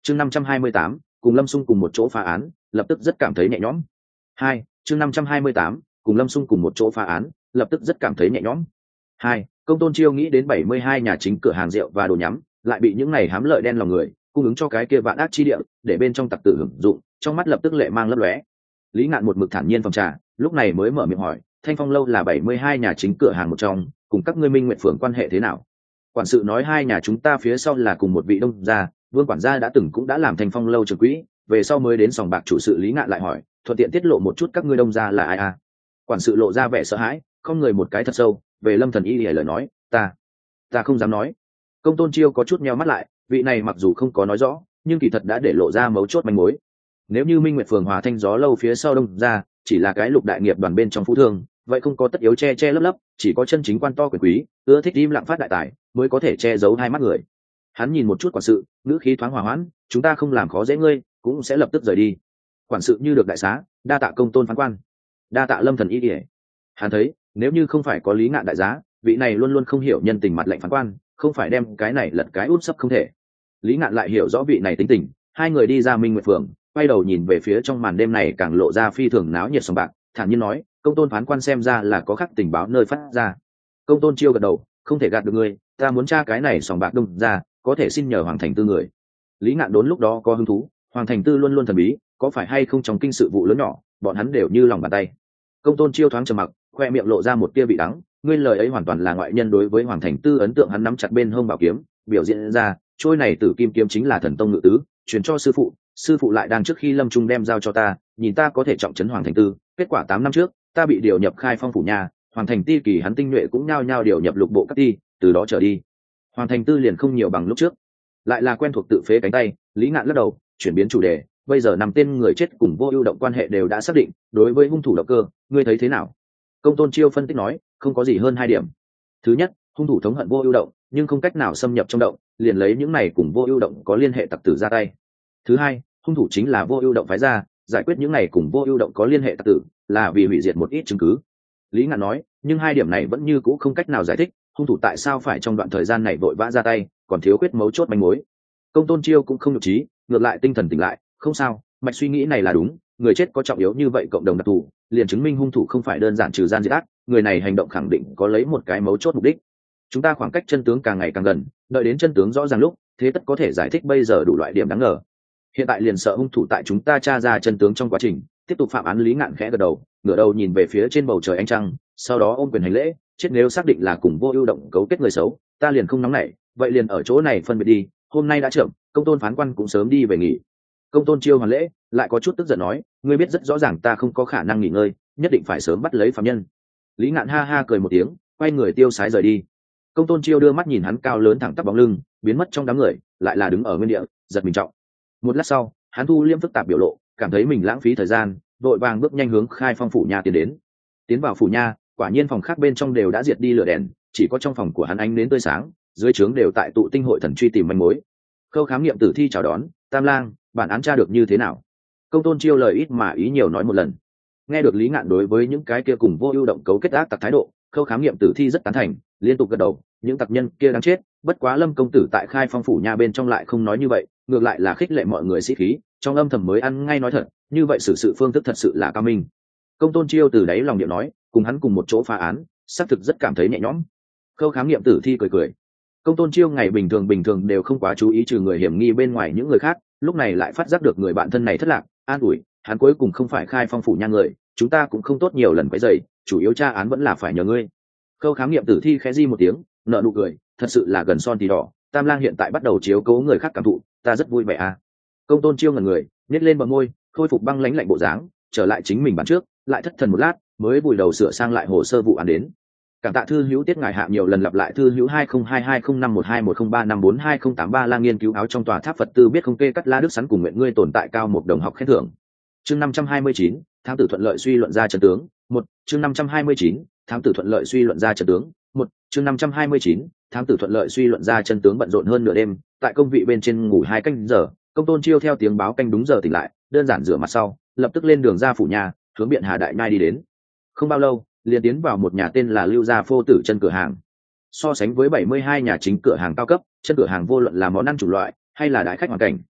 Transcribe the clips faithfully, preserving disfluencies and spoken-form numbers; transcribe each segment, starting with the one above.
chương năm trăm hai mươi tám cùng Lâm Sung cùng một chỗ phá án, lập tức rất cảm thấy nhẹ nhõm. Hai, chương năm trăm hai mươi tám cùng Lâm Sung cùng một chỗ phá án, lập tức rất cảm thấy nhẹ nhõm. Hai, Công Tôn Chiêu nghĩ đến bảy mươi hai nhà chính cửa hàng rượu và đồ nhắm, lại bị những này hám lợi đen lòng người cung ứng cho cái kia vạn ác chi địa, để bên trong tặc tử hưởng dụng, trong mắt lập tức lệ mang lấp lóe. Lý Ngạn một mực thản nhiên phòng trà, lúc này mới mở miệng hỏi, Thanh Phong lâu là bảy mươi hai nhà chính cửa hàng một trong, cùng các ngươi Minh Nguyệt phường quan hệ thế nào? Quản sự nói hai nhà chúng ta phía sau là cùng một vị đông gia, Vương quản gia đã từng cũng đã làm Thanh Phong lâu trưởng quỹ, về sau mới đến sòng bạc chủ sự. Lý Ngạn lại hỏi, thuận tiện tiết lộ một chút các ngươi đông gia là ai à? Quản sự lộ ra vẻ sợ hãi, không người một cái thật sâu, về Lâm Thần Y lìa lời nói, ta, ta không dám nói. Công Tôn Chiêu có chút nheo mắt lại, vị này mặc dù không có nói rõ, nhưng kỳ thật đã để lộ ra mấu chốt manh mối. Nếu như Minh Nguyệt phường Hòa Thanh gió lâu phía sau đông gia chỉ là cái lục đại nghiệp đoàn bên trong phú thương, vậy không có tất yếu che che lấp lấp, chỉ có chân chính quan to quyền quý, ưa thích im lặng phát đại tài, mới có thể che giấu hai mắt người. Hắn nhìn một chút quản sự, ngữ khí thoáng hòa hoãn, chúng ta không làm khó dễ ngươi, cũng sẽ lập tức rời đi. Quản sự như được đại xá, đa tạ Công Tôn phán quan, đa tạ Lâm Thần Y lìa. Hắn thấy, nếu như không phải có Lý Ngạn đại giá, vị này luôn luôn không hiểu nhân tình mặt lệnh phán quan, không phải đem cái này lật cái út sấp không thể. Lý Ngạn lại hiểu rõ vị này tính tình, hai người đi ra Minh Nguyệt phường, quay đầu nhìn về phía trong màn đêm này càng lộ ra phi thường náo nhiệt sòng bạc, thản nhiên nói, Công Tôn phán quan xem ra là có khắc tình báo nơi phát ra. Công Tôn Chiêu gật đầu, không thể gạt được ngươi, ta muốn tra cái này sòng bạc đông ra, có thể xin nhờ Hoàng Thành Tư người. Lý Ngạn đốn lúc đó có hứng thú, Hoàng Thành Tư luôn luôn thần bí, có phải hay không trong kinh sự vụ lớn nhỏ, bọn hắn đều như lòng bàn tay. Công Tôn Chiêu thoáng trầm mặc, khoe miệng lộ ra một tia vị đắng, ngươi lời ấy hoàn toàn là ngoại nhân đối với Hoàng Thành Tư ấn tượng. Hắn nắm chặt bên hông bảo kiếm, biểu diễn ra, trôi này tử kim kiếm chính là thần tông ngự tứ, truyền cho sư phụ, sư phụ lại đang trước khi lâm trung đem giao cho ta, nhìn ta có thể trọng trấn Hoàng Thành Tư. Kết quả tám năm trước, ta bị điều nhập Khai Phong phủ nhà, Hoàng Thành Ti kỳ hắn tinh nhuệ cũng nhao nhao điều nhập lục bộ các ti, từ đó trở đi, Hoàng Thành Tư liền không nhiều bằng lúc trước. Lại là quen thuộc tự phế cánh tay. Lý Ngạn lắc đầu, chuyển biến chủ đề, bây giờ nằm tên người chết cùng Vô Ưu Động quan hệ đều đã xác định, đối với hung thủ động cơ, ngươi thấy thế nào? Công Tôn Chiêu phân tích nói, không có gì hơn hai điểm. Thứ nhất, hung thủ thống hận Vô Ưu Động, nhưng không cách nào xâm nhập trong động, liền lấy những này cùng Vô Ưu Động có liên hệ tặc tử ra tay. Thứ hai, hung thủ chính là Vô Ưu Động phái ra, giải quyết những này cùng Vô Ưu Động có liên hệ tặc tử, là vì hủy diệt một ít chứng cứ. Lý Ngạn nói, nhưng hai điểm này vẫn như cũ không cách nào giải thích, hung thủ tại sao phải trong đoạn thời gian này vội vã ra tay, còn thiếu khuyết mấu chốt manh mối. Công Tôn Chiêu cũng không nhục trí, ngược lại tinh thần tỉnh lại, không sao, mạch suy nghĩ này là đúng, người chết có trọng yếu như vậy cộng đồng đặc thù, liền chứng minh hung thủ không phải đơn giản trừ gian diệt ác, người này hành động khẳng định có lấy một cái mấu chốt mục đích. Chúng ta khoảng cách chân tướng càng ngày càng gần, đợi đến chân tướng rõ ràng lúc, thế tất có thể giải thích bây giờ đủ loại điểm đáng ngờ. Hiện tại liền sợ hung thủ tại chúng ta tra ra chân tướng trong quá trình tiếp tục phạm án. Lý Ngạn khẽ gật đầu, ngửa đầu nhìn về phía trên bầu trời ánh trăng, sau đó ôm quyền hành lễ, chết nếu xác định là cùng Vô Ưu Động cấu kết người xấu, ta liền không nóng nảy, vậy liền ở chỗ này phân biệt đi, hôm nay đã chậm, Công Tôn phán quan cũng sớm đi về nghỉ. Công Tôn Chiêu hoàn lễ, lại có chút tức giận nói, ngươi biết rất rõ ràng ta không có khả năng nghỉ ngơi, nhất định phải sớm bắt lấy phạm nhân. Lý Ngạn ha ha cười một tiếng, quay người tiêu sái rời đi. Công Tôn Chiêu đưa mắt nhìn hắn cao lớn thẳng tắp bóng lưng biến mất trong đám người, lại là đứng ở nguyên địa, giật mình trọng. Một lát sau, hắn thu liêm phức tạp biểu lộ, cảm thấy mình lãng phí thời gian, vội vàng bước nhanh hướng Khai Phong phủ nhà tiến đến. Tiến vào phủ nha, quả nhiên phòng khác bên trong đều đã diệt đi lửa đèn, chỉ có trong phòng của hắn ánh nến tươi sáng, dưới trướng đều tại tụ tinh hội thần truy tìm manh mối. Khâu khám nghiệm tử thi chào đón, Tam Lang, bản án tra được như thế nào? Công Tôn Chiêu lời ít mà ý nhiều nói một lần. Nghe được Lý Ngạn đối với những cái kia cùng Vô Ưu Động cấu kết ác tặc thái độ, Khâu khám nghiệm tử thi rất tán thành, liên tục gật đầu, những tặc nhân kia đáng chết, bất quá Lâm công tử tại Khai Phong phủ nha bên trong lại không nói như vậy, ngược lại là khích lệ mọi người sĩ khí, trong âm thầm mới ăn ngay nói thật, như vậy xử sự phương thức thật sự là cao minh. Công Tôn Chiêu từ đáy lòng điệu nói, cùng hắn cùng một chỗ phá án, xác thực rất cảm thấy nhẹ nhõm. Khâu khám nghiệm tử thi cười cười. Công Tôn Chiêu ngày bình thường bình thường đều không quá chú ý trừ người hiểm nghi bên ngoài những người khác, lúc này lại phát giác được người bạn thân này thất lạc, an ủi, hắn cuối cùng không phải Khai Phong phủ nha người, chúng ta cũng không tốt nhiều lần quấy rầy, chủ yếu tra án vẫn là phải nhờ ngươi. Khâu khám nghiệm tử thi khẽ di một tiếng, nở nụ cười, thật sự là gần son thì đỏ, Tam Lang hiện tại bắt đầu chiếu cố người khác cảm thụ, ta rất vui vẻ à. Công Tôn Chiêu ngẩn người, nhếch lên bờ môi, khôi phục băng lãnh lạnh bộ dáng, trở lại chính mình bản trước, lại thất thần một lát, mới vùi đầu sửa sang lại hồ sơ vụ án đến. Cảm tạ thư hữu tiết ngài hạ nhiều lần lặp lại thư hữu hai không hai hai không năm một hai một không ba năm bốn hai không tám ba La nghiên cứu áo trong tòa tháp Phật tư biết không kê cắt La Đức Sắn cùng nguyện ngươi tồn tại cao một đồng học khen thưởng. Chương năm trăm hai mươi chín, thám tử thuận lợi suy luận ra trận tướng. Một, chương năm trăm hai mươi chín, thám tử thuận lợi suy luận ra trận tướng. Một, chương năm trăm hai mươi chín, thám tử thuận lợi suy luận ra chân tướng. Bận rộn hơn nửa đêm, tại công vị bên trên ngủ hai canh giờ, Công Tôn Chiêu theo tiếng báo canh đúng giờ tỉnh lại, đơn giản rửa mặt sau, lập tức lên đường ra phủ nhà, hướng Biện Hà Đại Nhai đi đến. Không bao lâu, liền tiến vào một nhà tên là Lưu Gia Phô Tử chân cửa hàng. So sánh với bảy mươi hai nhà chính cửa hàng cao cấp, chân cửa hàng vô luận là món ăn chủng loại hay là đại khách hoàn cảnh,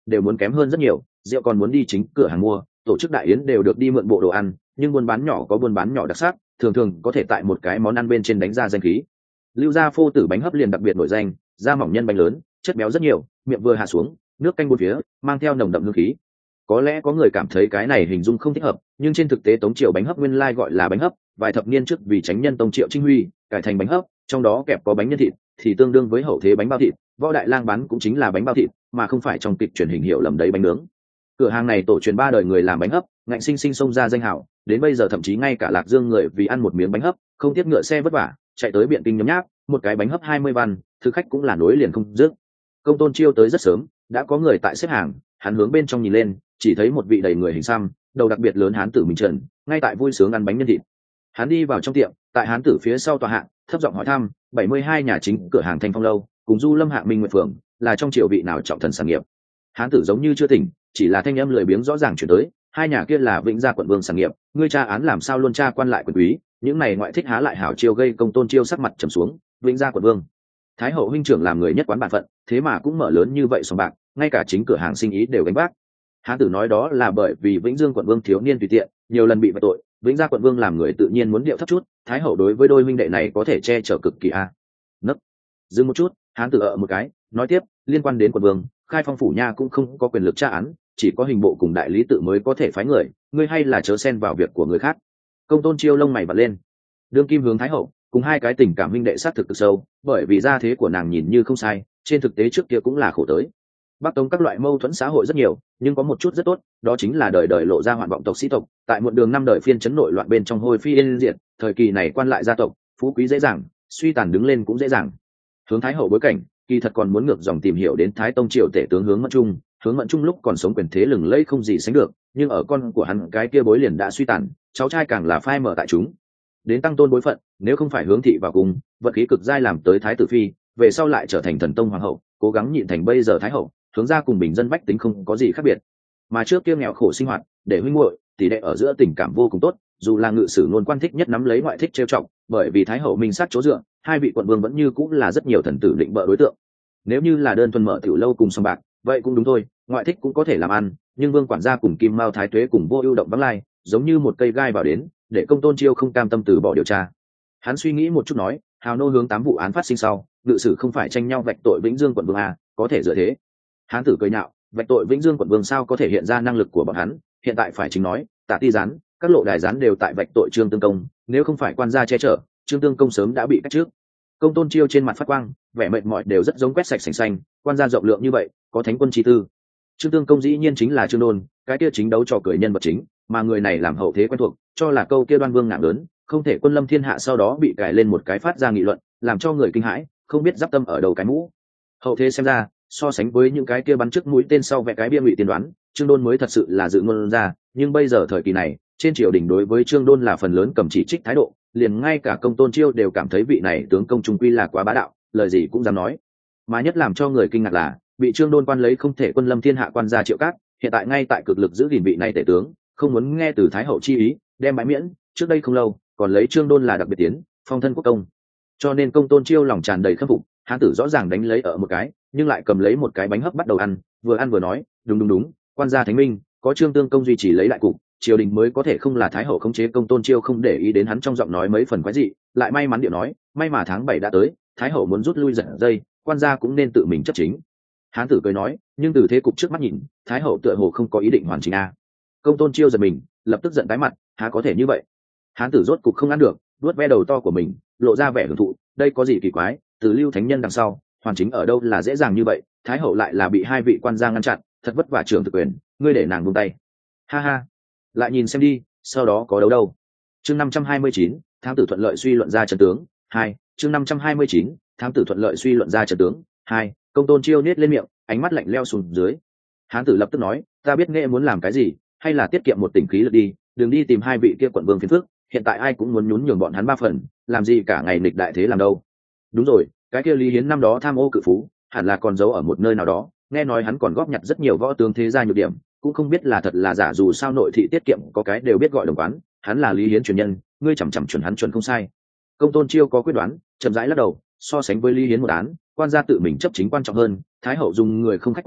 đều muốn kém hơn rất nhiều, rượu còn muốn đi chính cửa hàng mua, tổ chức đại yến đều được đi mượn bộ đồ ăn, nhưng buôn bán nhỏ có buôn bán nhỏ đặc sắc, thường thường có thể tại một cái món ăn bên trên đánh ra danh khí. Lưu gia phô tử bánh hấp liền đặc biệt nổi danh, da mỏng nhân bánh lớn, chất béo rất nhiều, miệng vừa hạ xuống, nước canh bốn phía, mang theo nồng đậm hương khí. Có lẽ có người cảm thấy cái này hình dung không thích hợp, nhưng trên thực tế Tống Triều bánh hấp nguyên lai gọi là bánh hấp, vài thập niên trước vì tránh nhân Tông Triệu Trinh Huy, cải thành bánh hấp, trong đó kẹp có bánh nhân thịt, thì tương đương với hậu thế bánh bao thịt, Võ Đại Lang bán cũng chính là bánh bao thịt, mà không phải trong kịch truyền hình hiệu lầm đấy bánh nướng. Cửa hàng này tổ truyền ba đời người làm bánh hấp, ngạnh sinh sinh xông ra danh hảo, đến bây giờ thậm chí ngay cả Lạc Dương người vì ăn một miếng bánh hấp, không tiếc ngựa xe vất vả, chạy tới Biện Kinh nhấm nháp, một cái bánh hấp hai mươi văn, thực khách cũng là nối liền không dứt. Công Tôn Chiêu tới rất sớm, đã có người tại xếp hàng, hắn hướng bên trong nhìn lên, chỉ thấy một vị đầy người hình xăm, đầu đặc biệt lớn hán tử mình trần, ngay tại vui sướng ăn bánh nhân thịt. Hắn đi vào trong tiệm, tại hán tử phía sau tòa hạng, thấp giọng hỏi thăm, bảy mươi hai nhà chính cửa hàng Thanh Phong lâu, cùng Du Lâm Hạ Minh Nguyệt Phường, là trong triều vị nào trọng thần sản nghiệp. Hán tử giống như chưa tỉnh, chỉ là thanh âm lười biếng rõ ràng chuyển tới, hai nhà kia là Vĩnh Gia quận vương sản nghiệp, ngươi tra án làm sao luôn tra quan lại quyền quý, những này ngoại thích há lại hảo chiêu gây Công Tôn Chiêu sắc mặt trầm xuống, Vĩnh Gia quận vương. Thái hậu huynh trưởng làm người nhất quán bản phận, thế mà cũng mở lớn như vậy sòng bạc, ngay cả chính cửa hàng sinh ý đều gánh vác. Hán tử nói đó là bởi vì Vĩnh Dương quận vương thiếu niên tùy tiện, nhiều lần bị vạch tội, Vĩnh Gia quận vương làm người tự nhiên muốn điệu thấp chút, Thái hậu đối với đôi huynh đệ này có thể che chở cực kỳ a. Nấc. Dừng một chút, hán tử ở một cái, nói tiếp, liên quan đến quận vương, Khai Phong phủ nha cũng không có quyền lực tra án, chỉ có hình bộ cùng đại lý tự mới có thể phái người, ngươi hay là chớ xen vào việc của người khác. Công Tôn Chiêu lông mày bật lên. Đương kim hướng Thái hậu, cùng hai cái tình cảm huynh đệ sát thực cực sâu, bởi vì gia thế của nàng nhìn như không sai, trên thực tế trước kia cũng là khổ tới. Bắc Tống các loại mâu thuẫn xã hội rất nhiều, nhưng có một chút rất tốt, đó chính là đời đời lộ ra hoạn vọng tộc sĩ tộc, tại muộn đường năm đời phiên chấn nội loạn bên trong hôi phi yên diệt, thời kỳ này quan lại gia tộc, phú quý dễ dàng, suy tàn đứng lên cũng dễ dàng. Hướng Thái hậu bối cảnh, kỳ thật còn muốn ngược dòng tìm hiểu đến Thái Tông triều tể tướng Hướng Mẫn Trung, Hướng Mẫn Trung lúc còn sống quyền thế lừng lẫy không gì sánh được, nhưng ở con của hắn cái kia bối liền đã suy tàn, cháu trai càng là phai mở tại chúng. Đến tăng tôn bối phận, nếu không phải Hướng thị vào cùng, vận khí cực giai làm tới thái tử phi, về sau lại trở thành thần tông hoàng hậu, cố gắng nhịn thành bây giờ thái hậu, Hướng gia cùng bình dân bách tính không có gì khác biệt. Mà trước kia nghèo khổ sinh hoạt, để huynh muội, tỷ đệ ở giữa tình cảm vô cùng tốt, dù là ngự sử luôn quan thích nhất nắm lấy ngoại thích trêu trọng, bởi vì thái hậu minh sát chỗ dựa, hai vị quận vương vẫn như cũng là rất nhiều thần tử định bợ đối tượng. Nếu như là đơn thuần mở tiểu lâu cùng sòng bạc, vậy cũng đúng thôi, ngoại thích cũng có thể làm ăn, nhưng vương quản gia cùng Kim Mao thái tuế cùng vô ưu động vắng lai, giống như một cây gai vào đến, để Công Tôn Chiêu không cam tâm từ bỏ điều tra. Hắn suy nghĩ một chút nói, hào nô hướng tám vụ án phát sinh sau, ngự sử không phải tranh nhau vạch tội Vĩnh Dương quận vương à, có thể dựa thế. Hán tử cười nhạo, vạch tội Vĩnh Dương quận vương sao có thể hiện ra năng lực của bọn hắn, hiện tại phải chính nói, Tạ Ti Gián, các lộ đài gián đều tại vạch tội Trương Tương Công, nếu không phải quan gia che chở, Trương Tương Công sớm đã bị cách trước. Công Tôn Chiêu trên mặt phát quang, vẻ mệt mỏi đều rất giống quét sạch sành xanh, quan gia rộng lượng như vậy, có thánh quân chi tư. Trương Tương Công dĩ nhiên chính là Trương Đôn, cái kia chính đấu trò cười nhân vật chính, mà người này làm hậu thế quen thuộc, cho là câu kia đoan vương ngạng lớn, không thể quân lâm thiên hạ sau đó bị cài lên một cái phát ra nghị luận, làm cho người kinh hãi, không biết giáp tâm ở đầu cái mũ. Hậu thế xem ra, so sánh với những cái kia bắn trước mũi tên sau vẽ cái bia ngụy tiên đoán, Trương Đôn mới thật sự là dự ngôn ra, nhưng bây giờ thời kỳ này, trên triều đình đối với Trương Đôn là phần lớn cầm chỉ trích thái độ, liền ngay cả Công Tôn Chiêu đều cảm thấy vị này tướng công trung quy là quá bá đạo, lời gì cũng dám nói. Mà nhất làm cho người kinh ngạc là, bị Trương Đôn quan lấy không thể quân lâm thiên hạ quan gia Triệu Cát, hiện tại ngay tại cực lực giữ gìn vị này tể tướng, không muốn nghe từ thái hậu chi ý, đem bãi miễn, trước đây không lâu, còn lấy Trương Đôn là đặc biệt tiến, phong thân quốc công. Cho nên Công Tôn Chiêu lòng tràn đầy khâm phục, hán tử rõ ràng đánh lấy ở một cái, nhưng lại cầm lấy một cái bánh hấp bắt đầu ăn, vừa ăn vừa nói, đúng đúng đúng, quan gia thánh minh, có Trương Tương Công duy trì lấy lại cục, triều đình mới có thể không là thái hậu khống chế. Công Tôn Chiêu không để ý đến hắn trong giọng nói mấy phần quái dị, lại may mắn điệu nói, may mà tháng bảy đã tới, thái hậu muốn rút lui giật dây, quan gia cũng nên tự mình chấp chính. Hán tử cười nói, nhưng từ thế cục trước mắt nhìn, thái hậu tựa hồ không có ý định hoàn chỉnh a. Công Tôn Chiêu giật mình, lập tức giận tái mặt, há có thể như vậy? Hán tử rốt cục không ăn được, nuốt ve đầu to của mình, lộ ra vẻ hưởng thụ, đây có gì kỳ quái, từ Lưu Thánh Nhân đằng sau, hoàn chính ở đâu là dễ dàng như vậy, thái hậu lại là bị hai vị quan gia ngăn chặn, thật vất vả trưởng thực quyền, ngươi để nàng buông tay. Ha ha, lại nhìn xem đi, sau đó có đấu đâu. Chương năm trăm hai mươi chín, thám tử thuận lợi suy luận ra trận tướng. Hai, chương năm trăm hai mươi chín, thám tử thuận lợi suy luận ra trận tướng. Hai, Công Tôn Chiêu nhếch lên miệng, ánh mắt lạnh lẽo xuống dưới. Hán tử lập tức nói, ta biết nghệ muốn làm cái gì, hay là tiết kiệm một tỉnh khí lực đi, đừng đi tìm hai vị kia quận vương phiền phức, hiện tại ai cũng muốn nhún nhường bọn hắn ba phần, làm gì cả ngày nghịch đại thế làm đâu. Đúng rồi, cái kia Lý Hiến năm đó tham ô cự phú, hẳn là còn giấu ở một nơi nào đó, nghe nói hắn còn góp nhặt rất nhiều võ tướng thế gia nhược điểm, cũng không biết là thật là giả, dù sao nội thị tiết kiệm có cái đều biết gọi đồng quán, hắn là Lý Hiến truyền nhân, ngươi chằm chằm chuẩn hắn chuẩn không sai. Công Tôn Chiêu có quyết đoán, chậm rãi lắc đầu, so sánh với Lý Hiến một án, quan gia tự mình chấp chính quan trọng hơn, thái hậu dùng người không khách quan,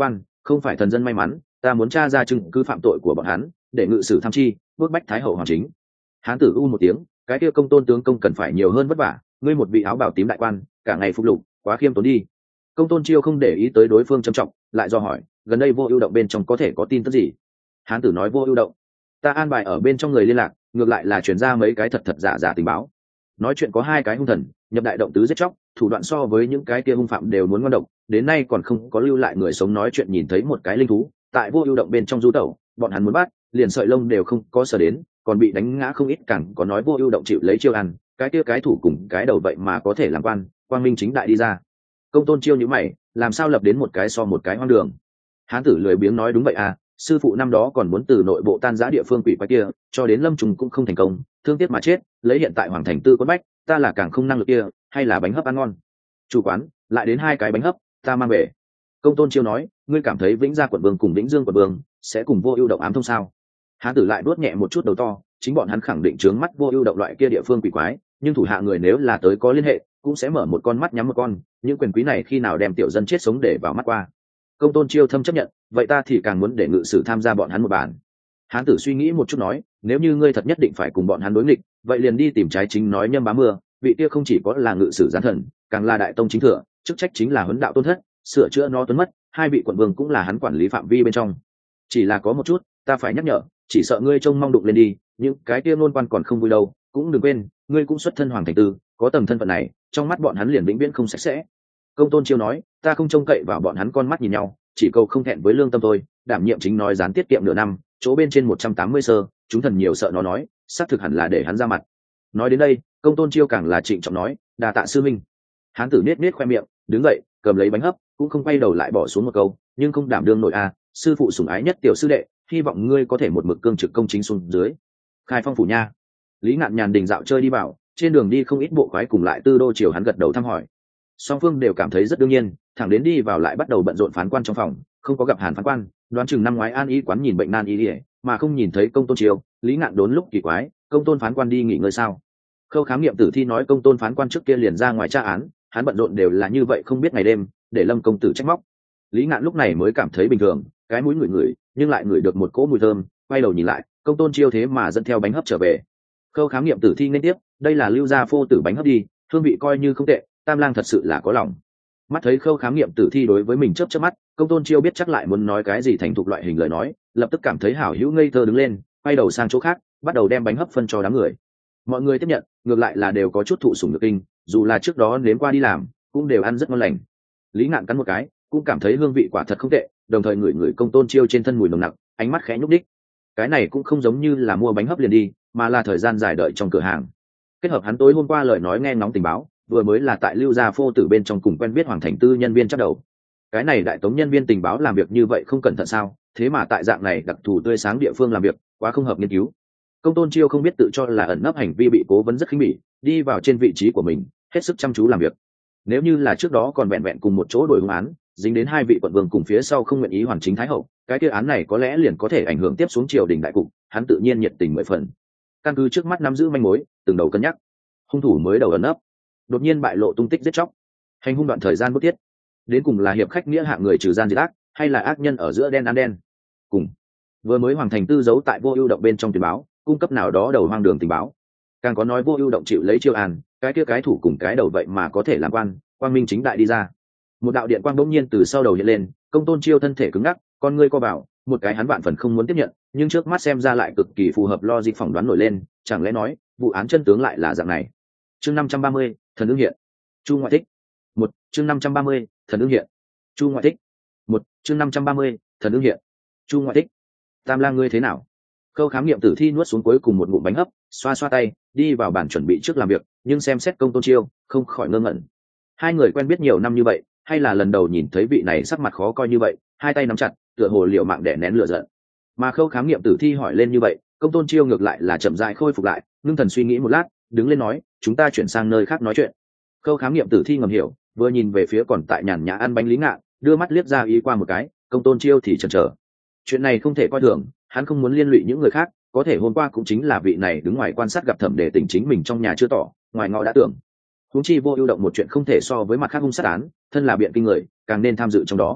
không phải thần dân may mắn, ta muốn tra ra chứng cứ phạm tội của bọn hắn, để ngự sử tham chi, bước bách thái hậu hoàng chính. Hán tử u một tiếng, cái kia công tôn tướng công cần phải nhiều hơn vất vả, ngươi một vị áo bào tím đại quan, cả ngày phục lục, quá khiêm tốn đi. Công tôn chiêu không để ý tới đối phương trầm trọng, lại do hỏi, gần đây vô ưu động bên trong có thể có tin tức gì? Hán tử nói vô ưu động, ta an bài ở bên trong người liên lạc, ngược lại là chuyển ra mấy cái thật thật giả giả tình báo. Nói chuyện có hai cái hung thần nhập đại động tứ giết chóc, thủ đoạn so với những cái kia hung phạm đều muốn ngon độc, đến nay còn không có lưu lại người sống nói chuyện nhìn thấy một cái linh thú tại vô ưu động bên trong du tẩu, bọn hắn muốn bắt liền sợi lông đều không có sở đến, còn bị đánh ngã không ít, càng có nói vô ưu động chịu lấy chiêu ăn, cái kia cái thủ cùng cái đầu vậy mà có thể làm quan, quang minh chính đại đi ra. Công tôn chiêu như mày, làm sao lập đến một cái so một cái hoang đường. Hán tử lười biếng nói, đúng vậy à, sư phụ năm đó còn muốn từ nội bộ tan giã địa phương quỷ quái kia, cho đến lâm trùng cũng không thành công, thương tiếc mà chết, lấy hiện tại hoàng thành tư quất bách, ta là càng không năng lực kia, hay là bánh hấp ăn ngon. Chủ quán, lại đến hai cái bánh hấp, ta mang về. Công tôn chiêu nói, ngươi cảm thấy vĩnh gia quận vương cùng vĩnh dương quận vương sẽ cùng vô ưu động ám thông sao? Hán tử lại đuốt nhẹ một chút đầu to, chính bọn hắn khẳng định trướng mắt vô ưu động loại kia địa phương quỷ quái, nhưng thủ hạ người nếu là tới có liên hệ, cũng sẽ mở một con mắt nhắm một con, những quyền quý này khi nào đem tiểu dân chết sống để vào mắt qua. Công tôn chiêu thâm chấp nhận, vậy ta thì càng muốn để ngự sử tham gia bọn hắn một bản. Hán tử suy nghĩ một chút nói, nếu như ngươi thật nhất định phải cùng bọn hắn đối nghịch, vậy liền đi tìm trái chính nói nhâm bá mưa, vị kia không chỉ có là ngự sử gián thần, càng là đại tông chính thừa, chức trách chính là huấn đạo tôn thất, sửa chữa nó tuấn mất, hai vị quận vương cũng là hắn quản lý phạm vi bên trong. Chỉ là có một chút, ta phải nhắc nhở, chỉ sợ ngươi trông mong đụng lên đi, những cái kia ngôn quan còn không vui đâu, cũng đừng quên, ngươi cũng xuất thân hoàng thành tư, có tầm thân phận này, trong mắt bọn hắn liền vĩnh viễn không sạch sẽ. Công tôn chiêu nói, ta không trông cậy vào bọn hắn con mắt nhìn nhau, chỉ cầu không thẹn với lương tâm thôi, đảm nhiệm chính nói gián tiết kiệm nửa năm, chỗ bên trên một trăm tám mươi sơ, chúng thần nhiều sợ nó nói, xác thực hẳn là để hắn ra mặt. Nói đến đây, công tôn chiêu càng là trịnh trọng nói, đà tạ sư minh. Hán tử nết nết khoe miệng, đứng dậy, cầm lấy bánh hấp, cũng không quay đầu lại bỏ xuống một câu, nhưng không đảm đương nổi a, sư phụ sủng ái nhất tiểu sư đệ, hy vọng ngươi có thể một mực cương trực công chính xuống dưới. Khai Phong phủ nha. Lý Ngạn nhàn đình dạo chơi đi vào, trên đường đi không ít bộ khoái cùng lại tư đô triều hắn gật đầu thăm hỏi. Song phương đều cảm thấy rất đương nhiên, thẳng đến đi vào lại bắt đầu bận rộn phán quan trong phòng, không có gặp Hàn phán quan, đoán chừng năm ngoái an y quán nhìn bệnh nan y ỉa, mà không nhìn thấy công tôn triều. Lý Ngạn đốn lúc kỳ quái, công tôn phán quan đi nghỉ ngơi sao? Khâu khám nghiệm tử thi nói công tôn phán quan trước kia liền ra ngoài tra án, hắn bận rộn đều là như vậy không biết ngày đêm, để Lâm công tử trách móc. Lý Ngạn lúc này mới cảm thấy bình thường, cái mũi ngửi ngửi, nhưng lại ngửi được một cỗ mùi thơm, quay đầu nhìn lại, công tôn chiêu thế mà dẫn theo bánh hấp trở về. Khâu khám nghiệm tử thi nên tiếp, đây là lưu gia phô tử bánh hấp đi, hương vị coi như không tệ, Tam lang thật sự là có lòng. Mắt thấy khâu khám nghiệm tử thi đối với mình chớp chớp mắt, công tôn chiêu biết chắc lại muốn nói cái gì thành thục loại hình lời nói, lập tức cảm thấy hảo hữu ngây thơ đứng lên, quay đầu sang chỗ khác, bắt đầu đem bánh hấp phân cho đám người. Mọi người tiếp nhận, ngược lại là đều có chút thụ sủng nhược kinh, dù là trước đó nếm qua đi làm, cũng đều ăn rất ngon lành. Lý Ngạn cắn một cái, cũng cảm thấy hương vị quả thật không tệ, đồng thời ngửi ngửi công tôn chiêu trên thân mùi nồng nặc, ánh mắt khẽ nhúc đích. Cái này cũng không giống như là mua bánh hấp liền đi, mà là thời gian dài đợi trong cửa hàng. Kết hợp hắn tối hôm qua lời nói nghe ngóng tình báo, vừa mới là tại lưu gia phô tử bên trong cùng quen biết hoàng thành tư nhân viên chắc đầu. Cái này đại tống nhân viên tình báo làm việc như vậy không cẩn thận sao? Thế mà tại dạng này đặc thù tươi sáng địa phương làm việc, quá không hợp nghiên cứu. Công tôn chiêu không biết tự cho là ẩn nấp hành vi bị cố vấn rất khinh bỉ, đi vào trên vị trí của mình, hết sức chăm chú làm việc. Nếu như là trước đó còn vẹn vẹn cùng một chỗ đổi hung án, dính đến hai vị quận vương cùng phía sau không nguyện ý hoàn chính thái hậu, cái kia án này có lẽ liền có thể ảnh hưởng tiếp xuống triều đình đại cục, hắn tự nhiên nhiệt tình mười phần. Căn cứ trước mắt nắm giữ manh mối, từng đầu cân nhắc, hung thủ mới đầu ẩn nấp, đột nhiên bại lộ tung tích giết chóc, hành hung đoạn thời gian bất tiết, đến cùng là hiệp khách nghĩa hạng người trừ gian diệt ác, hay là ác nhân ở giữa đen ăn đen. Cùng vừa mới hoàng thành tư giấu tại vô ưu động bên trong tình báo, cung cấp nào đó đầu hoang đường tình báo, càng có nói vô ưu động chịu lấy chiêu an, cái kia cái thủ cùng cái đầu vậy mà có thể làm quan, quang minh chính đại đi ra. Một đạo điện quang đống nhiên từ sau đầu hiện lên, công tôn chiêu thân thể cứng ngắc, con ngươi co vào, một cái hắn vạn phần không muốn tiếp nhận, nhưng trước mắt xem ra lại cực kỳ phù hợp logic phỏng đoán nổi lên, chẳng lẽ nói vụ án chân tướng lại là dạng này. Chương năm trăm ba mươi, thần ứng hiện. Chu ngoại thích. Một, chương năm trăm ba mươi, thần ứng hiện. Chu ngoại thích. Một, chương năm trăm ba mươi, thần ứng hiện. Chu ngoại thích. Tam lang ngươi thế nào? Khâu khám nghiệm tử thi nuốt xuống cuối cùng một ngụm bánh hấp, xoa xoa tay, đi vào bàn chuẩn bị trước làm việc, nhưng xem xét công tôn chiêu, không khỏi ngơ ngẩn. Hai người quen biết nhiều năm như vậy, hay là lần đầu nhìn thấy vị này sắc mặt khó coi như vậy, hai tay nắm chặt, tựa hồ liều mạng đè nén lửa giận. Mà khâu khám nghiệm tử thi hỏi lên như vậy, công tôn chiêu ngược lại là chậm rãi khôi phục lại, ngưng thần suy nghĩ một lát, đứng lên nói, chúng ta chuyển sang nơi khác nói chuyện. Khâu khám nghiệm tử thi ngầm hiểu, vừa nhìn về phía còn tại nhàn nhã ăn bánh Lý Ngạn, đưa mắt liếc ra ý qua một cái, công tôn chiêu thì chần chờ. Chuyện này không thể coi thường, hắn không muốn liên lụy những người khác, có thể hôm qua cũng chính là vị này đứng ngoài quan sát gặp thẩm để tỉnh chính mình trong nhà chưa tỏ, ngoài ngõ đã tưởng. Huống chi vô ưu động một chuyện không thể so với mặt khác hung sát án, thân là biện kinh người, càng nên tham dự trong đó.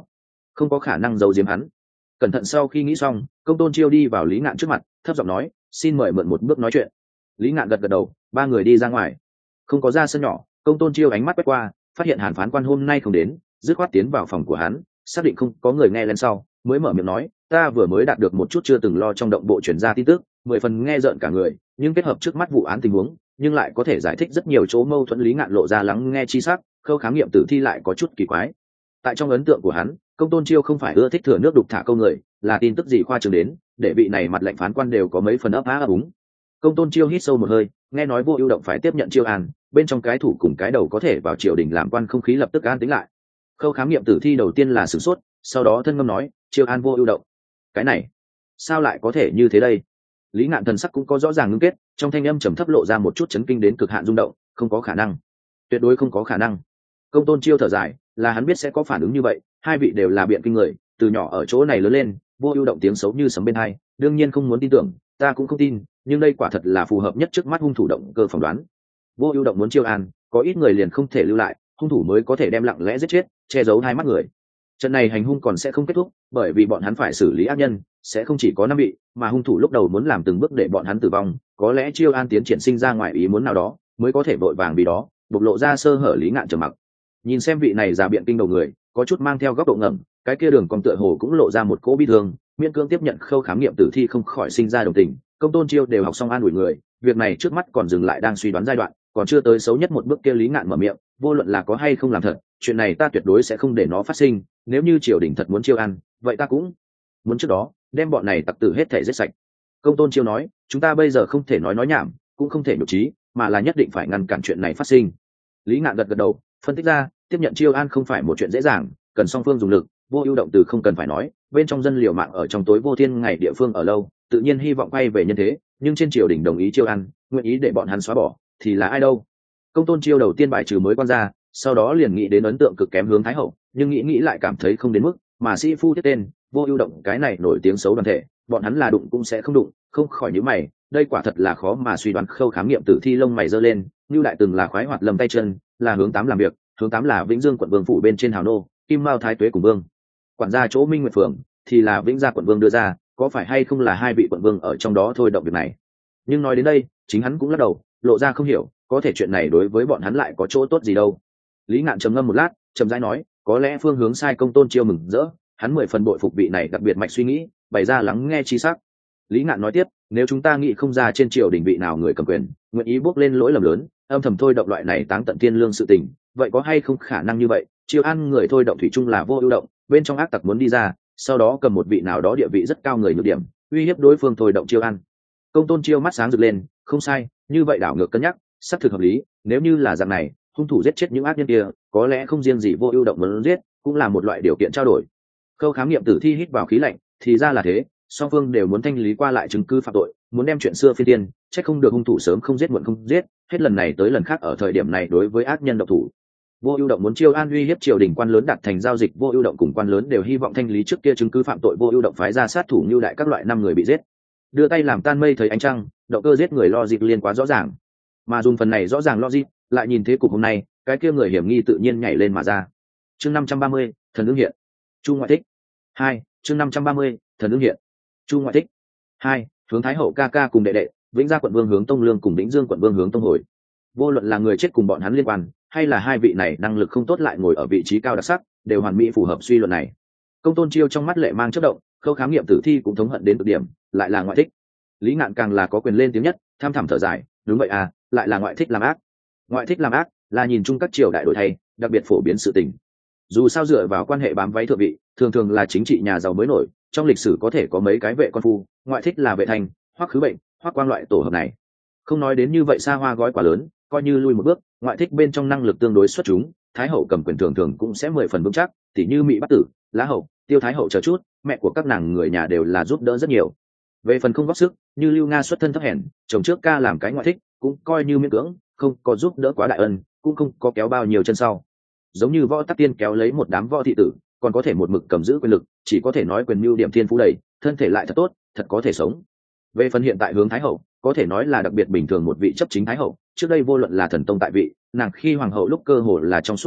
không có khả năng giấu giếm hắn. Cẩn thận sau khi nghĩ xong, Công Tôn Chiêu đi vào Lý Ngạn trước mặt, thấp giọng nói, xin mời mượn một bước nói chuyện. Lý Ngạn gật gật đầu, ba người đi ra ngoài. Không có ra sân nhỏ, Công Tôn Chiêu ánh mắt quét qua, phát hiện Hàn phán quan hôm nay không đến, dứt khoát tiến vào phòng của hắn, xác định không có người nghe lên sau, mới mở miệng nói, ta vừa mới đạt được một chút chưa từng lo trong động bộ chuyển ra tin tức, mười phần nghe rợn cả người, nhưng kết hợp trước mắt vụ án tình huống, nhưng lại có thể giải thích rất nhiều chỗ mâu thuẫn. Lý Ngạn lộ ra lắng nghe chi sắc, khâu khám nghiệm tử thi lại có chút kỳ quái. Tại trong ấn tượng của hắn, Công Tôn Chiêu không phải ưa thích thừa nước đục thả câu người, là tin tức gì khoa trương đến, để vị này mặt lệnh phán quan đều có mấy phần ấp á ấp úng. Công Tôn Chiêu hít sâu một hơi, nghe nói Vô Ưu Động phải tiếp nhận Chiêu An, bên trong cái thủ cùng cái đầu có thể vào triều đình làm quan, không khí lập tức an tĩnh lại. Khâu khám nghiệm tử thi đầu tiên là sửng sốt, sau đó thân ngâm nói, Chiêu An Vô Ưu Động, cái này sao lại có thể như thế đây? Lý Ngạn thần sắc cũng có rõ ràng ngưng kết, trong thanh âm trầm thấp lộ ra một chút chấn kinh đến cực hạn rung động, không có khả năng, tuyệt đối không có khả năng. Công Tôn Chiêu thở dài, là hắn biết sẽ có phản ứng như vậy, hai vị đều là biện kinh người, từ nhỏ ở chỗ này lớn lên, Vô Ưu Động tiếng xấu như sấm bên tai, đương nhiên không muốn tin tưởng, ta cũng không tin, nhưng đây quả thật là phù hợp nhất trước mắt hung thủ động cơ phỏng đoán. Vô Ưu Động muốn Chiêu An, có ít người liền không thể lưu lại, hung thủ mới có thể đem lặng lẽ giết chết, che giấu hai mắt người. Trận này hành hung còn sẽ không kết thúc, bởi vì bọn hắn phải xử lý ác nhân, sẽ không chỉ có năm vị, mà hung thủ lúc đầu muốn làm từng bước để bọn hắn tử vong, có lẽ Chiêu An tiến triển sinh ra ngoài ý muốn nào đó, mới có thể vội vàng vì đó, bộc lộ ra sơ hở. Lý Ngạn trầm mặc. Nhìn xem vị này già biện kinh đầu người, có chút mang theo góc độ ngầm, cái kia đường cong tựa hồ cũng lộ ra một cỗ bi thương, miễn cưỡng tiếp nhận khâu khám nghiệm tử thi không khỏi sinh ra đồng tình. Công Tôn Chiêu đều học xong an ủi người, việc này trước mắt còn dừng lại đang suy đoán giai đoạn, còn chưa tới xấu nhất một bước kia. Lý Ngạn mở miệng, vô luận là có hay không làm thật, chuyện này ta tuyệt đối sẽ không để nó phát sinh, nếu như triều đình thật muốn Chiêu An, vậy ta cũng muốn trước đó đem bọn này tặc tử hết thể giết sạch. Công Tôn Chiêu nói, chúng ta bây giờ không thể nói nói nhảm, cũng không thể nhục trí, mà là nhất định phải ngăn cản chuyện này phát sinh. Lý Ngạn gật gật đầu, phân tích ra, tiếp nhận Chiêu An không phải một chuyện dễ dàng, cần song phương dùng lực. Vô Ưu Động từ không cần phải nói, bên trong dân liều mạng ở trong tối vô thiên ngày địa phương ở lâu, tự nhiên hy vọng quay về nhân thế, nhưng trên triều đình đồng ý Chiêu An, nguyện ý để bọn hắn xóa bỏ, thì là ai đâu? Công Tôn Chiêu đầu tiên bài trừ mới quan ra, sau đó liền nghĩ đến ấn tượng cực kém Hướng Thái Hậu, nhưng nghĩ nghĩ lại cảm thấy không đến mức, mà sĩ phu thiết tên Vô Ưu Động cái này nổi tiếng xấu đoàn thể, bọn hắn là đụng cũng sẽ không đụng, không khỏi nhíu mày, đây quả thật là khó mà suy đoán. Khâu khám nghiệm tử thi lông mày giơ lên, như đại từng là khoái hoạt lầm tay chân, là Hướng Tám làm việc, Hướng Tám là Vĩnh Dương quận vương phủ bên trên hào nô, Kim Mao Thái Tuế cùng vương quản gia chỗ Minh Nguyệt Phượng thì là Vĩnh Gia quận vương đưa ra, có phải hay không là hai vị quận vương ở trong đó thôi động việc này? Nhưng nói đến đây, chính hắn cũng lắc đầu, lộ ra không hiểu, có thể chuyện này đối với bọn hắn lại có chỗ tốt gì đâu. Lý Ngạn trầm ngâm một lát, trầm rãi nói, có lẽ phương hướng sai. Công Tôn Chiêu mừng rỡ, hắn mười phần bội phục vị này đặc biệt mạch suy nghĩ, bày ra lắng nghe chi sắc. Lý Ngạn nói tiếp, nếu chúng ta nghĩ không ra trên triều đình vị nào người cầm quyền nguyện ý bước lên lỗi lầm lớn, âm thầm thôi động loại này táng tận thiên lương sự tình, vậy có hay không khả năng như vậy, Chiêu An người thôi động thủy chung là Vô Ưu Động, bên trong ác tặc muốn đi ra, sau đó cầm một vị nào đó địa vị rất cao người nhược điểm, uy hiếp đối phương thôi động Chiêu An. Công Tôn Chiêu mắt sáng rực lên, không sai, như vậy đảo ngược cân nhắc, xác thực hợp lý. Nếu như là dạng này, hung thủ giết chết những ác nhân kia, có lẽ không riêng gì Vô Ưu Động muốn giết, cũng là một loại điều kiện trao đổi. Khâu khám nghiệm tử thi hít vào khí lạnh, thì ra là thế, song phương đều muốn thanh lý qua lại chứng cứ phạm tội, muốn đem chuyện xưa phi tiên, trách không được hung thủ sớm không giết muộn không giết, hết lần này tới lần khác ở thời điểm này đối với ác nhân độc thủ. Vô Ưu Động muốn Chiêu An uy hiếp triều đình quan lớn đạt thành giao dịch, Vô Ưu Động cùng quan lớn đều hy vọng thanh lý trước kia chứng cứ phạm tội. Vô Ưu Động phái ra sát thủ lưu đại các loại năm người bị giết, đưa tay làm tan mây thấy ánh trăng, động cơ giết người logic liên quá rõ ràng, mà dùng phần này rõ ràng logic lại nhìn thế cục hôm nay, cái kia người hiểm nghi tự nhiên nhảy lên mà ra. Chương năm trăm ba mươi, thần ứng hiện. Chu ngoại thích. hai, chương năm trăm ba mươi, thần ứng hiện. Chu ngoại thích. hai, Hướng Thái Hậu ca ca cùng đệ đệ, Vĩnh Gia quận vương Hướng Tông Lương cùng Vĩnh Dương quận vương Hướng Tông Hồi. Vô luận là người chết cùng bọn hắn liên quan, hay là hai vị này năng lực không tốt lại ngồi ở vị trí cao đặc sắc, đều hoàn mỹ phù hợp suy luận này. Công Tôn Chiêu trong mắt lệ mang chớp động, khâu khám nghiệm tử thi cũng thống hận đến cực điểm, lại là ngoại thích. Lý Ngạn càng là có quyền lên tiếng nhất, tham thẳm thở dài, đúng vậy à, lại là ngoại thích làm ác. Ngoại thích làm ác là nhìn chung các triều đại đổi thay, đặc biệt phổ biến sự tình. Dù sao dựa vào quan hệ bám váy thượng vị, thường thường là chính trị nhà giàu mới nổi, trong lịch sử có thể có mấy cái vệ con phu, ngoại thích là vệ thành, hoặc khứ bệnh, hoặc quan loại tổ hợp này. Không nói đến như vậy xa hoa gói quả lớn, coi như lui một bước, ngoại thích bên trong năng lực tương đối xuất chúng, thái hậu cầm quyền thường thường cũng sẽ mười phần vững chắc, tỉ như Mỹ Bắc Tử, Lá Hậu, Tiêu Thái Hậu chờ chút, mẹ của các nàng người nhà đều là giúp đỡ rất nhiều. Về phần không góp sức, như Lưu Nga xuất thân thấp hèn, chồng trước ca làm cái ngoại thích, cũng coi như miễn cưỡng, không có giúp đỡ quá đại ân, cũng không có kéo bao nhiêu chân sau. Giống như Võ Tắc Tiên kéo lấy một đám võ thị tử, còn có thể một mực cầm giữ quyền lực, chỉ có thể nói quyền mưu điểm thiên phú đầy, thân thể lại thật tốt, thật có thể sống. Về phần hiện tại Hướng Thái Hậu, có thể nói là đặc biệt bình thường một vị chấp chính thái hậu, trước đây vô luận là thần tông tại vị, nàng khi hoàng hậu lúc cơ hồ là trong suốt nhỏ,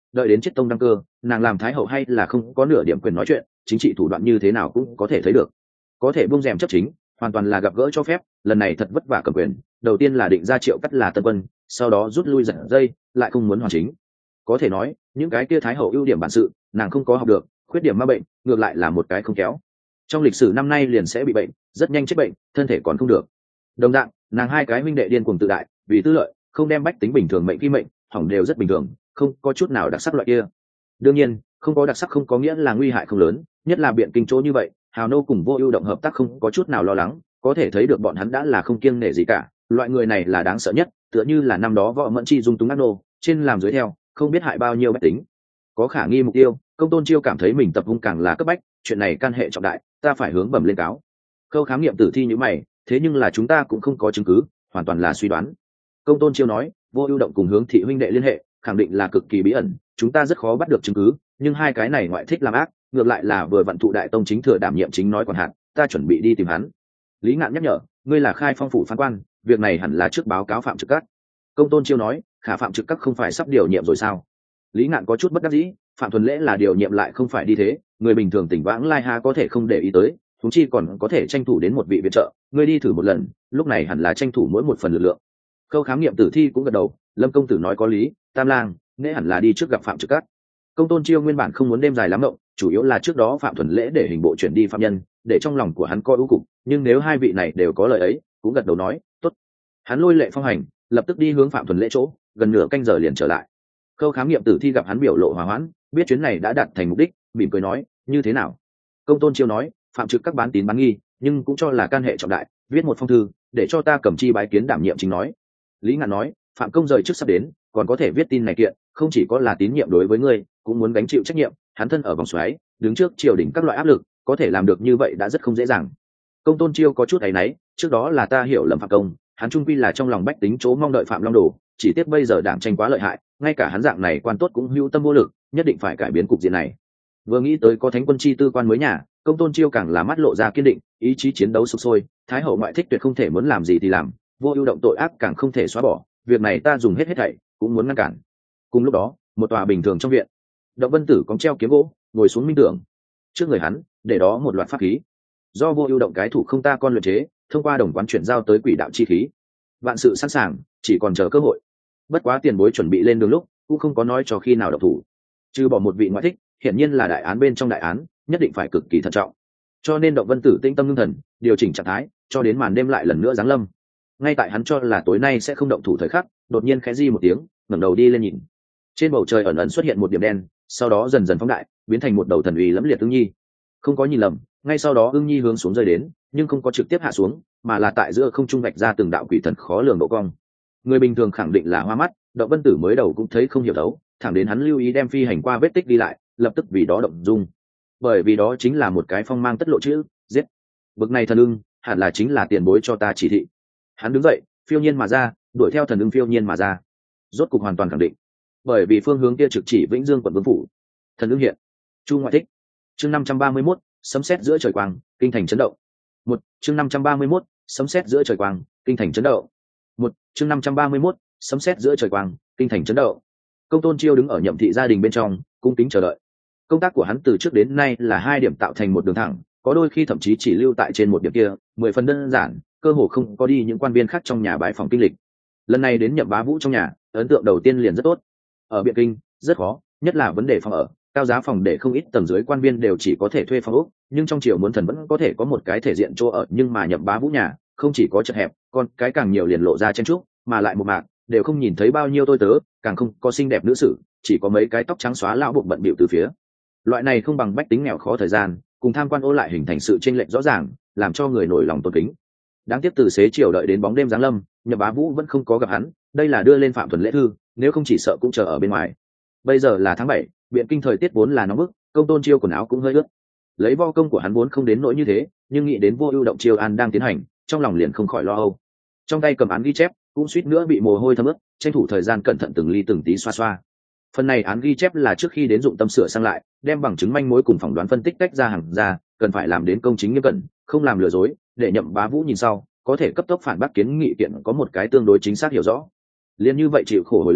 đợi đến chiết tông đăng cơ nàng làm thái hậu hay là không có nửa điểm quyền nói chuyện, chính trị thủ đoạn như thế nào cũng có thể thấy được. Có thể buông rèm chấp chính hoàn toàn là gặp gỡ cho phép, lần này thật vất vả cầm quyền, đầu tiên là định ra Triệu Cắt là tân quân, sau đó rút lui giật dây, lại không muốn hoàn chính. Có thể nói những cái kia thái hậu ưu điểm bản sự nàng không có học được, khuyết điểm ma bệnh ngược lại là một cái không kéo. Trong lịch sử năm nay liền sẽ bị bệnh, rất nhanh chết bệnh, thân thể còn không được. Đồng dạng nàng hai cái huynh đệ điên cuồng tự đại, vì tư lợi không đem bách tính bình thường mệnh khi mệnh hỏng đều rất bình thường, không có chút nào đặc sắc loại kia. Đương nhiên không có đặc sắc không có nghĩa là nguy hại không lớn, nhất là biện kinh chỗ như vậy hào nô cùng Vô Ưu Động hợp tác không có chút nào lo lắng, có thể thấy được bọn hắn đã là không kiêng nể gì cả. Loại người này là đáng sợ nhất, tựa như là năm đó Võ Mẫn Chi dung túng ác nô, trên làm dưới theo, không biết hại bao nhiêu bách tính. Có khả nghi mục tiêu, Công Tôn Chiêu cảm thấy mình tập hung càng là cấp bách, chuyện này can hệ trọng đại, ta phải hướng bẩm lên cáo. Khâu khám nghiệm tử thi như mày, thế nhưng là chúng ta cũng không có chứng cứ, hoàn toàn là suy đoán. Công Tôn Chiêu nói, Vô Ưu Động cùng Hướng thị huynh đệ liên hệ, khẳng định là cực kỳ bí ẩn, chúng ta rất khó bắt được chứng cứ, nhưng hai cái này ngoại thích làm ác, ngược lại là vừa vận thụ đại tông chính thừa đảm nhiệm chính nói còn hạn, ta chuẩn bị đi tìm hắn. Lý Ngạn nhắc nhở, ngươi là Khai Phong phủ phán quan, việc này hẳn là trước báo cáo Phạm Trực Các. Công Tôn Chiêu nói, khả Phạm Trực Các không phải sắp điều nhiệm rồi sao? Lý Ngạn có chút bất đắc dĩ, Phạm Thuần Lễ là điều nhiệm lại không phải đi thế, người bình thường tỉnh vãng lai ha có thể không để ý tới, chúng chi còn có thể tranh thủ đến một vị viện trợ, ngươi đi thử một lần, lúc này hẳn là tranh thủ mỗi một phần lực lượng. Khâu khám nghiệm tử thi cũng gật đầu, Lâm công tử nói có lý, Tam Lang, nghĩa hẳn là đi trước gặp Phạm Trực Các. Công Tôn Chiêu nguyên bản không muốn đêm dài lắm mộng, chủ yếu là trước đó Phạm Thuần Lễ để hình bộ chuyển đi phạm nhân, để trong lòng của hắn coi ưu cục, nhưng nếu hai vị này đều có lời ấy, cũng gật đầu nói, tốt. Hắn lôi lệ phong hành, lập tức đi hướng Phạm Thuần Lễ chỗ, gần nửa canh giờ liền trở lại. Khâu khám nghiệm tử thi gặp hắn biểu lộ hòa hoãn, biết chuyến này đã đạt thành mục đích, mỉm cười nói, như thế nào? Công Tôn Chiêu nói, Phạm Trực Các bán tín bán nghi, nhưng cũng cho là can hệ trọng đại, viết một phong thư, để cho ta cầm chi bái kiến đảm nhiệm chính nói. Lý Ngạn nói, Phạm công rời trước sắp đến, còn có thể viết tin này kiện, không chỉ có là tín nhiệm đối với ngươi, cũng muốn gánh chịu trách nhiệm, hắn thân ở vòng xoáy, đứng trước triều đình các loại áp lực, có thể làm được như vậy đã rất không dễ dàng. Công Tôn Chiêu có chút áy náy, trước đó là ta hiểu lầm Phạm công, hắn trung quy là trong lòng bách tính chỗ mong đợi Phạm Long Đồ, chỉ tiếc bây giờ đảng tranh quá lợi hại, ngay cả hắn dạng này quan tốt cũng hữu tâm vô lực, nhất định phải cải biến cục diện này. Vừa nghĩ tới có thánh quân chi tư quan mới nhà, Công Tôn Chiêu càng là mắt lộ ra kiên định, ý chí chiến đấu sục sôi, thái hậu ngoại thích tuyệt không thể muốn làm gì thì làm, Vô Ưu Động tội ác càng không thể xóa bỏ, việc này ta dùng hết hết thảy cũng muốn ngăn cản. Cùng lúc đó, một tòa bình thường trong viện, Động Vân Tử cóng treo kiếm gỗ, ngồi xuống minh tưởng. Trước người hắn, để đó một loạt pháp khí, do Vô Ưu Động cái thủ không ta con luyện chế, thông qua đồng quán chuyển giao tới quỷ đạo chi khí. Vạn sự sẵn sàng, chỉ còn chờ cơ hội. Bất quá tiền bối chuẩn bị lên đường lúc, cũng không có nói cho khi nào động thủ. Trừ bỏ một vị ngoại thích, hiển nhiên là đại án bên trong đại án, nhất định phải cực kỳ thận trọng. Cho nên Động Vân Tử tinh tâm ngưng thần, điều chỉnh trạng thái, cho đến màn đêm lại lần nữa giáng lâm. Ngay tại hắn cho là tối nay sẽ không động thủ thời khắc, đột nhiên khẽ di một tiếng, ngẩng đầu đi lên nhìn. Trên bầu trời ẩn ẩn xuất hiện một điểm đen, sau đó dần dần phóng đại, biến thành một đầu thần uy lẫm liệt ưng nhi. Không có nhìn lầm, ngay sau đó ưng nhi hướng xuống rơi đến, nhưng không có trực tiếp hạ xuống, mà là tại giữa không trung vạch ra từng đạo quỷ thần khó lường độ cong. Người bình thường khẳng định là hoa mắt, Động Vân Tử mới đầu cũng thấy không hiểu đấu, thẳng đến hắn lưu ý đem phi hành qua vết tích đi lại, lập tức vì đó động dung. Bởi vì đó chính là một cái phong mang tất lộ chữ, giết. Bực này thần ưng, hẳn là chính là tiền bối cho ta chỉ thị. Hắn đứng dậy, phiêu nhiên mà ra, đuổi theo thần ưng phiêu nhiên mà ra. Rốt cục hoàn toàn khẳng định, bởi vì phương hướng kia trực chỉ Vĩnh Dương quận Vương phủ. Thần ưng hiện. Chu ngoại thích. Chương năm trăm ba mươi mốt, sấm sét giữa trời quang, kinh thành chấn động. Một, chương năm trăm ba mươi mốt, sấm sét giữa trời quang, kinh thành chấn động. Một, chương năm trăm ba mươi mốt, sấm sét giữa trời quang, kinh thành chấn động. Công Tôn Chiêu đứng ở Nhậm thị gia đình bên trong, cung kính chờ đợi. Công tác của hắn từ trước đến nay là hai điểm tạo thành một đường thẳng, có đôi khi thậm chí chỉ lưu tại trên một điểm kia, mười phần đơn giản, cơ hồ không có đi những quan viên khác trong nhà bái phòng kinh lịch. Lần này đến Nhậm Bá Vũ trong nhà, ấn tượng đầu tiên liền rất tốt. Ở Biện Kinh, rất khó, nhất là vấn đề phòng ở, cao giá phòng để không ít tầng dưới quan viên đều chỉ có thể thuê phòng ốc, nhưng trong triều muốn thần vẫn có thể có một cái thể diện chỗ ở, nhưng mà Nhậm Bá Vũ nhà, không chỉ có chật hẹp, còn cái càng nhiều liền lộ ra chen chúc, mà lại một mạc, đều không nhìn thấy bao nhiêu tôi tớ, càng không có xinh đẹp nữ sử, chỉ có mấy cái tóc trắng xóa lão bụng bận bịu từ phía. Loại này không bằng bách tính nghèo khó thời gian, cùng tham quan ô lại hình thành sự chênh lệch rõ ràng, làm cho người nổi lòng tôn kính. Đáng tiếc từ xế chiều đợi đến bóng đêm giáng lâm, Nhậm Bá Vũ vẫn không có gặp hắn, đây là đưa lên Phạm Thuần Lễ thư, nếu không chỉ sợ cũng chờ ở bên ngoài. Bây giờ là tháng bảy, Biện Kinh thời tiết vốn là nóng bức, Công Tôn Chiêu quần áo cũng hơi ướt. Lấy vo công của hắn vốn không đến nỗi như thế, nhưng nghĩ đến Vô Ưu Động chiêu an đang tiến hành, trong lòng liền không khỏi lo âu. Trong tay cầm án ghi chép, cũng suýt nữa bị mồ hôi thấm ướt, tranh thủ thời gian cẩn thận từng ly từng tí xoa xoa. Phần này án ghi chép là trước khi đến dụng tâm sửa sang lại, đem bằng chứng manh mối cùng phỏng đoán phân tích tách ra hàng ra, cần phải làm đến công chính nghiêm cẩn, không làm lừa dối, để Nhậm Bá Vũ nhìn sau, có thể cấp tốc phản bác kiến nghị kiện có một cái tương đối chính xác hiểu rõ. Liên như vậy chịu khổ hồi lâu,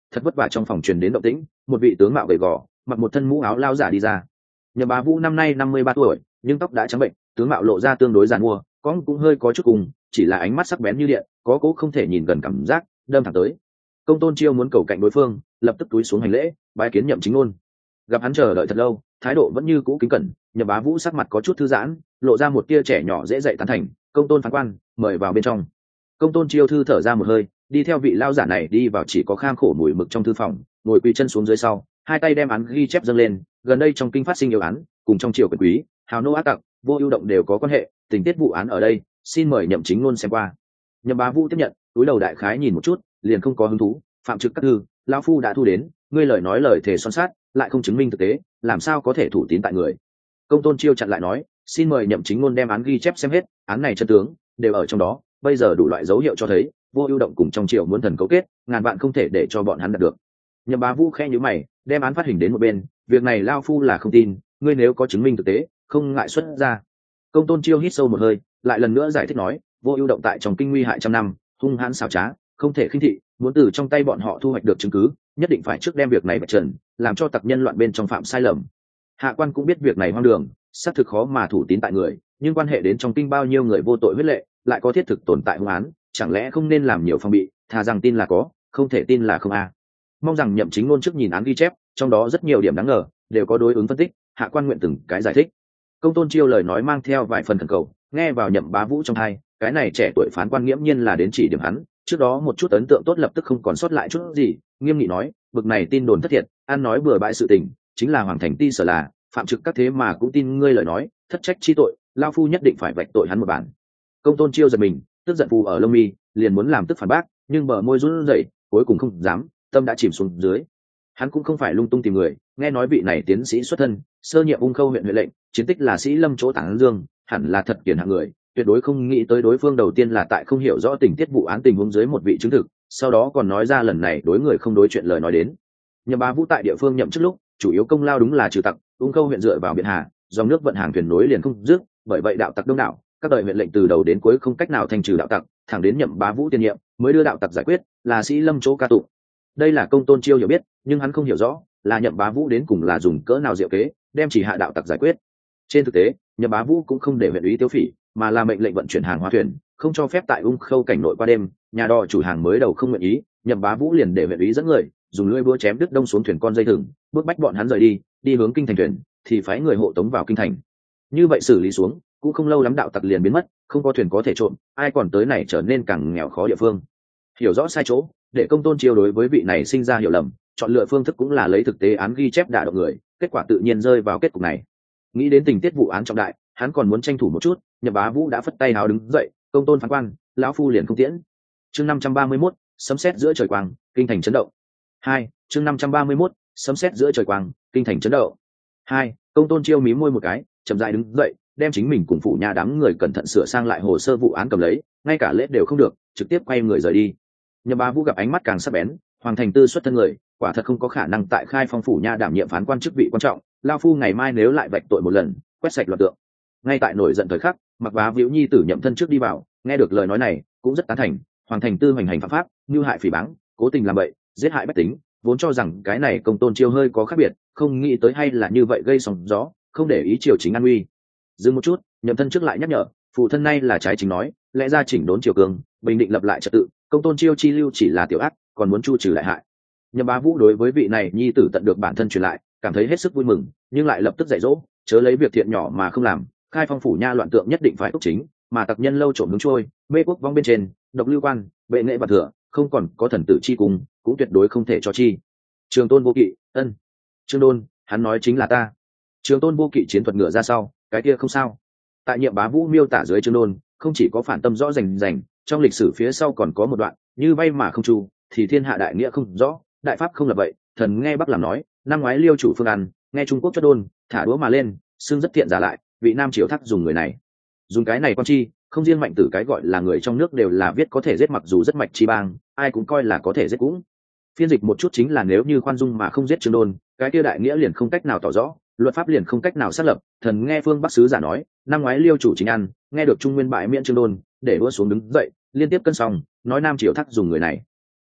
thật vất vả trong phòng truyền đến động tĩnh, một vị tướng mạo gầy gò, mặc một thân mũ áo lao giả đi ra. Nhậm Bá Vũ năm nay năm mươi ba tuổi, nhưng tóc đã trắng bệnh, tướng mạo lộ ra tương đối giàn mua, có cũng hơi có chút cùng, chỉ là ánh mắt sắc bén như điện, có cố không thể nhìn gần cảm giác, đâm thẳng tới. Công Tôn Chiêu muốn cầu cạnh đối phương, lập tức túi xuống hành lễ, bái kiến Nhậm Chính Ngôn. Gặp hắn chờ đợi thật lâu, thái độ vẫn như cũ kính cẩn, Nhậm Bá Vũ sắc mặt có chút thư giãn, lộ ra một tia trẻ nhỏ dễ dạy tán thành. Công Tôn phán quan, mời vào bên trong. Công Tôn Chiêu thư thở ra một hơi, đi theo vị lao giả này đi vào chỉ có kham khổ mùi mực trong thư phòng, ngồi quỳ chân xuống dưới sau, hai tay đem án ghi chép dâng lên. Gần đây trong kinh phát sinh nhiều án, cùng trong triều quyền quý, hào nô ác tặc, vô ưu động đều có quan hệ, tình tiết vụ án ở đây, xin mời Nhậm Chính Ngôn xem qua. Nhậm Bá Vũ tiếp nhận, túi đầu đại khái nhìn một chút, liền không có hứng thú. Phạm trực các thư, lão phu đã thu đến, ngươi lời nói lời thề son sát, lại không chứng minh thực tế, làm sao có thể thủ tín tại người. Công Tôn Chiêu chặn lại nói, xin mời Nhậm Chính Ngôn đem án ghi chép xem hết, án này chân tướng đều ở trong đó, bây giờ đủ loại dấu hiệu cho thấy vô ưu động cùng trong triều muốn thần cấu kết, ngàn vạn không thể để cho bọn hắn đạt được. Nhậm Bá Vũ khẽ nhíu mày, đem án phát hình đến một bên, việc này lao phu là không tin, ngươi nếu có chứng minh thực tế, không ngại xuất ra. Công Tôn Chiêu hít sâu một hơi, lại lần nữa giải thích nói, vô ưu động tại trong kinh nguy hại trăm năm, hung hãn xảo trá, không thể khinh thị, muốn từ trong tay bọn họ thu hoạch được chứng cứ, nhất định phải trước đem việc này vạch trần, làm cho tặc nhân loạn bên trong phạm sai lầm. Hạ quan cũng biết việc này hoang đường, xác thực khó mà thủ tín tại người, nhưng quan hệ đến trong kinh bao nhiêu người vô tội huyết lệ, lại có thiết thực tồn tại hung án, chẳng lẽ không nên làm nhiều phòng bị, thà rằng tin là có, không thể tin là không a. À. Mong rằng Nhậm Chính Ngôn trước nhìn án ghi chép, trong đó rất nhiều điểm đáng ngờ, đều có đối ứng phân tích, hạ quan nguyện từng cái giải thích. Công Tôn Chiêu lời nói mang theo vài phần thần cầu, nghe vào Nhậm Bá Vũ trong tai, cái này trẻ tuổi phán quan nghiễm nhiên là đến chỉ điểm hắn, trước đó một chút ấn tượng tốt lập tức không còn sót lại chút gì, nghiêm nghị nói, bực này tin đồn thất thiệt, ăn nói bừa bãi sự tình, chính là Hoàng Thành Ti sở là, phạm trực các thế mà cũng tin ngươi lời nói, thất trách chi tội, lao phu nhất định phải vạch tội hắn một bản. Công Tôn Chiêu giật mình, tức giận phù ở lông mi, liền muốn làm tức phản bác, nhưng bờ môi run rẩy, cuối cùng không dám, tâm đã chìm xuống dưới. Hắn cũng không phải lung tung tìm người, nghe nói vị này tiến sĩ xuất thân, sơ nhiệm Ung Khâu huyện huyện lệnh, chiến tích là sĩ lâm chỗ Tảng Dương, hẳn là thật kiển hạng người, tuyệt đối không nghĩ tới đối phương đầu tiên là tại không hiểu rõ tình tiết vụ án tình huống dưới một vị chứng thực, sau đó còn nói ra lần này đối người không đối chuyện lời nói đến. Nhậm Bá Vũ tại địa phương nhậm chức lúc, chủ yếu công lao đúng là trừ tặc, Ung Khâu huyện dựa vào biển Hà, dòng nước vận hàng thuyền nối liền không dứt, bởi vậy đạo tặc đông đảo, các đời huyện lệnh từ đầu đến cuối không cách nào thanh trừ đạo tặc, thẳng đến Nhậm Bá Vũ tiên nhiệm mới đưa đạo tặc giải quyết, là sĩ lâm chỗ ca tụng. Đây là Công Tôn Chiêu hiểu biết, nhưng hắn không hiểu rõ là Nhậm Bá Vũ đến cùng là dùng cỡ nào diệu kế đem chỉ hạ đạo tặc giải quyết. Trên thực tế, Nhậm Bá Vũ cũng không để huyện úy tiêu phỉ, mà là mệnh lệnh vận chuyển hàng hóa thuyền, không cho phép tại Ung Khâu cảnh nội qua đêm, nhà đò chủ hàng mới đầu không nguyện ý, Nhậm Bá Vũ liền để huyện úy dẫn người dùng lưỡi búa chém đứt đông xuống thuyền con dây thừng, bước bách bọn hắn rời đi, đi hướng kinh thành thuyền, thì phái người hộ tống vào kinh thành. Như vậy xử lý xuống, cũng không lâu lắm đạo tặc liền biến mất, không có thuyền có thể trộm, ai còn tới này trở nên càng nghèo khó địa phương. Hiểu rõ sai chỗ, để Công Tôn Chiêu đối với vị này sinh ra hiểu lầm, chọn lựa phương thức cũng là lấy thực tế án ghi chép đả động người, kết quả tự nhiên rơi vào kết cục này. Nghĩ đến tình tiết vụ án trọng đại, hắn còn muốn tranh thủ một chút, Nhậm Bá Vũ đã phất tay háo đứng dậy, Công Tôn phán quan, lão phu liền không tiễn. Chương năm trăm ba mươi mốt, sấm sét giữa trời quang, kinh thành chấn động. Hai, chương năm trăm ba mươi mốt, sấm sét giữa trời quang, kinh thành chấn động. Hai, Công Tôn Chiêu mí môi một cái, chậm rãi đứng dậy, đem chính mình cùng phụ nhà đám người cẩn thận sửa sang lại hồ sơ vụ án cầm lấy, ngay cả lễ đều không được, trực tiếp quay người rời đi. Nhậm Bá Vũ gặp ánh mắt càng sắc bén, Hoàng Thành Tư xuất thân người, quả thật không có khả năng tại Khai Phong phủ nha đảm nhiệm phán quan chức vị quan trọng, lao phu ngày mai nếu lại vạch tội một lần, quét sạch loạn tượng. Ngay tại nổi giận thời khắc, Mặc Bá Viễu Nhi tử nhậm thân trước đi vào, nghe được lời nói này, cũng rất tán thành, Hoàng Thành Tư hoành hành phạm pháp, mưu hại phỉ báng, cố tình làm bậy, giết hại bách tính, vốn cho rằng cái này Công Tôn Chiêu hơi có khác biệt, không nghĩ tới hay là như vậy gây sóng gió, không để ý triều chính an nguy. Dừng một chút, nhậm thân trước lại nhắc nhở, phụ thân nay là trái chính nói, lẽ ra chỉnh đốn triều cường, bình định lập lại trật tự, Công Tôn Chiêu chi lưu chỉ là tiểu ác, còn muốn chu trừ lại hại. Nhậm Bá Vũ đối với vị này nhi tử tận được bản thân truyền lại, cảm thấy hết sức vui mừng, nhưng lại lập tức dạy dỗ, chớ lấy việc thiện nhỏ mà không làm, Khai Phong phủ nha loạn tượng nhất định phải túc chính, mà tặc nhân lâu trộm hướng trôi, mê quốc vong bên trên, độc lưu quan, bệ nghệ và thừa, không còn có thần tử chi cùng, cũng tuyệt đối không thể cho chi. Trường Tôn vô kỵ, ân. Trương Đôn, hắn nói chính là ta. Trường Tôn vô kỵ chiến thuật ngựa ra sau, cái kia không sao. Tại Nhiệm Bá Vũ miêu tả dưới Trương Đôn, không chỉ có phản tâm rõ rành rành, trong lịch sử phía sau còn có một đoạn, như bay mà không chu, thì thiên hạ đại nghĩa không rõ, đại pháp không lập vậy, thần nghe Bắc làm nói, năm ngoái Liêu chủ phương ăn, nghe Trung Quốc cho Đôn, thả đũa mà lên, xương rất thiện giả lại, vị Nam triều thác dùng người này. Dùng cái này quan chi, không riêng mạnh tử cái gọi là người trong nước đều là viết có thể giết, mặc dù rất mạch chi bang, ai cũng coi là có thể giết cũng. Phiên dịch một chút chính là nếu như khoan dung mà không giết Trương Đôn, cái kia đại nghĩa liền không cách nào tỏ rõ, luật pháp liền không cách nào xác lập. Thần nghe phương Bắc sứ giả nói, năm ngoái Liêu chủ chính ăn, nghe được Trung Nguyên bại miễn Trương Đôn, để đua xuống đứng dậy, liên tiếp cân xong, nói Nam triều thác dùng người này.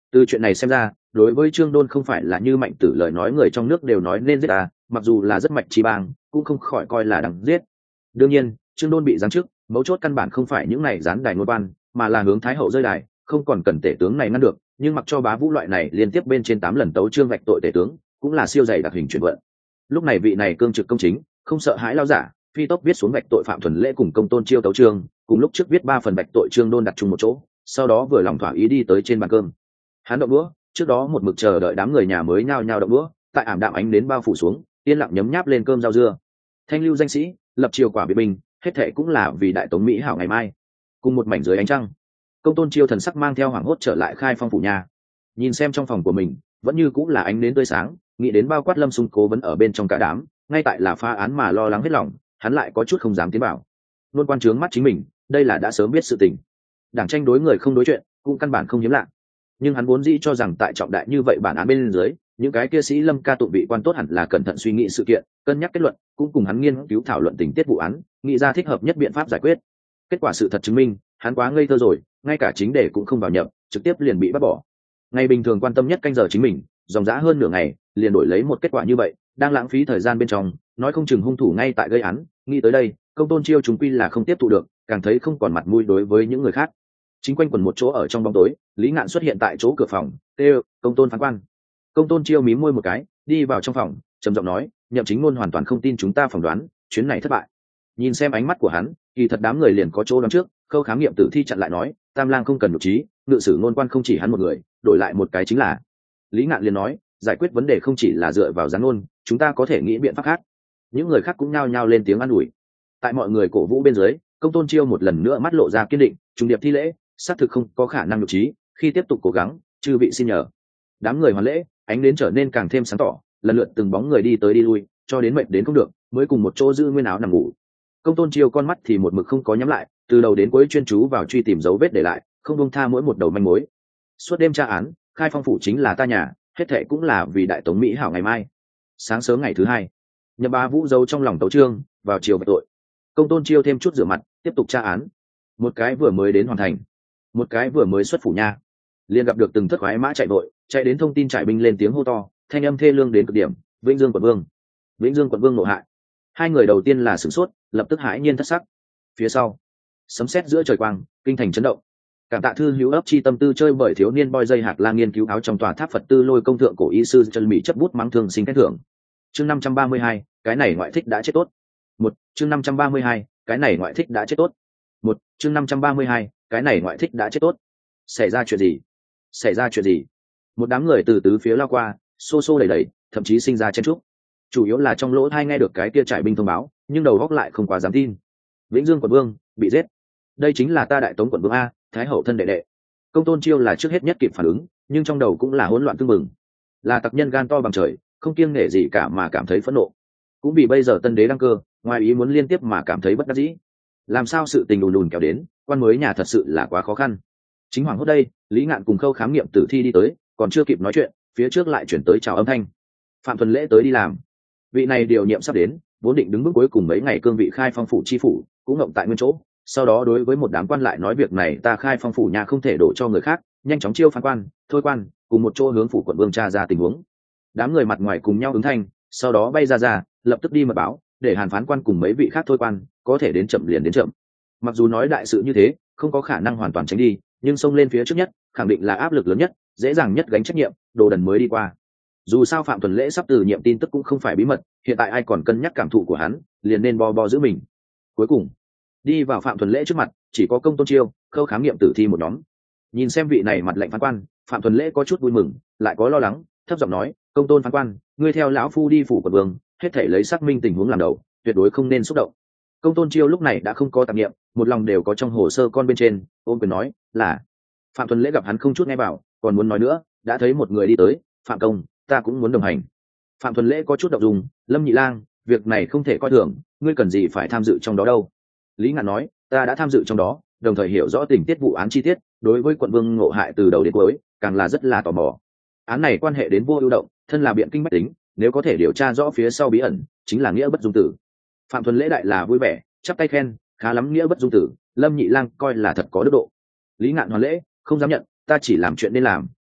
Từ chuyện này xem ra, đối với Trương Đôn không phải là như Mạnh Tử lời nói người trong nước đều nói nên giết ta, mặc dù là rất mạnh chi bang, cũng không khỏi coi là đằng giết. Đương nhiên, Trương Đôn bị giáng chức, mấu chốt căn bản không phải những này gián đài ngôn quan, mà là hướng Thái hậu rơi đài, không còn cần tể tướng này ngăn được, nhưng mặc cho Bá Vũ loại này liên tiếp bên trên tám lần tấu trương vạch tội tể tướng, cũng là siêu dày đặc hình chuyển vận. Lúc này vị này cương trực công chính, không sợ hãi lao giả, phi tốc viết xuống vạch tội Phạm Thuần Lễ cùng Công Tôn Chiêu tấu trương, cùng lúc trước viết ba phần vạch tội Trương Đôn đặt chung một chỗ, sau đó vừa lòng thỏa ý đi tới trên bàn cơm. Hắn động đũa, trước đó một mực chờ đợi đám người nhà mới nhao nhao động đũa, tại ảm đạm ánh đến bao phủ xuống, yên lặng nhấm nháp lên cơm rau dưa. Thanh lưu danh sĩ, lập triều quả biệt bình, hết thệ cũng là vì đại tống mỹ hảo ngày mai. Cùng một mảnh dưới ánh trăng, Công Tôn Chiêu thần sắc mang theo hoảng hốt trở lại Khai Phong phủ nhà. Nhìn xem trong phòng của mình, vẫn như cũng là ánh đến tươi sáng, nghĩ đến bao quát Lâm Xung cố vấn ở bên trong cả đám, ngay tại là phá án mà lo lắng hết lòng, hắn lại có chút không dám tiến vào. Luôn quan trướng mắt chính mình, đây là đã sớm biết sự tình. Đảng tranh đối người không đối chuyện, cũng căn bản không hiếm lạ. Nhưng hắn vốn dĩ cho rằng tại trọng đại như vậy bản án bên dưới, những cái kia sĩ Lâm ca tụng vị quan tốt hẳn là cẩn thận suy nghĩ sự kiện, cân nhắc kết luận, cũng cùng hắn nghiên cứu thảo luận tình tiết vụ án, nghĩ ra thích hợp nhất biện pháp giải quyết. Kết quả sự thật chứng minh, hắn quá ngây thơ rồi, ngay cả chính đề cũng không vào nhập, trực tiếp liền bị bắt bỏ. Ngày bình thường quan tâm nhất canh giờ chính mình, dòng dã hơn nửa ngày, liền đổi lấy một kết quả như vậy, đang lãng phí thời gian bên trong, nói không chừng hung thủ ngay tại gây án. Nghĩ tới đây, Công Tôn Chiêu chúng quy là không tiếp thụ được, càng thấy không còn mặt mũi đối với những người khác. Chính quanh quần một chỗ ở trong bóng tối, Lý Ngạn xuất hiện tại chỗ cửa phòng, kêu Công Tôn phán quan. Công Tôn Chiêu mím môi một cái, đi vào trong phòng, trầm giọng nói, Nhậm Chính Ngôn hoàn toàn không tin chúng ta phỏng đoán, chuyến này thất bại. Nhìn xem ánh mắt của hắn, kỳ thật đám người liền có chỗ đoán trước. Khâu khám nghiệm tử thi chặn lại nói, Tam Lang không cần nhục trí, ngự sử ngôn quan không chỉ hắn một người, đổi lại một cái chính là. Lý Ngạn liền nói, giải quyết vấn đề không chỉ là dựa vào gián ngôn, chúng ta có thể nghĩ biện pháp khác. Những người khác cũng nhao nhao lên tiếng an ủi. Tại mọi người cổ vũ bên dưới, Công Tôn Chiêu một lần nữa mắt lộ ra kiên định, trung điệp thi lễ, xác thực không có khả năng nhục trí, khi tiếp tục cố gắng, chư vị xin nhờ. Đám người hoàn lễ, ánh đến trở nên càng thêm sáng tỏ, lần lượt từng bóng người đi tới đi lui, cho đến mệt đến không được, mới cùng một chỗ giữ nguyên áo nằm ngủ. Công Tôn Chiêu con mắt thì một mực không có nhắm lại, từ đầu đến cuối chuyên chú vào truy tìm dấu vết để lại, không buông tha mỗi một đầu manh mối. Suốt đêm tra án, Khai Phong phủ chính là ta nhà, hết thệ cũng là vì đại tống mỹ hảo ngày mai. Sáng sớm ngày thứ hai, Nhậm Bá Vũ giấu trong lòng tấu trương, vào chiều về tội. Công Tôn Chiêu thêm chút rửa mặt, tiếp tục tra án. Một cái vừa mới đến hoàn thành, một cái vừa mới xuất phủ nha, liền gặp được từng thất khoái mã chạy vội, chạy đến thông tin trại binh lên tiếng hô to, thanh âm thê lương đến cực điểm, Vĩnh Dương quận vương, Vĩnh Dương quận vương nộ hại. Hai người đầu tiên là sửng sốt, lập tức hãi nhiên thất sắc. Phía sau, sấm sét giữa trời quang, kinh thành chấn động. Cảm tạ thư hữu ấp chi tâm tư chơi bởi thiếu niên boy dây hạt la nghiên cứu áo trong tòa tháp Phật tư lôi công thượng cổ y sư chân mỹ chấp bút mắng thường sinh khen thưởng. Chương năm trăm ba mươi hai, cái này ngoại thích đã chết tốt. Một, chương năm trăm ba mươi hai, cái này ngoại thích đã chết tốt. Một, chương năm trăm ba mươi hai, cái này ngoại thích đã chết tốt. Xảy ra chuyện gì? Xảy ra chuyện gì? Một đám người từ tứ phía lao qua, xô xô đẩy đẩy, thậm chí sinh ra chen trúc. Chủ yếu là trong lỗ tai nghe được cái kia trại binh thông báo, nhưng đầu góc lại không quá dám tin. Vĩnh Dương quận vương bị giết. Đây chính là ta đại tống quận vương a, thái hậu thân đệ đệ. Công Tôn Chiêu là trước hết nhất kịp phản ứng, nhưng trong đầu cũng là hỗn loạn tương mừng. Là tặc nhân gan to bằng trời, không kiêng nể gì cả mà cảm thấy phẫn nộ. Cũng vì bây giờ tân đế đăng cơ, ngoài ý muốn liên tiếp mà cảm thấy bất đắc dĩ. Làm sao sự tình đùn đùn kéo đến, quan mới nhà thật sự là quá khó khăn. Chính hoàng hốt đây, Lý Ngạn cùng Khâu khám nghiệm tử thi đi tới, còn chưa kịp nói chuyện, phía trước lại chuyển tới chào âm thanh. Phạm Thuần Lễ tới đi làm. Vị này điều nhiệm sắp đến, vốn định đứng bước cuối cùng mấy ngày cương vị Khai Phong phủ chi phủ, cũng ngậm tại nguyên chỗ. Sau đó đối với một đám quan lại nói việc này ta Khai Phong phủ nhà không thể đổ cho người khác, nhanh chóng chiêu phán quan, thôi quan, cùng một chỗ hướng phủ quận vương tra ra tình huống. Đám người mặt ngoài cùng nhau ứng thanh, sau đó bay ra ra, lập tức đi mật báo, để Hàn phán quan cùng mấy vị khác thôi quan, có thể đến chậm liền đến chậm. Mặc dù nói đại sự như thế, không có khả năng hoàn toàn tránh đi, nhưng xông lên phía trước nhất, khẳng định là áp lực lớn nhất, dễ dàng nhất gánh trách nhiệm, đồ đần mới đi qua. Dù sao Phạm Thuần Lễ sắp từ nhiệm tin tức cũng không phải bí mật, hiện tại ai còn cân nhắc cảm thụ của hắn, liền nên bo bo giữ mình. Cuối cùng, đi vào Phạm Thuần Lễ trước mặt, chỉ có Công Tôn Chiêu, Khâu khám nghiệm tử thi một nhóm. Nhìn xem vị này mặt lạnh phán quan, Phạm Thuần Lễ có chút vui mừng, lại có lo lắng, thấp giọng nói, Công Tôn phán quan, ngươi theo lão phu đi phủ quận vương, hết thảy lấy xác minh tình huống làm đầu, tuyệt đối không nên xúc động. Công Tôn Chiêu lúc này đã không có tạp niệm, một lòng đều có trong hồ sơ con bên trên, ôm quyền nói, là. Phạm Thuần Lễ gặp hắn không chút nghe vào, còn muốn nói nữa, đã thấy một người đi tới, Phạm công, ta cũng muốn đồng hành. Phạm Thuần Lễ có chút động dung, Lâm Nhị Lang, việc này không thể coi thường, ngươi cần gì phải tham dự trong đó đâu. Lý Ngạn nói, ta đã tham dự trong đó, đồng thời hiểu rõ tình tiết vụ án chi tiết, đối với quận vương ngộ hại từ đầu đến cuối, càng là rất là tò mò. Án này quan hệ đến vô ưu động, thân là biện kinh bách tính, nếu có thể điều tra rõ phía sau bí ẩn, chính là nghĩa bất dung tử. Phạm Thuần Lễ đại là vui vẻ, chắp tay khen, khá lắm nghĩa bất dung tử, Lâm Nhị Lang coi là thật có đức độ. Lý Ngạn hoàn lễ, không dám nhận, ta chỉ làm chuyện nên làm,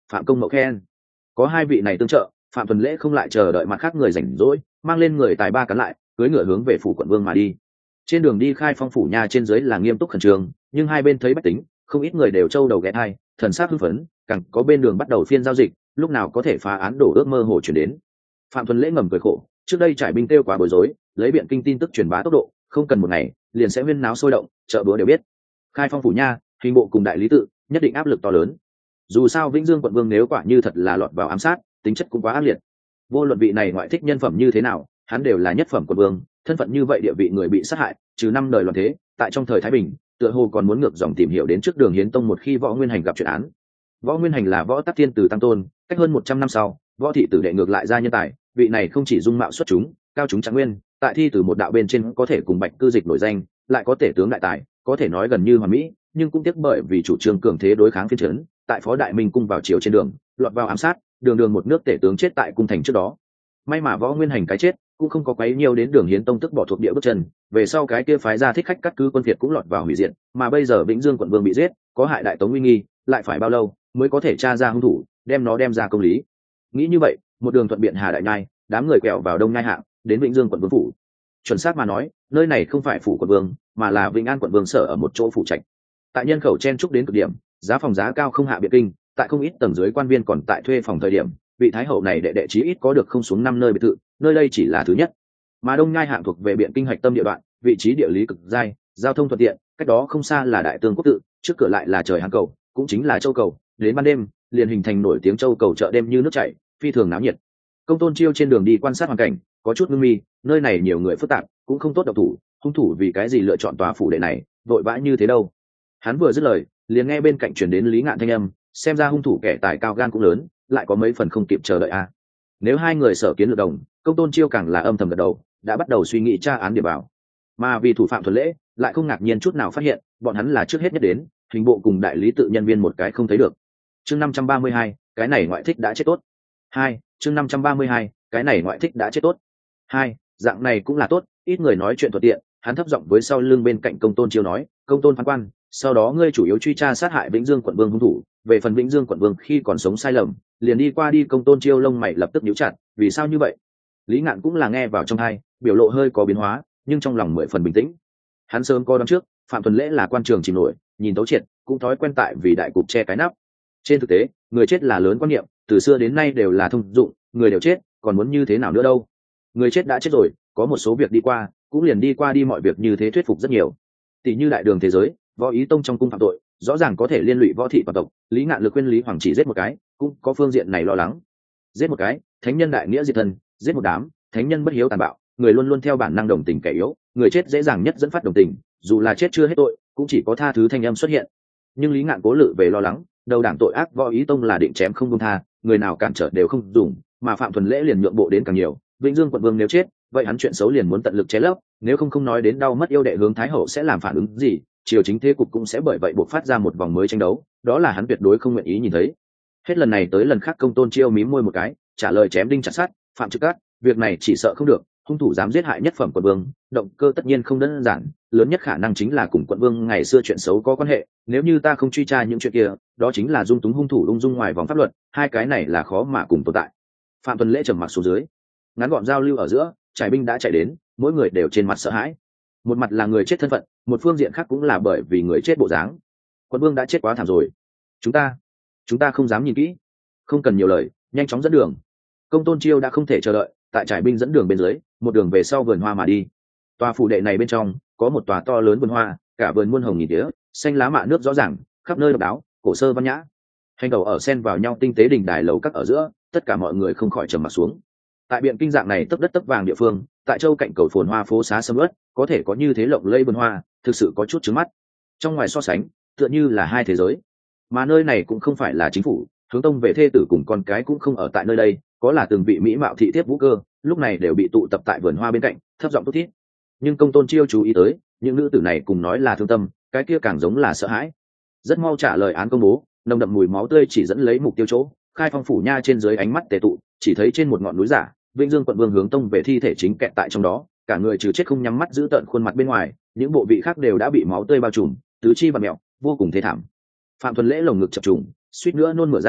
Phạm Công Mậu khen. Có hai vị này tương trợ, Phạm Tuần Lễ không lại chờ đợi mặt khác người rảnh rỗi, mang lên người tài ba cắn lại, cưỡi ngựa hướng về phủ quận vương mà đi. Trên đường đi khai phong phủ nha trên dưới là nghiêm túc khẩn trương, nhưng hai bên thấy bách tính, không ít người đều trâu đầu ghé thai, thần sắc hưng phấn, càng có bên đường bắt đầu phiên giao dịch, lúc nào có thể phá án đổ ước mơ hồ chuyển đến. Phạm Tuần Lễ ngầm cười khổ, trước đây trải binh tiêu quá bối rối, lấy biện kinh tin tức truyền bá tốc độ, không cần một ngày, liền sẽ huyên náo sôi động, chợ búa đều biết. Khai phong phủ nha, hình bộ cùng đại lý tự, nhất định áp lực to lớn. Dù sao Vĩnh Dương quận vương nếu quả như thật là lọt vào ám sát, tính chất cũng quá ác liệt. Vô luận vị này ngoại thích nhân phẩm như thế nào, hắn đều là nhất phẩm quận vương, thân phận như vậy địa vị người bị sát hại, trừ năm đời loạn thế, tại trong thời Thái Bình, tựa hồ còn muốn ngược dòng tìm hiểu đến trước Đường Hiến Tông một khi Võ Nguyên Hành gặp chuyện án. Võ Nguyên Hành là Võ Tắc Thiên từ tăng tôn, cách hơn một trăm năm sau, Võ thị tử đệ ngược lại ra nhân tài, vị này không chỉ dung mạo xuất chúng, cao chúng trạng nguyên, tại thi từ một đạo bên trên có thể cùng Bạch Cư Dịch nổi danh, lại có thể tướng đại tài, có thể nói gần như hoàn mỹ, nhưng cũng tiếc bởi vì chủ trương cường thế đối kháng phiên trấn, tại Phó Đại Minh cung vào chiều trên đường, lọt vào ám sát, đường đường một nước tể tướng chết tại cung thành trước đó. May mà Võ Nguyên Hành cái chết cũng không có quấy nhiều đến Đường Hiến Tông tức bỏ thuộc địa bước chân, về sau cái kia phái ra thích khách cắt cứ quân Việt cũng lọt vào hủy diệt, mà bây giờ Vĩnh Dương quận vương bị giết, có hại đại tống uy nghi, lại phải bao lâu mới có thể tra ra hung thủ, đem nó đem ra công lý. Nghĩ như vậy, một đường thuận biện Hà Đại Nhai, đám người quẹo vào Đông Nhai hạng, đến Vĩnh Dương quận vương phủ. Chuẩn xác mà nói, nơi này không phải phủ quận vương, mà là Vĩnh An quận vương sở ở một chỗ phủ trạch. Tại nhân khẩu chen trúc đến cực điểm, giá phòng giá cao không hạ biện kinh, tại không ít tầng dưới quan viên còn tại thuê phòng thời điểm, vị thái hậu này đệ đệ chí ít có được không xuống năm nơi biệt thự, nơi đây chỉ là thứ nhất. Mà Đông Nhai hạng thuộc về biện kinh hạch tâm địa đoạn, vị trí địa lý cực dai, giao thông thuận tiện, cách đó không xa là Đại Tương Quốc tự, trước cửa lại là Trời Hán cầu, cũng chính là Châu cầu, đến ban đêm, liền hình thành nổi tiếng Châu cầu chợ đêm như nước chảy, phi thường náo nhiệt. Công Tôn Chiêu trên đường đi quan sát hoàn cảnh, có chút ngưng mi, nơi này nhiều người phức tạp, cũng không tốt độc thủ, hung thủ vì cái gì lựa chọn tòa phủ đệ này, vội vã như thế đâu. Hắn vừa dứt lời, liền nghe bên cạnh truyền đến Lý Ngạn thanh âm, xem ra hung thủ kẻ tài cao gan cũng lớn, lại có mấy phần không kịp chờ đợi a. À. Nếu hai người sở kiến lược đồng, Công Tôn Chiêu càng là âm thầm gật đầu, đã bắt đầu suy nghĩ tra án điểm vào. Mà vì thủ phạm Thuần Lễ, lại không ngạc nhiên chút nào phát hiện, bọn hắn là trước hết nhất đến, hình bộ cùng đại lý tự nhân viên một cái không thấy được. Chương năm trăm ba mươi hai, cái này ngoại thích đã chết tốt. Hai, chương năm trăm ba mươi hai, cái này ngoại thích đã chết tốt. Hai, dạng này cũng là tốt, ít người nói chuyện thuận tiện, hắn thấp giọng với sau lưng bên cạnh Công Tôn Chiêu nói, Công Tôn phán quan, sau đó ngươi chủ yếu truy tra sát hại Vĩnh Dương quận vương hung thủ, về phần Vĩnh Dương quận vương khi còn sống sai lầm, liền đi qua đi. Công Tôn Chiêu lông mày lập tức nhíu chặt, vì sao như vậy? Lý Ngạn cũng là nghe vào trong tai, biểu lộ hơi có biến hóa, nhưng trong lòng mười phần bình tĩnh. Hắn sớm coi đoán trước, Phạm Tuần Lễ là quan trường chìm nổi, nhìn tấu triệt, cũng thói quen tại vì đại cục che cái nắp. Trên thực tế, người chết là lớn quan niệm, từ xưa đến nay đều là thông dụng, người đều chết, còn muốn như thế nào nữa đâu? Người chết đã chết rồi, có một số việc đi qua, cũng liền đi qua đi, mọi việc như thế thuyết phục rất nhiều. Tỷ như đại đường thế giới, Võ Ý Tông trong cung phạm tội, rõ ràng có thể liên lụy võ thị và tộc, Lý Ngạn lực khuyên Lý Hoàng chỉ giết một cái, cũng có phương diện này lo lắng. Giết một cái, thánh nhân đại nghĩa diệt thân, giết một đám, thánh nhân bất hiếu tàn bạo, người luôn luôn theo bản năng đồng tình kẻ yếu, người chết dễ dàng nhất dẫn phát đồng tình, dù là chết chưa hết tội, cũng chỉ có tha thứ thanh âm xuất hiện. Nhưng Lý Ngạn cố lự về lo lắng, đầu đảng tội ác Võ Ý Tông là định chém không buông tha, người nào cản trở đều không dùng, mà Phạm Thuần Lễ liền nhượng bộ đến càng nhiều. Vĩnh Dương quận vương nếu chết, vậy hắn chuyện xấu liền muốn tận lực che lấp, nếu không không nói đến đau mất yêu đệ hướng thái hậu sẽ làm phản ứng gì, triều chính thế cục cũng sẽ bởi vậy buộc phát ra một vòng mới tranh đấu, đó là hắn tuyệt đối không nguyện ý nhìn thấy. Hết lần này tới lần khác Công Tôn Chiêu mím môi một cái, trả lời chém đinh chặt sắt, Phạm Trực Cát, việc này chỉ sợ không được, hung thủ dám giết hại nhất phẩm quận vương, động cơ tất nhiên không đơn giản, lớn nhất khả năng chính là cùng quận vương ngày xưa chuyện xấu có quan hệ, nếu như ta không truy tra những chuyện kia, đó chính là dung túng hung thủ ung dung ngoài vòng pháp luật, hai cái này là khó mà cùng tồn tại. Phạm Tuần Lễ trầm mặc xuống dưới, ngắn gọn giao lưu ở giữa, trải binh đã chạy đến, mỗi người đều trên mặt sợ hãi. Một mặt là người chết thân phận, một phương diện khác cũng là bởi vì người chết bộ dáng. Quận vương đã chết quá thảm rồi, chúng ta chúng ta không dám nhìn kỹ, không cần nhiều lời, nhanh chóng dẫn đường. Công Tôn Chiêu đã không thể chờ đợi, tại trải binh dẫn đường bên dưới, một đường về sau vườn hoa mà đi. Tòa phủ đệ này bên trong có một tòa to lớn vườn hoa, cả vườn muôn hồng nghìn tía, xanh lá mạ nước rõ ràng, khắp nơi độc đáo, cổ sơ văn nhã. Hành đầu ở xen vào nhau tinh tế đình đài lầu các ở giữa, tất cả mọi người không khỏi trầm mặt xuống. Tại biện kinh dạng này tấp đất tấp vàng địa phương, tại châu cạnh cầu phồn hoa phố xá sầm uất, có thể có như thế lộng lẫy vườn hoa, thực sự có chút trứng mắt. Trong ngoài so sánh, tựa như là hai thế giới. Mà nơi này cũng không phải là chính phủ, hướng tông về thê tử cùng con cái cũng không ở tại nơi đây, có là từng vị mỹ mạo thị thiếp vũ cơ, lúc này đều bị tụ tập tại vườn hoa bên cạnh, thấp giọng thút thít. Nhưng Công Tôn Chiêu chú ý tới, những nữ tử này cùng nói là thương tâm, cái kia càng giống là sợ hãi. Rất mau trả lời án công bố, nồng đậm mùi máu tươi chỉ dẫn lấy mục tiêu chỗ, khai phong phủ nha trên dưới ánh mắt tề tụ, chỉ thấy trên một ngọn núi giả, Vĩnh Dương quận vương hướng tông về thi thể chính kẹt tại trong đó, cả người trừ chết không nhắm mắt giữ tợn khuôn mặt bên ngoài, những bộ vị khác đều đã bị máu tươi bao trùm, tứ chi và mẹo, vô cùng thê thảm. Phạm Thuần Lễ lồng ngực chập trùng, suýt nữa nôn mửa ra,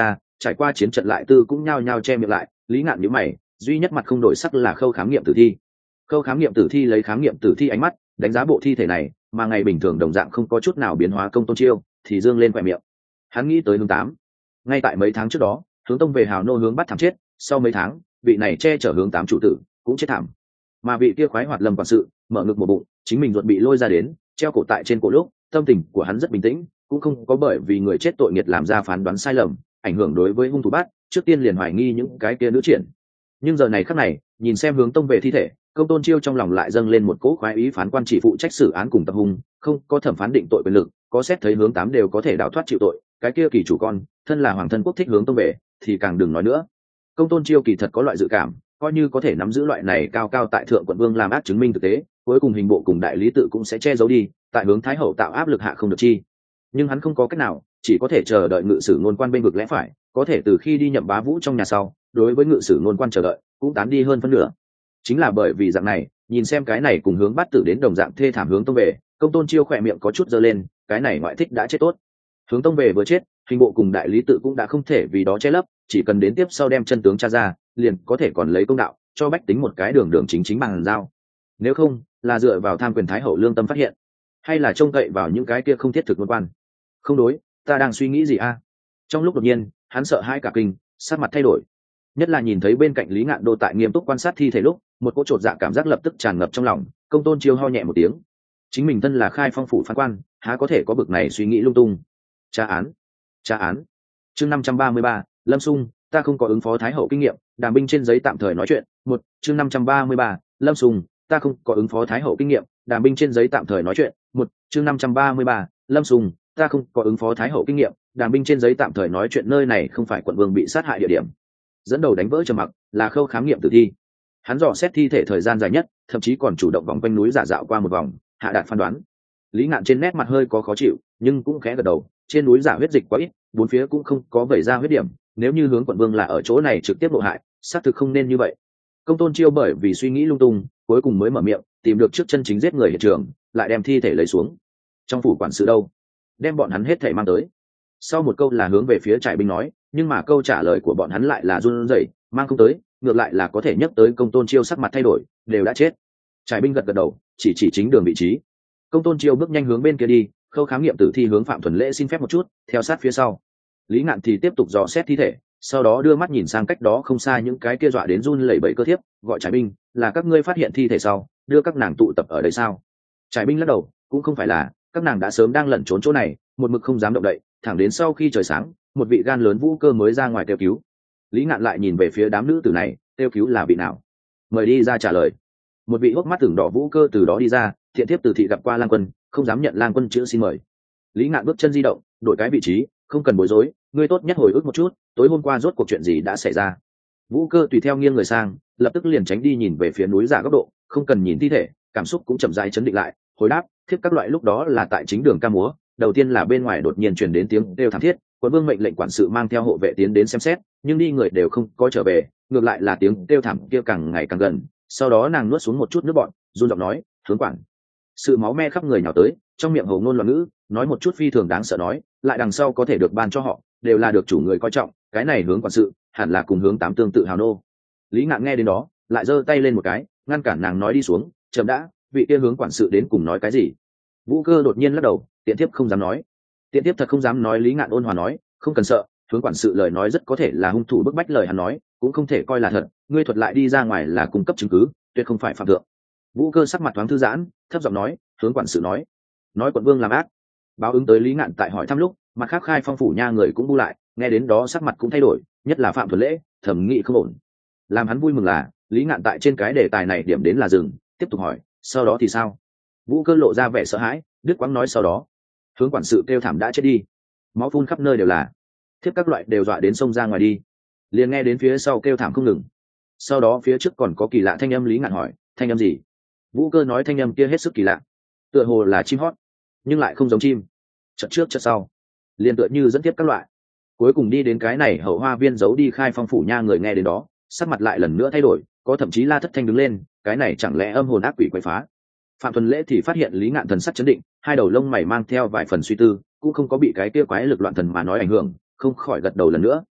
trải qua chiến trận lại tư cũng nhao nhao che miệng lại. Lý Ngạn nhíu mày, duy nhất mặt không đổi sắc là Khâu khám nghiệm tử thi. Khâu khám nghiệm tử thi lấy khám nghiệm tử thi ánh mắt đánh giá bộ thi thể này, mà ngày bình thường đồng dạng không có chút nào biến hóa Công Tôn Chiêu thì dương lên khóe miệng. Hắn nghĩ tới hướng tám. Ngay tại mấy tháng trước đó, hướng tông về hào nô hướng bắt thảm chết, sau mấy tháng, vị này che chở hướng tám chủ tử cũng chết thảm. Mà vị kia khoái hoạt Lâm quản sự, mở ngực một bụng, chính mình ruột bị lôi ra đến, treo cổ tại trên cổ lúc, tâm tình của hắn rất bình tĩnh, cũng không có bởi vì người chết tội nghiệt làm ra phán đoán sai lầm, ảnh hưởng đối với hung thủ bắt, trước tiên liền hoài nghi những cái kia nữ triển. Nhưng giờ này khắc này, nhìn xem hướng tông về thi thể, Công Tôn Chiêu trong lòng lại dâng lên một cỗ khoái ý, phán quan chỉ phụ trách xử án cùng tập hung, không có thẩm phán định tội quyền lực, có xét thấy hướng tám đều có thể đào thoát chịu tội, cái kia kỳ chủ con, thân là hoàng thân quốc thích hướng tông về, thì càng đừng nói nữa. Công Tôn Chiêu kỳ thật có loại dự cảm, coi như có thể nắm giữ loại này cao cao tại thượng quận vương làm ác chứng minh thực tế, cuối cùng hình bộ cùng đại lý tự cũng sẽ che giấu đi, tại hướng thái hậu tạo áp lực hạ không được chi. Nhưng hắn không có cách nào, chỉ có thể chờ đợi ngự sử ngôn quan bên vực lẽ phải, có thể từ khi đi nhậm bá vũ trong nhà sau, đối với ngự sử ngôn quan chờ đợi cũng tán đi hơn phân nửa. Chính là bởi vì dạng này, nhìn xem cái này cùng hướng bắt tử đến đồng dạng thê thảm hướng tông về, Công Tôn Chiêu khỏe miệng có chút giơ lên, cái này ngoại thích đã chết tốt. Hướng tông về vừa chết, hình bộ cùng đại lý tự cũng đã không thể vì đó che lấp, chỉ cần đến tiếp sau đem chân tướng tra ra, liền có thể còn lấy công đạo cho bách tính một cái đường đường chính chính bằng giao. Nếu không, là dựa vào tham quyền thái hậu lương tâm phát hiện, hay là trông cậy vào những cái kia không thiết thực ngôn quan. Không đối, ta đang suy nghĩ gì a? Trong lúc đột nhiên, hắn sợ hãi cả kinh, sắc mặt thay đổi. Nhất là nhìn thấy bên cạnh Lý Ngạn Đô tại nghiêm túc quan sát thi thể lúc, một cỗ chột dạ cảm giác lập tức tràn ngập trong lòng. Công Tôn Chiêu ho nhẹ một tiếng. Chính mình thân là khai phong phủ phán quan, há có thể có bực này suy nghĩ lung tung. Tra án, tra án. Chương năm trăm ba mươi ba, Lâm Sung, ta không có ứng phó thái hậu kinh nghiệm, đàm binh trên giấy tạm thời nói chuyện. Một, chương năm trăm ba mươi ba, Lâm Sung, ta không có ứng phó thái hậu kinh nghiệm, đàm binh trên giấy tạm thời nói chuyện. Một, chương năm trăm ba mươi ba, Lâm Sung, ta không có ứng phó thái hậu kinh nghiệm, đàm binh trên giấy tạm thời nói chuyện. Nơi này không phải quận vương bị sát hại địa điểm. Dẫn đầu đánh vỡ trầm mặc là Khâu khám nghiệm tử thi. Hắn dò xét thi thể thời gian dài nhất, thậm chí còn chủ động vòng quanh núi giả dạo qua một vòng, hạ đạt phán đoán. Lý Ngạn trên nét mặt hơi có khó chịu, nhưng cũng khẽ gật đầu. Trên núi giả huyết dịch quá ít, bốn phía cũng không có vẩy ra huyết điểm, nếu như hướng quận vương là ở chỗ này trực tiếp lộ hại, xác thực không nên như vậy. Công Tôn Chiêu bởi vì suy nghĩ lung tung, cuối cùng mới mở miệng, tìm được trước chân chính giết người hiện trường, lại đem thi thể lấy xuống. Trong phủ quản sự đâu? Đem bọn hắn hết thảy mang tới. Sau một câu là hướng về phía trại binh nói, nhưng mà câu trả lời của bọn hắn lại là run rẩy, mang không tới, ngược lại là có thể nhắc tới. Công Tôn Chiêu sắc mặt thay đổi, đều đã chết. Trại binh gật gật đầu, chỉ chỉ chính đường vị trí. Công Tôn Chiêu bước nhanh hướng bên kia đi, Khâu khám nghiệm tử thi hướng Phạm Thuần Lễ xin phép một chút, theo sát phía sau. Lý Ngạn thì tiếp tục dò xét thi thể, sau đó đưa mắt nhìn sang cách đó không xa những cái kia dọa đến run lẩy bẩy cơ thiếp, gọi trại binh, là các ngươi phát hiện thi thể sau, đưa các nàng tụ tập ở đây sao? Trại binh lắc đầu, cũng không phải là, các nàng đã sớm đang lẩn trốn chỗ này, một mực không dám động đậy, thẳng đến sau khi trời sáng, một vị gan lớn vũ cơ mới ra ngoài kêu cứu. Lý Ngạn lại nhìn về phía đám nữ tử này, kêu cứu là vị nào? Mời đi ra trả lời. Một vị hốc mắt tưởng đỏ vũ cơ từ đó đi ra, thiện thiếp từ thị gặp qua Lang Quân, không dám nhận Lang Quân chữ xin mời. Lý Ngạn bước chân di động, đổi cái vị trí, không cần bối rối, ngươi tốt nhất hồi ức một chút, tối hôm qua rốt cuộc chuyện gì đã xảy ra. Vũ cơ tùy theo nghiêng người sang, lập tức liền tránh đi nhìn về phía núi giả góc độ, không cần nhìn thi thể, cảm xúc cũng chậm rãi chấn định lại, hồi đáp, thiếp các loại lúc đó là tại chính đường ca múa, đầu tiên là bên ngoài đột nhiên truyền đến tiếng kêu thảm thiết, Quận vương mệnh lệnh quản sự mang theo hộ vệ tiến đến xem xét, nhưng đi người đều không có trở về, ngược lại là tiếng kêu thảm kia càng ngày càng gần. Sau đó nàng nuốt xuống một chút nước bọt, run giọng nói, hướng quản sự máu me khắp người nhào tới, trong miệng hầu ngôn loạn ngữ, nói một chút phi thường đáng sợ nói, lại đằng sau có thể được ban cho họ, đều là được chủ người coi trọng, cái này hướng quản sự hẳn là cùng hướng tám tương tự hào nô. Lý Ngạn nghe đến đó, lại giơ tay lên một cái, ngăn cản nàng nói đi xuống, chậm đã, vị kia hướng quản sự đến cùng nói cái gì? Vũ cơ đột nhiên lắc đầu, tiện tiếp không dám nói. Tiện tiếp thật không dám nói. Lý Ngạn ôn hòa nói, không cần sợ, hướng quản sự lời nói rất có thể là hung thủ bức bách lời hắn nói, cũng không thể coi là thật, ngươi thuật lại đi ra ngoài là cung cấp chứng cứ, tuyệt không phải phạm thượng. Vũ cơ sắc mặt thoáng thư giãn, thấp giọng nói, hướng quản sự nói, nói quận vương làm ác. Báo ứng tới Lý Ngạn tại hỏi thăm lúc, mặt khác khai phong phủ nha người cũng bu lại, nghe đến đó sắc mặt cũng thay đổi, nhất là Phạm Thuần Lễ, thẩm nghị không ổn. Làm hắn vui mừng là Lý Ngạn tại trên cái đề tài này điểm đến là dừng, tiếp tục hỏi, sau đó thì sao? Vũ cơ lộ ra vẻ sợ hãi, đứt quãng nói sau đó, hướng quản sự kêu thảm đã chết đi, máu phun khắp nơi đều là, thiếp các loại đều dọa đến sông ra ngoài đi. Liền nghe đến phía sau kêu thảm không ngừng, sau đó phía trước còn có kỳ lạ thanh âm. Lý Ngạn hỏi, thanh âm gì? Vũ cơ nói thanh âm kia hết sức kỳ lạ, tựa hồ là chim hót, nhưng lại không giống chim, chợt trước chợt sau, liền tựa như dẫn tiếp các loại. Cuối cùng đi đến cái này hậu hoa viên giấu đi khai phong phủ nha người nghe đến đó, sắc mặt lại lần nữa thay đổi, có thậm chí la thất thanh đứng lên, cái này chẳng lẽ âm hồn ác quỷ quậy phá? Phạm Thuần Lễ thì phát hiện Lý Ngạn thần sắc chấn định, hai đầu lông mày mang theo vài phần suy tư, cũng không có bị cái kia quái lực loạn thần mà nói ảnh hưởng, không khỏi gật đầu lần nữa.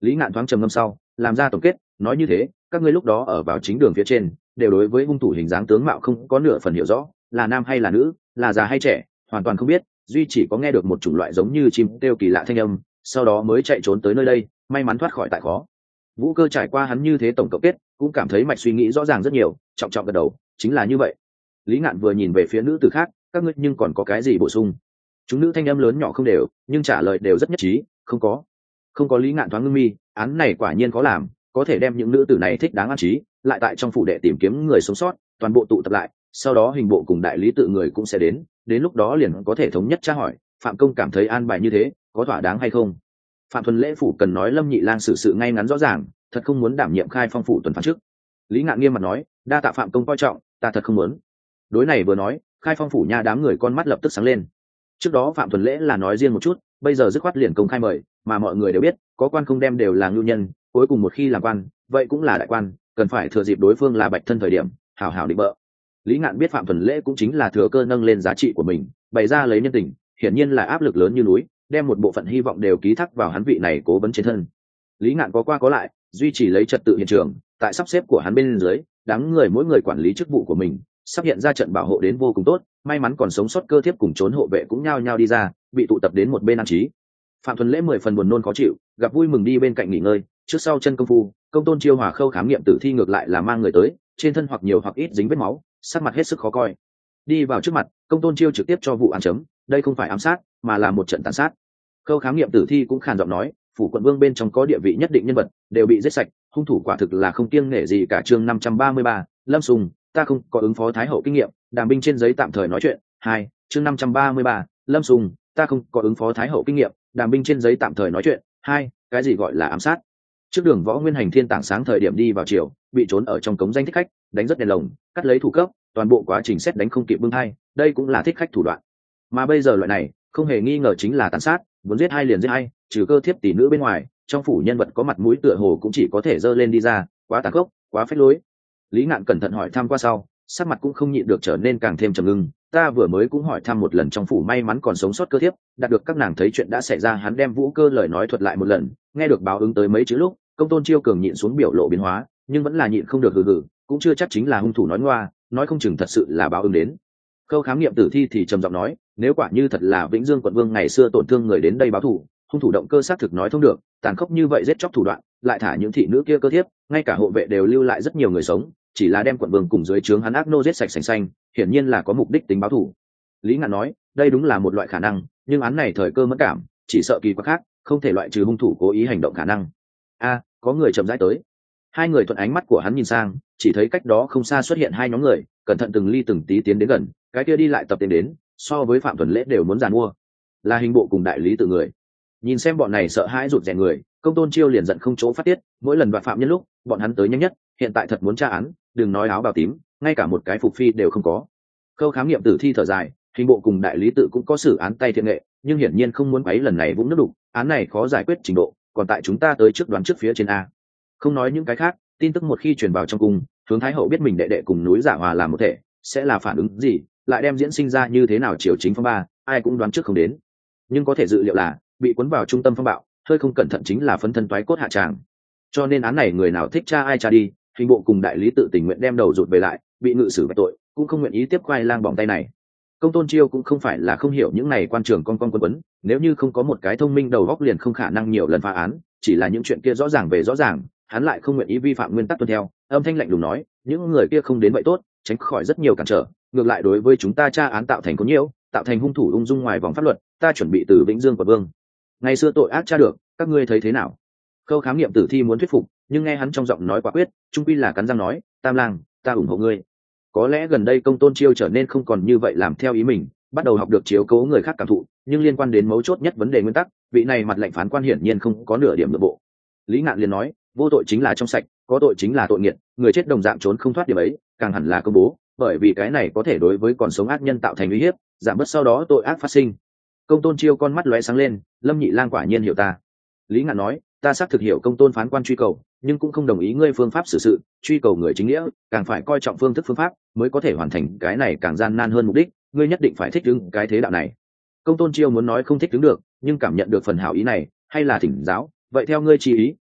Lý Ngạn thoáng trầm ngâm sau làm ra tổng kết, nói như thế các ngươi lúc đó ở vào chính đường phía trên đều đối với hung thủ hình dáng tướng mạo không có nửa phần hiểu rõ, là nam hay là nữ, là già hay trẻ, hoàn toàn không biết, duy chỉ có nghe được một chủng loại giống như chim kêu kỳ lạ thanh âm, sau đó mới chạy trốn tới nơi đây, may mắn thoát khỏi tại khó. Vũ Cơ trải qua hắn như thế tổng cộng kết cũng cảm thấy mạch suy nghĩ rõ ràng rất nhiều, trọng trọng gật đầu, chính là như vậy. Lý Ngạn vừa nhìn về phía nữ tử khác, các ngươi nhưng còn có cái gì bổ sung? Chúng nữ thanh âm lớn nhỏ không đều, nhưng trả lời đều rất nhất trí, không có. Không có. Lý Ngạn thoáng ngưng mi, án này quả nhiên có làm, có thể đem những nữ tử này thích đáng an trí, lại tại trong phủ đệ tìm kiếm người sống sót, toàn bộ tụ tập lại, sau đó hình bộ cùng đại lý tự người cũng sẽ đến, đến lúc đó liền có thể thống nhất tra hỏi. Phạm công cảm thấy an bài như thế có thỏa đáng hay không? Phạm Thuần Lễ phủ cần nói Lâm Nhị Lang xử sự ngay ngắn rõ ràng, thật không muốn đảm nhiệm khai phong phủ tuần phán trước. Lý Ngạn nghiêm mặt nói, đa tạ Phạm công coi trọng, ta thật không muốn. Đối này vừa nói, khai phong phủ nha đám người con mắt lập tức sáng lên. Trước đó Phạm Thuần Lễ là nói riêng một chút, bây giờ dứt khoát liền công khai mời, mà mọi người đều biết, có quan không đem đều là ngưu nhân, cuối cùng một khi làm quan, vậy cũng là đại quan, cần phải thừa dịp đối phương là bạch thân thời điểm, hảo hảo định bợ. Lý Ngạn biết Phạm Thuần Lễ cũng chính là thừa cơ nâng lên giá trị của mình, bày ra lấy nhân tình, hiển nhiên là áp lực lớn như núi, đem một bộ phận hy vọng đều ký thác vào hắn vị này cố vấn trên thân. Lý Ngạn có qua có lại, duy trì lấy trật tự hiện trường, tại sắp xếp của hắn bên dưới, đám người mỗi người quản lý chức vụ của mình, sắp hiện ra trận bảo hộ đến vô cùng tốt, may mắn còn sống sót cơ thiếp cùng trốn hộ vệ cũng nhao nhao đi ra, bị tụ tập đến một bên an trí. Phạm Thuần Lễ mười phần buồn nôn khó chịu, gặp vui mừng đi bên cạnh nghỉ ngơi, trước sau chân công phu, Công Tôn Chiêu Hòa khâu khám nghiệm tử thi ngược lại là mang người tới, trên thân hoặc nhiều hoặc ít dính vết máu, sắc mặt hết sức khó coi. Đi vào trước mặt, Công Tôn Chiêu trực tiếp cho vụ án chấm, đây không phải ám sát, mà là một trận tàn sát. Khâu khám nghiệm tử thi cũng khàn giọng nói, phủ quận vương bên trong có địa vị nhất định nhân vật đều bị giết sạch, hung thủ quả thực là không kiêng nể gì cả. Chương năm trăm ba mươi ba, Lâm Sùng, ta không có ứng phó thái hậu kinh nghiệm, đàm binh trên giấy tạm thời nói chuyện. Hai, chương năm trăm ba mươi ba, Lâm Sùng, ta không có ứng phó thái hậu kinh nghiệm, đàm binh trên giấy tạm thời nói chuyện. Hai, cái gì gọi là ám sát? Trước đường Võ Nguyên Hành thiên tảng sáng thời điểm đi vào chiều, bị trốn ở trong cống danh thích khách, đánh rất đèn lồng, cắt lấy thủ cấp, toàn bộ quá trình xét đánh không kịp bưng hai, đây cũng là thích khách thủ đoạn. Mà bây giờ loại này, không hề nghi ngờ chính là tàn sát, muốn giết hai liền giết hai, trừ cơ thiếp tỷ nữ bên ngoài, trong phủ nhân vật có mặt mũi tựa hồ cũng chỉ có thể dơ lên đi ra, quá tàn khốc, quá phách lối. Lý Ngạn cẩn thận hỏi thăm qua sau, sắc mặt cũng không nhịn được trở nên càng thêm trầm ngưng. Ta vừa mới cũng hỏi thăm một lần trong phủ may mắn còn sống sót cơ thiếp, đạt được các nàng thấy chuyện đã xảy ra. Hắn đem Vũ Cơ lời nói thuật lại một lần, nghe được báo ứng tới mấy chữ lúc, Công Tôn Chiêu cường nhịn xuống biểu lộ biến hóa, nhưng vẫn là nhịn không được hừ hừ, cũng chưa chắc chính là hung thủ nói ngoa, nói không chừng thật sự là báo ứng đến. Khâu khám nghiệm tử thi thì trầm giọng nói, nếu quả như thật là Vĩnh Dương quận vương ngày xưa tổn thương người đến đây báo thù, hung thủ động cơ xác thực nói thông được, tàn khốc như vậy giết chóc thủ đoạn, lại thả những thị nữ kia cơ thiếp, ngay cả hộ vệ đều lưu lại rất nhiều người sống, chỉ là đem quận vương cùng dưới trướng hắn ác nô giết sạch sành xanh, hiển nhiên là có mục đích tính báo thù. Lý Ngạn nói, đây đúng là một loại khả năng, nhưng án này thời cơ mẫn cảm, chỉ sợ kỳ quặc khác, không thể loại trừ hung thủ cố ý hành động khả năng. A, có người chậm rãi tới. Hai người thuận ánh mắt của hắn nhìn sang, chỉ thấy cách đó không xa xuất hiện hai nhóm người, cẩn thận từng ly từng tí tiến đến gần, cái kia đi lại tập tiến đến, so với Phạm Thuần Lễ đều muốn giàn mua, là hình bộ cùng đại lý tự người. Nhìn xem bọn này sợ hãi rụt rè người, Công Tôn Chiêu liền giận không chỗ phát tiết, mỗi lần đoạt phạm nhân lúc, bọn hắn tới nhanh nhất, hiện tại thật muốn tra án, đừng nói áo bào tím, ngay cả một cái phục phi đều không có. Khâu khám nghiệm tử thi thở dài, hình bộ cùng đại lý tự cũng có xử án tay thiện nghệ, nhưng hiển nhiên không muốn quấy lần này vũng nước đục, án này khó giải quyết trình độ, còn tại chúng ta tới trước đoán trước phía trên a. Không nói những cái khác, tin tức một khi truyền vào trong cung, hướng thái hậu biết mình đệ đệ cùng núi Giả Hòa làm một thể, sẽ là phản ứng gì, lại đem diễn sinh ra như thế nào triều chính phong ba, ai cũng đoán trước không đến. Nhưng có thể dự liệu là bị cuốn vào trung tâm phong bạo, hơi không cẩn thận chính là phấn thân toái cốt hạ tràng. Cho nên án này người nào thích tra ai tra đi, hình bộ cùng đại lý tự tình nguyện đem đầu rụt về lại, bị ngự xử về tội, cũng không nguyện ý tiếp khoai lang bỏng tay này. Công Tôn Chiêu cũng không phải là không hiểu những này quan trường con con quân quấn, nếu như không có một cái thông minh đầu óc liền không khả năng nhiều lần phá án, chỉ là những chuyện kia rõ ràng về rõ ràng, hắn lại không nguyện ý vi phạm nguyên tắc tuân theo, âm thanh lạnh lùng nói, những người kia không đến vậy tốt, tránh khỏi rất nhiều cản trở, ngược lại đối với chúng ta tra án tạo thành có nhiễu, tạo thành hung thủ ung dung ngoài vòng pháp luật, ta chuẩn bị từ Vĩnh Dương quận vương. Ngày xưa tội ác tra được, các ngươi thấy thế nào? Khâu khám nghiệm tử thi muốn thuyết phục, nhưng nghe hắn trong giọng nói quả quyết, trung quy là cắn răng nói, Tam Lang, ta ủng hộ ngươi. Có lẽ gần đây Công Tôn Chiêu trở nên không còn như vậy làm theo ý mình, bắt đầu học được chiếu cố người khác cảm thụ, nhưng liên quan đến mấu chốt nhất vấn đề nguyên tắc, vị này mặt lệnh phán quan hiển nhiên không có nửa điểm nội bộ. Lý Ngạn liền nói, vô tội chính là trong sạch, có tội chính là tội nghiệt, người chết đồng dạng trốn không thoát điểm ấy, càng hẳn là công bố, bởi vì cái này có thể đối với còn sống ác nhân tạo thành uy hiếp, giảm bớt sau đó tội ác phát sinh. Công Tôn Chiêu con mắt lóe sáng lên, Lâm Nhị Lang quả nhiên hiểu ta. Lý Ngạn nói, ta xác thực hiểu Công Tôn phán quan truy cầu, nhưng cũng không đồng ý ngươi phương pháp xử sự, truy cầu người chính nghĩa, càng phải coi trọng phương thức phương pháp, mới có thể hoàn thành cái này càng gian nan hơn mục đích, ngươi nhất định phải thích ứng cái thế đạo này. Công Tôn Chiêu muốn nói không thích ứng được, nhưng cảm nhận được phần hảo ý này, hay là thỉnh giáo, vậy theo ngươi chi ý,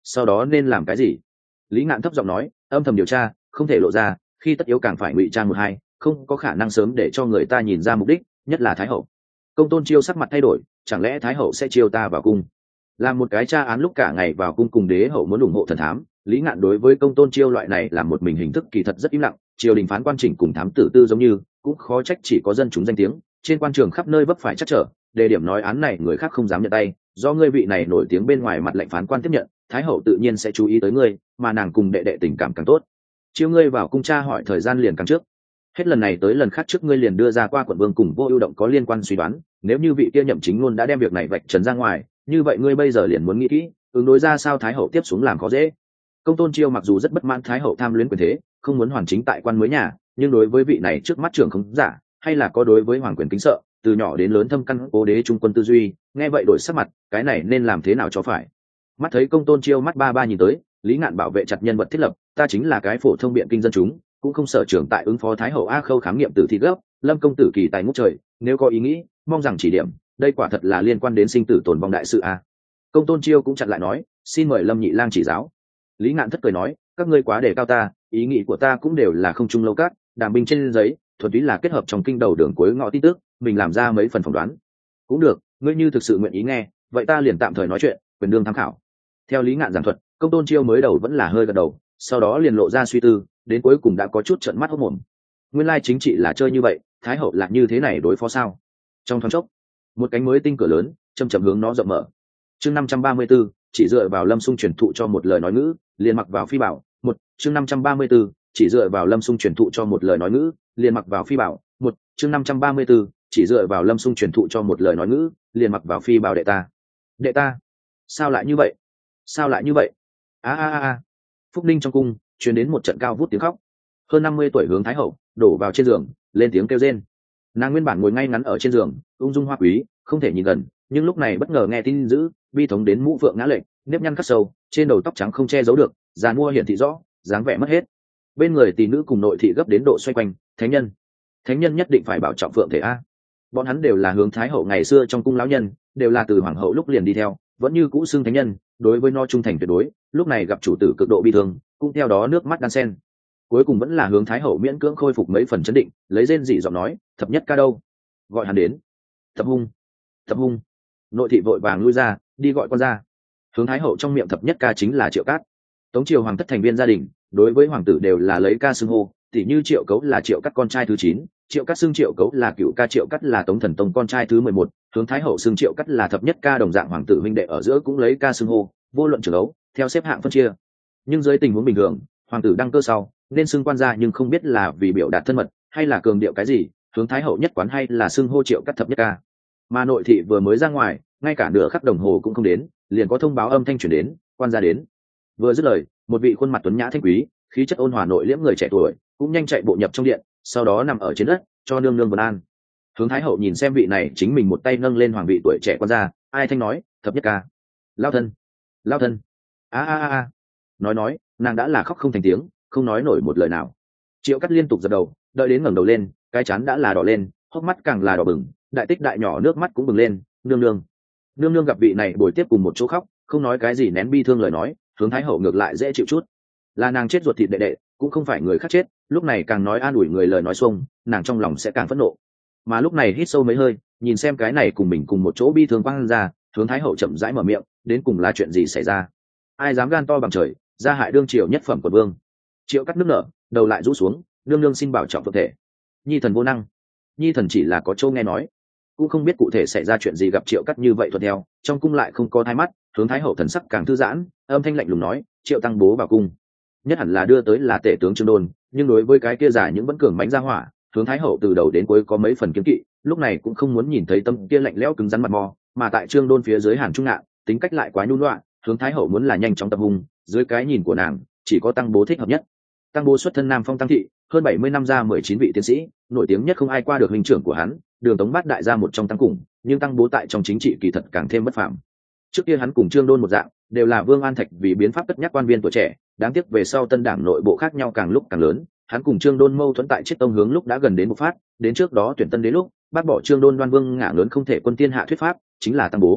sau đó nên làm cái gì? Lý Ngạn thấp giọng nói, âm thầm điều tra, không thể lộ ra, khi tất yếu càng phải ngụy trang một hai, không có khả năng sớm để cho người ta nhìn ra mục đích, nhất là thái hậu. Công Tôn Chiêu sắc mặt thay đổi, chẳng lẽ thái hậu sẽ chiêu ta vào cung? Làm một cái tra án lúc cả ngày vào cung cùng đế hậu muốn ủng hộ thần thám, Lý Ngạn đối với Công Tôn Chiêu loại này là một mình hình thức kỳ thật rất im lặng, triều đình phán quan chỉnh cùng thám tử tư giống như, cũng khó trách chỉ có dân chúng danh tiếng, trên quan trường khắp nơi vấp phải chắc trở, đề điểm nói án này người khác không dám nhận tay, do ngươi vị này nổi tiếng bên ngoài mặt lệnh phán quan tiếp nhận, thái hậu tự nhiên sẽ chú ý tới ngươi, mà nàng cùng đệ đệ tình cảm càng tốt. Chiêu ngươi vào cung tra hỏi thời gian liền càng trước. Hết lần này tới lần khác trước ngươi liền đưa ra qua quận vương cùng Vô Ưu Động có liên quan suy đoán, nếu như vị kia nhậm chính luôn đã đem việc này vạch trần ra ngoài, như vậy ngươi bây giờ liền muốn nghĩ kỹ, ứng đối ra sao thái hậu tiếp xuống làm khó dễ. Công Tôn Chiêu mặc dù rất bất mãn thái hậu tham luyến quyền thế, không muốn hoàn chính tại quan mới nhà, nhưng đối với vị này trước mắt trưởng không giả, hay là có đối với hoàng quyền kính sợ, từ nhỏ đến lớn thâm căn cố đế trung quân tư duy, nghe vậy đổi sắc mặt, cái này nên làm thế nào cho phải. Mắt thấy Công Tôn Chiêu mắt ba ba nhìn tới, Lý Ngạn bảo vệ chặt nhân vật thiết lập, ta chính là cái phổ thông biện kinh dân chúng, cũng không sở trưởng tại ứng phó thái hậu a khâu khám nghiệm tử thi gấp, Lâm công tử kỳ tài ngút trời, nếu có ý nghĩ, mong rằng chỉ điểm, đây quả thật là liên quan đến sinh tử tồn vong đại sự a. Công Tôn Chiêu cũng chặn lại nói, xin mời Lâm nhị lang chỉ giáo. Lý Ngạn thất cười nói, các ngươi quá đề cao ta, ý nghĩ của ta cũng đều là không trung lâu các, đàm binh trên giấy, thuần túy là kết hợp trong kinh đầu đường cuối ngõ tin tức, mình làm ra mấy phần phỏng đoán. Cũng được, ngươi như thực sự nguyện ý nghe, vậy ta liền tạm thời nói chuyện, quyền đương tham khảo. Theo Lý Ngạn giảng thuật, Công Tôn Chiêu mới đầu vẫn là hơi gật đầu, sau đó liền lộ ra suy tư, đến cuối cùng đã có chút trợn mắt hốt mồm. Nguyên lai chính trị là chơi như vậy, thái hậu là như thế này đối phó sao? Trong thoáng chốc, một cánh mới tinh cửa lớn, chậm chậm hướng nó rộng mở. Chương năm trăm ba mươi 534, chỉ dựa vào Lâm Sung truyền thụ cho một lời nói ngữ, liền mặc vào phi bảo. Một, chương năm trăm ba mươi 534, chỉ dựa vào Lâm Sung truyền thụ cho một lời nói ngữ, liền mặc vào phi bảo. Một, chương năm trăm ba mươi 534, chỉ dựa vào Lâm Sung truyền thụ cho một lời nói ngữ, liền mặc vào phi bảo đệ ta. Đệ ta? Sao lại như vậy? Sao lại như vậy? A a a a. Phúc Ninh trong cung truyền đến một trận cao vút tiếng khóc. Hơn năm mươi tuổi hướng thái hậu đổ vào trên giường, lên tiếng kêu rên. Nàng nguyên bản ngồi ngay ngắn ở trên giường, ung dung hoa quý, không thể nhìn gần, nhưng lúc này bất ngờ nghe tin dữ, bi thống đến mũ phượng ngã lệch, nếp nhăn khắc sâu, trên đầu tóc trắng không che giấu được, giàn mua hiển thị rõ, dáng vẻ mất hết. Bên người tỷ nữ cùng nội thị gấp đến độ xoay quanh, thánh nhân, thánh nhân nhất định phải bảo trọng phượng thể a. Bọn hắn đều là hướng thái hậu ngày xưa trong cung lão nhân, đều là từ hoàng hậu lúc liền đi theo, vẫn như cũ xưng thánh nhân, đối với no trung thành tuyệt đối, lúc này gặp chủ tử cực độ bi thương, cũng theo đó nước mắt đan sen. Cuối cùng vẫn là hướng thái hậu miễn cưỡng khôi phục mấy phần chấn định, lấy rên dị giọng nói, thập nhất ca đâu? Gọi hắn đến. Thập hung, thập hung. Nội thị vội vàng lui ra, đi gọi con ra. Hướng thái hậu trong miệng thập nhất ca chính là Triệu Cát. Tống triều hoàng thất thành viên gia đình, đối với hoàng tử đều là lấy ca xưng hô, tỉ như Triệu Cấu là Triệu Cát con trai thứ chín, Triệu Cát xưng Triệu Cấu là cựu ca, Triệu Cát là Tống thần tông con trai thứ mười một, hướng thái hậu xưng Triệu Cát là thập nhất ca, đồng dạng hoàng tử huynh đệ ở giữa cũng lấy ca xưng hô, vô luận trưởng ấu, theo xếp hạng phân chia. Nhưng dưới tình huống bình thường, hoàng tử đăng cơ sau nên xưng quan gia, nhưng không biết là vì biểu đạt thân mật hay là cường điệu cái gì, hướng thái hậu nhất quán hay là xưng hô Triệu Cát thập nhất ca. Mà nội thị vừa mới ra ngoài, ngay cả nửa khắc đồng hồ cũng không đến, liền có thông báo âm thanh truyền đến, quan gia đến. Vừa dứt lời, một vị khuôn mặt tuấn nhã thanh quý, khí chất ôn hòa nội liễm người trẻ tuổi cũng nhanh chạy bộ nhập trong điện, sau đó nằm ở trên đất cho nương nương vân an. Hướng thái hậu nhìn xem vị này chính mình một tay nâng lên hoàng vị tuổi trẻ quan gia, ai thanh nói, thập nhất ca, lao thân, lao thân, a a a a. Nói nói, nàng đã là khóc không thành tiếng, không nói nổi một lời nào. Triệu Cát liên tục giật đầu, đợi đến ngẩng đầu lên, cái trán đã là đỏ lên, hốc mắt càng là đỏ bừng, đại tích đại nhỏ nước mắt cũng bừng lên. Nương nương, nương nương gặp vị này bồi tiếp cùng một chỗ khóc, không nói cái gì nén bi thương lời nói, hướng thái hậu ngược lại dễ chịu chút. Là nàng chết ruột thịt đệ đệ, cũng không phải người khác chết, lúc này càng nói an ủi người lời nói xuông, nàng trong lòng sẽ càng phẫn nộ. Mà lúc này hít sâu mấy hơi, nhìn xem cái này cùng mình cùng một chỗ bi thương quang ra, hướng thái hậu chậm rãi mở miệng, đến cùng là chuyện gì xảy ra? Ai dám gan to bằng trời, ra hại đương triều nhất phẩm của vương? Triệu Cát nước nở, đầu lại rũ xuống, nương nương xin bảo trọng phượng thể. Nhi thần vô năng, nhi thần chỉ là có châu nghe nói, cũng không biết cụ thể xảy ra chuyện gì gặp Triệu Cát như vậy thuận theo, trong cung lại không có thái mắt, hướng thái hậu thần sắc càng thư giãn, âm thanh lạnh lùng nói, Triệu tăng bố vào cung, nhất hẳn là đưa tới là tể tướng Trương Đôn, nhưng đối với cái kia giả những vẫn cường mãnh ra hỏa, hướng thái hậu từ đầu đến cuối có mấy phần kiêng kỵ, lúc này cũng không muốn nhìn thấy tâm kia lạnh lẽo cứng rắn mặt mò, mà tại Trương Đôn phía dưới Hàn Trung Ngạn, tính cách lại quá nhu loạn, hướng thái hậu muốn là nhanh chóng tập hung, dưới cái nhìn của nàng, chỉ có tăng bố thích hợp nhất. Tăng bố xuất thân Nam Phong Tăng thị, hơn bảy mươi năm ra mười chín vị tiến sĩ, nổi tiếng nhất không ai qua được huynh trưởng của hắn, Đường Tống Bát đại gia một trong tăng cùng, nhưng tăng bố tại trong chính trị kỳ thật càng thêm bất phàm. Trước kia hắn cùng Trương Đôn một dạng, đều là Vương An Thạch vì biến pháp cất nhắc quan viên tuổi trẻ, đáng tiếc về sau tân đảng nội bộ khác nhau càng lúc càng lớn, hắn cùng Trương Đôn mâu thuẫn tại Chiết Tông hướng lúc đã gần đến bộc phát, đến trước đó tuyển tân đến lúc, bác bỏ Trương Đôn đoan vương ngả lớn không thể quân tiên hạ thuyết pháp, chính là tăng bố.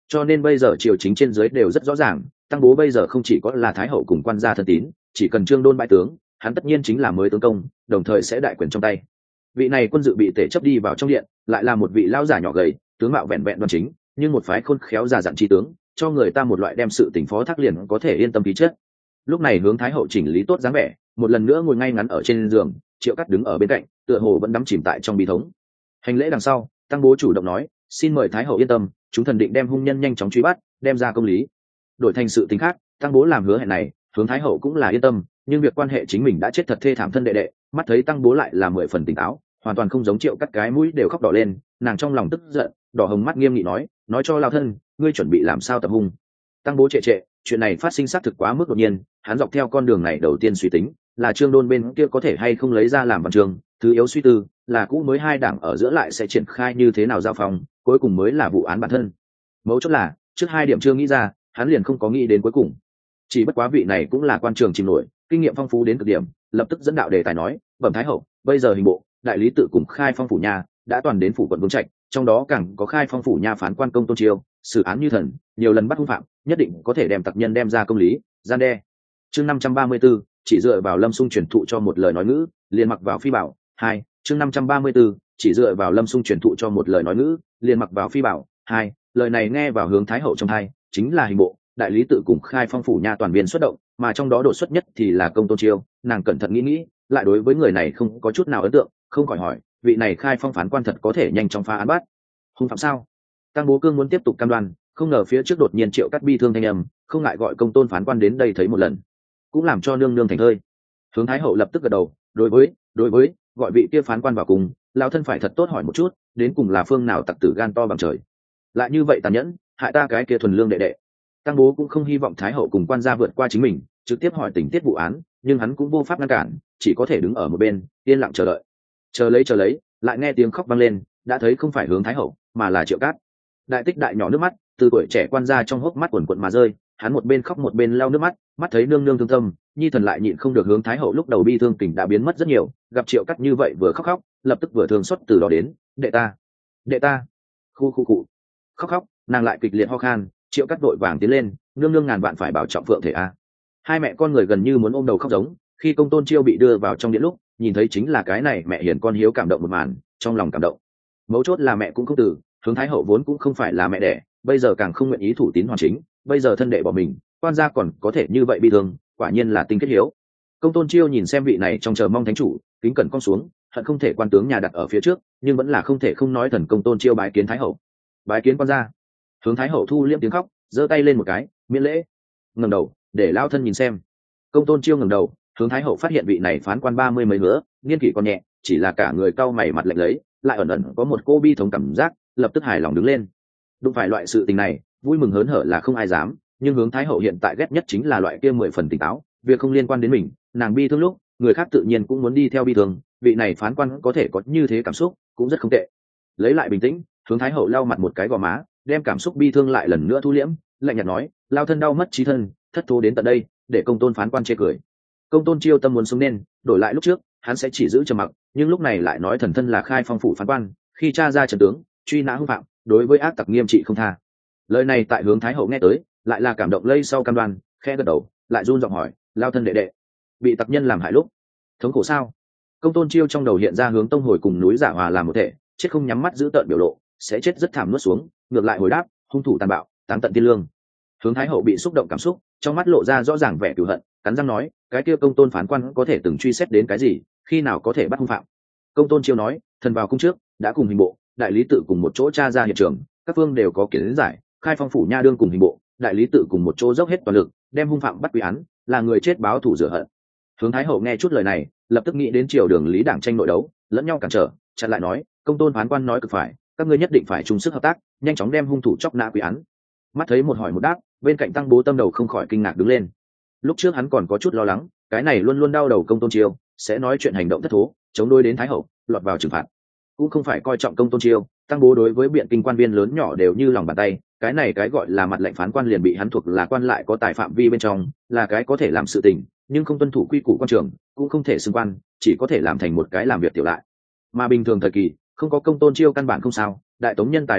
cho nên bây giờ triều chính trên dưới đều rất rõ ràng, tăng bố bây giờ không chỉ có là thái hậu cùng quan gia thân tín, chỉ cần trương đôn bãi tướng, hắn tất nhiên chính là mới tướng công, đồng thời sẽ đại quyền trong tay. Vị này quân dự bị tể chấp đi vào trong điện, lại là một vị lão giả nhỏ gầy, tướng mạo vẹn vẹn đoan chính, nhưng một phái khôn khéo già dặn chi tướng, cho người ta một loại đem sự tình phó thác liền có thể yên tâm khí chất. Lúc này hướng thái hậu chỉnh lý tốt dáng vẻ, một lần nữa ngồi ngay ngắn ở trên giường, Triệu Cắt đứng ở bên cạnh, tựa hồ vẫn đắm chìm tại trong bi thống. Hành lễ đằng sau, tăng bố chủ động nói, xin mời thái hậu yên tâm, chúng thần định đem hung nhân nhanh chóng truy bắt, đem ra công lý. Đổi thành sự tình khác, tăng bố làm hứa hẹn này, hướng thái hậu cũng là yên tâm, nhưng việc quan hệ chính mình đã chết thật thê thảm thân đệ đệ, mắt thấy tăng bố lại là mười phần tỉnh táo, hoàn toàn không giống Triệu Cắt, cái mũi đều khóc đỏ lên, nàng trong lòng tức giận, đỏ hồng mắt nghiêm nghị nói, nói cho lao thân, ngươi chuẩn bị làm sao tập hung. Tăng bố trệ trệ, chuyện này phát sinh xác thực quá mức đột nhiên, hắn dọc theo con đường này đầu tiên suy tính là trương đôn bên kia có thể hay không lấy ra làm văn trường, thứ yếu suy tư là cũ mới hai đảng ở giữa lại sẽ triển khai như thế nào giao phòng, cuối cùng mới là vụ án bản thân. Mấu chốt là trước hai điểm chưa nghĩ ra, hắn liền không có nghĩ đến cuối cùng. Chỉ bất quá vị này cũng là quan trường chìm nổi, kinh nghiệm phong phú đến cực điểm, lập tức dẫn đạo đề tài nói, bẩm thái hậu, bây giờ hình bộ đại lý tự cùng khai phong phủ nha đã toàn đến phủ quận Vương Trạch, trong đó càng có khai phong phủ nha phán quan công Tôn Chiêu, xử án như thần, nhiều lần bắt hung phạm, nhất định có thể đem tặc nhân đem ra công lý, gian đe. Chương năm trăm ba mươi 534, chỉ dựa vào Lâm Xung truyền thụ cho một lời nói ngữ, liền mặc vào phi bảo. Hai, chương năm trăm ba mươi 534, chỉ dựa vào Lâm Xung truyền thụ cho một lời nói ngữ, liền mặc vào phi bảo. Hai, lời này nghe vào hướng thái hậu trong tai, chính là hình bộ đại lý tự cùng khai phong phủ nha toàn viên xuất động, mà trong đó đột xuất nhất thì là công Tôn Chiêu. Nàng cẩn thận nghĩ nghĩ, lại đối với người này không có chút nào ấn tượng, không khỏi hỏi, vị này khai phong phán quan thật có thể nhanh chóng phá án bắt hung phạm sao? Tăng Bố Cương muốn tiếp tục cam đoan, không ngờ phía trước đột nhiên Triệu Cắt bi thương thanh âm, không ngại gọi công tôn phán quan đến đây thấy một lần, cũng làm cho nương nương thành thơi. Hướng thái hậu lập tức gật đầu, đối với đối với gọi vị kia phán quan vào cùng, lão thân phải thật tốt hỏi một chút, đến cùng là phương nào tặc tử gan to bằng trời, lại như vậy tàn nhẫn hại ta cái kia thuần lương đệ đệ. Tăng Bố cũng không hy vọng thái hậu cùng quan gia vượt qua chính mình, trực tiếp hỏi tình tiết vụ án, nhưng hắn cũng vô pháp ngăn cản, chỉ có thể đứng ở một bên yên lặng chờ đợi. Chờ lấy chờ lấy, lại nghe tiếng khóc vang lên, đã thấy không phải hướng thái hậu mà là Triệu Cát. Đại tích đại nhỏ nước mắt từ tuổi trẻ quan gia trong hốc mắt quần quận mà rơi, hắn một bên khóc một bên lau nước mắt, mắt thấy nương nương thương tâm, nhi thần lại nhịn không được. Hướng thái hậu lúc đầu bi thương tình đã biến mất rất nhiều, gặp Triệu Cát như vậy vừa khóc khóc, lập tức vừa thương xót từ đó đến, đệ ta đệ ta khu khu cụ khóc khóc, nàng lại kịch liệt ho khan. Triệu Cát đội vàng tiến lên, nương nương ngàn vạn phải bảo trọng phượng thể a. Hai mẹ con người gần như muốn ôm đầu khóc giống. Khi công tôn Chiêu bị đưa vào trong điện lúc, nhìn thấy chính là cái này mẹ hiền con hiếu cảm động một màn, trong lòng cảm động. Mấu chốt là mẹ cũng không từ, hướng thái hậu vốn cũng không phải là mẹ đẻ, bây giờ càng không nguyện ý thủ tín hoàn chính, bây giờ thân đệ bỏ mình, quan gia còn có thể như vậy bị thương, quả nhiên là tinh kết hiếu. Công tôn Chiêu nhìn xem vị này trong chờ mong thánh chủ, kính cẩn cong xuống, hận không thể quan tướng nhà đặt ở phía trước, nhưng vẫn là không thể không nói thần công tôn Chiêu bái kiến thái hậu. Bái kiến quan gia. Hướng thái hậu thu liễm tiếng khóc, giơ tay lên một cái, miễn lễ. Ngẩng đầu để lao thân nhìn xem. Công tôn Chiêu ngẩng đầu, hướng thái hậu phát hiện vị này phán quan ba mươi mấy nữa, niên kỷ còn nhẹ, chỉ là cả người cau mày mặt lạnh lấy, lại ẩn ẩn có một cô bi thống cảm giác, lập tức hài lòng đứng lên. Đúng phải loại sự tình này, vui mừng hớn hở là không ai dám, nhưng hướng thái hậu hiện tại ghét nhất chính là loại kia mười phần tỉnh táo, việc không liên quan đến mình, nàng bi thương lúc, người khác tự nhiên cũng muốn đi theo bi thương, vị này phán quan có thể có như thế cảm xúc, cũng rất không tệ. Lấy lại bình tĩnh, hướng thái hậu lau mặt một cái gò má, đem cảm xúc bi thương lại lần nữa thu liễm, lạnh nhạt nói, lao thân đau mất trí thân, thất thố đến tận đây, để công tôn phán quan chê cười. Công tôn Chiêu tâm muốn sống nên, đổi lại lúc trước hắn sẽ chỉ giữ trầm mặc, nhưng lúc này lại nói thần thân là khai phong phủ phán quan, khi tra ra trận tướng truy nã hung phạm, đối với ác tặc nghiêm trị không tha. Lời này tại hướng thái hậu nghe tới, lại là cảm động lây sau cam đoan, khẽ gật đầu, lại run giọng hỏi, lao thân đệ đệ bị tặc nhân làm hại lúc thống khổ sao? Công tôn Chiêu trong đầu hiện ra hướng tông hồi cùng núi giả hòa làm một thể, chết không nhắm mắt giữ tợn biểu lộ, sẽ chết rất thảm nuốt xuống, ngược lại hồi đáp, hung thủ tàn bạo, táng tận tiên lương. Hướng thái hậu bị xúc động cảm xúc, trong mắt lộ ra rõ ràng vẻ cừu hận, cắn răng nói, cái kia công tôn phán quan có thể từng truy xét đến cái gì, khi nào có thể bắt hung phạm? Công tôn Chiêu nói, thần vào cung trước đã cùng hình bộ đại lý tự cùng một chỗ tra ra hiện trường, các phương đều có kiến giải, khai phong phủ nha đương cùng hình bộ đại lý tự cùng một chỗ dốc hết toàn lực đem hung phạm bắt quy án, là người chết báo thù rửa hận. Hướng thái hậu nghe chút lời này, lập tức nghĩ đến triều đường lý đảng tranh nội đấu, lẫn nhau cản trở, chặn lại nói, công tôn phán quan nói cực phải, các ngươi nhất định phải chung sức hợp tác, nhanh chóng đem hung thủ chóc nã quy án. Mắt thấy một hỏi một đáp, bên cạnh Tăng Bố tâm đầu không khỏi kinh ngạc đứng lên. Lúc trước hắn còn có chút lo lắng, cái này luôn luôn đau đầu công tôn Chiêu sẽ nói chuyện hành động thất thố, chống đối đến thái hậu, lọt vào trừng phạt. Cũng không phải coi trọng công tôn Chiêu, Tăng Bố đối với biện kinh quan viên lớn nhỏ đều như lòng bàn tay, cái này cái gọi là mặt lệnh phán quan liền bị hắn thuộc là quan lại có tài phạm vi bên trong, là cái có thể làm sự tình, nhưng không tuân thủ quy củ quan trường, cũng không thể xưng quan, chỉ có thể làm thành một cái làm việc tiểu lại. Mà bình thường thời kỳ, không có công tôn Chiêu căn bản không sao, đại tống nhân tài đông đúc,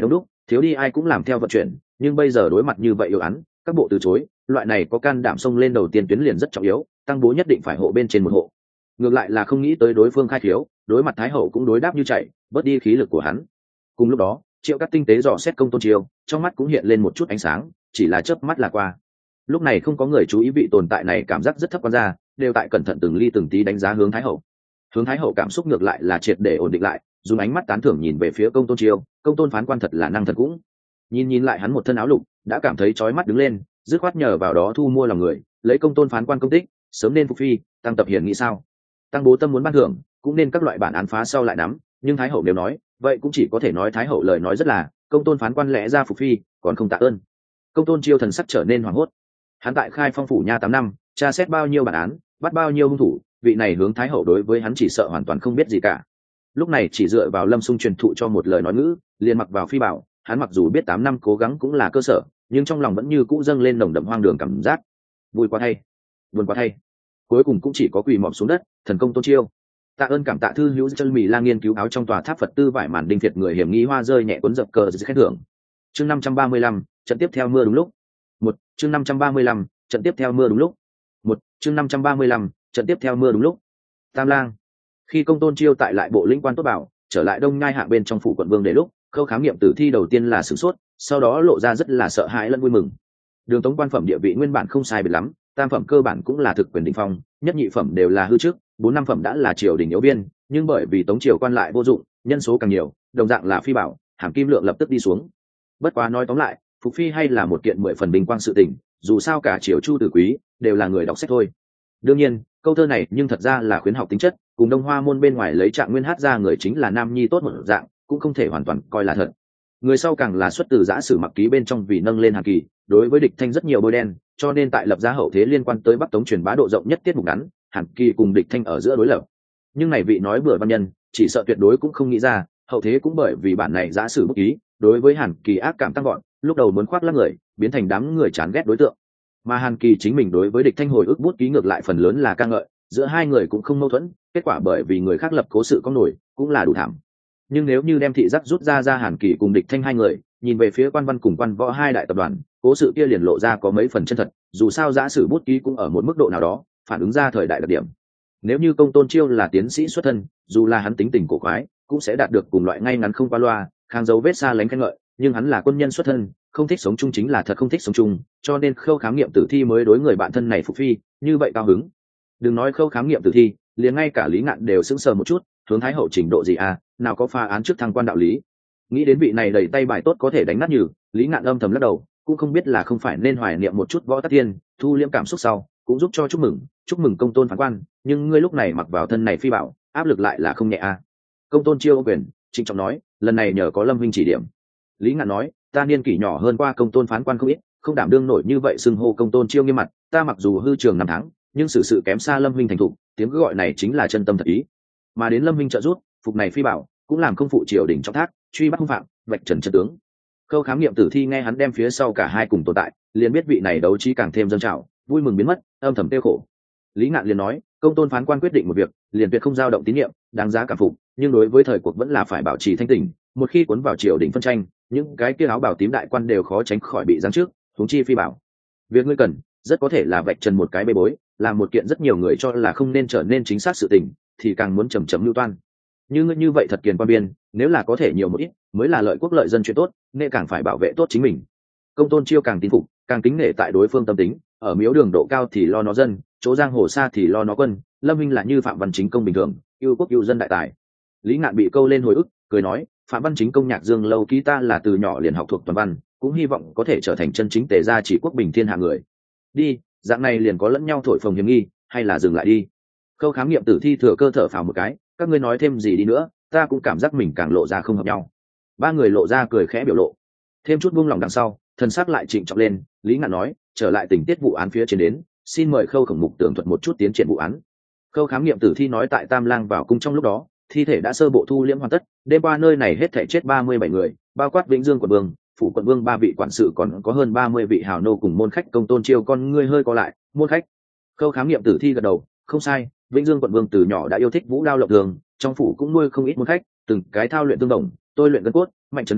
thiếu đi ai cũng làm theo vận chuyển, nhưng bây giờ đối mặt như vậy yếu án, các bộ từ chối, loại này có can đảm xông lên đầu tiên tuyến liền rất trọng yếu, Tăng Bố nhất định phải hộ bên trên một hộ. Ngược lại là không nghĩ tới đối phương khai thiếu, đối mặt Thái Hậu cũng đối đáp như chạy, bớt đi khí lực của hắn. Cùng lúc đó, Triệu Cát tinh tế dò xét Công Tôn Chiêu, trong mắt cũng hiện lên một chút ánh sáng, chỉ là chớp mắt là qua. Lúc này không có người chú ý vị tồn tại này cảm giác rất thấp quan ra, đều tại cẩn thận từng ly từng tí đánh giá hướng Thái Hậu. Hướng Thái Hậu cảm xúc ngược lại là triệt để ổn định lại, dùng ánh mắt tán thưởng nhìn về phía Công Tôn Chiêu, Công Tôn phán quan thật là năng thần cũng. Nhìn nhìn lại hắn một thân áo lục, đã cảm thấy chói mắt đứng lên, dứt khoát nhờ vào đó thu mua lòng người, lấy Công Tôn phán quan công tích, sớm nên phục phi, tăng tập hiển nghĩ sao? Tăng Bố tâm muốn ban thưởng, cũng nên các loại bản án phá sau lại nắm, nhưng Thái Hậu nếu nói, vậy cũng chỉ có thể nói Thái Hậu lời nói rất là, Công Tôn phán quan lẽ ra phục phi, còn không tạ ơn. Công Tôn Chiêu thần sắc trở nên hoảng hốt. Hắn tại Khai Phong phủ nha tám năm, tra xét bao nhiêu bản án, bắt bao nhiêu hung thủ, vị này hướng Thái Hậu đối với hắn chỉ sợ hoàn toàn không biết gì cả. Lúc này chỉ dựa vào Lâm Xung truyền thụ cho một lời nói ngữ, liền mặc vào phi bảo, hắn mặc dù biết tám năm cố gắng cũng là cơ sở, nhưng trong lòng vẫn như cũ dâng lên nồng đậm hoang đường cảm giác. Vui quá thay, buồn quá thay. Cuối cùng cũng chỉ có quỳ mọp xuống đất, thần công Tôn Chiêu. Tạ ơn cảm tạ thư hữu chân mì la nghiên cứu áo trong tòa tháp Phật tư vải màn đinh việt người hiểm nghi hoa rơi nhẹ cuốn dập cờ khen thưởng. Chương năm trăm ba mươi lăm, trận tiếp theo mưa đúng lúc. Một, chương năm trăm ba mươi lăm, trận tiếp theo mưa đúng lúc. Một, chương năm trăm ba mươi lăm, trận tiếp theo mưa đúng lúc. Tam Lang. Khi Công Tôn Chiêu tại lại bộ lĩnh quan tốt bảo, trở lại Đông Nhai hạ bên trong phủ quận vương để lúc, Khâu khám nghiệm tử thi đầu tiên là sửng sốt, sau đó lộ ra rất là sợ hãi lẫn vui mừng. Đường Tống quan phẩm địa vị nguyên bản không sai biệt lắm, tam phẩm cơ bản cũng là thực quyền đỉnh phong, nhất nhị phẩm đều là hư trước, bốn năm phẩm đã là triều đình yếu biên, nhưng bởi vì Tống triều quan lại vô dụng, nhân số càng nhiều, đồng dạng là phi bảo, hàm kim lượng lập tức đi xuống. Bất quá nói tóm lại, phục phi hay là một kiện mười phần bình quang sự tình, dù sao cả triều chu tử quý đều là người đọc sách thôi. Đương nhiên, câu thơ này nhưng thật ra là khuyến học tính chất, cùng Đông Hoa môn bên ngoài lấy Trạng Nguyên hát ra người chính là nam nhi tốt một dạng, cũng không thể hoàn toàn coi là thật. Người sau càng là xuất từ giã sử mặc ký bên trong vì nâng lên Hàn Kỳ, đối với địch thanh rất nhiều bôi đen, cho nên tại lập ra hậu thế liên quan tới Bắc Tống truyền bá độ rộng nhất tiết mục ngắn, Hàn Kỳ cùng địch thanh ở giữa đối lập. Nhưng này vị nói bừa văn nhân, chỉ sợ tuyệt đối cũng không nghĩ ra, hậu thế cũng bởi vì bản này giã sử bút ký, đối với Hàn Kỳ ác cảm tăng gọn, lúc đầu muốn khoác lác người, biến thành đám người chán ghét đối tượng. Mà Hàn Kỳ chính mình đối với địch thanh hồi ức bút ký ngược lại phần lớn là ca ngợi, giữa hai người cũng không mâu thuẫn, kết quả bởi vì người khác lập cố sự có nổi, cũng là đủ thảm. Nhưng nếu như đem thị giác rút ra ra Hàn Kỳ cùng địch thanh hai người, nhìn về phía quan văn cùng quan võ hai đại tập đoàn, cố sự kia liền lộ ra có mấy phần chân thật, dù sao giã sử bút ký cũng ở một mức độ nào đó phản ứng ra thời đại đặc điểm. Nếu như Công Tôn Chiêu là tiến sĩ xuất thân, dù là hắn tính tình cổ quái, cũng sẽ đạt được cùng loại ngay ngắn không qua loa, khang dấu vết xa lánh khen ngợi, nhưng hắn là quân nhân xuất thân, không thích sống chung chính là thật không thích sống chung, cho nên Khâu khám nghiệm tử thi mới đối người bạn thân này phục phi, như vậy cao hứng. Đừng nói Khâu khám nghiệm tử thi, liền ngay cả Lý Ngạn đều sững sờ một chút, hướng Thái Hậu trình độ gì à, nào có pha án trước thăng quan đạo lý. Nghĩ đến vị này đầy tay bài tốt có thể đánh nát nhừ, Lý Ngạn âm thầm lắc đầu, cũng không biết là không phải nên hoài niệm một chút Võ Tắc Thiên, thu liễm cảm xúc sau, cũng giúp cho chúc mừng, chúc mừng Công Tôn phán quan, nhưng ngươi lúc này mặc vào thân này phi bảo, áp lực lại là không nhẹ à. Công Tôn Chiêu quyền, trịnh trọng nói, lần này nhờ có Lâm huynh chỉ điểm. Lý Ngạn nói, ta niên kỷ nhỏ hơn qua Công Tôn phán quan không ít, không đảm đương nổi như vậy xưng hô Công Tôn Chiêu nghiêm mặt, ta mặc dù hư trường năm tháng, nhưng sự sự kém xa Lâm huynh thành thục, tiếng cứ gọi này chính là chân tâm thật ý. Mà đến Lâm huynh trợ giúp, phục này phi bảo, cũng làm không phụ triều đình trong thác, truy bắt hung phạm, vạch trần chân tướng. Khâu khám nghiệm tử thi nghe hắn đem phía sau cả hai cùng tồn tại, liền biết vị này đấu trí càng thêm dâng trào, vui mừng biến mất, âm thầm tiêu khổ. Lý Ngạn liền nói, Công Tôn phán quan quyết định một việc, liền tuyệt không dao động tín nhiệm, đáng giá cảm phục, nhưng đối với thời cuộc vẫn là phải bảo trì thanh tỉnh, một khi cuốn vào triều đình phân tranh, những cái kia áo bào tím đại quan đều khó tránh khỏi bị giáng trước, huống chi phi bảo. Việc ngươi cần, rất có thể là vạch trần một cái bê bối, làm một kiện rất nhiều người cho là không nên trở nên chính xác sự tình, thì càng muốn chầm chậm lưu toan. Như ngươi như vậy thật kiền quan biên, nếu là có thể nhiều một ít, mới là lợi quốc lợi dân chuyện tốt, nên càng phải bảo vệ tốt chính mình. Công Tôn Chiêu càng tín phục, càng kính nể tại đối phương tâm tính, ở miếu đường độ cao thì lo nó dân, chỗ giang hồ xa thì lo nó quân, Lâm huynh là như Phạm Văn Chính công bình thường, yêu quốc yêu dân đại tài. Lý Ngạn bị câu lên hồi ức, cười nói, Phạm Văn Chính công nhạc dương lâu ký ta là từ nhỏ liền học thuộc toàn văn, cũng hy vọng có thể trở thành chân chính tề gia chỉ quốc bình thiên hạ người. Đi, dạng này liền có lẫn nhau thổi phồng hiểm nghi, hay là dừng lại đi. Khâu khám nghiệm tử thi thừa cơ thở phào một cái, các ngươi nói thêm gì đi nữa, ta cũng cảm giác mình càng lộ ra không hợp nhau. Ba người lộ ra cười khẽ biểu lộ, thêm chút buông lòng đằng sau, thần sắc lại trịnh trọng lên. Lý Ngạn nói, trở lại tình tiết vụ án phía trên đến, xin mời Khâu khổng mục tường thuật một chút tiến triển vụ án. Khâu khám nghiệm tử thi nói, tại Tam Lang vào cung trong lúc đó, thi thể đã sơ bộ thu liễm hoàn tất, đêm qua nơi này hết thảy chết ba mươi bảy người, bao quát Vĩnh Dương quận vương, phủ quận vương ba vị quản sự, còn có hơn ba mươi vị hào nô cùng môn khách. Công Tôn Chiêu con ngươi hơi co lại, môn khách. Khâu khám nghiệm tử thi gật đầu, không sai, Vĩnh Dương quận vương từ nhỏ đã yêu thích vũ đao lộng thường, trong phủ cũng nuôi không ít môn khách, từng cái thao luyện tương đồng, tôi luyện gân cốt, mạnh trấn khí huyết,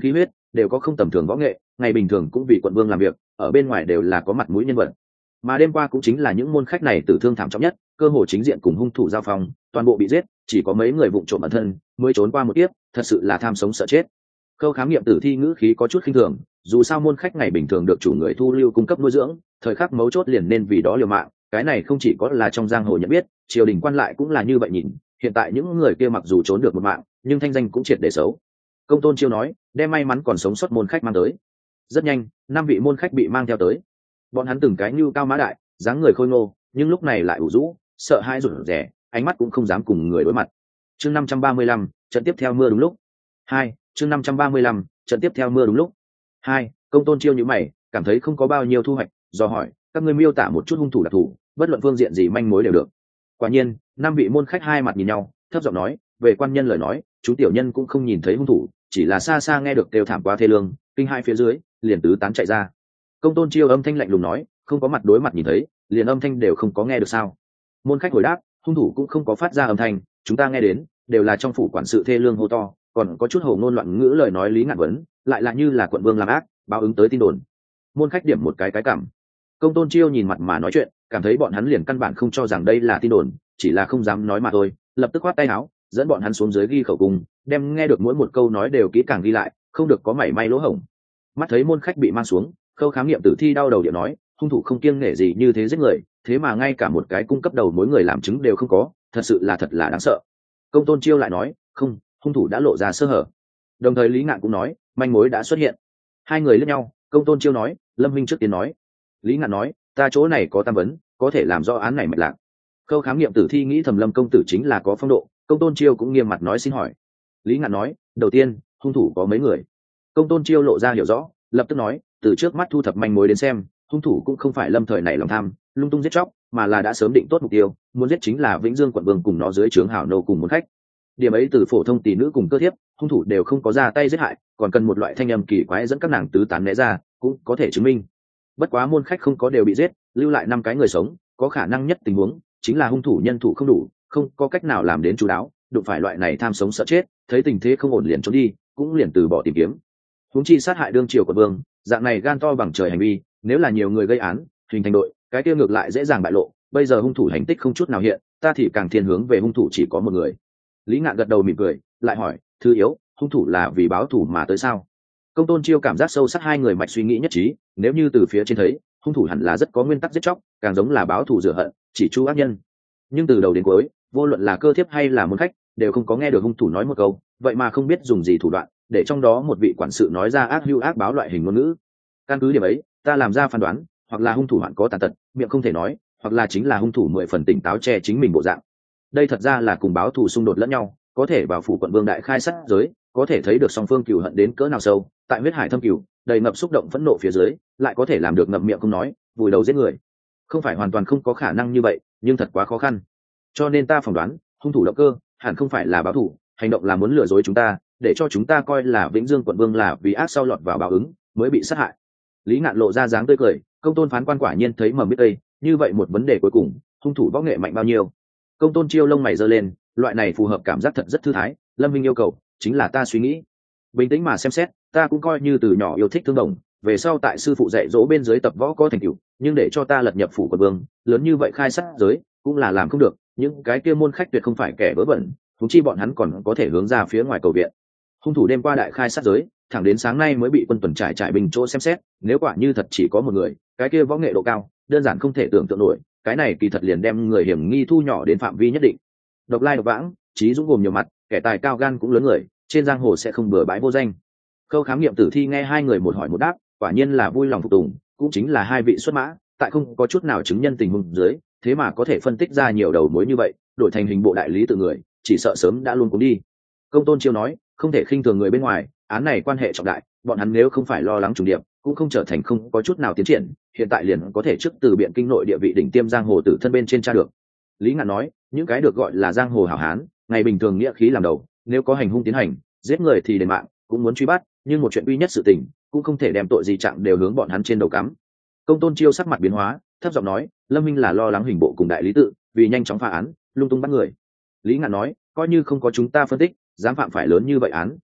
đều có không tầm thường võ nghệ, ngày bình thường cũng vì quận vương làm việc, ở bên ngoài đều là có mặt mũi nhân vật. Mà đêm qua cũng chính là những môn khách này tử thương thảm trọng nhất, cơ hội chính diện cùng hung thủ giao phong, toàn bộ bị giết, chỉ có mấy người vụng trộm ẩn thân mới trốn qua một kiếp, thật sự là tham sống sợ chết. Khâu khám nghiệm tử thi ngữ khí có chút khinh thường, dù sao môn khách ngày bình thường được chủ người thu lưu cung cấp nuôi dưỡng, thời khắc mấu chốt liền nên vì đó liều mạng, cái này không chỉ có là trong giang hồ nhận biết, triều đình quan lại cũng là như vậy nhìn, hiện tại những người kia mặc dù trốn được một mạng, nhưng thanh danh cũng triệt để xấu. Công tôn chiêu nói, đem may mắn còn sống sót môn khách mang tới. Rất nhanh, năm vị môn khách bị mang theo tới. Bọn hắn từng cái như cao mã đại, dáng người khôi ngô, nhưng lúc này lại ủ rũ, sợ hãi rụt rè, ánh mắt cũng không dám cùng người đối mặt. Chương năm trăm ba mươi lăm, trận tiếp theo mưa đúng lúc. Hai, chương năm trăm ba mươi lăm, trận tiếp theo mưa đúng lúc. Hai, công tôn chiêu nhíu mày, cảm thấy không có bao nhiêu thu hoạch, do hỏi, các ngươi miêu tả một chút hung thủ đặc thù, bất luận phương diện gì manh mối đều được. Quả nhiên, năm vị môn khách hai mặt nhìn nhau, thấp giọng nói, về quan nhân lời nói, chúng tiểu nhân cũng không nhìn thấy hung thủ, chỉ là xa xa nghe được kêu thảm quá thê lương, kinh hai phía dưới, liền tứ tán chạy ra. Công tôn chiêu âm thanh lạnh lùng nói, không có mặt đối mặt nhìn thấy, liền âm thanh đều không có nghe được sao? Môn khách hồi đáp, hung thủ cũng không có phát ra âm thanh, chúng ta nghe đến đều là trong phủ quản sự thê lương hô to, còn có chút hồ ngôn loạn ngữ lời nói lý ngạn vấn, lại là như là quận vương làm ác, báo ứng tới tin đồn. Môn khách điểm một cái cái cảm. Công tôn chiêu nhìn mặt mà nói chuyện, cảm thấy bọn hắn liền căn bản không cho rằng đây là tin đồn, chỉ là không dám nói mà thôi, lập tức khoát tay áo, dẫn bọn hắn xuống dưới ghi khẩu cung, đem nghe được mỗi một câu nói đều kỹ càng ghi lại, không được có mảy may lỗ hổng. Mắt thấy môn khách bị mang xuống, khâu khám nghiệm tử thi đau đầu điện nói, hung thủ không kiêng nể gì như thế giết người, thế mà ngay cả một cái cung cấp đầu mối người làm chứng đều không có, thật sự là thật là đáng sợ. Công tôn chiêu lại nói, không, hung thủ đã lộ ra sơ hở. Đồng thời lý ngạn cũng nói, manh mối đã xuất hiện. Hai người liếc nhau, công tôn chiêu nói, lâm minh trước tiên nói. Lý ngạn nói, ta chỗ này có tam vấn, có thể làm rõ án này mạch lạc. Khâu khám nghiệm tử thi nghĩ thầm lâm công tử chính là có phong độ, công tôn chiêu cũng nghiêm mặt nói xin hỏi. Lý ngạn nói, đầu tiên, hung thủ có mấy người? Công tôn chiêu lộ ra hiểu rõ, lập tức nói, từ trước mắt thu thập manh mối đến xem, hung thủ cũng không phải lâm thời này lòng tham lung tung giết chóc, mà là đã sớm định tốt mục tiêu, muốn giết chính là vĩnh dương quận vương cùng nó dưới trướng hảo nô cùng một khách. Điểm ấy từ phổ thông tỷ nữ cùng cơ thiếp, hung thủ đều không có ra tay giết hại, còn cần một loại thanh âm kỳ quái dẫn các nàng tứ tán né ra, cũng có thể chứng minh. Bất quá môn khách không có đều bị giết, lưu lại năm cái người sống, có khả năng nhất tình huống chính là hung thủ nhân thủ không đủ, không có cách nào làm đến chú đáo, đụng phải loại này tham sống sợ chết, thấy tình thế không ổn liền trốn đi, cũng liền từ bỏ tìm kiếm. Huống chi sát hại đương triều quận vương, dạng này gan to bằng trời hành vi, nếu là nhiều người gây án, hình thành đội, cái kia ngược lại dễ dàng bại lộ. Bây giờ hung thủ hành tích không chút nào hiện, ta thì càng thiên hướng về hung thủ chỉ có một người. Lý ngạn gật đầu mỉm cười, lại hỏi, thứ yếu, hung thủ là vì báo thù mà tới sao? Công tôn chiêu cảm giác sâu sắc hai người mạch suy nghĩ nhất trí, nếu như từ phía trên thấy, hung thủ hẳn là rất có nguyên tắc giết chóc, càng giống là báo thù rửa hận, chỉ chu ác nhân. Nhưng từ đầu đến cuối, vô luận là cơ thiếp hay là môn khách, đều không có nghe được hung thủ nói một câu, vậy mà không biết dùng gì thủ đoạn, để trong đó một vị quản sự nói ra ác hưu ác báo loại hình ngôn ngữ. Căn cứ điểm ấy, ta làm ra phán đoán, hoặc là hung thủ hoạn có tàn tật, miệng không thể nói, hoặc là chính là hung thủ mười phần tỉnh táo che chính mình bộ dạng. Đây thật ra là cùng báo thù xung đột lẫn nhau, có thể vào phủ quận vương đại khai sát giới, có thể thấy được song phương cừu hận đến cỡ nào sâu, tại huyết hải thâm cừu, đầy ngập xúc động phẫn nộ phía dưới, lại có thể làm được ngậm miệng không nói, vùi đầu giết người. Không phải hoàn toàn không có khả năng như vậy, nhưng thật quá khó khăn. Cho nên ta phỏng đoán, hung thủ động cơ hẳn không phải là báo thù, hành động là muốn lừa dối chúng ta, để cho chúng ta coi là vĩnh dương quận vương là vì ác sau lọt vào báo ứng mới bị sát hại. Lý ngạn lộ ra dáng tươi cười, công tôn phán quan quả nhiên thấy mầm biết đây, như vậy một vấn đề cuối cùng, hung thủ võ nghệ mạnh bao nhiêu? Công tôn chiêu lông mày giơ lên, loại này phù hợp cảm giác thật rất thư thái. Lâm minh yêu cầu chính là ta suy nghĩ bình tĩnh mà xem xét, ta cũng coi như từ nhỏ yêu thích thương đồng, về sau tại sư phụ dạy dỗ bên dưới tập võ có thành tựu, nhưng để cho ta lật nhập phủ quận vương lớn như vậy khai sát giới cũng là làm không được. Những cái kia môn khách tuyệt không phải kẻ vớ vẩn, thúng chi bọn hắn còn có thể hướng ra phía ngoài cầu viện. Hung thủ đêm qua đại khai sát giới, thẳng đến sáng nay mới bị quân tuần trải trải bình chỗ xem xét, nếu quả như thật chỉ có một người, cái kia võ nghệ độ cao đơn giản không thể tưởng tượng nổi, cái này kỳ thật liền đem người hiểm nghi thu nhỏ đến phạm vi nhất định. Độc lai độc vãng, trí dũng gồm nhiều mặt, kẻ tài cao gan cũng lớn người, trên giang hồ sẽ không bừa bãi vô danh. Khâu khám nghiệm tử thi nghe hai người một hỏi một đáp, quả nhiên là vui lòng phục tùng, cũng chính là hai vị xuất mã, tại không có chút nào chứng nhân tình huống dưới, thế mà có thể phân tích ra nhiều đầu mối như vậy, đổi thành hình bộ đại lý tự người, chỉ sợ sớm đã luôn cuốn đi. Công tôn chiêu nói, không thể khinh thường người bên ngoài, án này quan hệ trọng đại, bọn hắn nếu không phải lo lắng trùng điệp, cũng không trở thành không có chút nào tiến triển, hiện tại liền có thể trước từ biện kinh nội địa vị đỉnh tiêm giang hồ tử thân bên trên tra được. Lý ngạn nói, những cái được gọi là giang hồ hảo hán, ngày bình thường nghĩa khí làm đầu, nếu có hành hung tiến hành, giết người thì đền mạng, cũng muốn truy bắt, nhưng một chuyện uy nhất sự tình, cũng không thể đem tội gì trạng đều hướng bọn hắn trên đầu cắm. Công tôn chiêu sắc mặt biến hóa, thấp giọng nói, lâm minh là lo lắng hình bộ cùng đại lý tự vì nhanh chóng phá án lung tung bắt người. Lý ngạn nói, coi như không có chúng ta phân tích, dám phạm phải lớn như vậy án,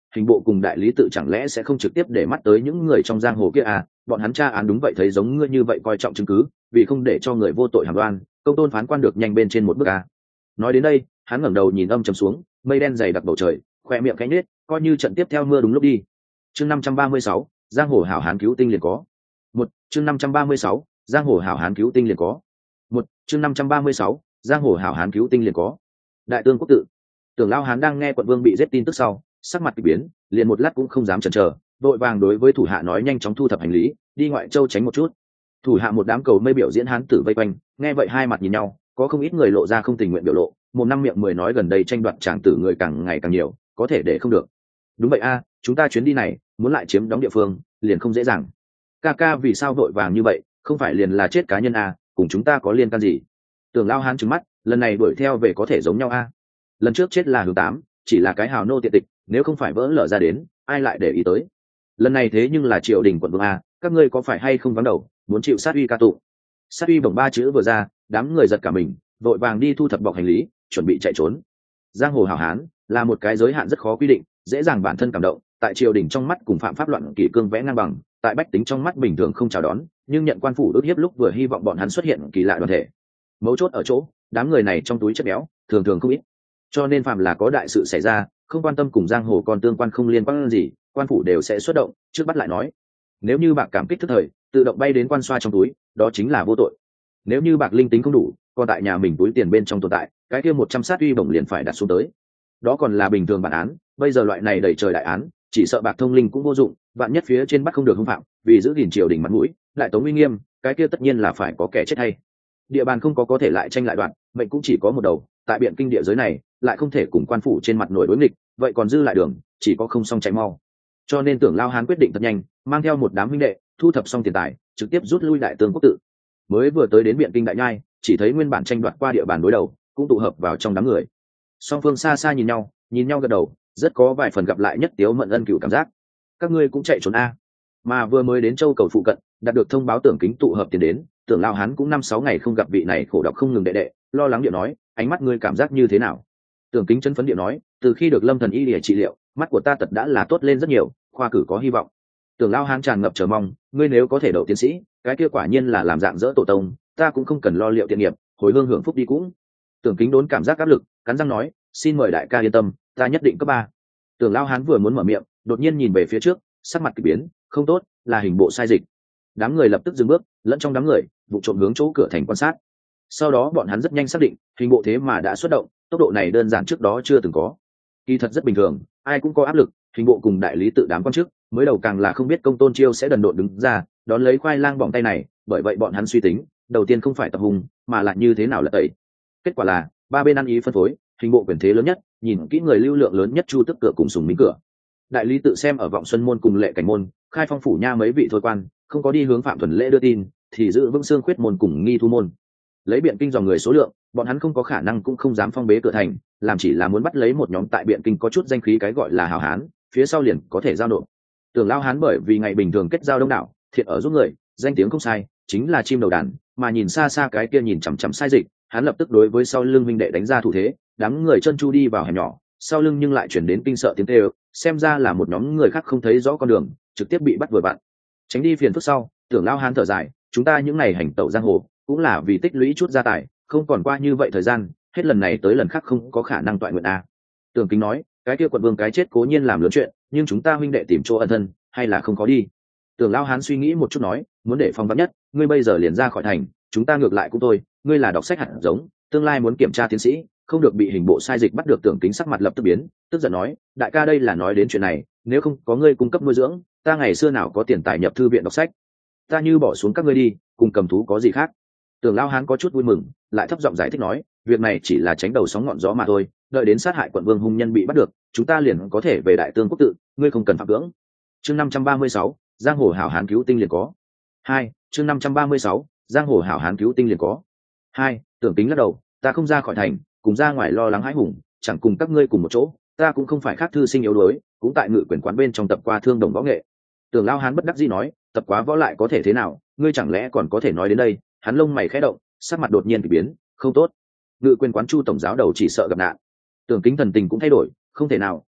hình bộ cùng đại lý tự chẳng lẽ sẽ không trực tiếp để mắt tới những người trong giang hồ kia à? Bọn hắn tra án đúng vậy thấy giống ngươi như vậy coi trọng chứng cứ, vì không để cho người vô tội hàm đoan, công tôn phán quan được nhanh bên trên một bước à. Nói đến đây hắn ngẩng đầu nhìn âm trầm xuống, mây đen dày đặc bầu trời, khoe miệng cánh nết, coi như trận tiếp theo mưa đúng lúc đi. Chương năm trăm ba mươi sáu, giang hồ hảo hán cứu tinh liền có. Một, chương năm trăm ba mươi sáu, giang hồ hảo hán cứu tinh liền có. Một, chương năm trăm ba mươi sáu, giang hồ hảo hán cứu tinh liền có. Đại tương quốc tự. Tưởng Lao Hán đang nghe quận vương bị giết tin tức sau, sắc mặt kỳ biến, liền một lát cũng không dám chần chờ, vội vàng đối với thủ hạ nói nhanh chóng thu thập hành lý, đi ngoại châu tránh một chút. Thủ hạ một đám cầu mây biểu diễn hán tử vây quanh, nghe vậy hai mặt nhìn nhau, có không ít người lộ ra không tình nguyện biểu lộ, một năm miệng mười nói gần đây tranh đoạt tràng tử người càng ngày càng nhiều, có thể để không được. Đúng vậy a, chúng ta chuyến đi này muốn lại chiếm đóng địa phương, liền không dễ dàng. Ca ca vì sao vội vàng như vậy, không phải liền là chết cá nhân a, cùng chúng ta có liên can gì? Tưởng Lao Hán trừng mắt, lần này đuổi theo về có thể giống nhau a. Lần trước chết là Hướng Tám, chỉ là cái hào nô tiện tịch, nếu không phải vỡ lở ra đến, ai lại để ý tới? Lần này thế nhưng là triều đình quận vương a, các ngươi có phải hay không vắng đầu, muốn chịu sát uy ca tụng? Sát uy bổng ba chữ vừa ra, đám người giật cả mình, vội vàng đi thu thập bọc hành lý, chuẩn bị chạy trốn. Giang hồ hảo hán là một cái giới hạn rất khó quy định, dễ dàng bản thân cảm động, tại triều đình trong mắt cùng phạm pháp loạn kỷ cương vẽ ngang bằng, tại bách tính trong mắt bình thường không chào đón, nhưng nhận quan phủ đốt hiếp lúc vừa hy vọng bọn hắn xuất hiện kỳ lạ đoàn thể. Mấu chốt ở chỗ, đám người này trong túi chất béo, thường thường không ít. Cho nên phạm là có đại sự xảy ra, không quan tâm cùng giang hồ còn tương quan không liên quan gì, quan phủ đều sẽ xuất động, trước bắt lại nói. Nếu như bạc cảm kích thức thời, tự động bay đến quan xoa trong túi, đó chính là vô tội. Nếu như bạc linh tính không đủ, còn tại nhà mình túi tiền bên trong tồn tại, cái kia một trăm sát uy bổng liền phải đặt xuống tới. Đó còn là bình thường bản án, bây giờ loại này đầy trời đại án, chỉ sợ bạc thông linh cũng vô dụng, vạn nhất phía trên bắt không được hung phạm, vì giữ gìn triều đình mặt mũi, đại tống uy nghiêm, cái kia tất nhiên là phải có kẻ chết hay. Địa bàn không có có thể lại tranh lại đoạn, mệnh cũng chỉ có một đầu, tại biện kinh địa giới này, lại không thể cùng quan phủ trên mặt nổi đối nghịch, vậy còn dư lại đường, chỉ có không xong chạy mau. Cho nên Tưởng Lao Hán quyết định thật nhanh, mang theo một đám huynh đệ, thu thập xong tiền tài, trực tiếp rút lui đại tương quốc tự. Mới vừa tới đến biện kinh đại nhai, chỉ thấy nguyên bản tranh đoạt qua địa bàn đối đầu, cũng tụ hợp vào trong đám người. Song phương xa xa nhìn nhau, nhìn nhau gật đầu, rất có vài phần gặp lại nhất tiếu mận ân cửu cảm giác. Các ngươi cũng chạy trốn a? Mà vừa mới đến châu cầu phụ cận, đạt được thông báo Tưởng Kính tụ hợp tiền đến, Tưởng Lao Hán cũng năm sáu ngày không gặp vị này khổ độc không ngừng đệ đệ, lo lắng điệu nói, ánh mắt ngươi cảm giác như thế nào? Tưởng Kính chân phấn điệu nói, từ khi được Lâm thần y để trị liệu, mắt của ta tật đã là tốt lên rất nhiều, khoa cử có hy vọng. Tưởng Lao Hán tràn ngập chờ mong, ngươi nếu có thể đậu tiến sĩ, cái kia quả nhiên là làm dạng dỡ tổ tông, ta cũng không cần lo liệu tiện nghiệp, hồi hương hưởng phúc đi cũng. Tưởng Kính đốn cảm giác áp lực, cắn răng nói, xin mời đại ca yên tâm, ta nhất định cấp ba. Tưởng Lao Hán vừa muốn mở miệng, đột nhiên nhìn về phía trước, sắc mặt kỳ biến, không tốt, là hình bộ sai dịch. Đám người lập tức dừng bước, lẫn trong đám người, vụ trộm hướng chỗ cửa thành quan sát. Sau đó bọn hắn rất nhanh xác định, hình bộ thế mà đã xuất động, tốc độ này đơn giản trước đó chưa từng có. Kỳ thật rất bình thường, ai cũng có áp lực, hình bộ cùng đại lý tự đám quan chức, mới đầu càng là không biết Công Tôn Chiêu sẽ đần độn đứng ra, đón lấy khoai lang bỏng tay này, bởi vậy bọn hắn suy tính, đầu tiên không phải tập hùng, mà là như thế nào là tẩy. Kết quả là, ba bên ăn ý phân phối, hình bộ quyền thế lớn nhất, nhìn kỹ người lưu lượng lớn nhất chu tức cửa cùng sùng minh cửa. Đại lý tự xem ở Vọng Xuân môn cùng Lệ Cảnh môn, Khai Phong phủ nha mấy vị thôi quan, không có đi hướng Phạm Thuần Lễ đưa tin, thì giữ vững Xương Khuyết môn cùng Nghi Thu môn. Lấy biện kinh dòng người số lượng, bọn hắn không có khả năng cũng không dám phong bế cửa thành, làm chỉ là muốn bắt lấy một nhóm tại biện kinh có chút danh khí cái gọi là hào hán, phía sau liền có thể giao nộp. Tưởng Lao Hán bởi vì ngày bình thường kết giao đông đảo, thiện ở giúp người, danh tiếng không sai, chính là chim đầu đàn, mà nhìn xa xa cái kia nhìn chằm chằm sai dịch, hắn lập tức đối với sau lưng minh đệ đánh ra thủ thế, đám người chân chu đi vào hẻm nhỏ, sau lưng nhưng lại chuyển đến kinh sợ tiếng kêu, xem ra là một nhóm người khác không thấy rõ con đường, trực tiếp bị bắt vừa vặn. Tránh đi phiền phức sau, Tưởng Lao Hán thở dài, chúng ta những ngày hành tẩu giang hồ, cũng là vì tích lũy chút gia tài, không còn qua như vậy thời gian, hết lần này tới lần khác không có khả năng toại nguyện a. Tưởng Kính nói, cái kia quận vương cái chết cố nhiên làm lớn chuyện, nhưng chúng ta huynh đệ tìm chỗ ẩn thân, hay là không có đi. Tưởng Lao Hán suy nghĩ một chút nói, muốn để phòng vắn nhất, ngươi bây giờ liền ra khỏi thành, chúng ta ngược lại cũng thôi, ngươi là đọc sách hạt giống, tương lai muốn kiểm tra tiến sĩ, không được bị hình bộ sai dịch bắt được. Tưởng Kính sắc mặt lập tức biến, tức giận nói, đại ca đây là nói đến chuyện này, nếu không có ngươi cung cấp nuôi dưỡng, ta ngày xưa nào có tiền tài nhập thư viện đọc sách, ta như bỏ xuống các ngươi đi, cùng cầm thú có gì khác. Tưởng Lao Hán có chút vui mừng, lại thấp giọng giải thích nói, việc này chỉ là tránh đầu sóng ngọn gió mà thôi, đợi đến sát hại quận vương hung nhân bị bắt được, chúng ta liền có thể về đại tương quốc tự, ngươi không cần phạm cưỡng. Chương năm trăm ba mươi sáu, giang hồ hảo hán cứu tinh liền có. Hai, chương năm trăm ba mươi sáu, giang hồ hảo hán cứu tinh liền có. Hai, Tưởng Kính lắc đầu, ta không ra khỏi thành, cùng ra ngoài lo lắng hãi hùng, chẳng cùng các ngươi cùng một chỗ, ta cũng không phải khác thư sinh yếu đuối, cũng tại ngự quyền quán bên trong tập qua thương đồng võ nghệ. Tưởng Lao Hán bất đắc dĩ nói, tập quá võ lại có thể thế nào, ngươi chẳng lẽ còn có thể nói đến đây. Hắn lông mày khẽ động, sắc mặt đột nhiên kỳ biến, không tốt, ngự quyền quán Chu tổng giáo đầu chỉ sợ gặp nạn. Tưởng Kính thần tình cũng thay đổi, không thể nào,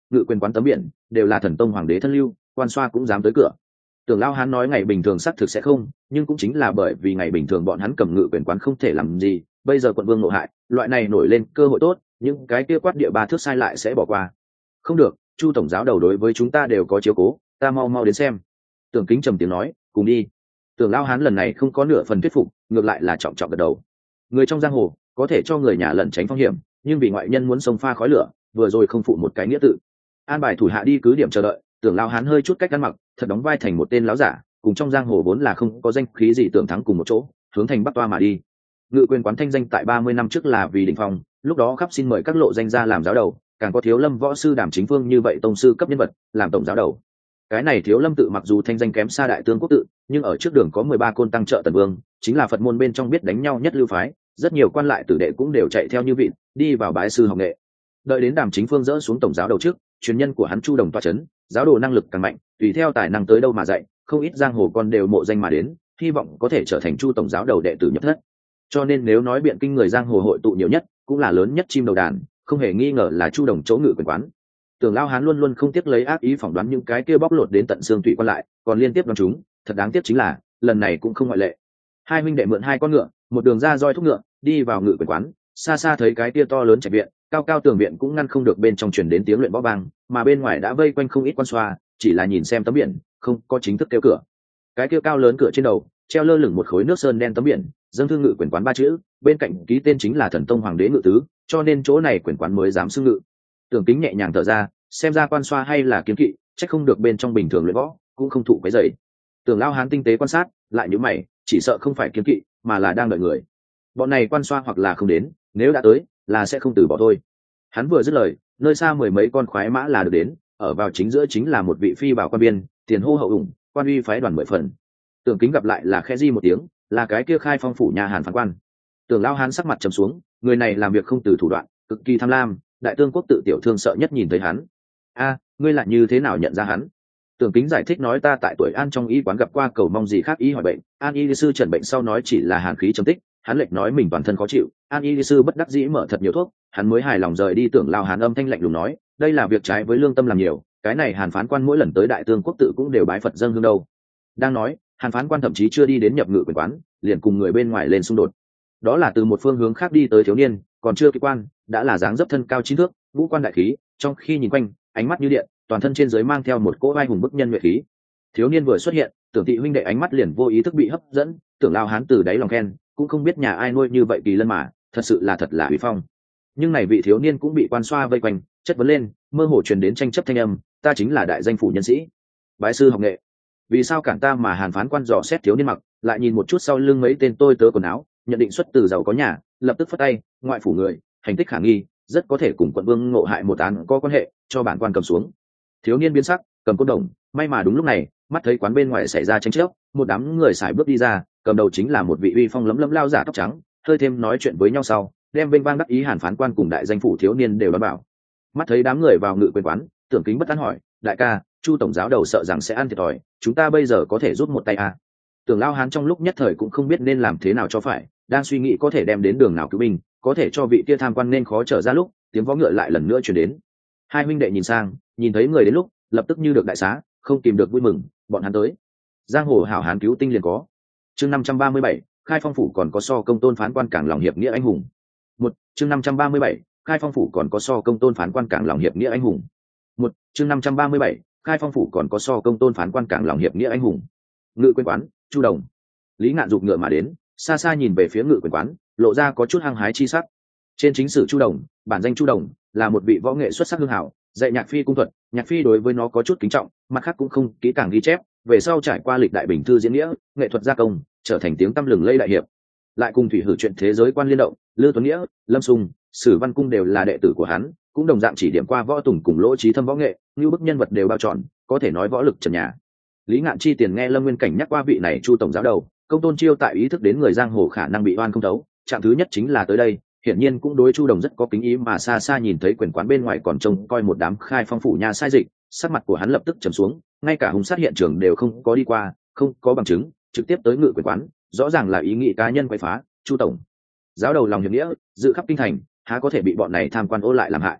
ngự quyền quán tấm biển đều là thần tông hoàng đế thân lưu, quan xoa cũng dám tới cửa. Tưởng Lao Hán nói ngày bình thường xác thực sẽ không, nhưng cũng chính là bởi vì ngày bình thường bọn hắn cầm ngự quyền quán không thể làm gì, bây giờ quận vương ngộ hại, loại này nổi lên cơ hội tốt, những cái kia quát địa ba thước sai lại sẽ bỏ qua. Không được, Chu tổng giáo đầu đối với chúng ta đều có chiếu cố, ta mau mau đến xem. Tưởng Kính trầm tiếng nói, cùng đi. Tưởng Lao Hán lần này không có nửa phần thuyết phục, ngược lại là trọng trọng gật đầu. Người trong giang hồ có thể cho người nhà lẩn tránh phong hiểm, nhưng vì ngoại nhân muốn xông pha khói lửa, vừa rồi không phụ một cái nghĩa tự. An bài thủ hạ đi cứ điểm chờ đợi. Tưởng Lao Hán hơi chút cách ăn mặc, thật đóng vai thành một tên láo giả, cùng trong giang hồ vốn là không có danh khí gì tưởng thắng cùng một chỗ, hướng thành bắc toa mà đi. Ngự quyền quán thanh danh tại ba mươi năm trước là vì đỉnh phong, lúc đó khắp xin mời các lộ danh gia làm giáo đầu, càng có Thiếu Lâm võ sư Đàm Chính Phương như vậy tông sư cấp nhân vật làm tổng giáo đầu. Cái này Thiếu Lâm tự mặc dù thanh danh kém xa Đại Tương Quốc tự, nhưng ở trước đường có mười ba côn tăng trợ tần vương, chính là Phật môn bên trong biết đánh nhau nhất lưu phái, rất nhiều quan lại tử đệ cũng đều chạy theo như vịt, đi vào bái sư học nghệ. Đợi đến Đàm Chính Phương dỡ xuống tổng giáo đầu trước, truyền nhân của hắn Chu Đồng toa chấn, giáo đồ năng lực càng mạnh, tùy theo tài năng tới đâu mà dạy, không ít giang hồ con đều mộ danh mà đến, hy vọng có thể trở thành Chu tổng giáo đầu đệ tử nhập thất. Cho nên nếu nói biện kinh người giang hồ hội tụ nhiều nhất, cũng là lớn nhất chim đầu đàn, không hề nghi ngờ là Chu Đồng chỗ ngự quyền quán. Tưởng Lao Hán luôn luôn không tiếc lấy ác ý phỏng đoán những cái kia bóc lột đến tận xương tủy quan lại, còn liên tiếp đoán chúng, thật đáng tiếc chính là lần này cũng không ngoại lệ. Hai huynh đệ mượn hai con ngựa, một đường ra roi thúc ngựa, đi vào ngự quyền quán, xa xa thấy cái kia to lớn trạch viện, cao cao tường viện cũng ngăn không được bên trong truyền đến tiếng luyện võ vang, mà bên ngoài đã vây quanh không ít quan xoa, chỉ là nhìn xem tấm biển, không có chính thức kêu cửa. Cái kia cao lớn cửa trên đầu treo lơ lửng một khối nước sơn đen tấm biển, dâng thư ngự quyền quán ba chữ, bên cạnh ký tên chính là Thần Tông Hoàng đế ngự tứ, cho nên chỗ này quyền quán mới dám xưng ngự. Tưởng Kính nhẹ nhàng thở ra, xem ra quan xoa hay là kiếm kỵ, chắc không được bên trong bình thường luyện võ, cũng không thụ cái dày. Tưởng Lao Hán tinh tế quan sát, lại nhíu mày, chỉ sợ không phải kiếm kỵ, mà là đang đợi người. Bọn này quan xoa hoặc là không đến, nếu đã tới, là sẽ không từ bỏ thôi. Hắn vừa dứt lời, nơi xa mười mấy con khoái mã là được đến, ở vào chính giữa chính là một vị phi bảo quan biên, tiền hô hậu ủng, quan uy phái đoàn mười phần. Tưởng Kính gặp lại là khẽ di một tiếng, là cái kia khai phong phủ nhà Hàn phán quan. Tưởng Lao Hán sắc mặt trầm xuống, người này làm việc không từ thủ đoạn, cực kỳ tham lam, Đại Tương Quốc tự tiểu thương sợ nhất nhìn thấy hắn. A, ngươi lại như thế nào nhận ra hắn? Tưởng Kính giải thích nói, ta tại tuổi An trong y quán gặp qua, cầu mong gì khác y hỏi bệnh. An y sư trần bệnh sau nói chỉ là hàn khí trầm tích, hắn lệch nói mình toàn thân khó chịu. An y sư bất đắc dĩ mở thật nhiều thuốc, hắn mới hài lòng rời đi. Tưởng Lao Hán âm thanh lạnh lùng nói, đây là việc trái với lương tâm làm nhiều, cái này Hàn phán quan mỗi lần tới Đại Tương Quốc tự cũng đều bái Phật dâng hương đâu. Đang nói, Hàn phán quan thậm chí chưa đi đến nhập ngự quyền quán, liền cùng người bên ngoài lên xung đột. Đó là từ một phương hướng khác đi tới thiếu niên, còn chưa kỳ quan, đã là dáng dấp thân cao chín thước, ngũ quan đại khí, trong khi nhìn quanh, ánh mắt như điện, toàn thân trên dưới mang theo một cỗ vai hùng bức nhân nhuệ khí. Thiếu niên vừa xuất hiện, Tưởng Thị huynh đệ ánh mắt liền vô ý thức bị hấp dẫn, Tưởng Lao Hán từ đáy lòng khen, cũng không biết nhà ai nuôi như vậy kỳ lân mà, thật sự là thật là uy phong. Nhưng này vị thiếu niên cũng bị quan xoa vây quanh, chất vấn lên, mơ hồ truyền đến tranh chấp thanh âm, ta chính là đại danh phủ nhân sĩ, bái sư học nghệ, vì sao cản ta? Mà Hàn phán quan dò xét thiếu niên mặc, lại nhìn một chút sau lưng mấy tên tôi tớ quần áo, nhận định xuất từ giàu có nhà, lập tức phất tay, ngoại phủ người, hành tích khả nghi, rất có thể cùng quận vương ngộ hại một án có quan hệ, cho bản quan cầm xuống. Thiếu niên biến sắc, cầm côn đồng, may mà đúng lúc này, mắt thấy quán bên ngoài xảy ra tranh chấp, một đám người sải bước đi ra, cầm đầu chính là một vị uy phong lấm lấm lao giả tóc trắng, hơi thêm nói chuyện với nhau sau, đem vênh vang đắc ý Hàn phán quan cùng đại danh phủ thiếu niên đều đón bảo. Mắt thấy đám người vào ngự quyền quán, Tưởng Kính bất an hỏi, đại ca, Chu tổng giáo đầu sợ rằng sẽ ăn thiệt thòi, chúng ta bây giờ có thể rút một tay à? Tưởng Lao Hán trong lúc nhất thời cũng không biết nên làm thế nào cho phải, đang suy nghĩ có thể đem đến đường nào cứu binh, có thể cho vị kia tham quan nên khó trở ra lúc, tiếng vó ngựa lại lần nữa truyền đến. Hai huynh đệ nhìn sang, nhìn thấy người đến lúc, lập tức như được đại xá, không kìm được vui mừng, bọn hắn tới. Giang hồ hảo hán cứu tinh liền có. Chương năm trăm ba mươi bảy, khai phong phủ còn có so công tôn phán quan cảng lòng hiệp nghĩa anh hùng. Một, chương năm trăm ba mươi bảy, khai phong phủ còn có so công tôn phán quan cảng lòng hiệp nghĩa anh hùng. Một, chương năm trăm ba mươi bảy, khai phong phủ còn có so công tôn phán quan cảng lòng hiệp nghĩa anh hùng. Ngự quyền quán, Chu Đồng. Lý Ngạn giục ngựa mà đến, xa xa nhìn về phía ngự quyền quán, lộ ra có chút hăng hái chi sắc. Trên chính sử Chu Đồng, bản danh Chu Đồng, là một vị võ nghệ xuất sắc hương hảo, dạy nhạc phi cung thuật, nhạc phi đối với nó có chút kính trọng, mặt khác cũng không kỹ càng ghi chép, về sau trải qua lịch đại bình thư diễn nghĩa, nghệ thuật gia công, trở thành tiếng tăm lừng lây đại hiệp. Lại cùng thủy hử chuyện thế giới quan liên động, Lư Tuấn Nghĩa, Lâm Sung, Sử Văn Cung đều là đệ tử của hắn, cũng đồng dạng chỉ điểm qua võ tùng cùng lỗ trí thâm võ nghệ, như bức nhân vật đều bao trọn, có thể nói võ lực trần nhà. Lý Ngạn chi tiền nghe Lâm Nguyên Cảnh nhắc qua vị này Chu tổng giáo đầu, công tôn chiêu tại ý thức đến người giang hồ khả năng bị oan không thấu, trạng thứ nhất chính là tới đây, hiển nhiên cũng đối Chu Đồng rất có kính ý, mà xa xa nhìn thấy quyền quán bên ngoài còn trông coi một đám khai phong phủ nha sai dịch, sắc mặt của hắn lập tức trầm xuống, ngay cả hung sát hiện trường đều không có đi qua, không có bằng chứng, trực tiếp tới ngự quyền quán, rõ ràng là ý nghĩ cá nhân quay phá. Chu tổng giáo đầu lòng hiệp nghĩa, dự khắp kinh thành, há có thể bị bọn này tham quan ô lại làm hại.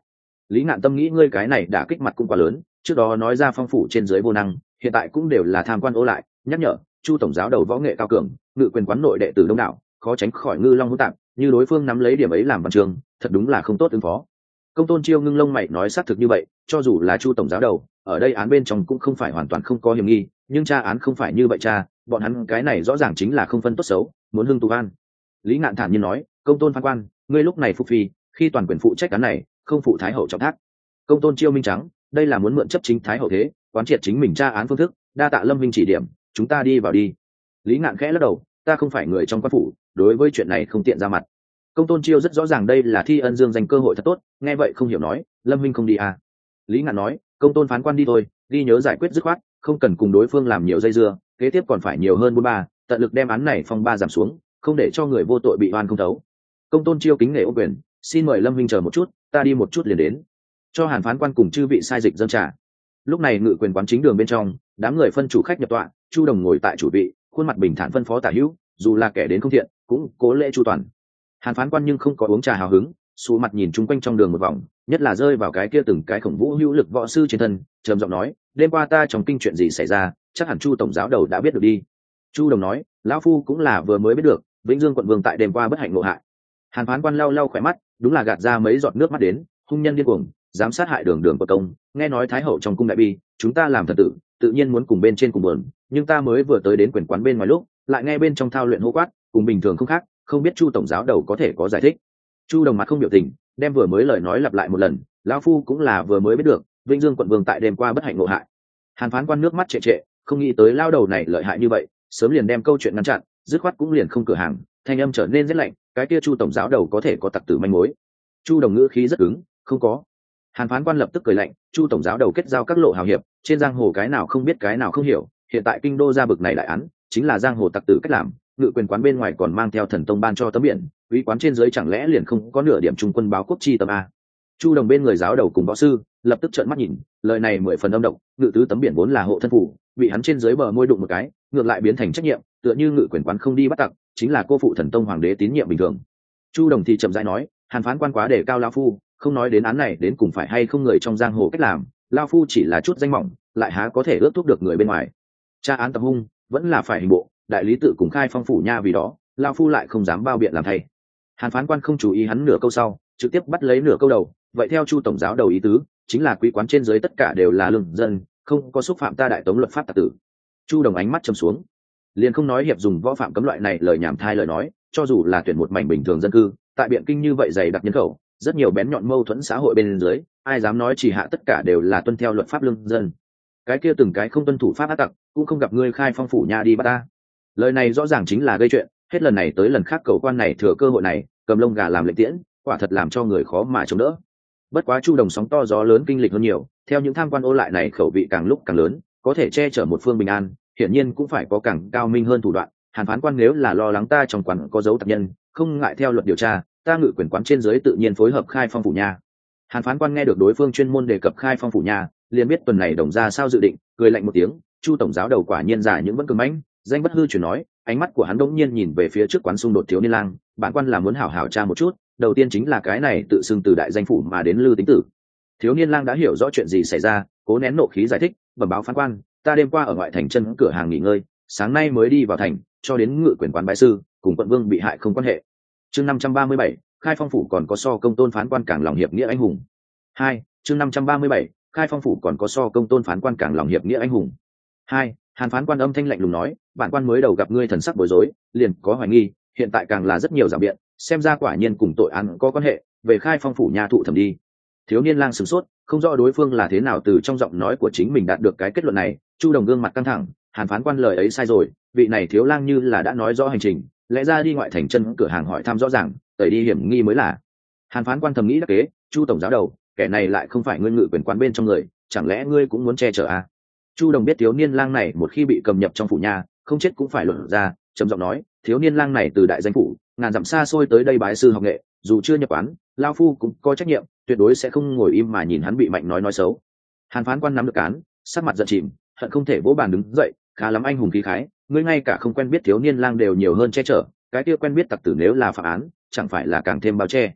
Lý Ngạn Tâm nghĩ ngươi cái này đã kích mặt cũng quá lớn, trước đó nói ra phong phủ trên dưới vô năng, hiện tại cũng đều là tham quan ô lại, nhắc nhở Chu tổng giáo đầu võ nghệ cao cường, ngự quyền quán nội đệ tử đông đảo, khó tránh khỏi ngư long hỗn tạp, như đối phương nắm lấy điểm ấy làm văn trường, thật đúng là không tốt ứng phó. Công Tôn Chiêu ngưng lông mày nói xác thực như vậy, cho dù là Chu tổng giáo đầu, ở đây án bên trong cũng không phải hoàn toàn không có hiểm nghi, nhưng tra án không phải như vậy cha, bọn hắn cái này rõ ràng chính là không phân tốt xấu, muốn hưng tù an. Lý Ngạn thản nhiên nói, Công Tôn phán quan, ngươi lúc này phục phi, khi toàn quyền phụ trách án này, không phụ thái hậu trọng thác. Công Tôn Chiêu minh trắng, đây là muốn mượn chấp chính thái hậu thế, quán triệt chính mình tra án phương thức, đa tạ Lâm Minh chỉ điểm, chúng ta đi vào đi. Lý Ngạn khẽ lắc đầu, ta không phải người trong quan phủ, đối với chuyện này không tiện ra mặt. Công Tôn Chiêu rất rõ ràng đây là thi ân dương dành cơ hội thật tốt, nghe vậy không hiểu nói, Lâm Minh không đi à? Lý Ngạn nói, Công Tôn phán quan đi thôi, đi nhớ giải quyết dứt khoát, không cần cùng đối phương làm nhiều dây dưa, kế tiếp còn phải nhiều hơn bốn ba, tận lực đem án này phong ba giảm xuống, không để cho người vô tội bị oan không thấu. Công Tôn Chiêu kính nể ô quyền, xin mời Lâm Minh chờ một chút, ta đi một chút liền đến. Cho Hàn phán quan cùng chư vị sai dịch dâng trà. Lúc này ngự quyền quán chính đường bên trong, đám người phân chủ khách nhập tọa, Chu Đồng ngồi tại chủ vị, khuôn mặt bình thản phân phó tả hữu, dù là kẻ đến không thiện, cũng cố lễ chu toàn. Hàn phán quan nhưng không có uống trà hào hứng, xù mặt nhìn chung quanh trong đường một vòng, nhất là rơi vào cái kia từng cái khổng vũ hữu lực võ sư trên thân, trầm giọng nói, đêm qua ta trong kinh chuyện gì xảy ra, chắc hẳn Chu tổng giáo đầu đã biết được đi. Chu Đồng nói, lão phu cũng là vừa mới biết được, Vĩnh Dương quận vương tại đêm qua bất hạnh ngộ hại. Hàn phán quan lau lau khỏe mắt, đúng là gạt ra mấy giọt nước mắt đến, hung nhân điên cuồng, dám sát hại đường đường của công, nghe nói thái hậu trong cung đại bi, chúng ta làm thần tử, tự nhiên muốn cùng bên trên cùng buồn, nhưng ta mới vừa tới đến quyền quán bên ngoài lúc, lại nghe bên trong thao luyện hô quát, cùng bình thường không khác, không biết Chu tổng giáo đầu có thể có giải thích. Chu Đồng mặt không biểu tình, đem vừa mới lời nói lặp lại một lần, lão phu cũng là vừa mới biết được, Vĩnh Dương quận vương tại đêm qua bất hạnh ngộ hại. Hàn phán quan nước mắt trệ trệ, không nghĩ tới lao đầu này lợi hại như vậy, sớm liền đem câu chuyện ngăn chặn, dứt khoát cũng liền không cửa hàng, thanh âm trở nên rất lạnh, cái kia Chu tổng giáo đầu có thể có tặc tử manh mối. Chu Đồng ngữ khí rất cứng, không có. Hàn phán quan lập tức cười lạnh, Chu tổng giáo đầu kết giao các lộ hào hiệp, trên giang hồ cái nào không biết cái nào không hiểu, hiện tại kinh đô ra bực này đại án, chính là giang hồ tặc tử cách làm, ngự quyền quán bên ngoài còn mang theo thần tông ban cho tấm biển, quý quán trên dưới chẳng lẽ liền không có nửa điểm trung quân báo quốc chi tâm a. Chu Đồng bên người giáo đầu cùng võ sư lập tức trợn mắt nhìn, lời này mười phần âm độc, ngự tứ tấm biển vốn là hộ thân phủ, bị hắn trên dưới bờ môi đụng một cái, ngược lại biến thành trách nhiệm, tựa như ngự quyền quán không đi bắt tặc, chính là cô phụ thần tông hoàng đế tín nhiệm bình thường. Chu Đồng thì chậm rãi nói, Hàn phán quan quá đề cao lão phu, không nói đến án này đến cùng phải hay không người trong giang hồ cách làm, lão phu chỉ là chút danh mỏng, lại há có thể ước thúc được người bên ngoài. Tra án tập hung, vẫn là phải hình bộ, đại lý tự cùng khai phong phủ nha, vì đó lão phu lại không dám bao biện làm thay. Hàn phán quan không chú ý hắn nửa câu sau, trực tiếp bắt lấy nửa câu đầu, vậy theo Chu tổng giáo đầu ý tứ, chính là quý quán trên dưới tất cả đều là lương dân, không có xúc phạm ta đại tống luật pháp tặc tử. Chu Đồng ánh mắt trầm xuống, liền không nói hiệp dùng võ phạm cấm loại này lời nhảm thai lời nói, cho dù là tuyển một mảnh bình thường dân cư, tại biện kinh như vậy dày đặc nhân khẩu, rất nhiều bén nhọn mâu thuẫn xã hội bên dưới, ai dám nói chỉ hạ tất cả đều là tuân theo luật pháp lương dân. Cái kia từng cái không tuân thủ pháp ác tặc, cũng không gặp ngươi khai phong phủ nha đi bắt ta. Lời này rõ ràng chính là gây chuyện, hết lần này tới lần khác cầu quan này thừa cơ hội này, cầm lông gà làm lệnh tiễn, quả thật làm cho người khó mà chống đỡ. Bất quá Chu Đồng sóng to gió lớn kinh lịch hơn nhiều, theo những tham quan ô lại này khẩu vị càng lúc càng lớn, có thể che chở một phương bình an, hiển nhiên cũng phải có càng cao minh hơn thủ đoạn. Hàn phán quan nếu là lo lắng ta trong quán có dấu tặc nhân, không ngại theo luật điều tra, ta ngự quyền quán trên dưới tự nhiên phối hợp khai phong phủ nha. Hàn phán quan nghe được đối phương chuyên môn đề cập khai phong phủ nha, liền biết tuần này đồng ra sao dự định, cười lạnh một tiếng, Chu tổng giáo đầu quả nhiên giả những vẫn cường mãnh, danh bất hư truyền nói, ánh mắt của hắn đống nhiên nhìn về phía trước quán xung đột thiếu niên lang, bản quan là muốn hảo hảo tra một chút, đầu tiên chính là cái này tự xưng từ đại danh phủ mà đến Lư Tính Tử. Thiếu niên lang đã hiểu rõ chuyện gì xảy ra, cố nén nộ khí giải thích, bẩm báo phán quan, ta đêm qua ở ngoại thành chân cửa hàng nghỉ ngơi, sáng nay mới đi vào thành, cho đến ngự quyền quán bái sư, cùng quận vương bị hại không quan hệ. Chương năm trăm ba mươi bảy, khai phong phủ còn có so công tôn phán quan càng lòng hiệp nghĩa anh hùng. Hai, chương năm trăm ba mươi bảy, khai phong phủ còn có so công tôn phán quan càng lòng hiệp nghĩa anh hùng. Hai, Hàn phán quan âm thanh lạnh lùng nói, bản quan mới đầu gặp ngươi thần sắc bối rối, liền có hoài nghi, hiện tại càng là rất nhiều giảng biện, xem ra quả nhiên cùng tội án có quan hệ, về khai phong phủ nha thụ thẩm đi. Thiếu niên lang sửng sốt, không rõ đối phương là thế nào từ trong giọng nói của chính mình đạt được cái kết luận này. Chu Đồng gương mặt căng thẳng, Hàn phán quan lời ấy sai rồi, vị này thiếu lang như là đã nói rõ hành trình, lẽ ra đi ngoại thành chân cửa hàng hỏi thăm rõ ràng, tẩy đi hiểm nghi mới là. Hàn phán quan thầm nghĩ đắc kế, Chu tổng giáo đầu, kẻ này lại không phải ngươi ngự quyền quán bên trong người, chẳng lẽ ngươi cũng muốn che chở à? Chu Đồng biết thiếu niên lang này một khi bị cầm nhập trong phủ nhà, không chết cũng phải luận ra, trầm giọng nói, thiếu niên lang này từ đại danh phủ ngàn dặm xa xôi tới đây bái sư học nghệ, dù chưa nhập quán, lao phu cũng có trách nhiệm, tuyệt đối sẽ không ngồi im mà nhìn hắn bị mạnh nói nói xấu. Hàn phán quan nắm được cán, sắc mặt giận chìm, hận không thể vỗ bàn đứng dậy, khá lắm anh hùng khí khái, ngươi ngay cả không quen biết thiếu niên lang đều nhiều hơn che chở, cái kia quen biết tặc tử nếu là phạm án, chẳng phải là càng thêm bao che.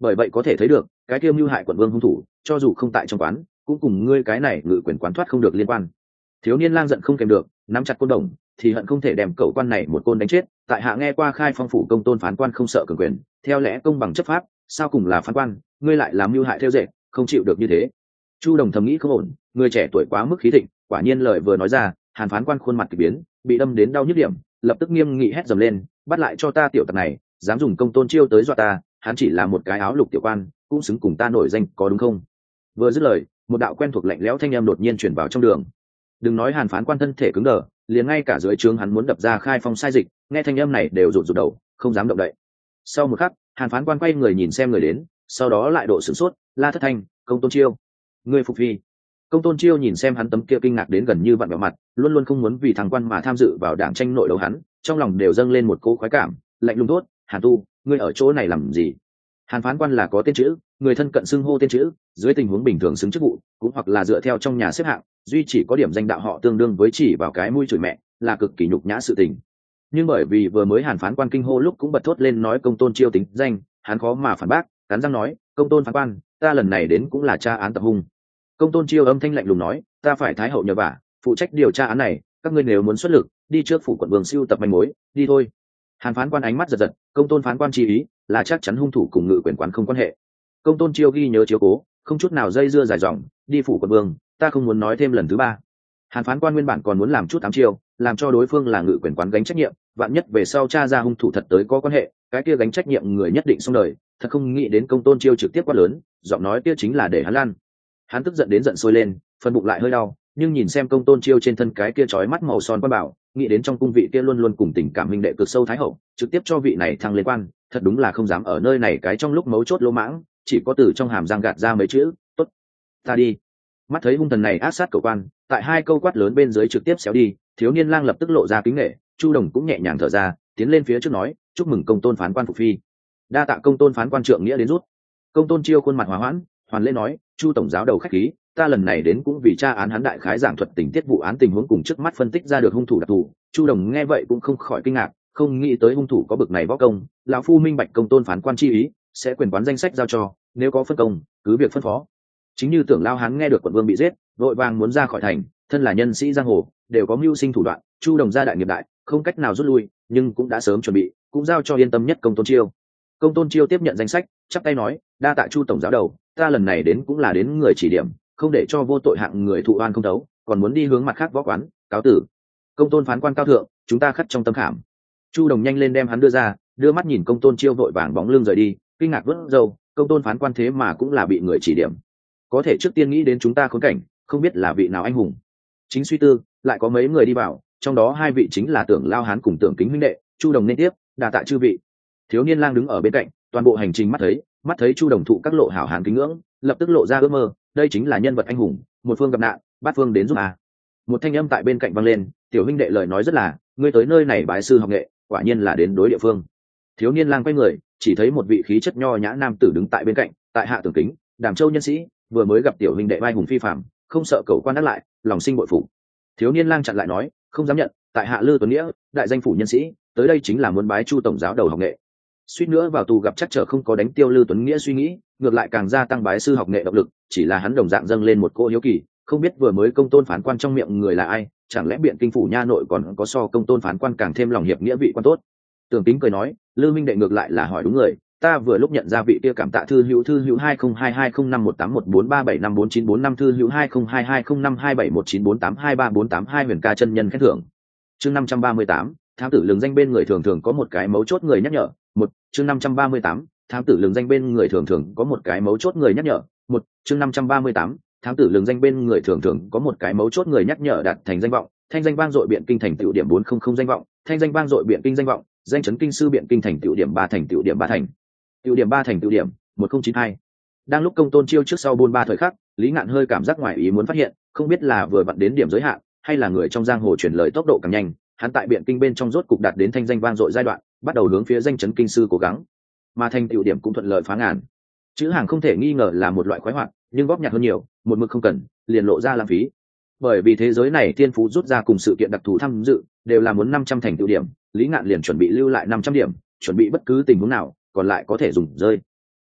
bởi vậy có thể thấy được cái kiêm mưu hại quận vương hung thủ cho dù không tại trong quán cũng cùng ngươi cái này ngự quyền quán thoát không được liên quan. Thiếu niên lang giận không kèm được, nắm chặt côn đồng thì hận không thể đem cậu quan này một côn đánh chết. Tại hạ nghe qua khai phong phủ công tôn phán quan không sợ cường quyền, theo lẽ công bằng chấp pháp, sao cùng là phán quan ngươi lại làm mưu hại theo dệt, không chịu được như thế. Chu Đồng thầm nghĩ không ổn, người trẻ tuổi quá mức khí thịnh, quả nhiên lời vừa nói ra, Hàn phán quan khuôn mặt kỳ biến, bị đâm đến đau nhức điểm, lập tức nghiêm nghị hét dầm lên, bắt lại cho ta tiểu tặc này, dám dùng công tôn chiêu tới dọa ta, hắn chỉ là một cái áo lục tiểu quan, cũng xứng cùng ta nổi danh có đúng không? Vừa dứt lời, một đạo quen thuộc lạnh lẽo thanh âm đột nhiên truyền vào trong đường. Đừng nói Hàn phán quan thân thể cứng đờ, liền ngay cả dưới trướng hắn muốn đập ra khai phong sai dịch, nghe thanh âm này đều rụt rụt đầu, không dám động đậy. Sau một khắc, Hàn phán quan quay người nhìn xem người đến, sau đó lại độ sửng sốt, la thất thanh, công tôn chiêu, người phục phi. Công tôn chiêu nhìn xem hắn tấm kia kinh ngạc đến gần như vặn vẹo mặt, luôn luôn không muốn vì thằng quan mà tham dự vào đảng tranh nội đấu hắn, trong lòng đều dâng lên một cỗ khoái cảm, lạnh lùng thốt, Hàn tu, ngươi ở chỗ này làm gì? Hàn phán quan là có tên chữ, người thân cận xưng hô tên chữ, dưới tình huống bình thường xứng chức vụ, cũng hoặc là dựa theo trong nhà xếp hạng, duy chỉ có điểm danh đạo họ tương đương với chỉ vào cái mũi chửi mẹ, là cực kỳ nhục nhã sự tình. Nhưng bởi vì vừa mới Hàn phán quan kinh hô lúc cũng bật thốt lên nói công tôn chiêu tính danh, hắn khó mà phản bác, cắn răng nói, công tôn phán quan, ta lần này đến cũng là tra án tập hung. Công tôn chiêu âm thanh lạnh lùng nói, ta phải thái hậu nhờ vả, phụ trách điều tra án này, các ngươi nếu muốn xuất lực, đi trước phủ quận vương siêu tập manh mối, đi thôi. Hàn phán quan ánh mắt giật giật, công tôn phán quan chi ý là chắc chắn hung thủ cùng ngự quyền quán không quan hệ. Công tôn chiêu ghi nhớ chiếu cố, không chút nào dây dưa dài dòng, đi phủ quận vương, ta không muốn nói thêm lần thứ ba. Hàn phán quan nguyên bản còn muốn làm chút ám chiêu, làm cho đối phương là ngự quyền quán gánh trách nhiệm, vạn nhất về sau tra ra hung thủ thật tới có quan hệ, cái kia gánh trách nhiệm người nhất định xong đời. Thật không nghĩ đến công tôn chiêu trực tiếp quát lớn, giọng nói kia chính là để hắn lăn. Hắn tức giận đến giận sôi lên, phần bụng lại hơi đau, nhưng nhìn xem công tôn chiêu trên thân cái kia trói mắt màu son quan bảo, nghĩ đến trong cung vị kia luôn luôn cùng tình cảm huynh đệ cực sâu thái hậu, trực tiếp cho vị này thăng lên quan, thật đúng là không dám ở nơi này cái trong lúc mấu chốt lỗ mãng, chỉ có từ trong hàm răng gạt ra mấy chữ, tốt, ta đi. Mắt thấy hung thần này áp sát cầu quan, tại hai câu quát lớn bên dưới trực tiếp xéo đi, thiếu niên lang lập tức lộ ra kính nể, Chu Đồng cũng nhẹ nhàng thở ra, tiến lên phía trước nói, chúc mừng công tôn phán quan phục phi. Đa tạ công tôn phán quan trượng nghĩa đến rút. Công tôn chiêu khuôn mặt hòa hoãn, hoàn lễ nói, Chu tổng giáo đầu khách khí, ta lần này đến cũng vì tra án hắn đại khái giảng thuật tình tiết vụ án tình huống cùng trước mắt phân tích ra được hung thủ đặc thù. Chu Đồng nghe vậy cũng không khỏi kinh ngạc, không nghĩ tới hung thủ có bực này võ công, lão phu minh bạch công tôn phán quan chi ý, sẽ quyền quán danh sách giao cho, nếu có phân công, cứ việc phân phó. Chính như tưởng lao hán nghe được quận vương bị giết, vội vàng muốn ra khỏi thành, thân là nhân sĩ giang hồ, đều có mưu sinh thủ đoạn, Chu Đồng gia đại nghiệp đại, không cách nào rút lui, nhưng cũng đã sớm chuẩn bị, cũng giao cho yên tâm nhất công tôn chiêu. Công tôn chiêu tiếp nhận danh sách, chắp tay nói, đa tạ Chu tổng giáo đầu, ta lần này đến cũng là đến người chỉ điểm, không để cho vô tội hạng người thụ oan không đấu, còn muốn đi hướng mặt khác võ quán, cáo tử. Công tôn phán quan cao thượng, chúng ta khắc trong tâm khảm. Chu Đồng nhanh lên đem hắn đưa ra, đưa mắt nhìn công tôn chiêu vội vàng bóng lưng rời đi, kinh ngạc vớt râu, công tôn phán quan thế mà cũng là bị người chỉ điểm, có thể trước tiên nghĩ đến chúng ta khốn cảnh, không biết là vị nào anh hùng. Chính suy tư, lại có mấy người đi vào, trong đó hai vị chính là Tưởng Lao Hán cùng Tưởng Kính huynh đệ. Chu Đồng nên tiếp, đà tạ chư vị. Thiếu niên lang đứng ở bên cạnh, toàn bộ hành trình mắt thấy, mắt thấy Chu Đồng thụ các lộ hảo hán kính ngưỡng, lập tức lộ ra ước mơ, đây chính là nhân vật anh hùng, một phương gặp nạn, bát phương đến giúp à. Một thanh âm tại bên cạnh vang lên, tiểu huynh đệ lời nói rất là, ngươi tới nơi này bái sư học nghệ, quả nhiên là đến đối địa phương. Thiếu niên lang quay người, chỉ thấy một vị khí chất nho nhã nam tử đứng tại bên cạnh, tại hạ Tưởng Kính, Đàm Châu nhân sĩ, vừa mới gặp tiểu huynh đệ vai hùng phi phạm, không sợ cầu quan đắc lại, lòng sinh bội phục. Thiếu niên lang chặn lại nói, không dám nhận, tại hạ Lư Tuấn Nghĩa, đại danh phủ nhân sĩ, tới đây chính là muốn bái Chu tổng giáo đầu học nghệ. Suýt nữa vào tù gặp chắc trở không có đánh tiêu Lư Tuấn Nghĩa suy nghĩ, ngược lại càng gia tăng bái sư học nghệ động lực, chỉ là hắn đồng dạng dâng lên một cô hiếu kỳ, không biết vừa mới công tôn phán quan trong miệng người là ai, chẳng lẽ biện kinh phủ nha nội còn có so công tôn phán quan càng thêm lòng hiệp nghĩa vị quan tốt. Tưởng Kính cười nói, Lư minh đệ ngược lại là hỏi đúng người, ta vừa lúc nhận ra vị kia cảm tạ thư hữu thư hữu hai không hai hai không năm một tám một bốn ba bảy năm bốn chín bốn năm thư hữu hai không hai hai không năm hai bảy một chín bốn tám hai ba bốn tám hai huyền ca chân nhân khen thưởng. Chương năm trăm ba mươi tám, thám tử lường danh bên người thường thường có một cái mấu chốt người nhắc nhở. Một, chương năm trăm ba mươi tám, thám tử lường danh bên người thường thường có một cái mấu chốt người nhắc nhở. Một, chương năm trăm ba mươi tám, thám tử lường danh bên người thường thường có một cái mấu chốt người nhắc nhở đạt thành danh vọng, thanh danh vang dội biện kinh thành tựu điểm bốn không không danh vọng, thanh danh vang dội biện kinh danh vọng, danh chấn kinh sư biện kinh thành tựu điểm ba thành tựu điểm ba thành. Tựu điểm ba thành tựu điểm một không chín hai. Đang lúc công tôn chiêu trước sau buôn ba thời khắc, Lý Ngạn hơi cảm giác ngoài ý muốn phát hiện, không biết là vừa vặn đến điểm giới hạn, hay là người trong giang hồ truyền lời tốc độ càng nhanh, hắn tại biện kinh bên trong rốt cục đạt đến thanh danh vang dội giai đoạn, bắt đầu hướng phía danh chấn kinh sư cố gắng, mà thành tựu điểm cũng thuận lợi phá ngàn. Chữ hàng không thể nghi ngờ là một loại khoái hoạt, nhưng góp nhặt hơn nhiều, một mực không cần, liền lộ ra lãng phí. Bởi vì thế giới này thiên phú rút ra cùng sự kiện đặc thù tham dự, đều là muốn năm trăm thành tựu điểm, Lý Ngạn liền chuẩn bị lưu lại năm trăm điểm, chuẩn bị bất cứ tình huống nào, còn lại có thể dùng rơi.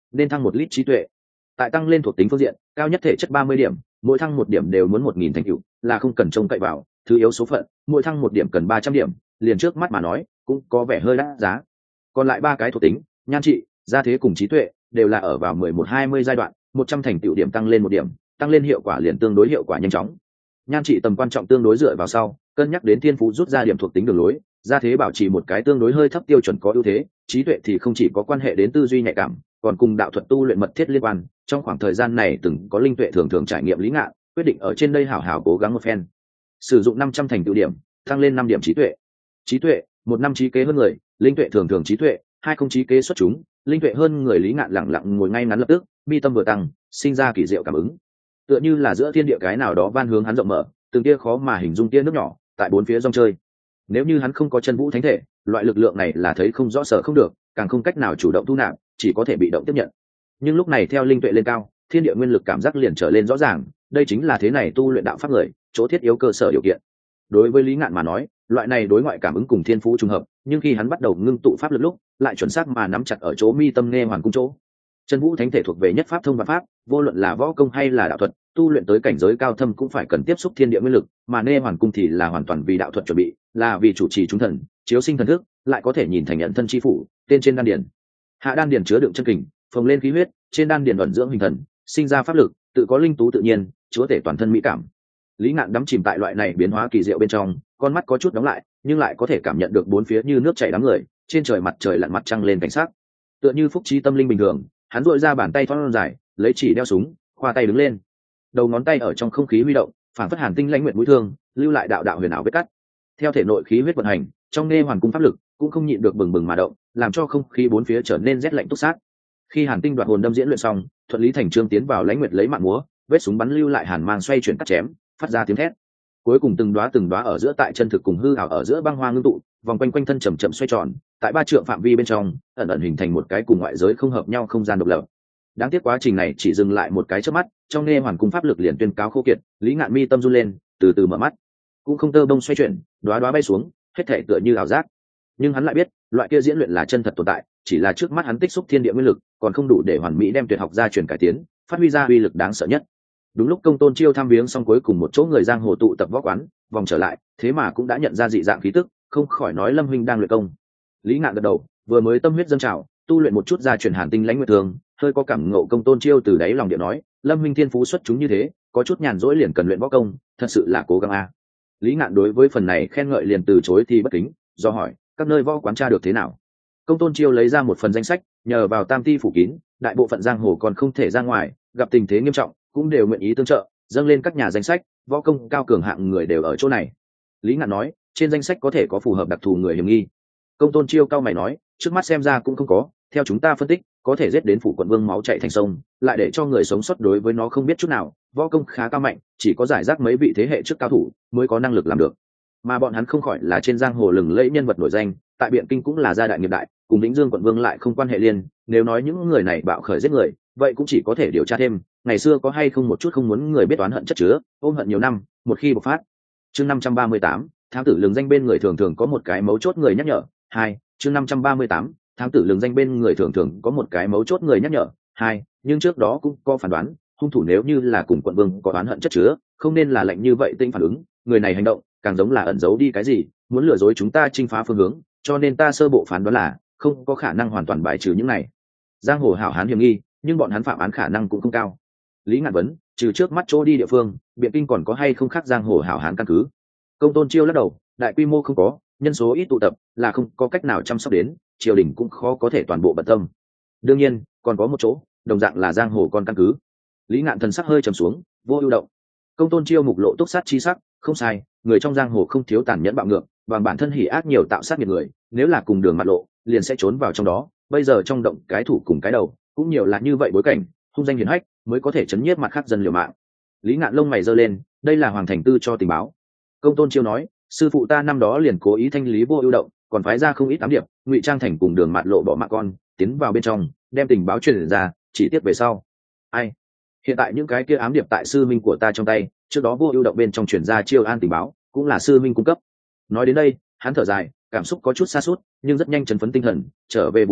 nên thăng một lít trí tuệ. Tại tăng lên thuộc tính phương diện, cao nhất thể chất ba mươi điểm, mỗi thăng một điểm đều muốn một nghìn thành tựu, là không cần trông cậy vào. Thứ yếu số phận, mỗi thăng một điểm cần ba trăm điểm, liền trước mắt mà nói cũng có vẻ hơi đắt giá. Còn lại ba cái thuộc tính, nhan trị, gia thế cùng trí tuệ, đều là ở vào mười một hai mươi giai đoạn, một trăm thành tựu điểm tăng lên một điểm, tăng lên hiệu quả liền tương đối hiệu quả nhanh chóng. Nhan trị tầm quan trọng tương đối dựa vào sau, cân nhắc đến thiên phú rút ra điểm thuộc tính đường lối, gia thế bảo trì một cái tương đối hơi thấp tiêu chuẩn có ưu thế, trí tuệ thì không chỉ có quan hệ đến tư duy nhạy cảm, còn cùng đạo thuật tu luyện mật thiết liên quan. Trong khoảng thời gian này từng có linh tuệ thường thường trải nghiệm Lý Ngạn quyết định ở trên đây hảo hảo cố gắng một phen, sử dụng năm trăm thành tựu điểm tăng lên năm điểm trí tuệ. Trí tuệ, một năm trí kế hơn người, linh tuệ thường thường trí tuệ, hai không trí kế xuất chúng, linh tuệ hơn người. Lý Ngạn lặng lặng ngồi ngay ngắn lập tức, mi tâm vừa tăng, sinh ra kỳ diệu cảm ứng, tựa như là giữa thiên địa cái nào đó van hướng hắn rộng mở, từng tia khó mà hình dung tia nước nhỏ tại bốn phía rong chơi. Nếu như hắn không có chân vũ thánh thể, loại lực lượng này là thấy không rõ sở không được, càng không cách nào chủ động thu nạp, chỉ có thể bị động tiếp nhận. Nhưng lúc này theo linh tuệ lên cao, thiên địa nguyên lực cảm giác liền trở lên rõ ràng, đây chính là thế này tu luyện đạo pháp người chỗ thiết yếu cơ sở điều kiện. Đối với Lý Ngạn mà nói, loại này đối ngoại cảm ứng cùng thiên phú trùng hợp, nhưng khi hắn bắt đầu ngưng tụ pháp lực lúc, lại chuẩn xác mà nắm chặt ở chỗ mi tâm nghe hoàn cung chỗ. Chân vũ thánh thể thuộc về nhất pháp thông và pháp, vô luận là võ công hay là đạo thuật, tu luyện tới cảnh giới cao thâm cũng phải cần tiếp xúc thiên địa nguyên lực, mà nghe hoàn cung thì là hoàn toàn vì đạo thuật chuẩn bị, là vì chủ trì chúng thần, chiếu sinh thần thức, lại có thể nhìn thành nhận thân chi phủ, tên trên đan điền. Hạ đan điền chứa đựng chân kình, phồng lên khí huyết, trên đan điền ẩn dưỡng hình thần, sinh ra pháp lực, tự có linh tú tự nhiên, chúa tể toàn thân mỹ cảm. Lý Ngạn đắm chìm tại loại này biến hóa kỳ diệu bên trong, con mắt có chút đóng lại, nhưng lại có thể cảm nhận được bốn phía như nước chảy đám người, trên trời mặt trời lặn mặt trăng lên cảnh sắc. Tựa như phúc trí tâm linh bình thường, hắn duỗi ra bàn tay thon dài, lấy chỉ đeo súng, khoa tay đứng lên. Đầu ngón tay ở trong không khí huy động, phản phất hàn tinh lãnh nguyện mũi thương, lưu lại đạo đạo huyền ảo vết cắt. Theo thể nội khí huyết vận hành, trong nghe hoàn cung pháp lực cũng không nhịn được bừng bừng mà động, làm cho không khí bốn phía trở nên rét lạnh túc sát. Khi hàn tinh đoạt hồn đâm diễn luyện xong, thuận lý thành trương tiến vào lãnh nguyệt lấy mạng múa, vết súng bắn lưu lại hàn mang xoay chuyển cắt chém, phát ra tiếng thét. Cuối cùng từng đóa từng đóa ở giữa tại chân thực cùng hư ảo ở giữa băng hoa ngưng tụ, vòng quanh quanh thân chậm chậm xoay tròn, tại ba trượng phạm vi bên trong, ẩn ẩn hình thành một cái cùng ngoại giới không hợp nhau không gian độc lập. Đáng tiếc quá trình này chỉ dừng lại một cái chớp mắt, trong nghe hoàn cung pháp lực liền tuyên cáo khô kiệt. Lý Ngạn mi tâm run lên, từ từ mở mắt, cũng không tơ bông xoay chuyển, đóa đóa bay xuống, hết thảy tựa như ảo giác. Nhưng hắn lại biết, loại kia diễn luyện là chân thật tồn tại, chỉ là trước mắt hắn tích xúc thiên địa nguyên lực, còn không đủ để hoàn mỹ đem tuyệt học gia truyền cải tiến, phát huy ra uy lực đáng sợ nhất. Đúng lúc Công Tôn Chiêu thăm viếng xong cuối cùng một chỗ người giang hồ tụ tập võ quán, vòng trở lại, thế mà cũng đã nhận ra dị dạng khí tức, không khỏi nói Lâm huynh đang luyện công. Lý Ngạn gật đầu, vừa mới tâm huyết dâng trào, tu luyện một chút gia truyền hàn tinh lãnh nguyệt thường, hơi có cảm ngộ. Công Tôn Chiêu từ đáy lòng điện nói, Lâm huynh thiên phú xuất chúng như thế, có chút nhàn rỗi liền cần luyện võ công, thật sự là cố gắng a. À. Lý Ngạn đối với phần này khen ngợi liền từ chối thì bất kính, do hỏi các nơi võ quán tra được thế nào. Công Tôn Chiêu lấy ra một phần danh sách, nhờ vào tam ti phủ kín, đại bộ phận giang hồ còn không thể ra ngoài, gặp tình thế nghiêm trọng cũng đều nguyện ý tương trợ, dâng lên các nhà danh sách, võ công cao cường hạng người đều ở chỗ này. Lý Ngạn nói, trên danh sách có thể có phù hợp đặc thù người hiểm nghi. Công Tôn Chiêu cao mày nói, trước mắt xem ra cũng không có, theo chúng ta phân tích, có thể giết đến phủ quận vương máu chảy thành sông, lại để cho người sống sót đối với nó không biết chút nào, võ công khá cao mạnh, chỉ có giải rác mấy vị thế hệ trước cao thủ mới có năng lực làm được. Mà bọn hắn không khỏi là trên giang hồ lừng lẫy nhân vật nổi danh, tại Biện Kinh cũng là gia đại nghiệp đại, cùng Vĩnh Dương quận vương lại không quan hệ liên, nếu nói những người này bạo khởi giết người, vậy cũng chỉ có thể điều tra thêm, ngày xưa có hay không một chút không muốn người biết oán hận chất chứa, ôm hận nhiều năm, một khi bộc phát. Chương năm trăm ba mươi tám, thám tử lừng danh bên người thường thường có một cái mấu chốt người nhắc nhở. Hai, chương năm trăm ba mươi tám, thám tử lừng danh bên người thường thường có một cái mấu chốt người nhắc nhở. Hai, nhưng trước đó cũng có phán đoán, hung thủ nếu như là cùng quận vương có oán hận chất chứa, không nên là lệnh như vậy tinh phản ứng, người này hành động càng giống là ẩn giấu đi cái gì, muốn lừa dối chúng ta chinh phá phương hướng, cho nên ta sơ bộ phán đoán là không có khả năng hoàn toàn bài trừ những này. Giang hồ hảo hán hiểm nghi, nhưng bọn hắn phạm án khả năng cũng không cao. Lý Ngạn vấn, trừ trước mắt chỗ đi địa phương, Biện Kinh còn có hay không khác giang hồ hảo hán căn cứ? Công Tôn Chiêu lắc đầu, đại quy mô không có, nhân số ít tụ tập, là không có cách nào chăm sóc đến, triều đình cũng khó có thể toàn bộ bận tâm. Đương nhiên, còn có một chỗ, đồng dạng là giang hồ con căn cứ. Lý Ngạn thần sắc hơi trầm xuống, vô ưu động. Công Tôn Chiêu mục lộ túc sát chi sắc, không sai, người trong giang hồ không thiếu tàn nhẫn bạo ngược, bằng bản thân hỉ ác nhiều tạo sát nghiệt người, nếu là cùng đường mặt lộ, liền sẽ trốn vào trong đó. Bây giờ trong động cái thủ cùng cái đầu, cũng nhiều là như vậy bối cảnh, hung danh hiển hách, mới có thể chấn nhiếp mặt khác dân liều mạng. Lý Ngạn lông mày giơ lên, đây là Hoàng Thành Tư cho tình báo. Công Tôn Chiêu nói, sư phụ ta năm đó liền cố ý thanh lý vô ưu động, còn phái ra không ít ám điệp, ngụy trang thành cùng đường mạt lộ bỏ mạng con, tiến vào bên trong, đem tình báo truyền ra, chỉ tiếc về sau. Ai? Hiện tại những cái kia ám điệp tại sư minh của ta trong tay, trước đó vô ưu động bên trong truyền ra chiêu an tình báo, cũng là sư minh cung cấp. Nói đến đây, hắn thở dài, cảm xúc có chút sa sút, nhưng rất nhanh chấn phấn tinh thần, trở về vụ án,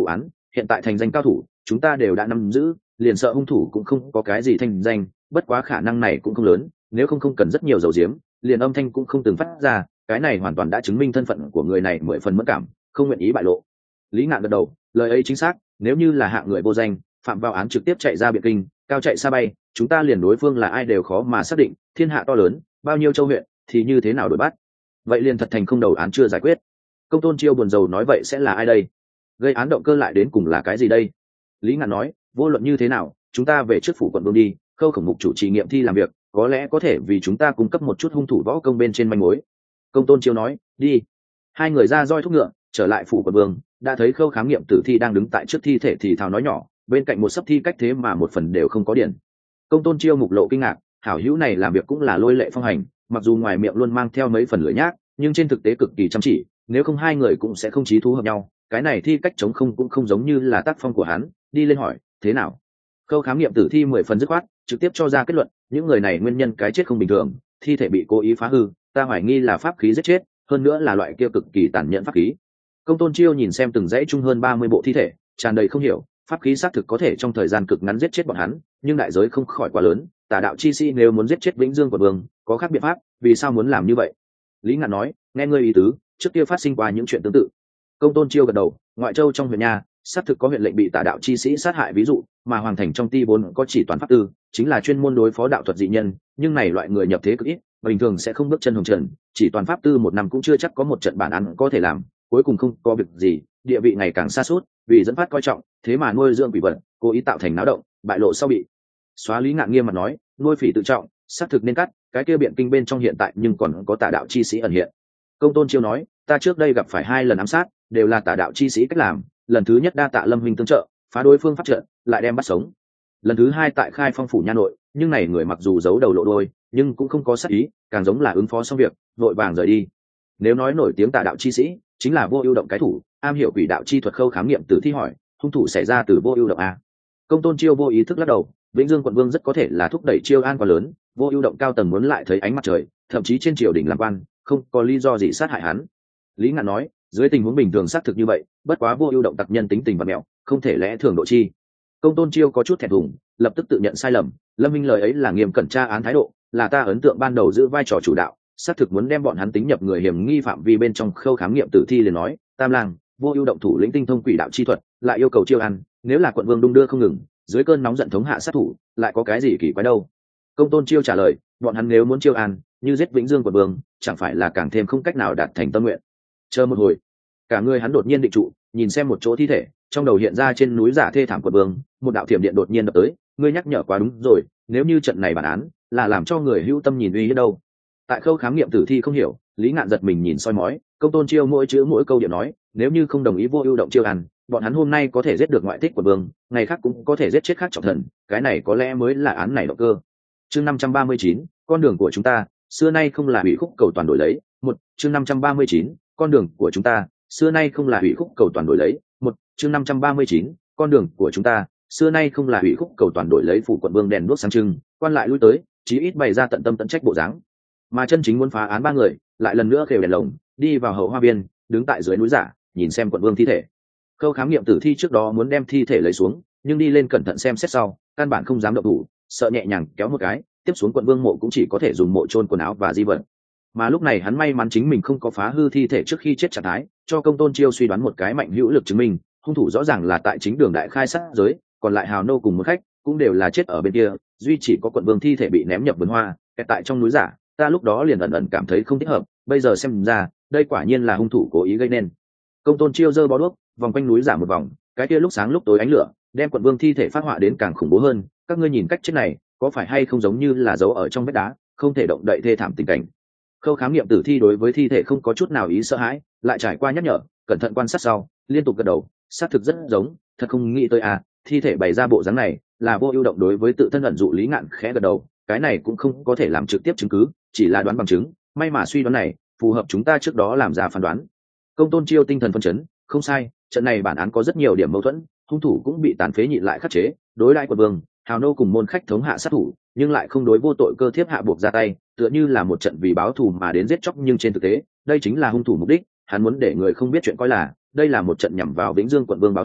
hiện tại thành danh cao thủ chúng ta đều đã nắm giữ, liền sợ hung thủ cũng không có cái gì thành danh, bất quá khả năng này cũng không lớn, nếu không không cần rất nhiều dầu diếm, liền âm thanh cũng không từng phát ra, cái này hoàn toàn đã chứng minh thân phận của người này mười phần mất cảm, không nguyện ý bại lộ. Lý Ngạn gật đầu, lời ấy chính xác, nếu như là hạng người vô danh phạm vào án trực tiếp chạy ra Biện Kinh, cao chạy xa bay, chúng ta liền đối phương là ai đều khó mà xác định, thiên hạ to lớn, bao nhiêu châu huyện thì như thế nào đuổi bắt, vậy liền thật thành không đầu án chưa giải quyết. Công Tôn Chiêu buồn rầu nói vậy sẽ là ai đây, gây án động cơ lại đến cùng là cái gì đây? Lý Ngạn nói, vô luận như thế nào chúng ta về trước phủ quận vương đi, Khâu Khổng Mục chủ trì nghiệm thi làm việc, có lẽ có thể vì chúng ta cung cấp một chút hung thủ võ công bên trên manh mối. Công Tôn Chiêu nói, đi. Hai người ra roi thúc ngựa trở lại phủ quận vương, đã thấy Khâu khám nghiệm tử thi đang đứng tại trước thi thể thì thào nói nhỏ, bên cạnh một sấp thi cách thế mà một phần đều không có điển. Công Tôn Chiêu mục lộ kinh ngạc, hảo hữu này làm việc cũng là lôi lệ phong hành, mặc dù ngoài miệng luôn mang theo mấy phần lưỡi nhác, nhưng trên thực tế cực kỳ chăm chỉ, nếu không hai người cũng sẽ không chí thú hợp nhau. Cái này thi cách chống không cũng không giống như là tác phong của hắn. Đi lên hỏi, thế nào? Khâu khám nghiệm tử thi mười phần dứt khoát, trực tiếp cho ra kết luận, những người này nguyên nhân cái chết không bình thường, thi thể bị cố ý phá hư, ta hoài nghi là pháp khí giết chết, hơn nữa là loại kia cực kỳ tàn nhẫn pháp khí. Công Tôn Chiêu nhìn xem từng dãy chung hơn ba mươi bộ thi thể, tràn đầy không hiểu, pháp khí xác thực có thể trong thời gian cực ngắn giết chết bọn hắn, nhưng đại giới không khỏi quá lớn, tà đạo chi sĩ nếu muốn giết chết Vĩnh Dương quận vương, có khác biện pháp, vì sao muốn làm như vậy? Lý Ngạn nói, nghe ngươi ý tứ, trước kia phát sinh qua những chuyện tương tự. Công Tôn Chiêu gật đầu, ngoại châu trong huyện nhà xác thực có huyện lệnh bị tà đạo chi sĩ sát hại ví dụ, mà hoàng thành trong ti vốn có chỉ toàn pháp tư, chính là chuyên môn đối phó đạo thuật dị nhân, nhưng này loại người nhập thế cực ít, bình thường sẽ không bước chân hồng trần, chỉ toàn pháp tư một năm cũng chưa chắc có một trận bản án có thể làm, cuối cùng không có việc gì, địa vị ngày càng xa suốt, vì dẫn phát coi trọng, thế mà nuôi dưỡng quỷ vật, cố ý tạo thành náo động, bại lộ sau bị xóa. Lý Ngạn nghiêm mặt nói, nuôi phỉ tự trọng, xác thực nên cắt, cái kia Biện Kinh bên trong hiện tại nhưng còn có tà đạo chi sĩ ẩn hiện. Công Tôn Chiêu nói, ta trước đây gặp phải hai lần ám sát, đều là tà đạo chi sĩ cách làm, lần thứ nhất đa tạ Lâm huynh tương trợ, phá đối phương pháp trận, lại đem bắt sống. Lần thứ hai tại Khai Phong phủ nha nội, nhưng này người mặc dù giấu đầu lộ đuôi, nhưng cũng không có sát ý, càng giống là ứng phó xong việc, vội vàng rời đi. Nếu nói nổi tiếng tà đạo chi sĩ, chính là Vô Ưu Động cái thủ, am hiểu quỷ đạo chi thuật. Khâu khám nghiệm tử thi hỏi, hung thủ xảy ra từ Vô Ưu Động a? Công Tôn Chiêu vô ý thức lắc đầu, Vĩnh Dương quận vương rất có thể là thúc đẩy Chiêu An quá lớn, Vô Ưu Động cao tầng muốn lại thấy ánh mặt trời, thậm chí trên triều đình làm quan, không có lý do gì sát hại hắn. Lý Ngạn nói, dưới tình huống bình thường xác thực như vậy, bất quá Vô Ưu Động tặc nhân tính tình và mẹo, không thể lẽ thường độ chi. Công Tôn Chiêu có chút thẹn thùng, lập tức tự nhận sai lầm, Lâm minh lời ấy là nghiêm cẩn tra án thái độ, là ta ấn tượng ban đầu giữ vai trò chủ đạo, xác thực muốn đem bọn hắn tính nhập người hiểm nghi phạm vi bên trong. Khâu khám nghiệm tử thi liền nói, Tam lang, Vô Ưu Động thủ lĩnh tinh thông quỷ đạo chi thuật, lại yêu cầu Chiêu An, nếu là quận vương đung đưa không ngừng, dưới cơn nóng giận thống hạ sát thủ, lại có cái gì kỳ quái đâu? Công Tôn Chiêu trả lời, bọn hắn nếu muốn Chiêu An, như giết Vĩnh Dương quận vương, chẳng phải là càng thêm không cách nào đạt thành tâm nguyện. Chờ một hồi, cả người hắn đột nhiên định trụ, nhìn xem một chỗ thi thể, trong đầu hiện ra trên núi giả thê thảm quận vương, một đạo thiểm điện đột nhiên đập tới, ngươi nhắc nhở quá đúng rồi, nếu như trận này bản án là làm cho người hữu tâm nhìn uy hiếp đâu. Tại khâu khám nghiệm tử thi không hiểu, Lý Ngạn giật mình nhìn soi mói, Công Tôn Chiêu mỗi chữ mỗi câu điện nói, nếu như không đồng ý Vô Ưu Động Chiêu An, bọn hắn hôm nay có thể giết được ngoại thích quận vương, ngày khác cũng có thể giết chết khác trọng thần, cái này có lẽ mới là án này động cơ. Chương năm trăm ba mươi chín, con đường của chúng ta xưa nay không là hủy khúc cầu toàn đổi lấy. Một, chương năm trăm ba mươi chín, con đường của chúng ta xưa nay không là hủy khúc cầu toàn đổi lấy. Một, chương năm trăm ba mươi chín, con đường của chúng ta xưa nay không là hủy khúc cầu toàn đổi lấy. Phủ quận vương đèn đuốc sáng trưng, quan lại lui tới, chí ít bày ra tận tâm tận trách bộ dáng. Mà chân chính muốn phá án ba người lại lần nữa khều đèn lồng, đi vào hậu hoa viên, đứng tại dưới núi giả, nhìn xem quận vương thi thể. Khâu khám nghiệm tử thi trước đó muốn đem thi thể lấy xuống, nhưng đi lên cẩn thận xem xét sau, căn bản không dám động thủ, sợ nhẹ nhàng kéo một cái, tiếp xuống quận vương mộ cũng chỉ có thể dùng mộ chôn quần áo và di vật. Mà lúc này hắn may mắn chính mình không có phá hư thi thể trước khi chết trạng thái, cho Công Tôn Chiêu suy đoán một cái mạnh hữu lực chứng minh, hung thủ rõ ràng là tại chính đường đại khai sát giới, còn lại hào nô cùng một khách cũng đều là chết ở bên kia, duy chỉ có quận vương thi thể bị ném nhập vườn hoa, kẹt tại trong núi giả. Ta lúc đó liền ẩn ẩn cảm thấy không thích hợp, bây giờ xem ra, đây quả nhiên là hung thủ cố ý gây nên. Công Tôn Chiêu giơ bó đuốc, vòng quanh núi giả một vòng, cái kia lúc sáng lúc tối ánh lửa, đem quận vương thi thể phát họa đến càng khủng bố hơn. Các ngươi nhìn cách chết này, có phải hay không giống như là giấu ở trong vách đá, không thể động đậy thê thảm tình cảnh. Khâu khám nghiệm tử thi đối với thi thể không có chút nào ý sợ hãi, lại trải qua nhắc nhở, cẩn thận quan sát sau, liên tục gật đầu, xác thực rất giống, thật không nghĩ tới à, thi thể bày ra bộ dáng này, là Vô Ưu Động đối với tự thân ẩn dụ. Lý Ngạn khẽ gật đầu, cái này cũng không có thể làm trực tiếp chứng cứ, chỉ là đoán bằng chứng, may mà suy đoán này phù hợp chúng ta trước đó làm ra phán đoán. Công Tôn Chiêu tinh thần phân chấn, không sai, trận này bản án có rất nhiều điểm mâu thuẫn, hung thủ cũng bị tàn phế nhịn lại khắc chế, đối đãi quận vương, hào nô cùng môn khách thống hạ sát thủ, nhưng lại không đối vô tội cơ thiếp hạ buộc ra tay, tựa như là một trận vì báo thù mà đến giết chóc, nhưng trên thực tế, đây chính là hung thủ mục đích, hắn muốn để người không biết chuyện coi là đây là một trận nhằm vào Vĩnh Dương quận vương báo thù,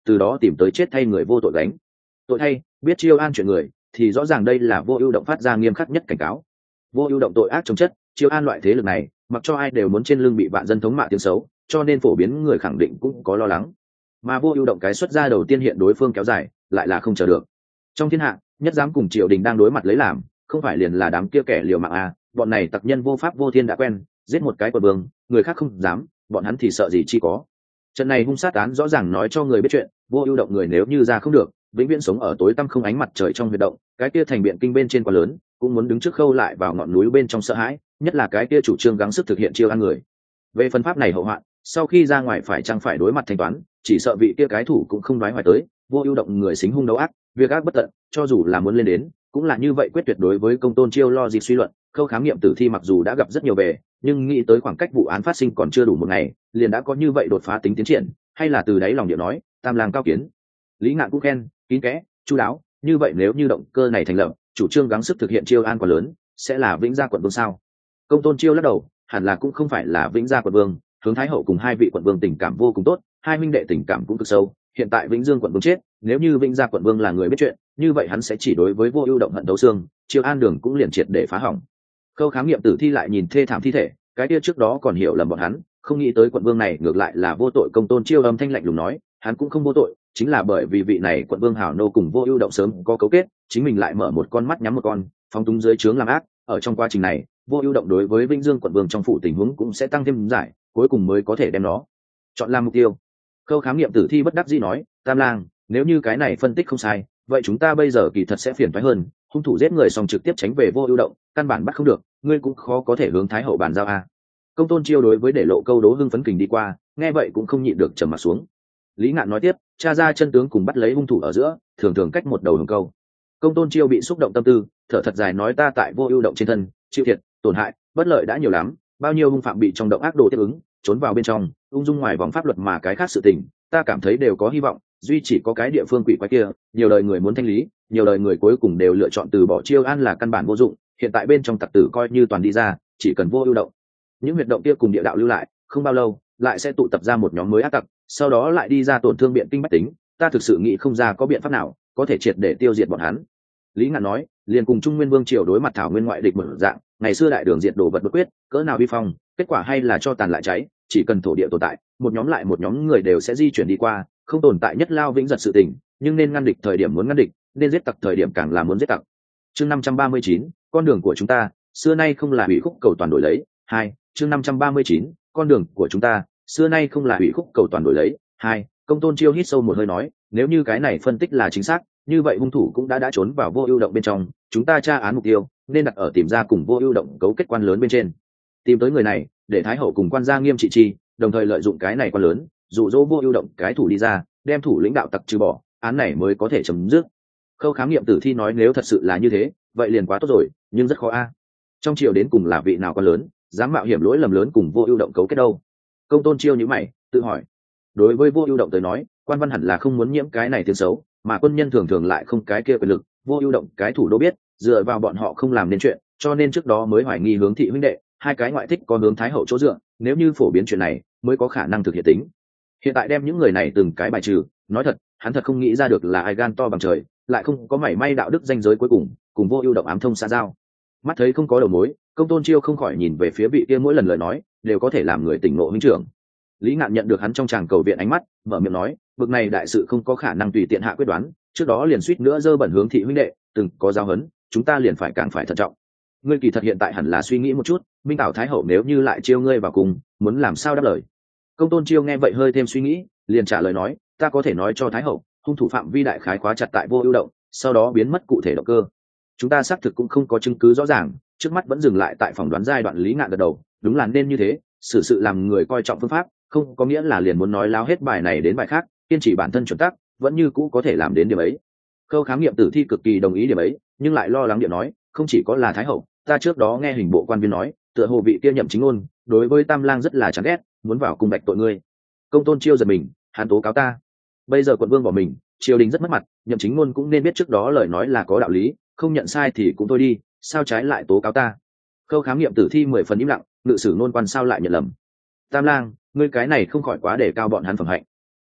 từ đó tìm tới chết thay người vô tội gánh tội thay. Biết chiêu an chuyện người thì rõ ràng đây là vô ưu động phát ra nghiêm khắc nhất cảnh cáo. Vô ưu động tội ác chống chất, chiêu an loại thế lực này mặc cho ai đều muốn trên lưng bị vạn dân thống mạ tiếng xấu, cho nên phổ biến người khẳng định cũng có lo lắng. Mà vô ưu động cái xuất ra đầu tiên hiện đối phương kéo dài lại là không chờ được. Trong thiên hạ nhất dám cùng triều đình đang đối mặt lấy làm, không phải liền là đám kia kẻ liều mạng à? Bọn này tặc nhân vô pháp vô thiên đã quen, giết một cái quận vương người khác không dám, bọn hắn thì sợ gì chi có. Trận này hung sát án rõ ràng nói cho người biết chuyện, vô ưu động người nếu như ra không được, vĩnh viễn sống ở tối tăm không ánh mặt trời trong huyệt động, cái kia thành biện kinh bên trên quá lớn, cũng muốn đứng trước khâu lại vào ngọn núi bên trong sợ hãi, nhất là cái kia chủ trương gắng sức thực hiện chiêu ăn người. Về phần pháp này hậu hoạn, sau khi ra ngoài phải chăng phải đối mặt thanh toán, chỉ sợ vị kia cái thủ cũng không đoái hoài tới. Vô ưu động người xính hung đấu ác, việc ác bất tận, cho dù là muốn lên đến cũng là như vậy quyết tuyệt. Đối với Công Tôn Chiêu lo gì suy luận, khâu khám nghiệm tử thi mặc dù đã gặp rất nhiều về, nhưng nghĩ tới khoảng cách vụ án phát sinh còn chưa đủ một ngày, liền đã có như vậy đột phá tính tiến triển, hay là từ đáy lòng điệu nói tam lang cao kiến. Lý Ngạn cũng khen kín kẽ chu đáo, như vậy nếu như động cơ này thành lập, chủ trương gắng sức thực hiện chiêu an quá lớn, sẽ là Vĩnh Gia quận vương sao? Công Tôn Chiêu lắc đầu, hẳn là cũng không phải là Vĩnh Gia quận vương. Hướng Thái hậu cùng hai vị quận vương tình cảm vô cùng tốt, hai huynh đệ tình cảm cũng cực sâu. Hiện tại Vĩnh Dương quận vương chết, nếu như Vĩnh Gia quận vương là người biết chuyện, như vậy hắn sẽ chỉ đối với vô ưu động hận đấu xương, chiêu an đường cũng liền triệt để phá hỏng. Khâu khám nghiệm tử thi lại nhìn thê thảm thi thể, cái kia trước đó còn hiểu lầm bọn hắn, không nghĩ tới quận vương này ngược lại là vô tội. Công Tôn Chiêu âm thanh lạnh lùng nói, hắn cũng không vô tội, chính là bởi vì vị này quận vương hảo nô cùng vô ưu động sớm có cấu kết, chính mình lại mở một con mắt nhắm một con, phóng túng dưới trướng làm ác. Ở trong quá trình này, vô ưu động đối với Vĩnh Dương quận vương trong phủ tình huống cũng sẽ tăng thêm giải, cuối cùng mới có thể đem nó chọn làm mục tiêu. Khâu khám nghiệm tử thi bất đắc dĩ nói, tam lang, nếu như cái này phân tích không sai, vậy chúng ta bây giờ kỳ thật sẽ phiền toái hơn. Hung thủ giết người xong trực tiếp tránh về vô ưu động, căn bản bắt không được, ngươi cũng khó có thể hướng Thái hậu bàn giao a. Công Tôn Chiêu đối với để lộ câu đố hưng phấn kình đi qua, nghe vậy cũng không nhịn được trầm mặt xuống. Lý Ngạn nói tiếp, tra ra chân tướng cùng bắt lấy hung thủ ở giữa, thường thường cách một đầu hồng câu. Công Tôn Chiêu bị xúc động tâm tư, thở thật dài nói, ta tại vô ưu động trên thân chịu thiệt tổn hại bất lợi đã nhiều lắm, bao nhiêu hung phạm bị trong động ác đồ tiếp ứng, trốn vào bên trong, ung dung ngoài vòng pháp luật, mà cái khác sự tình, ta cảm thấy đều có hy vọng, duy chỉ có cái địa phương quỷ quái kia, nhiều đời người muốn thanh lý, nhiều đời người cuối cùng đều lựa chọn từ bỏ chiêu an là căn bản vô dụng. Hiện tại bên trong tặc tử coi như toàn đi ra, chỉ cần vô ưu động, những huyệt động kia cùng địa đạo lưu lại, không bao lâu lại sẽ tụ tập ra một nhóm mới ác tặc, sau đó lại đi ra tổn thương biện kinh bách tính. Ta thực sự nghĩ không ra có biện pháp nào có thể triệt để tiêu diệt bọn hắn. Lý Ngạn nói, liền cùng Trung Nguyên Vương triều đối mặt thảo nguyên ngoại địch mở dạng, ngày xưa đại đường diệt đồ vật bất quyết, cỡ nào vi phong, kết quả hay là cho tàn lại cháy. Chỉ cần thổ địa tồn tại, một nhóm lại một nhóm người đều sẽ di chuyển đi qua, không tồn tại nhất lao vĩnh giật sự tình. Nhưng nên ngăn địch thời điểm muốn ngăn địch, nên giết tặc thời điểm càng là muốn giết tặc. Chương năm trăm ba mươi chín, con đường của chúng ta xưa nay không là hủy khúc cầu toàn đổi lấy. Hai, chương năm trăm ba mươi chín, con đường của chúng ta xưa nay không là hủy khúc cầu toàn đổi lấy. Hai, Công Tôn Chiêu hít sâu một hơi nói, nếu như cái này phân tích là chính xác, như vậy hung thủ cũng đã đã trốn vào vô ưu động bên trong, chúng ta tra án mục tiêu nên đặt ở tìm ra cùng vô ưu động cấu kết quan lớn bên trên. Tìm tới người này, để Thái hậu cùng quan gia nghiêm trị chi, đồng thời lợi dụng cái này quan lớn, dụ dỗ vô ưu động cái thủ đi ra, đem thủ lĩnh đạo tặc trừ bỏ, án này mới có thể chấm dứt. Khâu khám nghiệm tử thi nói, nếu thật sự là như thế, vậy liền quá tốt rồi, nhưng rất khó a. Trong triều đến cùng là vị nào quan lớn, dám mạo hiểm lỗi lầm lớn cùng vô ưu động cấu kết đâu? Công Tôn Chiêu nhíu mày, tự hỏi. Đối với vô ưu động tới nói, quan văn hẳn là không muốn nhiễm cái này tiếng xấu, mà quân nhân thường thường lại không cái kia quyền lực. Vô ưu động cái thủ đô biết, dựa vào bọn họ không làm nên chuyện, cho nên trước đó mới hoài nghi hướng thị huynh đệ, hai cái ngoại thích có hướng Thái hậu chỗ dựa, nếu như phổ biến chuyện này, mới có khả năng thực hiện tính. Hiện tại đem những người này từng cái bài trừ, nói thật, hắn thật không nghĩ ra được là ai gan to bằng trời, lại không có mảy may đạo đức danh giới cuối cùng, cùng vô ưu động ám thông xa giao. Mắt thấy không có đầu mối, Công Tôn Chiêu không khỏi nhìn về phía vị kia mỗi lần lời nói đều có thể làm người tỉnh ngộ huynh trưởng. Lý Ngạn nhận được hắn trong tràng cầu viện ánh mắt, mở miệng nói, vực này đại sự không có khả năng tùy tiện hạ quyết đoán, trước đó liền suýt nữa dơ bẩn hướng thị huynh đệ, từng có giao hấn, chúng ta liền phải càng phải thận trọng. Ngươi kỳ thật hiện tại hẳn là suy nghĩ một chút, Minh Tảo Thái hậu nếu như lại chiêu ngươi vào cùng, muốn làm sao đáp lời. Công Tôn Chiêu nghe vậy hơi thêm suy nghĩ, liền trả lời nói, ta có thể nói cho Thái hậu, hung thủ phạm vi đại khái khóa chặt tại vô ưu động, sau đó biến mất cụ thể động cơ. Chúng ta xác thực cũng không có chứng cứ rõ ràng, trước mắt vẫn dừng lại tại phỏng đoán giai đoạn. Lý Ngạn gật đầu, đúng là nên như thế, xử sự làm người coi trọng phương pháp, không có nghĩa là liền muốn nói láo hết bài này đến bài khác, kiên trì bản thân chuẩn tắc, vẫn như cũ có thể làm đến điểm ấy. Khâu khám nghiệm tử thi cực kỳ đồng ý điểm ấy, nhưng lại lo lắng điểm nói, không chỉ có là Thái hậu, ta trước đó nghe hình bộ quan viên nói, tựa hồ vị kia Nhậm Chính Ngôn đối với Tam Lang rất là chán ghét, muốn vào cung bạch tội ngươi. Công Tôn Chiêu giật mình, hắn tố cáo ta. Bây giờ quận vương bỏ mình, triều đình rất mất mặt, Nhậm Chính Ngôn cũng nên biết trước đó lời nói là có đạo lý, không nhận sai thì cũng thôi đi, sao trái lại tố cáo ta? Khâu khám nghiệm tử thi mười phần im lặng, ngự sử nôn quan sao lại nhận lầm? Tam Lang, ngươi cái này không khỏi quá để cao bọn hắn phẩm hạnh.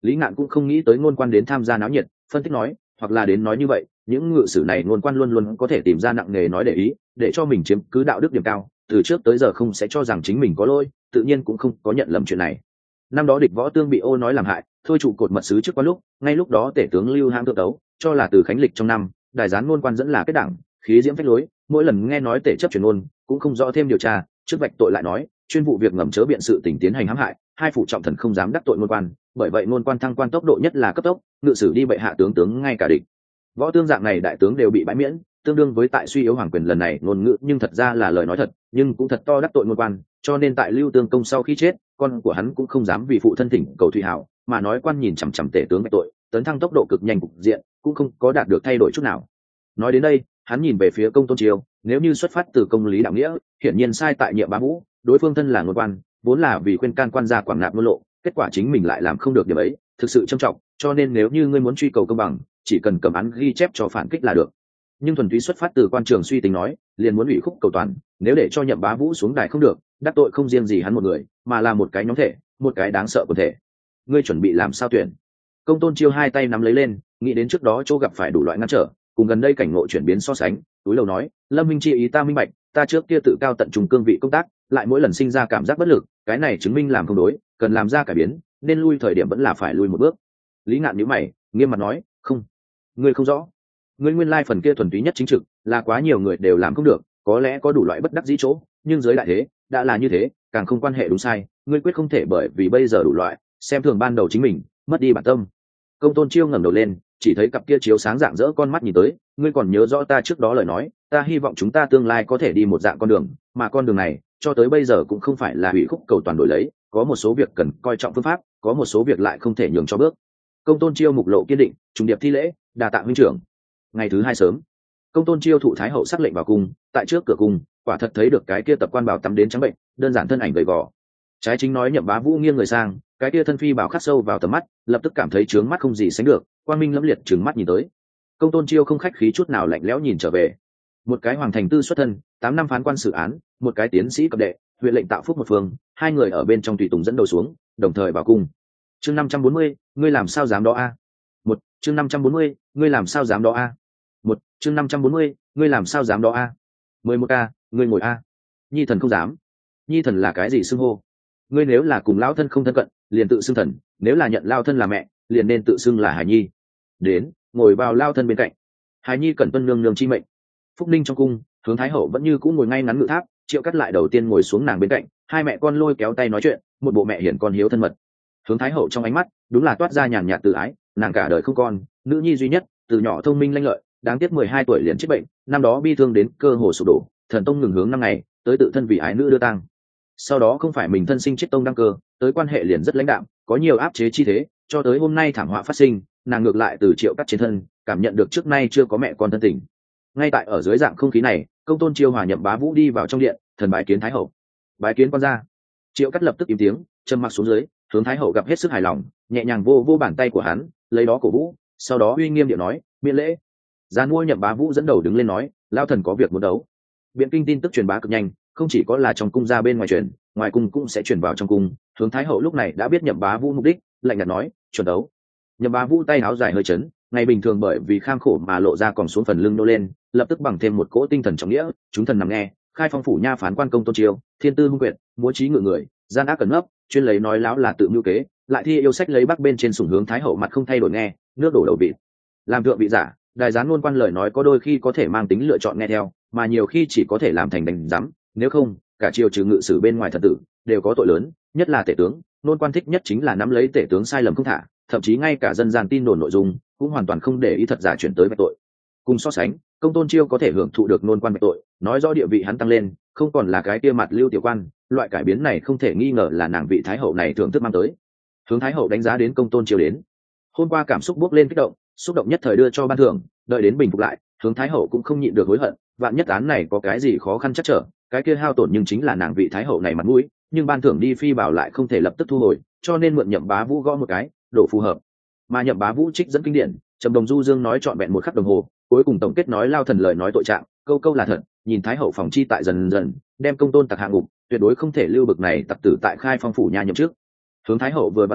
Lý Ngạn cũng không nghĩ tới ngôn quan đến tham gia náo nhiệt, phân tích nói, hoặc là đến nói như vậy, những ngự sử này ngôn quan luôn luôn có thể tìm ra nặng nề nói để ý, để cho mình chiếm cứ đạo đức điểm cao, từ trước tới giờ không sẽ cho rằng chính mình có lỗi, tự nhiên cũng không có nhận lầm chuyện này. Năm đó địch võ tương bị ô nói làm hại, thôi trụ cột mật sứ trước qua lúc, ngay lúc đó tể tướng Lưu Hãng thượng tấu, cho là từ khánh lịch trong năm, đại gián ngôn quan dẫn là kết đảng, khí diễm phách lối, mỗi lần nghe nói tể chấp truyền ngôn, cũng không rõ thêm điều tra, trước vạch tội lại nói, chuyên vụ việc ngầm chớ biện sự tình tiến hành hãm hại, hai phụ trọng thần không dám đắc tội ngôn quan, bởi vậy ngôn quan thăng quan tốc độ nhất là cấp tốc, ngự sử đi bệ hạ tướng tướng ngay cả địch võ tương dạng này đại tướng đều bị bãi miễn, tương đương với tại suy yếu hoàng quyền lần này ngôn ngữ nhưng thật ra là lời nói thật, nhưng cũng thật to đắc tội ngôn quan, cho nên tại Lưu Tương Công sau khi chết, con của hắn cũng không dám vì phụ thân thỉnh cầu thụy hảo, mà nói quan nhìn chằm chằm tể tướng bạch tội, tấn thăng tốc độ cực nhanh cục diện, cũng không có đạt được thay đổi chút nào. Nói đến đây, hắn nhìn về phía Công Tôn Chiêu, nếu như xuất phát từ công lý đạo nghĩa, hiển nhiên sai tại Nhiệm Bá Vũ, đối phương thân là ngôn quan, vốn là vì khuyên can quan gia quảng nạp ngôn lộ, kết quả chính mình lại làm không được điều ấy, thực sự trầm trọng, cho nên nếu như ngươi muốn truy cầu công bằng, chỉ cần cầm án ghi chép cho phản kích là được. Nhưng thuần túy xuất phát từ quan trường suy tính nói, liền muốn ủy khúc cầu toàn, nếu để cho Nhậm Bá Vũ xuống đài không được, đắc tội không riêng gì hắn một người, mà là một cái nhóm thể, một cái đáng sợ quần thể. Ngươi chuẩn bị làm sao tuyển? Công Tôn Chiêu hai tay nắm lấy lên, nghĩ đến trước đó chỗ gặp phải đủ loại ngăn trở, cùng gần đây cảnh ngộ chuyển biến so sánh, túi lầu nói, Lâm Minh chi ý ta minh bạch, ta trước kia tự cao tận trùng cương vị công tác, lại mỗi lần sinh ra cảm giác bất lực, cái này chứng minh làm không đối, cần làm ra cải biến, nên lui thời điểm vẫn là phải lui một bước. Lý Ngạn nhíu mày, nghiêm mặt nói, không, ngươi không rõ, ngươi nguyên lai phần kia thuần túy nhất chính trực, là quá nhiều người đều làm không được, có lẽ có đủ loại bất đắc dĩ chỗ, nhưng giới đại thế đã là như thế, càng không quan hệ đúng sai, ngươi quyết không thể bởi vì bây giờ đủ loại xem thường ban đầu chính mình, mất đi bản tâm. Công Tôn Chiêu ngẩng đầu lên, chỉ thấy cặp kia chiếu sáng rạng rỡ con mắt nhìn tới, ngươi còn nhớ rõ ta trước đó lời nói, ta hy vọng chúng ta tương lai có thể đi một dạng con đường, mà con đường này cho tới bây giờ cũng không phải là hủy khúc cầu toàn đổi lấy, có một số việc cần coi trọng phương pháp, có một số việc lại không thể nhường cho bước. Công Tôn Chiêu mục lộ kiên định, trùng điệp thi lễ, đà tạ huynh trưởng. Ngày thứ hai sớm, Công Tôn Chiêu thụ thái hậu sắc lệnh vào cung, tại trước cửa cung, quả thật thấy được cái kia tập quan bảo tắm đến trắng bệnh, đơn giản thân ảnh gầy gò. Trái chính nói Nhậm Bá Vũ nghiêng người sang, cái kia thân phi bảo khắc sâu vào tầm mắt, lập tức cảm thấy trướng mắt không gì sánh được, quang minh lẫm liệt trừng mắt nhìn tới. Công Tôn Chiêu không khách khí chút nào lạnh lẽo nhìn trở về. Một cái hoàng thành tư xuất thân, tám năm phán quan xử án, một cái tiến sĩ cấp đệ, huyện lệnh tạo phúc một phương, hai người ở bên trong tùy tùng dẫn đầu xuống, đồng thời vào cung. Chương năm trăm bốn mươi, ngươi làm sao dám đó a? Một, chương năm trăm bốn mươi, ngươi làm sao dám đó a? Một, chương năm trăm bốn mươi, ngươi làm sao dám đó a? Mười một ca, ngươi ngồi a. Nhi thần không dám. Nhi thần là cái gì xưng hô? Ngươi nếu là cùng lão thân không thân cận, liền tự xưng thần, nếu là nhận lao thân là mẹ, liền nên tự xưng là Hải Nhi. Đến, ngồi vào lao thân bên cạnh. Hải Nhi cần tuân nương nương chi mệnh. Phúc Ninh trong cung, Hướng Thái hậu vẫn như cũ ngồi ngay ngắn ngự tháp, Triệu Cắt lại đầu tiên ngồi xuống nàng bên cạnh, hai mẹ con lôi kéo tay nói chuyện, một bộ mẹ hiền con hiếu thân mật. Hướng Thái hậu trong ánh mắt đúng là toát ra nhàn nhạt tự ái, nàng cả đời không con, nữ nhi duy nhất, từ nhỏ thông minh lanh lợi, đáng tiếc mười hai tuổi liền chết bệnh, năm đó bi thương đến cơ hồ sụp đổ, thần tông ngừng hướng năm ngày, tới tự thân vì ái nữ đưa tang. Sau đó không phải mình thân sinh chết tông đăng cơ, tới quan hệ liền rất lãnh đạm, có nhiều áp chế chi thế, cho tới hôm nay thảm họa phát sinh, nàng ngược lại từ Triệu Cắt trên thân cảm nhận được trước nay chưa có mẹ con thân tình. Ngay tại ở dưới dạng không khí này, Công Tôn Chiêu hòa Nhậm Bá Vũ đi vào trong điện, thần bái kiến Thái hậu. Bái kiến quan gia. Triệu Cắt lập tức im tiếng, trầm mặc xuống dưới. Hướng Thái hậu gặp hết sức hài lòng, nhẹ nhàng vô vô bàn tay của hắn, lấy đó cổ vũ, sau đó uy nghiêm điệu nói, miễn lễ. Giàn mua Nhậm Bá Vũ dẫn đầu đứng lên nói, lao thần có việc muốn đấu. Biện kinh tin tức truyền bá cực nhanh, không chỉ có là trong cung ra bên ngoài truyền, ngoài cung cũng sẽ truyền vào trong cung. Hướng Thái hậu lúc này đã biết Nhậm Bá Vũ mục đích, lạnh nhạt nói, chuẩn đấu. Nhậm Bá Vũ tay áo dài hơi chấn, ngày bình thường bởi vì kham khổ mà lộ ra còn xuống phần lưng nô lên, lập tức bằng thêm một cỗ tinh thần trọng nghĩa, chúng thần nằm nghe, khai phong phủ nha phán quan Công Tôn Chiêu, thiên tư hung quyệt, múa trí ngự người, gian ác cẩn ngấp, chuyên lấy nói láo là tự mưu kế, lại thi yêu sách lấy bắc bên trên sủng hướng Thái hậu mặt không thay đổi nghe, nước đổ đầu vị. Làm thượng vị giả, đại gián ngôn quan lời nói có đôi khi có thể mang tính lựa chọn nghe theo, mà nhiều khi chỉ có thể làm thành đánh giám, nếu không, cả triều trừ ngự sử bên ngoài thật tử đều có tội lớn, nhất là tể tướng, ngôn quan thích nhất chính là nắm lấy tể tướng sai lầm không thả, thậm chí ngay cả dân gian tin đồn nội dung cũng hoàn toàn không để ý thật giả chuyển tới vạch tội. Cùng so sánh, Công Tôn Chiêu có thể hưởng thụ được ngôn quan vạch tội, nói rõ địa vị hắn tăng lên, không còn là cái kia mặt lưu tiểu quan, loại cải biến này không thể nghi ngờ là nàng vị thái hậu này thưởng thức mang tới. Hướng Thái hậu đánh giá đến Công Tôn Chiêu đến, hôm qua cảm xúc bốc lên kích động, xúc động nhất thời đưa cho ban thưởng, đợi đến bình phục lại, Hướng Thái hậu cũng không nhịn được hối hận, vạn nhất án này có cái gì khó khăn chắc trở, cái kia hao tổn nhưng chính là nàng vị thái hậu này mặt mũi, nhưng ban thưởng đi phi bảo lại không thể lập tức thu hồi, cho nên mượn Nhậm Bá Vũ gõ một cái, độ phù hợp. Mà Nhậm Bá Vũ trích dẫn kinh điển, Trầm Đồng Du Dương nói trọn vẹn một khắc đồng hồ, cuối cùng tổng kết nói lao thần lời nói tội trạng, câu câu là thật, nhìn thái hậu phòng chi tại dần dần đem Công Tôn tặc hạ ngục, tuyệt đối không thể lưu bực này tặc tử tại khai phong phủ nhà nhậm trước. Hướng Thái hậu vừa vặn hỏi,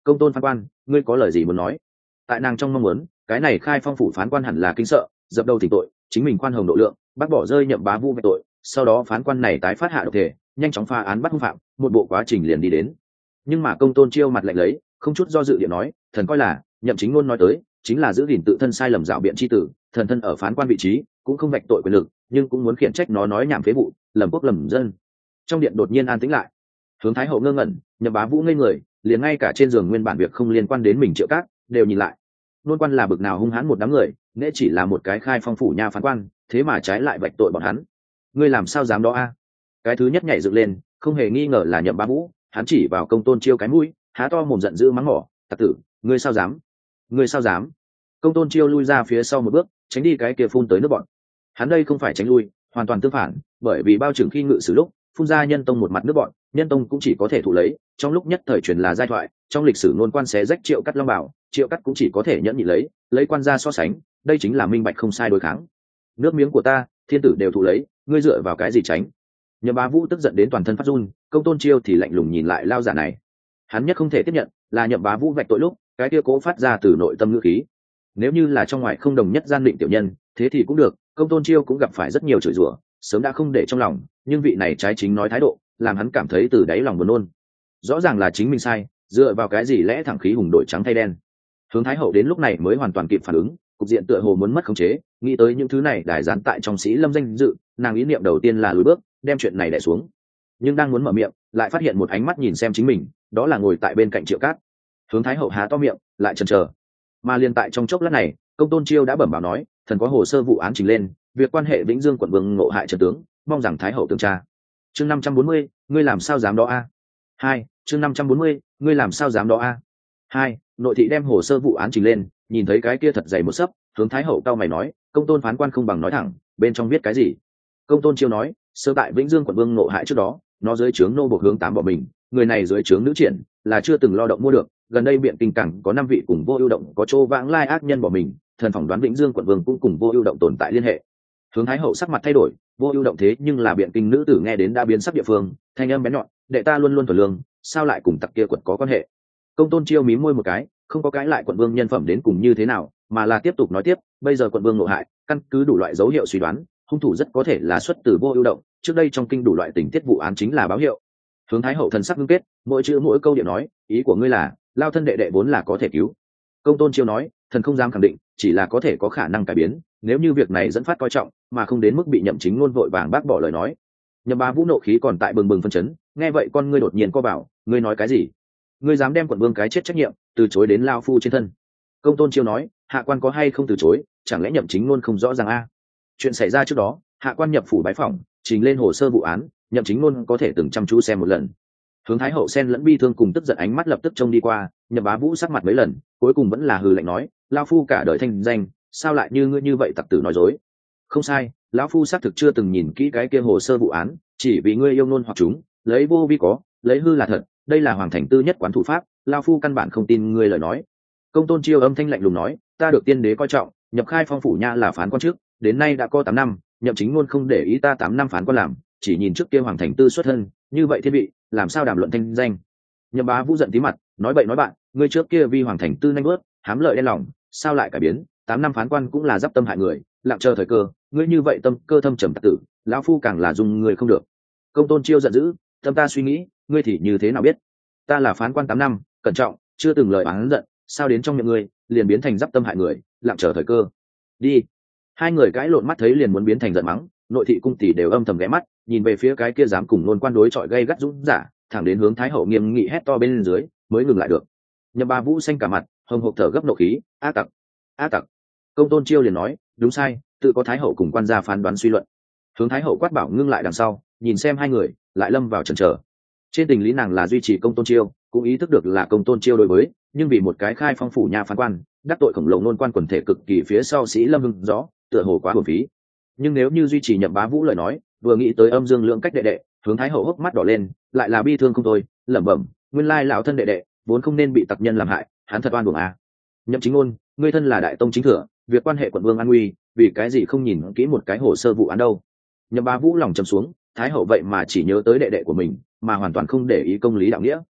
công tôn phán quan, ngươi có lời gì muốn nói? Tại nàng trong mong muốn, cái này khai phong phủ phán quan hẳn là kinh sợ, dập đầu thỉnh tội, chính mình khoan hồng độ lượng, bác bỏ rơi Nhậm Bá Vũ về tội, sau đó phán quan này tái phát hạ độc thể, nhanh chóng phá án bắt hung phạm, một bộ quá trình liền đi đến. Nhưng mà công tôn chiêu mặt lạnh lấy, không chút do dự điện nói, thần coi là Nhậm Chính Ngôn nói tới chính là giữ gìn tự thân sai lầm dạo biện chi tử, thần thân ở phán quan vị trí cũng không vạch tội quyền lực, nhưng cũng muốn khiển trách nó nói nhảm phế vụ, lầm quốc lầm dân. Trong điện đột nhiên an tĩnh lại, hướng thái hậu ngơ ngẩn, Nhậm Bá Vũ ngây người, liền ngay cả trên giường nguyên bản việc không liên quan đến mình Triệu Cát đều nhìn lại. Nôn quan là bực nào hung hãn một đám người, nễ chỉ là một cái khai phong phủ nha phán quan, thế mà trái lại vạch tội bọn hắn. Ngươi làm sao dám đó a? Cái thứ nhất nhảy dựng lên, không hề nghi ngờ là Nhậm Bá Vũ, hắn chỉ vào công tôn chiêu cái mũi, há to mồm giận dữ mắng mỏ, tặc tử, ngươi sao dám? Ngươi sao dám? Công tôn chiêu lui ra phía sau một bước, tránh đi cái kia phun tới nước bọn. Hắn đây không phải tránh lui, hoàn toàn tương phản, bởi vì bao trưởng khi ngự sử lúc phun ra nhân tông một mặt nước bọn, nhân tông cũng chỉ có thể thụ lấy, trong lúc nhất thời truyền là giai thoại, trong lịch sử nôn quan xé rách Triệu Cắt long bảo, Triệu Cắt cũng chỉ có thể nhẫn nhịn lấy, lấy quan gia so sánh, đây chính là minh bạch không sai đối kháng. Nước miếng của ta, thiên tử đều thụ lấy, ngươi dựa vào cái gì tránh? Nhậm Bá Vũ tức giận đến toàn thân phát run, công tôn chiêu thì lạnh lùng nhìn lại lao giả này. Hắn nhất không thể tiếp nhận là Nhậm Bá Vũ vạch tội lúc cái kia cố phát ra từ nội tâm ngữ khí. Nếu như là trong ngoài không đồng nhất gian định tiểu nhân, thế thì cũng được, công tôn chiêu cũng gặp phải rất nhiều chửi rủa, sớm đã không để trong lòng, nhưng vị này trái chính nói thái độ, làm hắn cảm thấy từ đáy lòng buồn nôn. Rõ ràng là chính mình sai, dựa vào cái gì lẽ thẳng khí hùng đổi trắng thay đen. Hướng thái hậu đến lúc này mới hoàn toàn kịp phản ứng, cục diện tựa hồ muốn mất khống chế, nghĩ tới những thứ này đài gián tại trong sĩ lâm danh dự, nàng ý niệm đầu tiên là lùi bước, đem chuyện này đè xuống. Nhưng đang muốn mở miệng, lại phát hiện một ánh mắt nhìn xem chính mình, đó là ngồi tại bên cạnh Triệu Cát. Hướng thái hậu há to miệng, lại chần chờ. Mà liền tại trong chốc lát này, công tôn chiêu đã bẩm báo nói, thần có hồ sơ vụ án trình lên, việc quan hệ Vĩnh Dương quận vương ngộ hại trần tướng, mong rằng thái hậu tường tra. Chương năm trăm bốn mươi, ngươi làm sao dám đó a? Hai, chương năm trăm bốn mươi, ngươi làm sao dám đó a? Hai, nội thị đem hồ sơ vụ án trình lên, nhìn thấy cái kia thật dày một sấp, hướng thái hậu cau mày nói, công tôn phán quan không bằng nói thẳng, bên trong viết cái gì? Công tôn chiêu nói, sơ tại Vĩnh Dương quận vương ngộ hại trước đó, nó dưới trướng nô buộc hướng tám bỏ mình, người này dưới trướng nữ triển là chưa từng lo động mua được, gần đây biện kinh cảng có năm vị cùng vô ưu động có chỗ vãng lai ác nhân bỏ mình, thần phỏng đoán Vĩnh Dương quận vương cũng cùng vô ưu động tồn tại liên hệ. Hướng thái hậu sắc mặt thay đổi, vô ưu động thế nhưng là biện kinh nữ tử nghe đến đã biến sắc địa phương, thanh âm bén nhọn, đệ ta luôn luôn thuần lương, sao lại cùng tặc kia quận có quan hệ? Công tôn chiêu mím môi một cái, không có cái lại quận vương nhân phẩm đến cùng như thế nào, mà là tiếp tục nói tiếp, bây giờ quận vương ngộ hại, căn cứ đủ loại dấu hiệu suy đoán, hung thủ rất có thể là xuất từ vô ưu động, trước đây trong kinh đủ loại tình tiết vụ án chính là báo hiệu. Hướng thái hậu thần sắc ngưng kết, mỗi chữ mỗi câu điện nói, ý của ngươi là lao thân đệ đệ vốn là có thể cứu. Công tôn chiêu nói, thần không dám khẳng định, chỉ là có thể có khả năng cải biến, nếu như việc này dẫn phát coi trọng mà không đến mức bị Nhậm Chính Ngôn vội vàng bác bỏ lời nói. Nhậm Bá Vũ nộ khí còn tại bừng bừng phân chấn, nghe vậy con ngươi đột nhiên co bảo, ngươi nói cái gì? Ngươi dám đem quận vương cái chết trách nhiệm từ chối đến lao phu trên thân? Công tôn chiêu nói, hạ quan có hay không từ chối, chẳng lẽ Nhậm Chính Ngôn không rõ ràng a? Chuyện xảy ra trước đó, hạ quan nhập phủ bái phỏng, trình lên hồ sơ vụ án, Nhậm Chính Ngôn có thể từng chăm chú xem một lần. Hướng thái hậu sen lẫn bi thương cùng tức giận ánh mắt lập tức trông đi qua, Nhậm Bá Vũ sắc mặt mấy lần, cuối cùng vẫn là hừ lạnh nói, lao phu cả đời thanh danh, sao lại như ngươi như vậy tặc tử nói dối? Không sai, lão phu xác thực chưa từng nhìn kỹ cái kia hồ sơ vụ án, chỉ vì ngươi yêu nôn hoặc chúng, lấy vô vi có, lấy hư là thật, đây là hoàng thành tư nhất quán thủ pháp, lao phu căn bản không tin ngươi lời nói. Công tôn chiêu âm thanh lạnh lùng nói, ta được tiên đế coi trọng, nhập khai phong phủ nha là phán quan trước, đến nay đã có tám năm, Nhậm Chính Ngôn không để ý ta tám năm phán quan làm, chỉ nhìn trước kia hoàng thành tư xuất thân, như vậy thiên vị, làm sao đàm luận thanh danh? Nhậm Bá Vũ giận tí mặt, nói bậy nói bạn, ngươi trước kia vi hoàng thành tư nhanh bước, hám lợi đen lòng, sao lại cải biến? Tám năm phán quan cũng là giáp tâm hại người, lặng chờ thời cơ, ngươi như vậy tâm cơ thâm trầm tặc tử, lão phu càng là dùng người không được. Công tôn chiêu giận dữ, tâm ta suy nghĩ, ngươi thì như thế nào biết? Ta là phán quan tám năm, cẩn trọng, chưa từng lời oán giận, sao đến trong miệng ngươi liền biến thành giáp tâm hại người, lặng chờ thời cơ? Đi. Hai người cãi lộn mắt thấy liền muốn biến thành giận mắng, nội thị cung tỷ đều âm thầm ghé mắt, nhìn về phía cái kia dám cùng nôn quan đối chọi gây gắt dũng giả, thẳng đến hướng thái hậu nghiêm nghị hét to bên dưới mới ngừng lại được. Nhậm Bá Vũ xanh cả mặt, hồng hộc thở gấp nộ khí, ác tặc, ác tặc. Công tôn chiêu liền nói, đúng sai, tự có thái hậu cùng quan gia phán đoán suy luận. Hướng thái hậu quát bảo ngưng lại đằng sau, nhìn xem hai người, lại lâm vào chần chờ. Trên tình lý nàng là duy trì công tôn chiêu, cũng ý thức được là công tôn chiêu đối với, nhưng vì một cái khai phong phủ nhà phán quan, đắc tội khổng lồ nôn quan quần thể cực kỳ phía sau sĩ lâm hưng rõ, tựa hồ quá hồn phí. Nhưng nếu như duy trì Nhậm Bá Vũ lời nói, vừa nghĩ tới âm dương lượng cách đệ đệ, hướng thái hậu hốc mắt đỏ lên, lại là bi thương không thôi, lẩm bẩm, nguyên lai lão thân đệ đệ vốn không nên bị tặc nhân làm hại, hắn thật oan uổng à. Nhậm Chính Ngôn, ngươi thân là đại tông chính thừa, việc quan hệ quận vương an nguy, vì cái gì không nhìn kỹ một cái hồ sơ vụ án đâu? Nhậm Bá Vũ lòng trầm xuống, thái hậu vậy mà chỉ nhớ tới đệ đệ của mình, mà hoàn toàn không để ý công lý đạo nghĩa.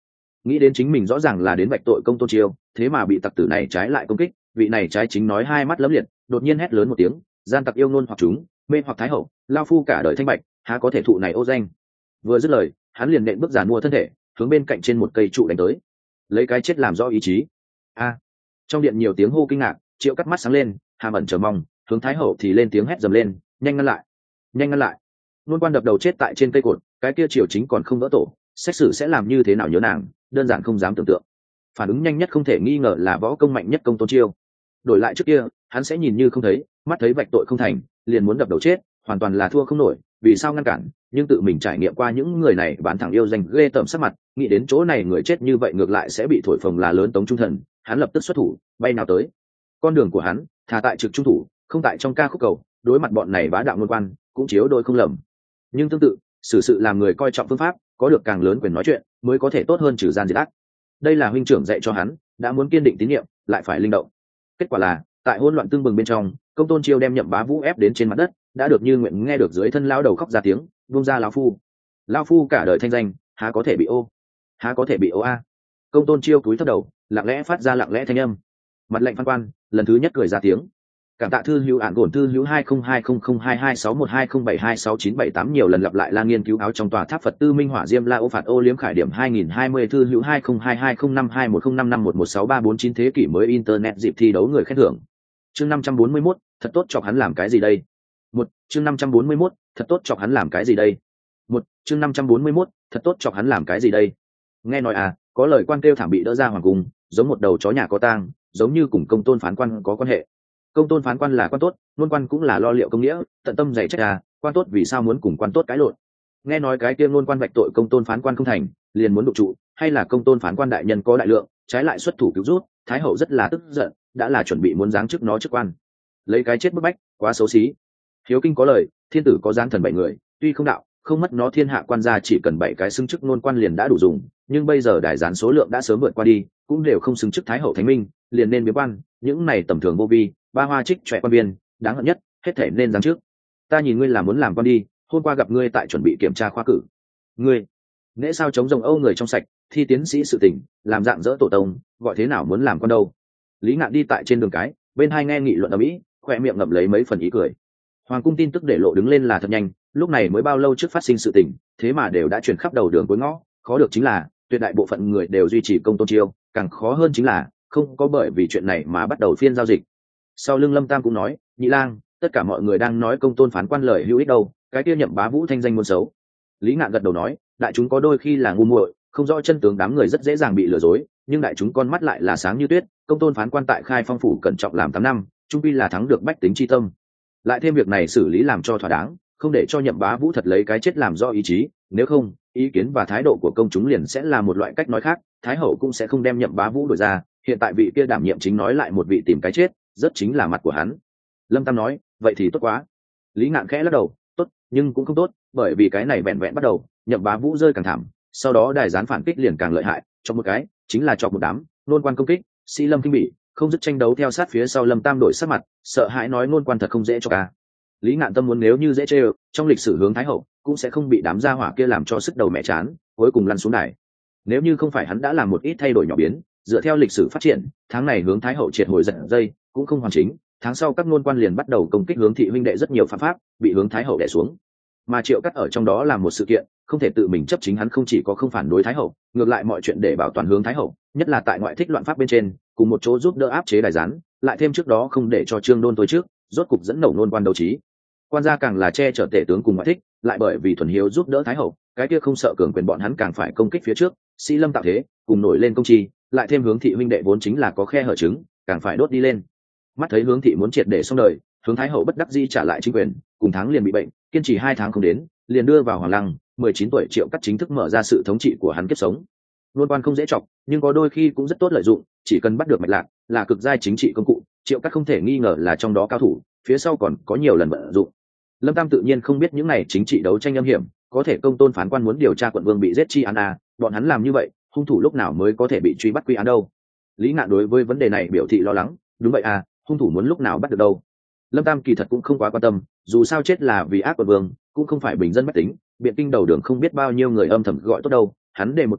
nghĩ đến chính mình rõ ràng là đến vạch tội công tôn chiêu, thế mà bị tặc tử này trái lại công kích, vị này trái chính nói hai mắt lấm liệt, đột nhiên hét lớn một tiếng, gian tặc yêu ngôn hoặc chúng, mê hoặc thái hậu, lao phu cả đời thanh bạch, há có thể thụ này ô danh. Vừa dứt lời, hắn liền nện bước giàn mua thân thể, hướng bên cạnh trên một cây trụ đánh tới, lấy cái chết làm rõ ý chí. A! Trong điện nhiều tiếng hô kinh ngạc, Triệu Cắt mắt sáng lên, hàm ẩn chờ mong, hướng thái hậu thì lên tiếng hét dầm lên, nhanh ngăn lại, nhanh ngăn lại. Nôn quan đập đầu chết tại trên cây cột, cái kia triều chính còn không vỡ tổ, xét xử sẽ làm như thế nào nhớ nàng, đơn giản không dám tưởng tượng. Phản ứng nhanh nhất không thể nghi ngờ là võ công mạnh nhất Công Tôn Chiêu. Đổi lại trước kia, hắn sẽ nhìn như không thấy, mắt thấy vạch tội không thành, liền muốn đập đầu chết, hoàn toàn là thua không nổi, vì sao ngăn cản, nhưng tự mình trải nghiệm qua những người này bán thẳng yêu danh ghê tởm sắc mặt, nghĩ đến chỗ này người chết như vậy ngược lại sẽ bị thổi phồng là lớn tống trung thần, hắn lập tức xuất thủ, bay nào tới. Con đường của hắn, thà tại trực trung thủ, không tại trong ca khúc cầu, đối mặt bọn này bá đạo luân quan, cũng chiếu đôi không lầm. Nhưng tương tự, xử sự làm người coi trọng phương pháp, có được càng lớn quyền nói chuyện, mới có thể tốt hơn trừ gian diệt ác. Đây là huynh trưởng dạy cho hắn, đã muốn kiên định tín nhiệm, lại phải linh động. Kết quả là, tại hỗn loạn tương bừng bên trong, Công Tôn Chiêu đem Nhậm Bá Vũ ép đến trên mặt đất, đã được như nguyện nghe được dưới thân lao đầu khóc ra tiếng, buông ra lão phu. Lão phu cả đời thanh danh, há có thể bị ô? Há có thể bị ô a? Công Tôn Chiêu cúi thấp đầu, lặng lẽ phát ra lặng lẽ thanh âm. Mặt lệnh Phan Quan, lần thứ nhất cười ra tiếng. Cảm tạ thư hữu ản gổn thư hữu hai không hai không không hai hai sáu một hai không bảy hai sáu chín bảy tám nhiều lần lặp lại la nghiên cứu áo trong tòa tháp Phật Tư Minh Hỏa Diêm La ô phạt ô liếm khải điểm hai nghìn hai mươi thư hữu hai không hai hai không năm hai một không năm năm một một sáu ba bốn chín thế kỷ mới internet dịp thi đấu người khen thưởng. Chương năm trăm bốn mươi mốt, thật tốt chọc hắn làm cái gì đây? Một, chương năm trăm bốn mươi mốt, thật tốt chọc hắn làm cái gì đây? Một, chương năm trăm bốn mươi mốt, thật tốt chọc hắn làm cái gì đây? Nghe nói à, có lời quan kêu thảm bị đỡ ra hoàng cung, giống một đầu chó nhà có tang, giống như cùng Công Tôn phán quan có quan hệ. Công Tôn phán quan là quan tốt, luôn quan cũng là lo liệu công nghĩa, tận tâm dạy trách à, quan tốt vì sao muốn cùng quan tốt cãi lộn? Nghe nói cái kia luôn quan vạch tội Công Tôn phán quan không thành, liền muốn đục trụ, hay là Công Tôn phán quan đại nhân có đại lượng, trái lại xuất thủ cứu rút, thái hậu rất là tức giận, đã là chuẩn bị muốn giáng chức nó chức quan, lấy cái chết bức bách, quá xấu xí. Hiếu kinh có lời, thiên tử có giáng thần bảy người, tuy không đạo, không mất nó thiên hạ quan gia chỉ cần bảy cái xứng chức nôn quan liền đã đủ dùng, nhưng bây giờ đài gián số lượng đã sớm vượt qua đi, cũng đều không xứng chức thái hậu thánh minh, liền nên biếm quan, những này tầm thường vô vi, ba hoa trích trẻ quan biên, đáng hận nhất, hết thể nên giáng trước. Ta nhìn ngươi là muốn làm quan đi, hôm qua gặp ngươi tại chuẩn bị kiểm tra khoa cử. Ngươi, nễ sao chống rồng âu người trong sạch, thi tiến sĩ sự tình, làm dạng dỡ tổ tông, gọi thế nào muốn làm quan đâu? Lý Ngạn đi tại trên đường cái, bên hai nghe nghị luận ầm ĩ, khoe miệng ngậm lấy mấy phần ý cười. Hoàng cung tin tức để lộ đứng lên là thật nhanh, lúc này mới bao lâu trước phát sinh sự tình, thế mà đều đã truyền khắp đầu đường cuối ngõ. Khó được chính là tuyệt đại bộ phận người đều duy trì Công Tôn Chiêu, càng khó hơn chính là không có bởi vì chuyện này mà bắt đầu phiên giao dịch. Sau lưng Lâm Tam cũng nói, nhị lang, tất cả mọi người đang nói Công Tôn phán quan lời hữu ích đâu, cái kia Nhậm Bá Vũ thanh danh muôn xấu. Lý Ngạn gật đầu nói, đại chúng có đôi khi là ngu muội, không rõ chân tướng, đám người rất dễ dàng bị lừa dối, nhưng đại chúng con mắt lại là sáng như tuyết. Công Tôn phán quan tại Khai Phong phủ cẩn trọng làm tám năm, trung quy là thắng được bách tính chi tâm. Lại thêm việc này xử lý làm cho thỏa đáng, không để cho Nhậm Bá Vũ thật lấy cái chết làm do ý chí, nếu không, ý kiến và thái độ của công chúng liền sẽ là một loại cách nói khác, thái hậu cũng sẽ không đem Nhậm Bá Vũ đổi ra. Hiện tại vị kia đảm nhiệm chính nói lại một vị tìm cái chết, rất chính là mặt của hắn. Lâm Tam nói, vậy thì tốt quá. Lý Ngạn khẽ lắc đầu, tốt, nhưng cũng không tốt, bởi vì cái này vẹn vẹn bắt đầu, Nhậm Bá Vũ rơi càng thảm, sau đó đài gián phản kích liền càng lợi hại, cho một cái, chính là cho một đám, nôn quan công kích, sĩ lâm kinh bỉ, không dứt tranh đấu theo sát phía sau. Lâm Tam đổi sắc mặt, sợ hãi nói nôn quan thật không dễ cho cả. Lý Ngạn tâm muốn nếu như dễ chơi, trong lịch sử hướng thái hậu cũng sẽ không bị đám gia hỏa kia làm cho sức đầu mẹ chán, cuối cùng lăn xuống đài. Nếu như không phải hắn đã làm một ít thay đổi nhỏ biến, dựa theo lịch sử phát triển, tháng này hướng thái hậu triệt hồi giật dây cũng không hoàn chính, tháng sau các nôn quan liền bắt đầu công kích hướng thị huynh đệ rất nhiều phạm pháp, bị hướng thái hậu đè xuống. Mà Triệu Cắt ở trong đó làm một sự kiện, không thể tự mình chấp chính, hắn không chỉ có không phản đối thái hậu, ngược lại mọi chuyện để bảo toàn hướng thái hậu, nhất là tại ngoại thích loạn pháp bên trên, cùng một chỗ giúp đỡ áp chế đài gián, lại thêm trước đó không để cho Trương Đôn tối trước, rốt cục dẫn nổ nôn quan đấu trí. Quan gia càng là che chở tể tướng cùng ngoại thích, lại bởi vì thuần hiếu giúp đỡ thái hậu, cái kia không sợ cường quyền bọn hắn càng phải công kích phía trước, sĩ lâm tạo thế, cùng nổi lên công chi, lại thêm hướng thị huynh đệ vốn chính là có khe hở trứng, càng phải đốt đi lên. Mắt thấy hướng thị muốn triệt để xong đời, hướng thái hậu bất đắc dĩ trả lại chính quyền, cùng tháng liền bị bệnh, kiên trì hai tháng không đến, liền đưa vào hoàng lăng. Mười chín tuổi Triệu Cắt chính thức mở ra sự thống trị của hắn kiếp sống. Luôn quan không dễ chọc, nhưng có đôi khi cũng rất tốt lợi dụng, chỉ cần bắt được mạch lạc, là cực giai chính trị công cụ. Triệu Cắt không thể nghi ngờ là trong đó cao thủ, phía sau còn có nhiều lần vận dụng. Lâm Tam tự nhiên không biết những này chính trị đấu tranh âm hiểm, có thể Công Tôn phán quan muốn điều tra quận vương bị giết chi án à, bọn hắn làm như vậy, hung thủ lúc nào mới có thể bị truy bắt quy án đâu? Lý Ngạn đối với vấn đề này biểu thị lo lắng, đúng vậy à, hung thủ muốn lúc nào bắt được đâu? Lâm Tam kỳ thật cũng không quá quan tâm, dù sao chết là vì ác quận vương, cũng không phải bình dân bách tính, biện kinh đầu đường không biết bao nhiêu người âm thầm gọi tốt đâu. Hắn đề một câu,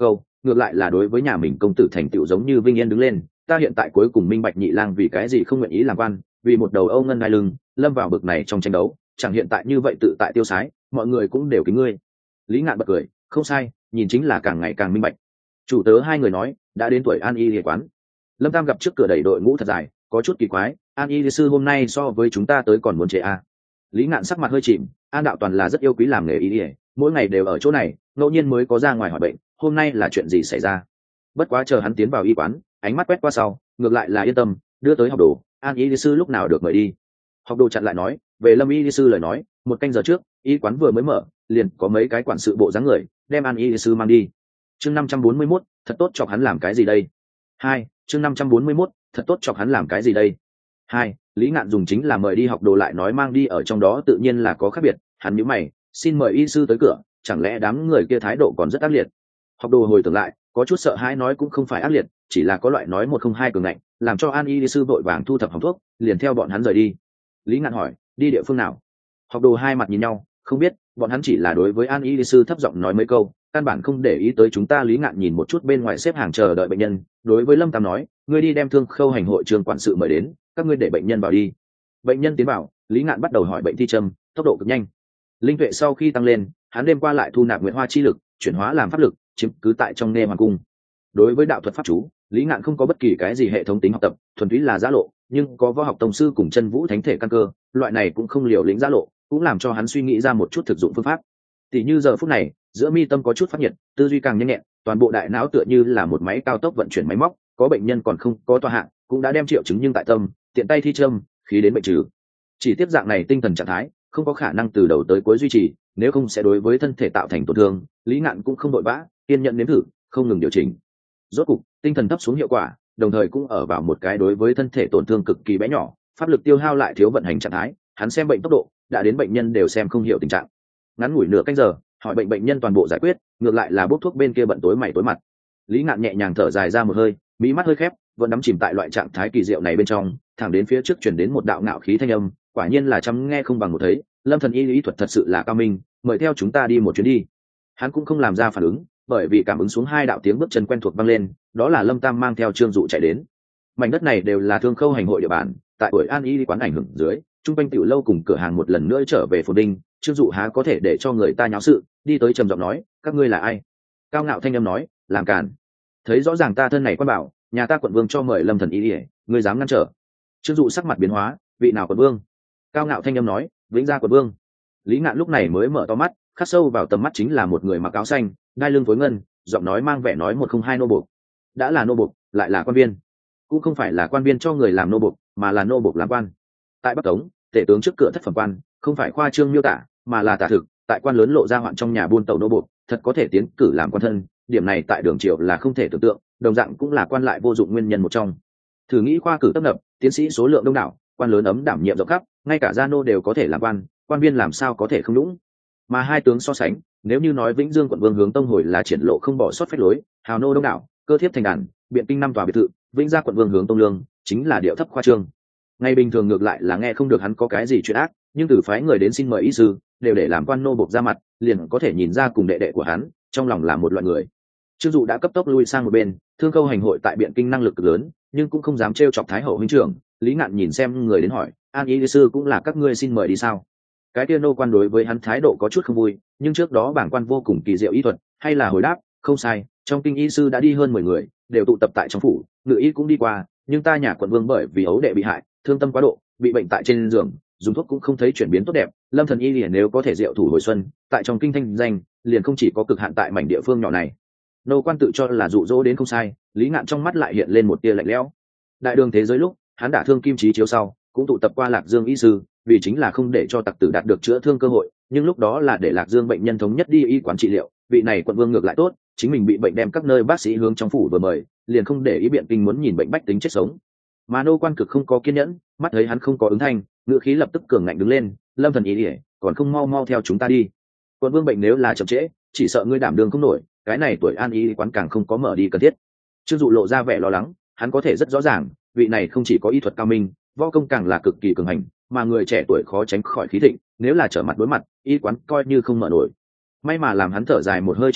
ngược lại là đối với nhà mình công tử thành tựu giống như vinh yên đứng lên. Ta hiện tại cuối cùng minh bạch nhị lang vì cái gì không nguyện ý làm quan, vì một đầu âu ngân hai lưng lâm vào bực này trong tranh đấu, chẳng hiện tại như vậy tự tại tiêu sái, mọi người cũng đều kính ngươi. Lý Ngạn bật cười, không sai, nhìn chính là càng ngày càng minh bạch. Chủ tớ hai người nói, đã đến tuổi an y y quán. Lâm Tam gặp trước cửa đẩy đội ngũ thật dài, có chút kỳ quái, an y sư hôm nay so với chúng ta tới còn muốn trễ à. Lý Ngạn sắc mặt hơi chìm, an đạo toàn là rất yêu quý làm nghề y y, mỗi ngày đều ở chỗ này, ngẫu nhiên mới có ra ngoài hỏi bệnh, hôm nay là chuyện gì xảy ra. Bất quá chờ hắn tiến vào y quán, ánh mắt quét qua sau, ngược lại là yên tâm, đưa tới học đồ, an y sư lúc nào được mời đi. Học đồ chặn lại nói, về Lâm y sư lời nói, một canh giờ trước, y quán vừa mới mở, liền có mấy cái quản sự bộ dáng người đem an y sư mang đi. Chương năm trăm bốn mươi mốt, thật tốt chọc hắn làm cái gì đây? Hai, chương năm trăm bốn mươi mốt, thật tốt chọc hắn làm cái gì đây? Hai, Lý Ngạn dùng chính là mời đi học đồ lại nói mang đi ở trong đó tự nhiên là có khác biệt, hắn nhíu mày, xin mời y sư tới cửa, chẳng lẽ đám người kia thái độ còn rất ác liệt. Học đồ hồi tưởng lại, có chút sợ hãi nói cũng không phải ác liệt, chỉ là có loại nói một không hai cường ngạnh, làm cho an y sư vội vàng thu thập hòm thuốc, liền theo bọn hắn rời đi. Lý Ngạn hỏi, đi địa phương nào? Học đồ hai mặt nhìn nhau, không biết, bọn hắn chỉ là đối với an y sư thấp giọng nói mấy câu, căn bản không để ý tới chúng ta. Lý Ngạn nhìn một chút bên ngoài xếp hàng chờ đợi bệnh nhân, đối với Lâm Tam nói, ngươi đi đem thương khâu hành hội trường quản sự mời đến, các ngươi để bệnh nhân vào đi. Bệnh nhân tiến vào, Lý Ngạn bắt đầu hỏi bệnh thi châm, tốc độ cực nhanh. Linh tuệ sau khi tăng lên, hắn đêm qua lại thu nạp nguyện hoa chi lực, chuyển hóa làm pháp lực, chiếm cứ tại trong nghe hoàng cung. Đối với đạo thuật pháp chú, Lý Ngạn không có bất kỳ cái gì hệ thống tính học tập, thuần túy là giã lộ, nhưng có võ học tông sư cùng chân vũ thánh thể căn cơ, loại này cũng không liều lĩnh giã lộ, cũng làm cho hắn suy nghĩ ra một chút thực dụng phương pháp. Tỷ như giờ phút này, giữa mi tâm có chút phát nhiệt, tư duy càng nhanh nhẹn, toàn bộ đại não tựa như là một máy cao tốc vận chuyển máy móc, có bệnh nhân còn không có tọa hạng, cũng đã đem triệu chứng nhưng tại tâm, tiện tay thi châm, khí đến bệnh trừ. Chỉ tiếp dạng này tinh thần trạng thái, không có khả năng từ đầu tới cuối duy trì, nếu không sẽ đối với thân thể tạo thành tổn thương. Lý Ngạn cũng không đội vã, kiên nhẫn nếm thử, không ngừng điều chỉnh. Rốt cục, tinh thần thấp xuống hiệu quả, đồng thời cũng ở vào một cái đối với thân thể tổn thương cực kỳ bé nhỏ, pháp lực tiêu hao lại thiếu vận hành trạng thái, hắn xem bệnh tốc độ, đã đến bệnh nhân đều xem không hiểu tình trạng. Ngắn ngủi nửa canh giờ, hỏi bệnh bệnh nhân toàn bộ giải quyết, ngược lại là bốc thuốc bên kia bận tối mày tối mặt. Lý Ngạn nhẹ nhàng thở dài ra một hơi, mí mắt hơi khép, vẫn đắm chìm tại loại trạng thái kỳ diệu này bên trong, thẳng đến phía trước truyền đến một đạo ngạo khí thanh âm, quả nhiên là chăm nghe không bằng một thấy, Lâm thần y lý thuật thật sự là cao minh, mời theo chúng ta đi một chuyến đi. Hắn cũng không làm ra phản ứng, bởi vì cảm ứng xuống hai đạo tiếng bước chân quen thuộc vang lên, đó là Lâm Tam mang theo Trương Dụ chạy đến. Mảnh đất này đều là thương khâu hành hội địa bàn, tại tuổi an y quán ảnh hưởng dưới, trung quanh tiểu lâu cùng cửa hàng một lần nữa trở về phồn đinh. Trương Dụ há có thể để cho người ta nháo sự, đi tới trầm giọng nói, các ngươi là ai? Cao ngạo thanh âm nói, làm càn. Thấy rõ ràng ta thân này quan bảo, nhà ta quận vương cho mời Lâm thần y ỉa, ngươi dám ngăn trở? Trương Dụ sắc mặt biến hóa, vị nào quận vương? Cao ngạo thanh âm nói, vĩnh gia quận vương. Lý Ngạn lúc này mới mở to mắt, khắc sâu vào tầm mắt chính là một người mặc áo xanh, đai lưng tối ngân, giọng nói mang vẻ nói một không hai nô buộc. Đã là nô buộc, lại là quan viên, cũng không phải là quan viên cho người làm nô buộc, mà là nô buộc làm quan. Tại Bắc Tống, tể tướng trước cửa thất phẩm quan, không phải khoa trương miêu tả, mà là tả thực. Tại quan lớn lộ ra hoạn trong nhà buôn tàu nô buộc, thật có thể tiến cử làm quan thân, điểm này tại Đường Triều là không thể tưởng tượng, đồng dạng cũng là quan lại vô dụng nguyên nhân một trong. Thử nghĩ khoa cử tấp nập, tiến sĩ số lượng đông đảo, quan lớn ấm đảm nhiệm rộng khắp, ngay cả gia nô đều có thể làm quan, quan viên làm sao có thể không lũng. Mà hai tướng so sánh, nếu như nói Vĩnh Dương quận vương Hướng Tông hồi là triển lộ không bỏ sót phách lối, hào nô đông đảo, cơ thiếp thành đàn, biện kinh năm tòa biệt thự, Vĩnh Gia quận vương Hướng Tông lương chính là điệu thấp khoa trương. Ngày bình thường ngược lại là nghe không được hắn có cái gì chuyện ác, nhưng từ phái người đến xin mời y sư, đều để làm quan nô bộc ra mặt, liền có thể nhìn ra cùng đệ đệ của hắn trong lòng là một loại người. Trương Dụ đã cấp tốc lui sang một bên, thương khâu hành hội tại biện kinh năng lực cực lớn, nhưng cũng không dám trêu chọc thái hậu huynh trưởng. Lý Ngạn nhìn xem người đến hỏi, an y sư cũng là các ngươi xin mời đi sao? Cái kia nô quan đối với hắn thái độ có chút không vui, nhưng trước đó bảng quan vô cùng kỳ diệu y thuật, hay là hồi đáp, không sai, trong kinh y sư đã đi hơn mười người, đều tụ tập tại trong phủ, ngự y cũng đi qua, nhưng ta nhà quận vương bởi vì ấu đệ bị hại, thương tâm quá độ, bị bệnh tại trên giường, dùng thuốc cũng không thấy chuyển biến tốt đẹp. Lâm thần y liền nếu có thể diệu thủ hồi xuân, tại trong kinh thanh danh liền không chỉ có cực hạn tại mảnh địa phương nhỏ này. Nô quan tự cho là dụ dỗ đến không sai, Lý Ngạn trong mắt lại hiện lên một tia lạnh lẽo. Đại đường thế giới lúc hắn đả thương kim chí chiếu sau, cũng tụ tập qua Lạc Dương y sư, vì chính là không để cho tặc tử đạt được chữa thương cơ hội, nhưng lúc đó là để Lạc Dương bệnh nhân thống nhất đi y quán trị liệu. Vị này quận vương ngược lại tốt, chính mình bị bệnh đem các nơi bác sĩ hướng trong phủ vừa mời, liền không để ý biện kinh muốn nhìn bệnh bách tính chết sống. Mà nô quan cực không có kiên nhẫn, mắt thấy hắn không có ứng thanh, ngựa khí lập tức cường ngạnh đứng lên, Lâm thần y ỉa, còn không mau mau theo chúng ta đi. Quận vương bệnh nếu là chậm trễ, chỉ sợ ngươi đảm đương không nổi, cái này tuổi an y quán càng không có mở đi cần thiết. Trương Dụ lộ ra vẻ lo lắng, hắn có thể rất rõ ràng, vị này không chỉ có y thuật cao minh, võ công càng là cực kỳ cường hành, mà người trẻ tuổi khó tránh khỏi khí thịnh, nếu là trở mặt đối mặt, y quán coi như không mở nổi. May mà làm hắn thở dài một hơi chính là,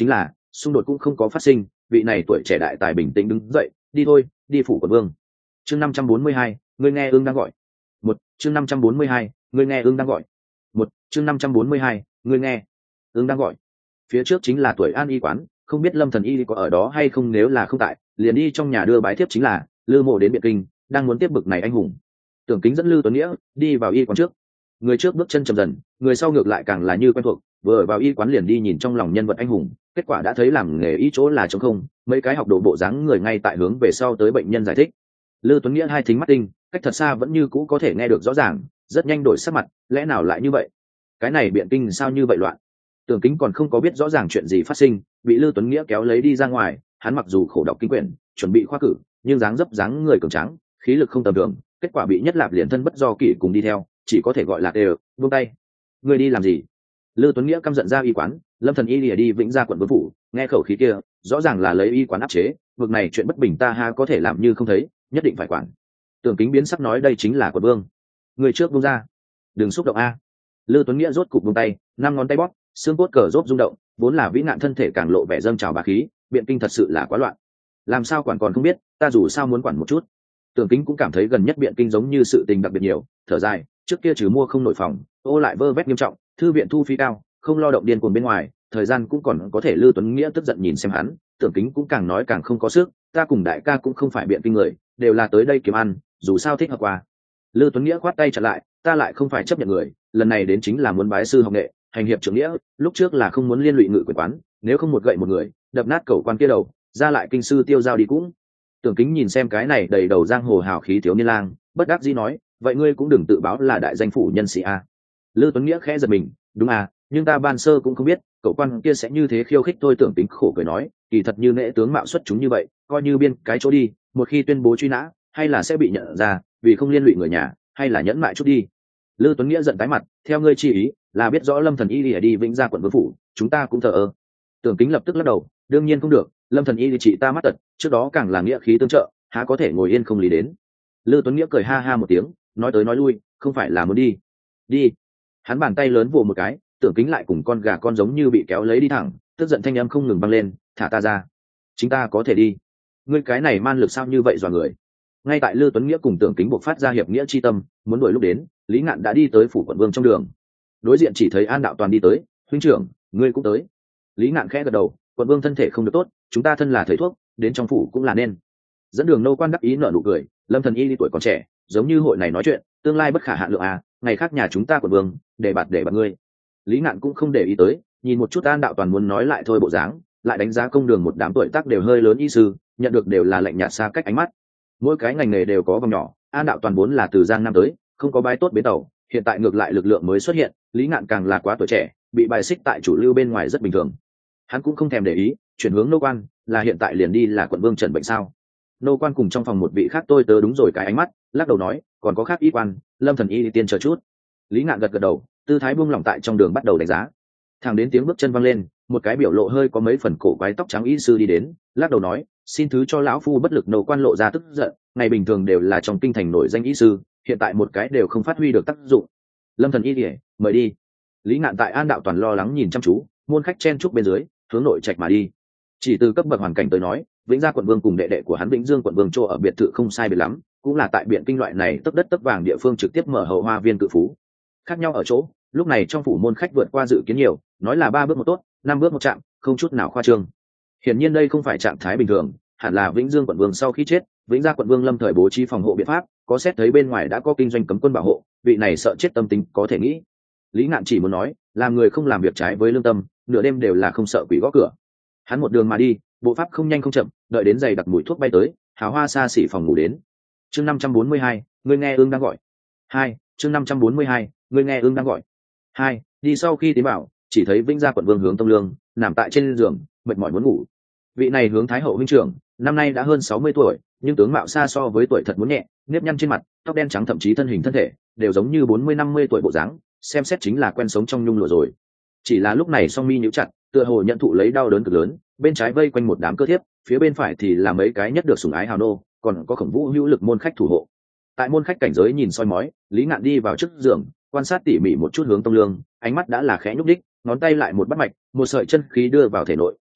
xung đột cũng không có phát sinh, vị này tuổi trẻ đại tài bình tĩnh đứng dậy, đi thôi, đi phủ quận vương. Chương năm trăm bốn mươi hai, người nghe ương đang gọi. Một, chương năm trăm bốn mươi hai, người nghe ương đang gọi. Một, chương năm trăm bốn mươi hai, người nghe ương đang gọi. Phía trước chính là tuổi an y quán, không biết Lâm Thần Y có ở đó hay không, nếu là không tại, liền đi trong nhà đưa bái thiếp chính là. Lư Mộ đến Biện Kinh, đang muốn tiếp bực này anh hùng. Tưởng Kính dẫn Lư Tuấn Nghĩa đi vào y quán trước. Người trước bước chân chậm dần, người sau ngược lại càng là như quen thuộc, vừa vào y quán liền đi nhìn trong lòng nhân vật anh hùng, kết quả đã thấy làm nghề y chỗ là trống không, mấy cái học đồ bộ dáng người ngay tại hướng về sau tới bệnh nhân giải thích. Lư Tuấn Nghĩa hai thính mắt tinh, cách thật xa vẫn như cũ có thể nghe được rõ ràng, rất nhanh đổi sắc mặt, lẽ nào lại như vậy? Cái này Biện Kinh sao như vậy loạn? Tưởng Kính còn không có biết rõ ràng chuyện gì phát sinh, bị Lư Tuấn Nghĩa kéo lấy đi ra ngoài. Hắn mặc dù khổ đọc kinh quyển, chuẩn bị khoa cử, nhưng dáng dấp dáng người cường tráng, khí lực không tầm thường, kết quả bị Nhất Lạp liền thân bất do kỷ cùng đi theo, chỉ có thể gọi là đều buông tay. Người đi làm gì? Lư Tuấn Nghĩa căm giận ra y quán. Lâm Thần Y lìa đi Vĩnh Gia quận Vương phủ, nghe khẩu khí kia, rõ ràng là lấy y quán áp chế, vực này chuyện bất bình ta ha có thể làm như không thấy, nhất định phải quản. Tưởng Kính biến sắc nói đây chính là quận vương, người trước buông ra, đừng xúc động a. Lư Tuấn Nghĩa rốt cục buông tay, năm ngón tay bóp, xương cốt cờ rốt rung động, vốn là vĩ nạn thân thể càng lộ vẻ dâng trào bá khí. Biện Kinh thật sự là quá loạn, làm sao quản còn không biết, ta dù sao muốn quản một chút. Tưởng Kính cũng cảm thấy gần nhất Biện Kinh giống như sự tình đặc biệt nhiều, thở dài, trước kia trừ mua không nổi phòng, ô lại vơ vét nghiêm trọng, thư viện thu phí cao, không lo động điên cuồng bên ngoài, thời gian cũng còn có thể. Lư Tuấn Nghĩa tức giận nhìn xem hắn, Tưởng Kính cũng càng nói càng không có sức, ta cùng đại ca cũng không phải Biện Kinh người, đều là tới đây kiếm ăn, dù sao thích hợp qua. Lư Tuấn Nghĩa khoát tay chặn lại, ta lại không phải chấp nhận người, lần này đến chính là muốn bái sư học nghệ, hành hiệp trưởng nghĩa, lúc trước là không muốn liên lụy ngự quyền quán, nếu không một gậy một người đập nát cầu quan kia đầu, ra lại kinh sư tiêu giao đi cũng. Tưởng Kính nhìn xem cái này đầy đầu giang hồ hào khí thiếu niên lang, bất đắc dĩ nói, vậy ngươi cũng đừng tự báo là đại danh phủ nhân sĩ a. Lư Tuấn Nghĩa khẽ giật mình, đúng à, nhưng ta ban sơ cũng không biết cậu quan kia sẽ như thế khiêu khích tôi. Tưởng Kính khổ cười nói, kỳ thật như nễ tướng mạo xuất chúng như vậy, coi như biên cái chỗ đi, một khi tuyên bố truy nã, hay là sẽ bị nhận ra, vì không liên lụy người nhà, hay là nhẫn mại chút đi. Lư Tuấn Nghĩa giận tái mặt, theo ngươi chi ý là biết rõ Lâm Thần Y đi đi Vĩnh Gia quận Vương phủ, chúng ta cũng thờ ơ. Tưởng Kính lập tức lắc đầu, đương nhiên không được, Lâm Thần Y chị ta mắt tật, trước đó càng là nghĩa khí tương trợ, há có thể ngồi yên không lý đến. Lư Tuấn Nghĩa cười ha ha một tiếng, nói tới nói lui, không phải là muốn đi đi. Hắn bàn tay lớn vồ một cái, Tưởng Kính lại cùng con gà con giống như bị kéo lấy đi thẳng, tức giận thanh âm không ngừng vang lên, thả ta ra, chính ta có thể đi, ngươi cái này man lực sao như vậy dọa người. Ngay tại Lư Tuấn Nghĩa cùng Tưởng Kính buộc phát ra hiệp nghĩa chi tâm, muốn đuổi lúc đến, Lý Ngạn đã đi tới phủ quận vương trong đường. Đối diện chỉ thấy An Đạo Toàn đi tới, huynh trưởng, ngươi cũng tới. Lý Ngạn khẽ gật đầu, quận vương thân thể không được tốt, chúng ta thân là thầy thuốc, đến trong phủ cũng là nên. Dẫn đường nô quan đắc ý nở nụ cười, Lâm Thần Y đi tuổi còn trẻ, giống như hội này nói chuyện, tương lai bất khả hạn lượng à, ngày khác nhà chúng ta quận vương, để bạt để bạt ngươi. Lý Ngạn cũng không để ý tới, nhìn một chút An Đạo Toàn muốn nói lại thôi bộ dáng, lại đánh giá công đường một đám tuổi tác đều hơi lớn y sư, nhận được đều là lạnh nhạt xa cách ánh mắt. Mỗi cái ngành nghề đều có vòng nhỏ, An Đạo Toàn vốn là từ Giang Nam tới, không có bái tốt bến tàu, hiện tại ngược lại lực lượng mới xuất hiện, Lý Ngạn càng là quá tuổi trẻ, bị bài xích tại chủ lưu bên ngoài rất bình thường. Hắn cũng không thèm để ý, chuyển hướng nô quan, là hiện tại liền đi là quận vương trần bệnh sao? Nô quan cùng trong phòng một vị khác tôi tớ đúng rồi cái ánh mắt, lắc đầu nói, còn có khác y quan, Lâm Thần Y đi tiên chờ chút. Lý Ngạn gật gật đầu, tư thái buông lỏng tại trong đường bắt đầu đánh giá. Thẳng đến tiếng bước chân văng lên, một cái biểu lộ hơi có mấy phần cổ quái tóc trắng y sư đi đến, lắc đầu nói, xin thứ cho lão phu bất lực. Nô quan lộ ra tức giận, ngày bình thường đều là trong kinh thành nổi danh y sư, hiện tại một cái đều không phát huy được tác dụng. Lâm Thần Y đi, mời đi. Lý Ngạn tại An Đạo Toàn lo lắng nhìn chăm chú, môn khách chen trúc bên dưới, hướng nội trạch mà đi. Chỉ từ cấp bậc hoàn cảnh tới nói, Vĩnh Gia quận vương cùng đệ đệ của hắn Vĩnh Dương quận vương chỗ ở biệt thự không sai biệt lắm, cũng là tại Biện Kinh loại này tấp đất tấp vàng địa phương trực tiếp mở hậu hoa viên cự phú. Khác nhau ở chỗ, lúc này trong phủ môn khách vượt qua dự kiến nhiều, nói là ba bước một tốt, năm bước một chạm, không chút nào khoa trương. Hiển nhiên đây không phải trạng thái bình thường, hẳn là Vĩnh Dương quận vương sau khi chết, Vĩnh Gia quận vương lâm thời bố trí phòng hộ biện pháp, có xét thấy bên ngoài đã có kinh doanh cấm quân bảo hộ, vị này sợ chết tâm tính có thể nghĩ. Lý Ngạn chỉ muốn nói, làm người không làm việc trái với lương tâm, nửa đêm đều là không sợ quỷ gõ cửa. Hắn một đường mà đi, bộ pháp không nhanh không chậm, đợi đến giày đặc mùi thuốc bay tới, hào hoa xa xỉ phòng ngủ đến. Chương năm trăm bốn mươi hai, người nghe ương đang gọi. Hai, chương năm trăm bốn mươi hai, người nghe ương đang gọi. Hai, đi sau khi tiến bảo, chỉ thấy Vĩnh Gia quận vương Hướng Tông Lương nằm tại trên giường, mệt mỏi muốn ngủ. Vị này Hướng Thái hậu huynh trưởng, năm nay đã hơn sáu mươi tuổi, nhưng tướng mạo xa so với tuổi thật muốn nhẹ, nếp nhăn trên mặt, tóc đen trắng, thậm chí thân hình thân thể đều giống như bốn mươi năm mươi tuổi bộ dáng, xem xét chính là quen sống trong nhung lụa rồi. Chỉ là lúc này song mi nhíu chặt, tựa hồ nhận thụ lấy đau đớn cực lớn, bên trái vây quanh một đám cơ thiếp, phía bên phải thì là mấy cái nhất được sủng ái hào nô, còn có Khổng Vũ hữu lực môn khách thủ hộ. Tại môn khách cảnh giới nhìn soi mói, Lý Ngạn đi vào trước giường, quan sát tỉ mỉ một chút Hướng Tông Lương, ánh mắt đã là khẽ nhúc đích, ngón tay lại một bắt mạch, một sợi chân khí đưa vào thể nội,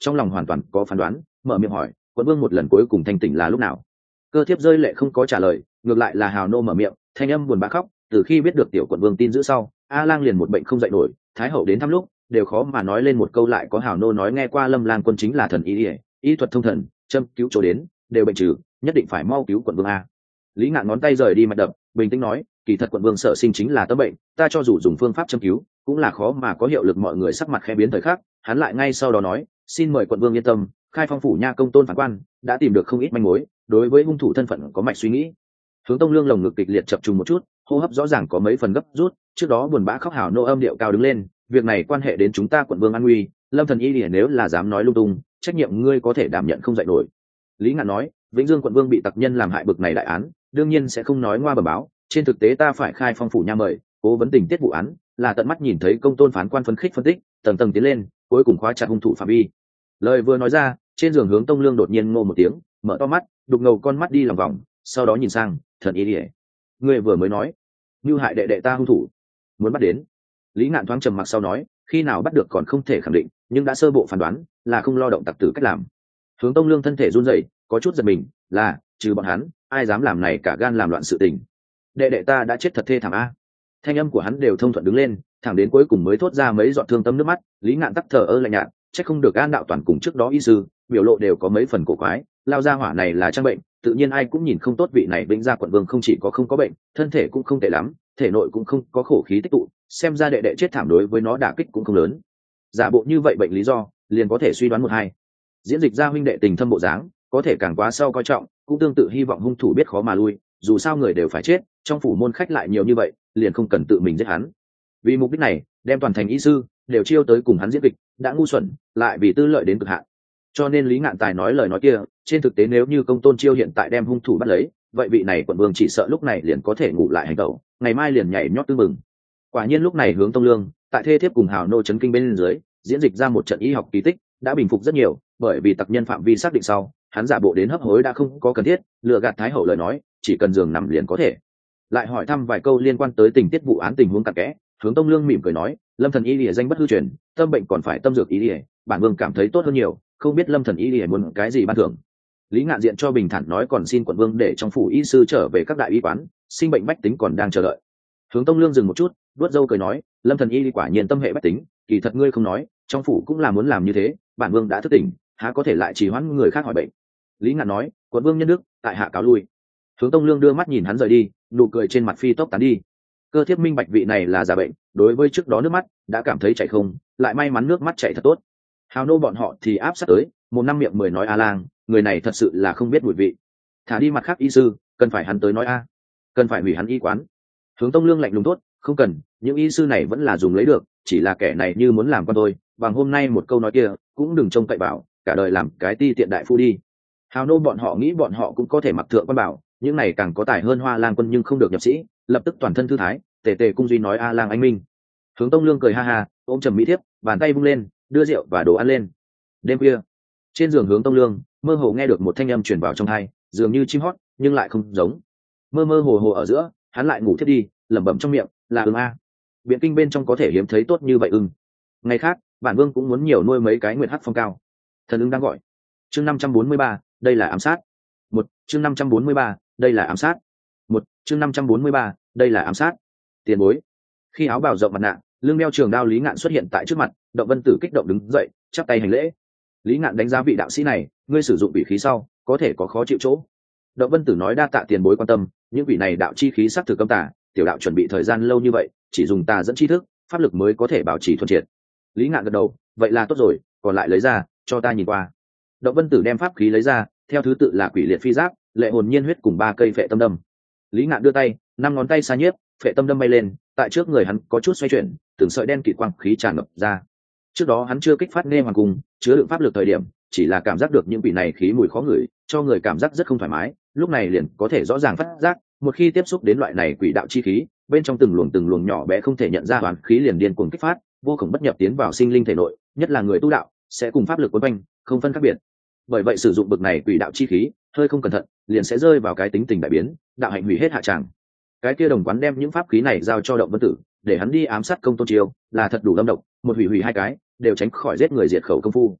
trong lòng hoàn toàn có phán đoán, mở miệng hỏi quận vương một lần cuối cùng thanh tỉnh là lúc nào. Cơ thiếp rơi lệ không có trả lời, ngược lại là hào nô mở miệng, thanh âm buồn bã khóc. Từ khi biết được tiểu quận vương tin giữ sau, a lang liền một bệnh không dậy nổi, thái hậu đến thăm lúc đều khó mà nói lên một câu. Lại có hào nô nói nghe qua Lâm Lang quân chính là thần y ỉa, y thuật thông thần, châm cứu chỗ đến đều bệnh trừ, nhất định phải mau cứu quận vương a. Lý Ngạn ngón tay rời đi mạch đập, bình tĩnh nói, kỳ thật quận vương sợ sinh chính là tâm bệnh, ta cho dù dùng phương pháp châm cứu cũng là khó mà có hiệu lực. Mọi người sắc mặt khẽ biến thời khắc, hắn lại ngay sau đó nói, xin mời quận vương yên tâm, khai phong phủ nha công tôn phán quan đã tìm được không ít manh mối, đối với hung thủ thân phận có mạch suy nghĩ. Hướng Tông Lương lồng ngực kịch liệt chập trùng một chút, hô hấp rõ ràng có mấy phần gấp rút, trước đó buồn bã khóc hào nô âm điệu cao đứng lên, việc này quan hệ đến chúng ta quận vương an nguy, Lâm thần y lìa nếu là dám nói lung tung, trách nhiệm ngươi có thể đảm nhận không dậy nổi. Lý Ngạn nói, Vĩnh Dương quận vương bị tặc nhân làm hại bực này đại án, đương nhiên sẽ không nói ngoa bẩm báo, trên thực tế ta phải khai phong phủ nha mời cố vấn tình tiết vụ án, là tận mắt nhìn thấy công tôn phán quan phân khích phân tích, tầng tầng tiến lên, cuối cùng khóa chặt hung thủ phạm vi. Lời vừa nói ra, trên giường Hướng Tông Lương đột nhiên ngô một tiếng, mở to mắt, đục ngầu con mắt đi lòng vòng, sau đó nhìn sang thần y lìa, ngươi vừa mới nói như hại đệ đệ ta hung thủ muốn bắt đến. Lý Ngạn thoáng trầm mặc sau nói, khi nào bắt được còn không thể khẳng định, nhưng đã sơ bộ phán đoán là không lo động tặc tử cách làm. Hướng Tông Lương thân thể run rẩy, có chút giật mình, là trừ bọn hắn ai dám làm này cả gan làm loạn sự tình. Đệ đệ ta đã chết thật thê thảm a. Thanh âm của hắn đều thông thuận đứng lên, thẳng đến cuối cùng mới thốt ra mấy giọt thương tâm nước mắt. Lý Ngạn tắc thờ ơ lạnh nhạt, chắc không được An đạo toàn cùng trước đó y sư biểu lộ đều có mấy phần cổ quái, lao ra hỏa này là trang bệnh, tự nhiên ai cũng nhìn không tốt. Vị này Vĩnh Gia quận vương không chỉ có không có bệnh, thân thể cũng không tệ lắm, thể nội cũng không có khổ khí tích tụ, xem ra đệ đệ chết thảm đối với nó đả kích cũng không lớn. Giả bộ như vậy bệnh lý do liền có thể suy đoán một hai. Diễn dịch ra huynh đệ tình thâm bộ dáng, có thể càng quá sau coi trọng, cũng tương tự hy vọng hung thủ biết khó mà lui, dù sao người đều phải chết, trong phủ môn khách lại nhiều như vậy, liền không cần tự mình giết hắn. Vì mục đích này, đem toàn thành y sư đều chiêu tới cùng hắn diễn kịch, đã ngu xuẩn, lại vì tư lợi đến cực hạn. Cho nên Lý Ngạn Tài nói lời nói kia, trên thực tế nếu như công tôn chiêu hiện tại đem hung thủ bắt lấy, vậy vị này quận vương chỉ sợ lúc này liền có thể ngủ lại hành tẩu, ngày mai liền nhảy nhót tư mừng. Quả nhiên lúc này Hướng Tông Lương tại thê thiếp cùng hào nô chấn kinh bên dưới diễn dịch ra một trận y học kỳ tích, đã bình phục rất nhiều, bởi vì tặc nhân phạm vi xác định sau, hắn giả bộ đến hấp hối đã không có cần thiết, lừa gạt thái hậu lời nói, chỉ cần giường nằm liền có thể. Lại hỏi thăm vài câu liên quan tới tình tiết vụ án tình huống cặn kẽ, Hướng Tông Lương mỉm cười nói, Lâm thần y lìa danh bất hư truyền, tâm bệnh còn phải tâm dược y lìa, bản vương cảm thấy tốt hơn nhiều, không biết Lâm thần y lìa muốn cái gì ban thưởng. Lý Ngạn diện cho bình thản nói, còn xin quận vương để trong phủ y sư trở về các đại y quán, sinh bệnh bách tính còn đang chờ đợi. Hướng Tông Lương dừng một chút, vuốt râu cười nói, Lâm thần y quả nhiên tâm hệ bách tính, kỳ thật ngươi không nói, trong phủ cũng là muốn làm như thế, bản vương đã thức tỉnh, há có thể lại trì hoãn người khác hỏi bệnh. Lý Ngạn nói, quận vương nhân đức, tại hạ cáo lui. Hướng Tông Lương đưa mắt nhìn hắn rời đi, nụ cười trên mặt phi tốc tán đi. Cơ thiếp minh bạch vị này là giả bệnh, đối với trước đó nước mắt đã cảm thấy chảy không, lại may mắn nước mắt chảy thật tốt. Hào nô bọn họ thì áp sát tới, một năm miệng mười nói a lang, người này thật sự là không biết mùi vị. Thả đi mặt khác y sư, cần phải hắn tới nói a, cần phải hủy hắn y quán. Hướng Tông Lương lạnh lùng tốt, không cần, những y sư này vẫn là dùng lấy được, chỉ là kẻ này như muốn làm con tôi, bằng hôm nay một câu nói kia, cũng đừng trông cậy bảo, cả đời làm cái ti tiện đại phu đi. Hào nô bọn họ nghĩ bọn họ cũng có thể mặc thượng quan bảo, những này càng có tài hơn Hoa Lang quân nhưng không được nhập sĩ, lập tức toàn thân thư thái, tề tề cung duy nói a lang anh minh. Hướng Tông Lương cười ha ha, ôm trầm mỹ thiếp, bàn tay vung lên, đưa rượu và đồ ăn lên. Đêm khuya, trên giường Hướng Tông Lương mơ hồ nghe được một thanh âm truyền vào trong tai, dường như chim hót nhưng lại không giống. Mơ mơ hồ hồ ở giữa, hắn lại ngủ thiếp đi, lẩm bẩm trong miệng, là ưng a. Biện kinh bên trong có thể hiếm thấy tốt như vậy ưng. Ngày khác, bản vương cũng muốn nhiều nuôi mấy cái nguyệt hắc phong cao. Thần ưng đang gọi. Chương năm trăm bốn mươi ba, đây là ám sát. Một, chương năm trăm bốn mươi ba, đây là ám sát. Một, chương năm trăm bốn mươi ba, đây là ám sát. Tiền bối. Khi áo bào rộng mặt nạ, lưng đeo trường đao Lý Ngạn xuất hiện tại trước mặt, Động Vân Tử kích động đứng dậy, chắp tay hành lễ. Lý Ngạn đánh giá vị đạo sĩ này, ngươi sử dụng vị khí sau, có thể có khó chịu chỗ. Động Vân Tử nói, đa tạ tiền bối quan tâm, những vị này đạo chi khí sắc thực cấm tà, tiểu đạo chuẩn bị thời gian lâu như vậy, chỉ dùng tà dẫn chi thức, pháp lực mới có thể bảo trì thuần triệt. Lý Ngạn gật đầu, vậy là tốt rồi, còn lại lấy ra, cho ta nhìn qua. Động Vân Tử đem pháp khí lấy ra, theo thứ tự là quỷ liệt phi giáp, lệ hồn nhiên huyết cùng ba cây phệ tâm đâm. Lý Ngạn đưa tay, năm ngón tay xa nhiếp, phệ tâm đâm bay lên, tại trước người hắn có chút xoay chuyển, từng sợi đen kịt quang khí tràn ngập ra. Trước đó hắn chưa kích phát nghe hoàng cung, chứa đựng pháp lực thời điểm, chỉ là cảm giác được những vị này khí mùi khó ngửi, cho người cảm giác rất không thoải mái, lúc này liền có thể rõ ràng phát giác, một khi tiếp xúc đến loại này quỷ đạo chi khí, bên trong từng luồng từng luồng nhỏ bé không thể nhận ra hoàn khí liền điên cuồng kích phát, vô cùng bất nhập tiến vào sinh linh thể nội, nhất là người tu đạo sẽ cùng pháp lực quấn quanh, không phân khác biệt. Bởi vậy sử dụng bực này quỷ đạo chi khí, hơi không cẩn thận, liền sẽ rơi vào cái tính tình đại biến, đạo hạnh hủy hết hạ tràng. Cái kia đồng quán đem những pháp khí này giao cho Động Vân Tử, để hắn đi ám sát công tôn chiêu, là thật đủ lâm độc, một hủy hủy hai cái, đều tránh khỏi giết người diệt khẩu công phu.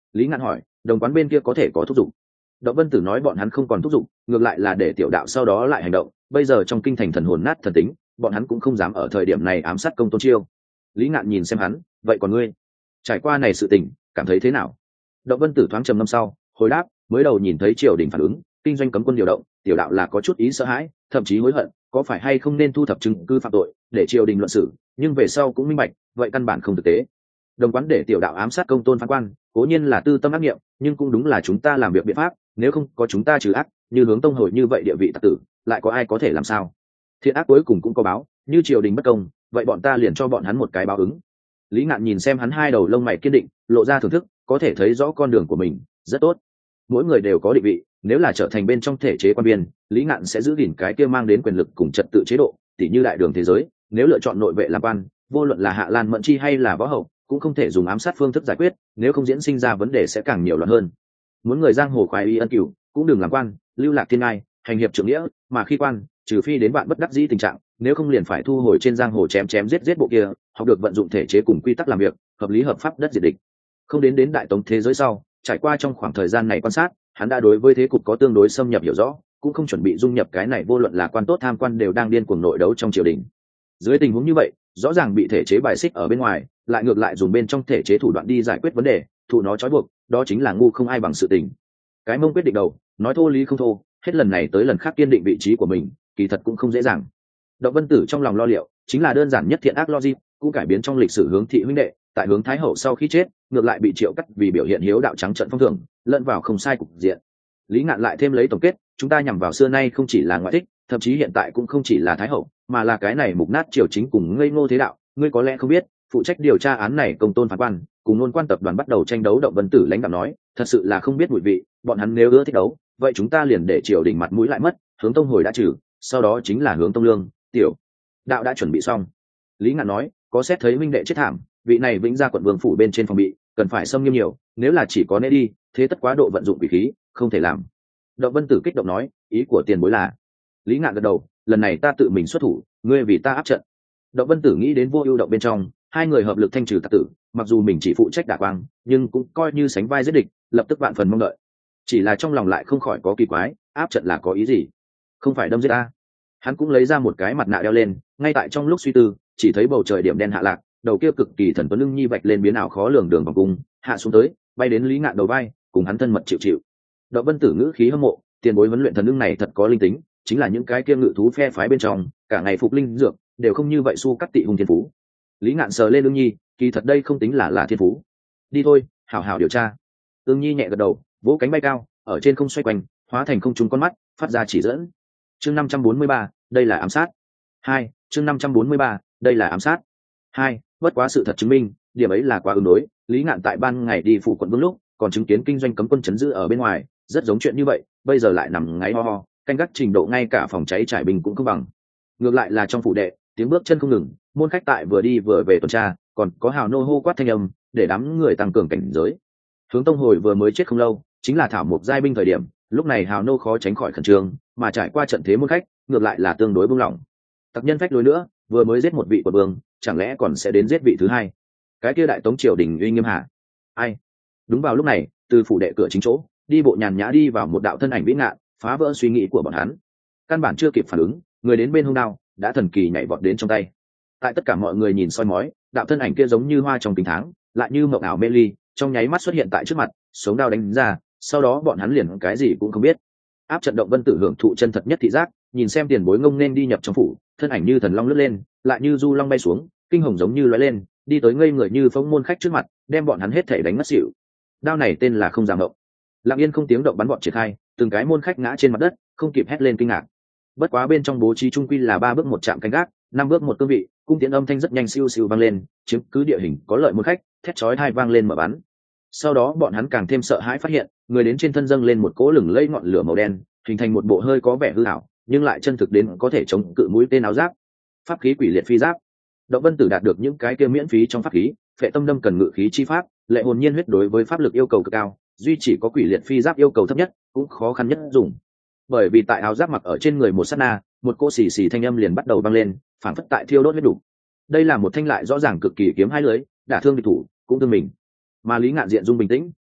Lý Ngạn hỏi, đồng quán bên kia có thể có thúc giục? Động Vân Tử nói bọn hắn không còn thúc giục, ngược lại là để tiểu đạo sau đó lại hành động. Bây giờ trong kinh thành thần hồn nát thần tính, bọn hắn cũng không dám ở thời điểm này ám sát Công Tôn Chiêu. Lý Ngạn nhìn xem hắn, vậy còn ngươi, trải qua này sự tình, cảm thấy thế nào? Động Vân Tử thoáng trầm ngâm sau, hồi đáp, mới đầu nhìn thấy triều đình phản ứng, kinh doanh cấm quân điều động, tiểu đạo là có chút ý sợ hãi, thậm chí hối hận, có phải hay không nên thu thập chứng cứ phạm tội để triều đình luận xử, nhưng về sau cũng minh bạch, vậy căn bản không thực tế. Đồng quán để tiểu đạo ám sát Công Tôn phán quan, cố nhiên là tư tâm ác nghiệm, nhưng cũng đúng là chúng ta làm việc biện pháp, nếu không có chúng ta trừ ác, như hướng tông hồi như vậy địa vị tặc tử, lại có ai có thể làm sao? Thiện ác cuối cùng cũng có báo, như triều đình bất công, vậy bọn ta liền cho bọn hắn một cái báo ứng. Lý Ngạn nhìn xem hắn hai đầu lông mày kiên định, lộ ra thưởng thức, có thể thấy rõ con đường của mình, rất tốt. Mỗi người đều có định vị, nếu là trở thành bên trong thể chế quan biên, Lý Ngạn sẽ giữ gìn cái kia mang đến quyền lực cùng trật tự chế độ, tỉ như đại đường thế giới, nếu lựa chọn nội vệ làm quan, vô luận là Hạ Lan Mẫn Chi hay là Võ Hậu, cũng không thể dùng ám sát phương thức giải quyết, nếu không diễn sinh ra vấn đề sẽ càng nhiều loạn hơn. Muốn người giang hồ khoái y ân cửu, cũng đừng làm quan, lưu lạc thiên ngai, hành hiệp trưởng nghĩa, mà khi quan, trừ phi đến bạn bất đắc dĩ tình trạng, nếu không liền phải thu hồi trên giang hồ chém chém giết giết bộ kia, học được vận dụng thể chế cùng quy tắc làm việc, hợp lý hợp pháp đất diệt địch. Không đến đến đại tống thế giới sau, trải qua trong khoảng thời gian này quan sát, hắn đã đối với thế cục có tương đối xâm nhập hiểu rõ, cũng không chuẩn bị dung nhập cái này, vô luận là quan tốt tham quan đều đang điên cuồng nội đấu trong triều đình. Dưới tình huống như vậy, rõ ràng bị thể chế bài xích ở bên ngoài, lại ngược lại dùng bên trong thể chế thủ đoạn đi giải quyết vấn đề, thụ nó trói buộc, đó chính là ngu không ai bằng sự tình. Cái mông quyết định đầu, nói thô lý không thô, hết lần này tới lần khác kiên định vị trí của mình, kỳ thật cũng không dễ dàng. Động Vân Tử trong lòng lo liệu, chính là đơn giản nhất thiện ác logic, cũng cải biến trong lịch sử hướng thị huynh đệ, tại hướng thái hậu sau khi chết, ngược lại bị Triệu cắt vì biểu hiện hiếu đạo trắng trợn phong thưởng, lẫn vào không sai cục diện. Lý Ngạn lại thêm lấy tổng kết, chúng ta nhằm vào xưa nay không chỉ là ngoại thích, thậm chí hiện tại cũng không chỉ là thái hậu, mà là cái này mục nát triều chính cùng ngây ngô thế đạo. Ngươi có lẽ không biết, phụ trách điều tra án này Công Tôn phán quan cùng Nôn quan tập đoàn bắt đầu tranh đấu. Động Vân Tử lãnh đạo nói, thật sự là không biết mùi vị, bọn hắn nếu ưa thích đấu, vậy chúng ta liền để triều đình mặt mũi lại mất. Hướng tông hồi đã trừ, sau đó chính là hướng tông lương, tiểu đạo đã chuẩn bị xong. Lý Ngạn nói, có xét thấy minh đệ chết thảm, vị này vĩnh gia quận vương phủ bên trên phòng bị cần phải xâm nghiêm nhiều, nếu là chỉ có né đi, thế tất quá độ vận dụng quỷ khí, không thể làm. Động Vân Tử kích động nói, ý của tiền bối là? Lý Ngạn gật đầu, lần này ta tự mình xuất thủ, ngươi vì ta áp trận. Động Vân Tử nghĩ đến Vô Ưu Động bên trong, hai người hợp lực thanh trừ tặc tử, mặc dù mình chỉ phụ trách đả quang, nhưng cũng coi như sánh vai giết địch, lập tức vạn phần mong đợi. Chỉ là trong lòng lại không khỏi có kỳ quái, áp trận là có ý gì? Không phải đâm giết ta? Hắn cũng lấy ra một cái mặt nạ đeo lên, ngay tại trong lúc suy tư, chỉ thấy bầu trời điểm đen hạ lạc, đầu kia cực kỳ thần tuấn lưng nhi vạch lên biến ảo khó lường đường vòng cung, hạ xuống tới, bay đến Lý Ngạn đầu vai, cùng hắn thân mật chịu chịu. Động Vân Tử ngữ khí hâm mộ, tiền bối huấn luyện thần lưng này thật có linh tính, chính là những cái kia ngự thú phe phái bên trong, cả ngày phục linh dược, đều không như vậy su cắt tị hung thiên phú. Lý Ngạn sờ lên Ưng Nhi, kỳ thật đây không tính là là thiên phú. Đi thôi, hảo hảo điều tra. Ưng Nhi nhẹ gật đầu, vỗ cánh bay cao, ở trên không xoay quanh, hóa thành không trung con mắt, phát ra chỉ dẫn. Chương năm trăm bốn mươi ba, đây là ám sát. Hai, chương năm trăm bốn mươi ba, đây là ám sát. Hai, bất quá sự thật chứng minh, điểm ấy là quá ứng đối. Lý Ngạn tại ban ngày đi phủ quận vương lúc, còn chứng kiến kinh doanh cấm quân chấn giữ ở bên ngoài, rất giống chuyện như vậy, bây giờ lại nằm ngáy ho ho, canh gác trình độ ngay cả phòng cháy trải bình cũng không bằng. Ngược lại là trong phủ đệ, tiếng bước chân không ngừng, môn khách tại vừa đi vừa về tuần tra, còn có hào nô hô quát thanh âm, để đám người tăng cường cảnh giới. Hướng tông hồi vừa mới chết không lâu, chính là thảo mộc giai binh thời điểm, lúc này hào nô khó tránh khỏi khẩn trương, mà trải qua trận thế môn khách, ngược lại là tương đối buông lỏng. Tặc nhân phách lối nữa, vừa mới giết một vị quận vương, chẳng lẽ còn sẽ đến giết vị thứ hai? Cái kia đại tống triều đình uy nghiêm hạ. Ai? Đúng vào lúc này, từ phủ đệ cửa chính chỗ, đi bộ nhàn nhã đi vào một đạo thân ảnh vĩ ngạn, phá vỡ suy nghĩ của bọn hắn. Căn bản chưa kịp phản ứng, người đến bên hông đao đã thần kỳ nhảy vọt đến trong tay. Tại tất cả mọi người nhìn soi mói, đạo thân ảnh kia giống như hoa trong kính tháng, lại như mộng ảo mê ly, trong nháy mắt xuất hiện tại trước mặt, sống đao đánh ra, sau đó bọn hắn liền cái gì cũng không biết. Áp trận Động Vân Tử hưởng thụ chân thật nhất thị giác, nhìn xem tiền bối ngông nên đi nhập trong phủ, thân ảnh như thần long lướt lên, lại như du long bay xuống, kinh hồng giống như lóe lên, đi tới ngây người như phóng môn khách trước mặt, đem bọn hắn hết thảy đánh ngất xỉu. Đao này tên là Không Giảm Động. Lặng yên không tiếng động bắn bọn triển khai, từng cái môn khách ngã trên mặt đất, không kịp hét lên kinh ngạc. Bất quá bên trong bố trí trung quy là ba bước một chạm canh gác, năm bước một cương vị, cung tiễn âm thanh rất nhanh siêu siêu vang lên, chiếm cứ địa hình có lợi môn khách, thét chói tai vang lên mở bắn. Sau đó bọn hắn càng thêm sợ hãi phát hiện, người đến trên thân dâng lên một cỗ lửng lẫy ngọn lửa màu đen, hình thành một bộ hơi có vẻ hư ảo, nhưng lại chân thực đến có thể chống cự mũi tên áo giáp. Pháp khí quỷ liệt phi giáp. Động Vân Tử đạt được những cái kia miễn phí trong pháp khí, phệ tâm đâm cần ngự khí chi pháp, lệ hồn nhiên huyết đối với pháp lực yêu cầu cực cao, duy chỉ có quỷ liệt phi giáp yêu cầu thấp nhất, cũng khó khăn nhất dùng. Bởi vì tại áo giáp mặc ở trên người một sát na, một cỗ xì xì thanh âm liền bắt đầu vang lên, phản phất tại thiêu đốt huyết đủ. Đây là một thanh lại rõ ràng cực kỳ kiếm hai lưới, đả thương địch thủ, cũng thương mình. Mà Lý Ngạn diện dung bình tĩnh,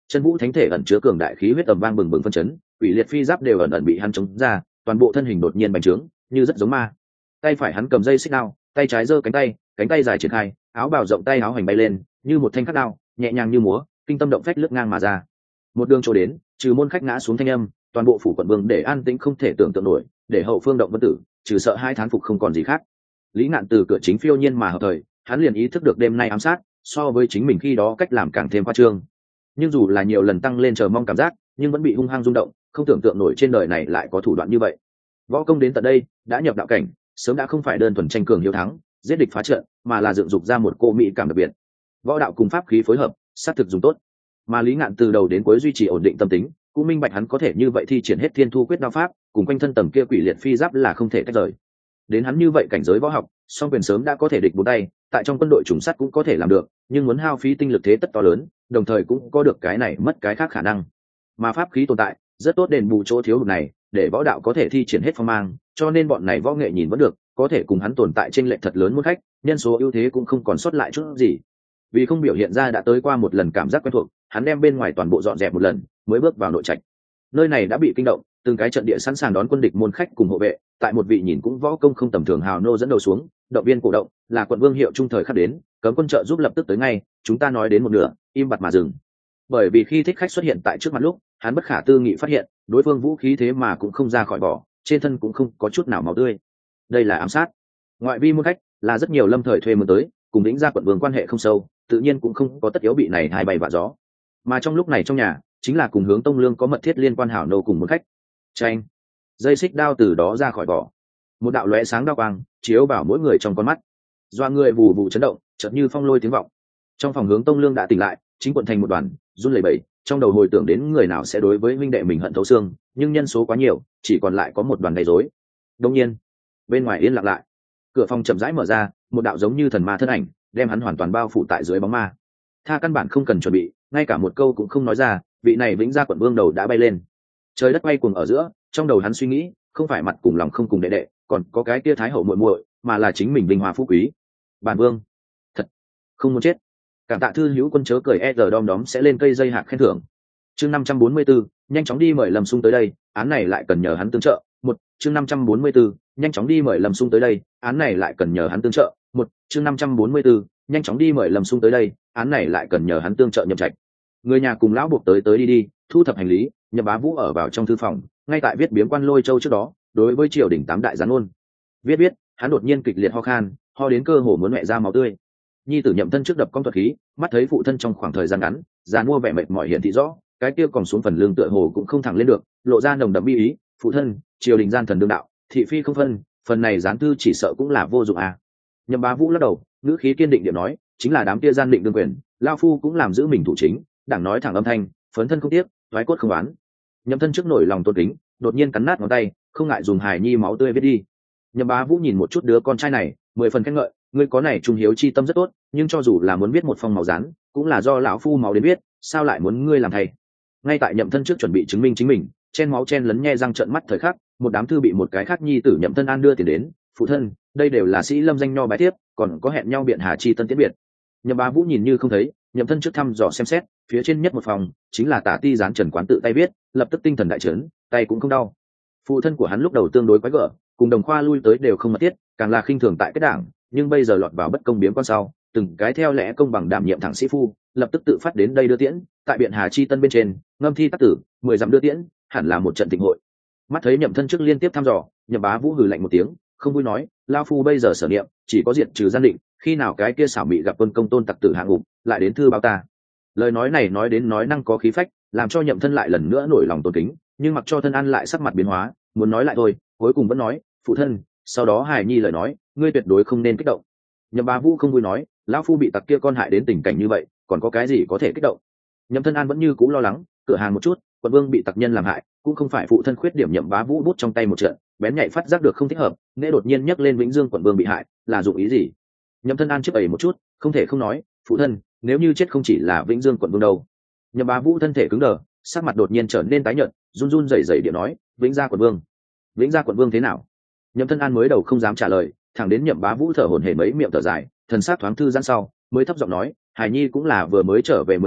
chân vũ thánh thể ẩn chứa cường đại khí huyết tầm vang bừng bừng phân chấn, quỷ liệt phi giáp đều ẩn ẩn bị hắn chống ra, toàn bộ thân hình đột nhiên bành trướng như rất giống ma. Tay phải hắn cầm dây xích đao, tay trái giơ cánh tay, cánh tay dài triển khai, áo bào rộng tay áo hành bay lên như một thanh khắc đao, nhẹ nhàng như múa, kinh tâm động phách lướt ngang mà ra. Một đường trôi đến, trừ môn khách ngã xuống thanh âm, toàn bộ phủ quận vương để an tĩnh không thể tưởng tượng nổi, để hậu phương động vân tử trừ sợ hai thán phục không còn gì khác. Lý Ngạn từ cửa chính phiêu nhiên mà hợp thời, hắn liền ý thức được đêm nay ám sát so với chính mình khi đó cách làm càng thêm khoa trương. Nhưng dù là nhiều lần tăng lên chờ mong cảm giác, nhưng vẫn bị hung hăng rung động, không tưởng tượng nổi trên đời này lại có thủ đoạn như vậy. Võ công đến tận đây đã nhập đạo cảnh, sớm đã không phải đơn thuần tranh cường hiếu thắng, giết địch phá trận, mà là dựng dục ra một cô mỹ cảm đặc biệt. Võ đạo cùng pháp khí phối hợp, sát thực dùng tốt. Mà Lý Ngạn từ đầu đến cuối duy trì ổn định tâm tính, cũng minh bạch hắn có thể như vậy thi triển hết thiên thu quyết đao pháp, cùng quanh thân tầng kia quỷ liệt phi giáp là không thể tách rời. Đến hắn như vậy cảnh giới võ học, song quyền sớm đã có thể địch bốn tay, tại trong quân đội trùng sát cũng có thể làm được, nhưng muốn hao phí tinh lực thế tất to lớn, đồng thời cũng có được cái này mất cái khác khả năng. Mà pháp khí tồn tại, rất tốt đền bù chỗ thiếu hụt này, để võ đạo có thể thi triển hết phong mang, cho nên bọn này võ nghệ nhìn vẫn được, có thể cùng hắn tồn tại trên lệch thật lớn muốn khách, nhân số ưu thế cũng không còn sót lại chút gì. Vì không biểu hiện ra đã tới qua một lần cảm giác quen thuộc, hắn đem bên ngoài toàn bộ dọn dẹp một lần, mới bước vào nội trạch. Nơi này đã bị kinh động, từng cái trận địa sẵn sàng đón quân địch môn khách cùng hộ vệ, tại một vị nhìn cũng võ công không tầm thường hào nô dẫn đầu xuống, động viên cổ động, là quận vương hiệu trung thời khắc đến, cấm quân trợ giúp lập tức tới ngay, chúng ta nói đến một nửa, im bặt mà dừng. Bởi vì khi thích khách xuất hiện tại trước mặt lúc, hắn bất khả tư nghị phát hiện, đối phương vũ khí thế mà cũng không ra khỏi vỏ, trên thân cũng không có chút nào máu tươi. Đây là ám sát. Ngoại vi môn khách là rất nhiều lâm thời thuê mướn tới, cùng lĩnh gia quận vương quan hệ không sâu, tự nhiên cũng không có tất yếu bị này hai bay vạ gió. Mà trong lúc này trong nhà, chính là cùng hướng tông lương có mật thiết liên quan hảo nô cùng môn khách. Tranh, dây xích đao từ đó ra khỏi vỏ, một đạo lóe sáng đao quang chiếu vào mỗi người trong con mắt, doa người vù vù chấn động, chợt như phong lôi tiếng vọng. Trong phòng hướng tông lương đã tỉnh lại, chính quận thành một đoàn run lẩy bẩy, trong đầu hồi tưởng đến người nào sẽ đối với huynh đệ mình hận thấu xương, nhưng nhân số quá nhiều, chỉ còn lại có một đoàn gây rối. Đột nhiên, bên ngoài yên lặng lại, cửa phòng chậm rãi mở ra, một đạo giống như thần ma thân ảnh đem hắn hoàn toàn bao phủ tại dưới bóng ma. Tha căn bản không cần chuẩn bị, ngay cả một câu cũng không nói ra, vị này vĩnh gia quận vương đầu đã bay lên. Trời đất bay cuồng ở giữa, trong đầu hắn suy nghĩ, không phải mặt cùng lòng không cùng đệ đệ, còn có cái kia thái hậu muội muội, mà là chính mình vinh hoa phú quý. Bản vương, thật không muốn chết. Cảm tạ thư hữu quân chớ cười e giờ đom đóm sẽ lên cây dây hạt khen thưởng. Chương năm trăm bốn mươi 44, nhanh chóng đi mời Lâm Sung tới đây, án này lại cần nhờ hắn tương trợ. Một, chương năm trăm bốn mươi 44, nhanh chóng đi mời Lâm Sung tới đây, án này lại cần nhờ hắn tương trợ. Một, chương năm trăm bốn mươi 44, nhanh chóng đi mời Lâm Sung tới đây, án này lại cần nhờ hắn tương trợ nhậm trạch. Người nhà cùng lão buộc tới tới đi đi, thu thập hành lý, Nhậm Bá Vũ ở vào trong thư phòng, ngay tại viết biếm quan Lôi Châu trước đó, đối với triều đình tám đại gián ôn. Viết viết, hắn đột nhiên kịch liệt ho khan, ho đến cơ hồ muốn mẹ ra máu tươi. Nhi tử Nhậm Thân trước đập con thuật khí, mắt thấy phụ thân trong khoảng thời gian ngắn, già mua vẻ mệt mỏi hiện thị rõ, cái kia còn xuống phần lưng tựa hồ cũng không thẳng lên được, lộ ra nồng đậm bi ý, phụ thân, triều đình gian thần đương đạo, thị phi không phân, phần này gián thư chỉ sợ cũng là vô dụng à. Nhậm Bá Vũ lắc đầu, ngữ khí kiên định điệu nói, chính là đám kia gian định đương quyền, lao phu cũng làm giữ mình thủ chính, đảng nói thẳng âm thanh, phấn thân không tiếc, thoái cốt không oán. Nhậm Thân trước nổi lòng tôn kính, đột nhiên cắn nát ngón tay, không ngại dùng hài nhi máu tươi viết đi. Nhậm Bá Vũ nhìn một chút đứa con trai này, mười phần khen ngợi, ngươi có này trung hiếu chi tâm rất tốt, nhưng cho dù là muốn viết một phong màu rán, cũng là do lão phu máu đến viết, sao lại muốn ngươi làm thầy? Ngay tại Nhậm Thân trước chuẩn bị chứng minh chính mình, chen máu chen lấn nhe răng trợn mắt thời khắc, một đám thư bị một cái khác nhi tử Nhậm Thân an đưa tiền đến, phụ thân, đây đều là sĩ lâm danh nho bái tiếp, còn có hẹn nhau biện hà chi tân tiễn biệt. Nhậm Bá Vũ nhìn như không thấy, Nhậm Thân trước thăm dò xem xét, phía trên nhất một phòng chính là tả ti gián Trần Quán tự tay viết, lập tức tinh thần đại chấn, tay cũng không đau. Phụ thân của hắn lúc đầu tương đối quái gở, cùng đồng khoa lui tới đều không mật thiết, càng là khinh thường tại kết đảng, nhưng bây giờ lọt vào bất công biếm con sau, từng cái theo lẽ công bằng đảm nhiệm thẳng sĩ phu, lập tức tự phát đến đây đưa tiễn, tại biện hà chi tân bên trên, ngâm thi tác tử, mười dặm đưa tiễn, hẳn là một trận thịnh hội. Mắt thấy Nhậm Thân trước liên tiếp thăm dò, Nhậm Bá Vũ hừ lạnh một tiếng, không vui nói, lao phu bây giờ sở niệm chỉ có diệt trừ gian định, khi nào cái kia xảo mị gặp quân công tôn tặc tử hạ ngục, lại đến thư báo ta. Lời nói này nói đến nói năng có khí phách, làm cho Nhậm Thân lại lần nữa nổi lòng tôn kính, nhưng mặc cho thân an lại sắc mặt biến hóa, muốn nói lại thôi, cuối cùng vẫn nói, phụ thân, sau đó hài nhi lời nói, ngươi tuyệt đối không nên kích động. Nhậm Bá Vũ không vui nói, lão phu bị tặc kia con hại đến tình cảnh như vậy, còn có cái gì có thể kích động? Nhậm Thân an vẫn như cũ lo lắng, cửa hàng một chút, quận vương bị tặc nhân làm hại, cũng không phải phụ thân khuyết điểm. Nhậm Bá Vũ bút trong tay một trận, bén nhạy phát giác được không thích hợp, nghe đột nhiên nhắc lên Vĩnh Dương quận vương bị hại, là dụng ý gì? Nhậm Thân an trước ẩy một chút, không thể không nói, phụ thân, nếu như chết không chỉ là Vĩnh Dương quận vương đâu. Nhậm Bá Vũ thân thể cứng đờ, sắc mặt đột nhiên trở nên tái nhợt, run run rẩy rẩy điện nói, Vĩnh Gia quận vương, Vĩnh Gia quận vương thế nào? Nhậm Thân an mới đầu không dám trả lời, thẳng đến Nhậm Bá Vũ thở hổn hển mấy miệng thở dài, thần sắc thoáng thư giãn sau, mới thấp giọng nói, hải nhi cũng là vừa mới trở về mới hiểu,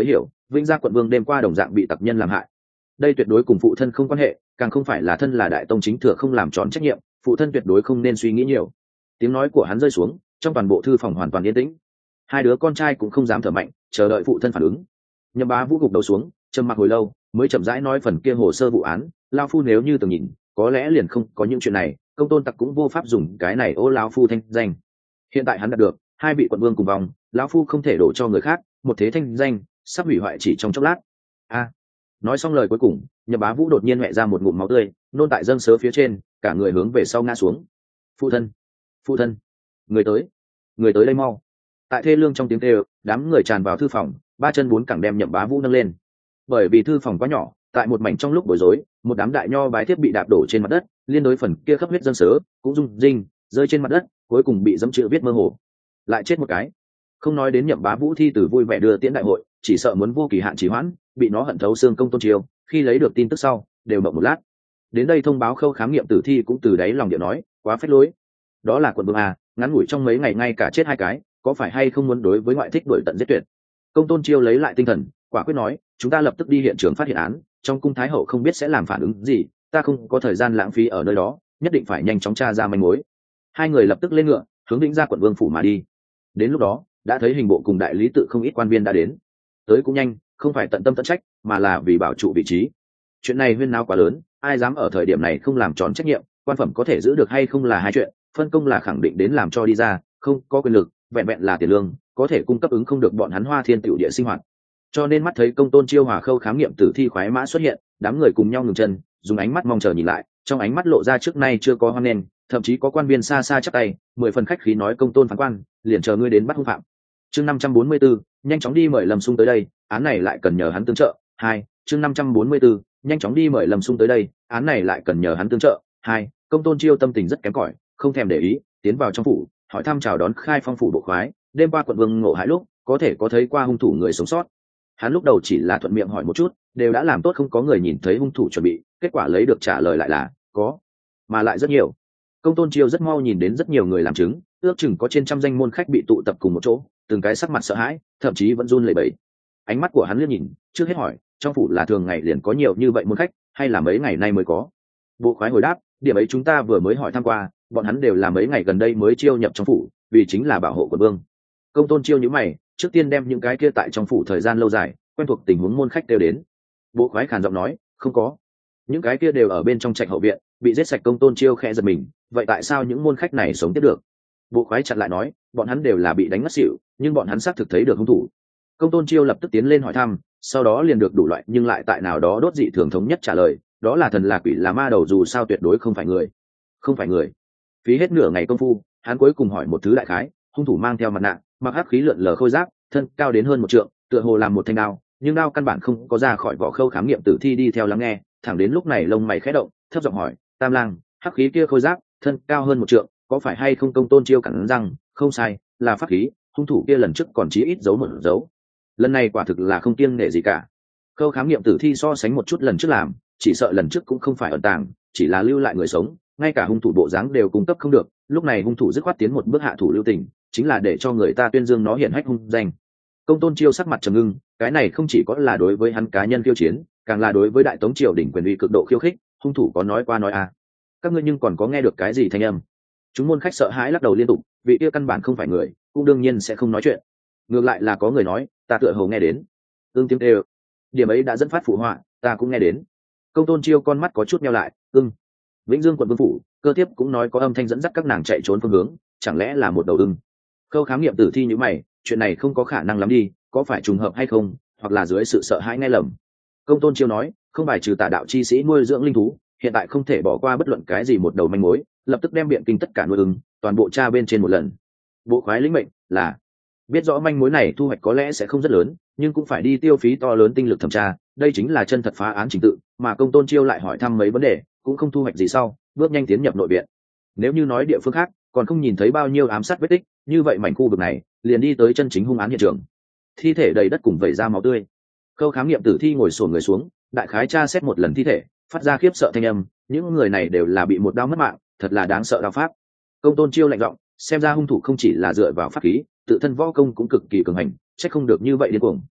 Vĩnh Gia quận vương đêm qua đồng dạng bị tặc nhân làm hại. Đây tuyệt đối cùng phụ thân không quan hệ, càng không phải là thân là đại tông chính thừa không làm tròn trách nhiệm, phụ thân tuyệt đối không nên suy nghĩ nhiều. Tiếng nói của hắn rơi xuống, trong toàn bộ thư phòng hoàn toàn yên tĩnh. Hai đứa con trai cũng không dám thở mạnh, chờ đợi phụ thân phản ứng. Nhậm Bá Vũ gục đầu xuống, trầm mặc hồi lâu, mới chậm rãi nói phần kia hồ sơ vụ án, lão phu nếu như từng nhìn, có lẽ liền không có những chuyện này, công tôn tặc cũng vô pháp dùng cái này ô lão phu thanh danh. Hiện tại hắn đạt được hai vị quận vương cùng vòng, lão phu không thể đổ cho người khác, một thế thanh danh sắp hủy hoại chỉ trong chốc lát. A. Nói xong lời cuối cùng, Nhậm Bá Vũ đột nhiên mẹ ra một ngụm máu tươi, nôn tại dâng sớ phía trên, cả người hướng về sau ngã xuống. Phụ thân, phụ thân, người tới, người tới đây mau. Tại thê lương trong tiếng kêu, đám người tràn vào thư phòng, ba chân bốn cẳng đem Nhậm Bá Vũ nâng lên. Bởi vì thư phòng quá nhỏ, tại một mảnh trong lúc bối rối, một đám đại nho bái thiếp bị đạp đổ trên mặt đất, liên đối phần kia khắp huyết dâng sớ cũng rung rinh rơi trên mặt đất, cuối cùng bị dẫm chữ viết mơ hồ. Lại chết một cái. Không nói đến Nhậm Bá Vũ thi từ vui vẻ đưa tiễn đại hội, chỉ sợ muốn vô kỳ hạn trì hoãn, bị nó hận thấu xương công tôn chiêu, khi lấy được tin tức sau, đều mộng một lát. Đến đây thông báo khâu khám nghiệm tử thi cũng từ đáy lòng điệu nói, quá phết lối. Đó là quận vương à, ngắn ngủi trong mấy ngày ngay cả chết hai cái, có phải hay không muốn đối với ngoại thích đuổi tận giết tuyệt. Công tôn chiêu lấy lại tinh thần, quả quyết nói, chúng ta lập tức đi hiện trường phát hiện án, trong cung thái hậu không biết sẽ làm phản ứng gì, ta không có thời gian lãng phí ở nơi đó, nhất định phải nhanh chóng tra ra manh mối. Hai người lập tức lên ngựa, hướng Vĩnh Gia quận vương phủ mà đi. Đến lúc đó, đã thấy hình bộ cùng đại lý tự không ít quan viên đã đến. Tới cũng nhanh, không phải tận tâm tận trách, mà là vì bảo trụ vị trí. Chuyện này huyên náo quá lớn, ai dám ở thời điểm này không làm tròn trách nhiệm, quan phẩm có thể giữ được hay không là hai chuyện, phân công là khẳng định đến làm cho đi ra, không có quyền lực, vẹn vẹn là tiền lương, có thể cung cấp ứng không được bọn hắn Hoa Thiên tiểu địa sinh hoạt. Cho nên mắt thấy công tôn chiêu hòa khâu khám nghiệm tử thi khoái mã xuất hiện, đám người cùng nhau ngừng chân, dùng ánh mắt mong chờ nhìn lại, trong ánh mắt lộ ra trước nay chưa có hoan nghênh, thậm chí có quan viên xa xa chắp tay, mười phần khách khí nói công tôn phán quan, liền chờ ngươi đến bắt hung phạm. Chương năm trăm bốn mươi tư, nhanh chóng đi mời Lâm Sung tới đây, án này lại cần nhờ hắn tương trợ. Hai, chương năm trăm bốn mươi tư, nhanh chóng đi mời Lâm Sung tới đây, án này lại cần nhờ hắn tương trợ. Hai, công tôn chiêu tâm tình rất kém cỏi, không thèm để ý, tiến vào trong phủ, hỏi thăm chào đón khai phong phủ bộ khoái, đêm qua quận vương ngộ hại lúc, có thể có thấy qua hung thủ người sống sót. Hắn lúc đầu chỉ là thuận miệng hỏi một chút, đều đã làm tốt không có người nhìn thấy hung thủ chuẩn bị, kết quả lấy được trả lời lại là có, mà lại rất nhiều. Công tôn chiêu rất mau nhìn đến rất nhiều người làm chứng, ước chừng có trên trăm danh môn khách bị tụ tập cùng một chỗ, từng cái sắc mặt sợ hãi, thậm chí vẫn run lẩy bẩy. Ánh mắt của hắn liếc nhìn, trước hết hỏi, trong phủ là thường ngày liền có nhiều như vậy môn khách, hay là mấy ngày nay mới có? Bộ khoái hồi đáp, điểm ấy chúng ta vừa mới hỏi thăm qua, bọn hắn đều là mấy ngày gần đây mới chiêu nhập trong phủ, vì chính là bảo hộ quận vương. Công tôn chiêu nhíu mày, trước tiên đem những cái kia tại trong phủ thời gian lâu dài, quen thuộc tình huống môn khách đều đến. Bộ khoái khàn giọng nói, không có, những cái kia đều ở bên trong trạch hậu viện, bị giết sạch. Công tôn chiêu khẽ giật mình, vậy tại sao những môn khách này sống tiếp được? Bộ khoái chặn lại nói, bọn hắn đều là bị đánh ngất xỉu, nhưng bọn hắn xác thực thấy được hung thủ. Công tôn chiêu lập tức tiến lên hỏi thăm, sau đó liền được đủ loại nhưng lại tại nào đó đốt dị thường thống nhất trả lời, đó là thần là quỷ là ma đầu, dù sao tuyệt đối không phải người. Không phải người. Phí hết nửa ngày công phu, hắn cuối cùng hỏi một thứ đại khái, hung thủ mang theo mặt nạ, mặc hắc khí lượn lờ khôi giáp, thân cao đến hơn một trượng, tựa hồ làm một thanh đao, nhưng đao căn bản không có ra khỏi vỏ. Khâu khám nghiệm tử thi đi theo lắng nghe, thẳng đến lúc này lông mày khẽ động, thấp giọng hỏi, Tam lang, hắc khí kia khôi giáp, thân cao hơn một trượng, có phải hay không? Công tôn chiêu cắn răng, không sai, là pháp khí, hung thủ kia lần trước còn chí ít giấu một dấu, lần này quả thực là không kiêng nể gì cả. Khâu khám nghiệm tử thi so sánh một chút lần trước làm, chỉ sợ lần trước cũng không phải ẩn tàng, chỉ là lưu lại người sống, ngay cả hung thủ bộ dáng đều cung cấp không được, lúc này hung thủ dứt khoát tiến một bước hạ thủ lưu tình, chính là để cho người ta tuyên dương nó hiển hách hung danh. Công tôn chiêu sắc mặt trầm ngưng, cái này không chỉ có là đối với hắn cá nhân khiêu chiến, càng là đối với đại tống triều đỉnh quyền uy cực độ khiêu khích. Hung thủ có nói qua nói à, các ngươi nhưng còn có nghe được cái gì thanh âm? Chúng môn khách sợ hãi lắc đầu liên tục, vị kia căn bản không phải người, cũng đương nhiên sẽ không nói chuyện. Ngược lại là có người nói, ta tựa hồ nghe đến ương tiếng kêu, điểm ấy đã dẫn phát phụ họa, ta cũng nghe đến. Công tôn chiêu con mắt có chút meo lại, ưng. Vĩnh Dương quận vương phủ, cơ tiếp cũng nói có âm thanh dẫn dắt các nàng chạy trốn phương hướng, chẳng lẽ là một đầu ưng? Khâu khám nghiệm tử thi như mày, chuyện này không có khả năng lắm đi, có phải trùng hợp hay không, hoặc là dưới sự sợ hãi nghe lầm. Công tôn chiêu nói, không bài trừ tà đạo chi sĩ nuôi dưỡng linh thú, hiện tại không thể bỏ qua bất luận cái gì một đầu manh mối, lập tức đem biện kinh tất cả nuôi ưng, toàn bộ tra bên trên một lần. Bộ khoái lĩnh mệnh là biết rõ manh mối này thu hoạch có lẽ sẽ không rất lớn, nhưng cũng phải đi tiêu phí to lớn tinh lực thẩm tra, đây chính là chân thật phá án trình tự. Mà công tôn chiêu lại hỏi thăm mấy vấn đề, cũng không thu hoạch gì sau, bước nhanh tiến nhập nội viện. Nếu như nói địa phương khác còn không nhìn thấy bao nhiêu ám sát vết tích, như vậy mảnh khu vực này liền đi tới chân chính hung án hiện trường. Thi thể đầy đất cùng vẩy ra máu tươi. Khâu khám nghiệm tử thi ngồi xổm người xuống, đại khái tra xét một lần thi thể, phát ra khiếp sợ thanh âm, những người này đều là bị một đao mất mạng, thật là đáng sợ đao pháp. Công tôn chiêu lạnh giọng, xem ra hung thủ không chỉ là dựa vào pháp khí, tự thân võ công cũng cực kỳ cường hành, chắc không được như vậy điên cuồng.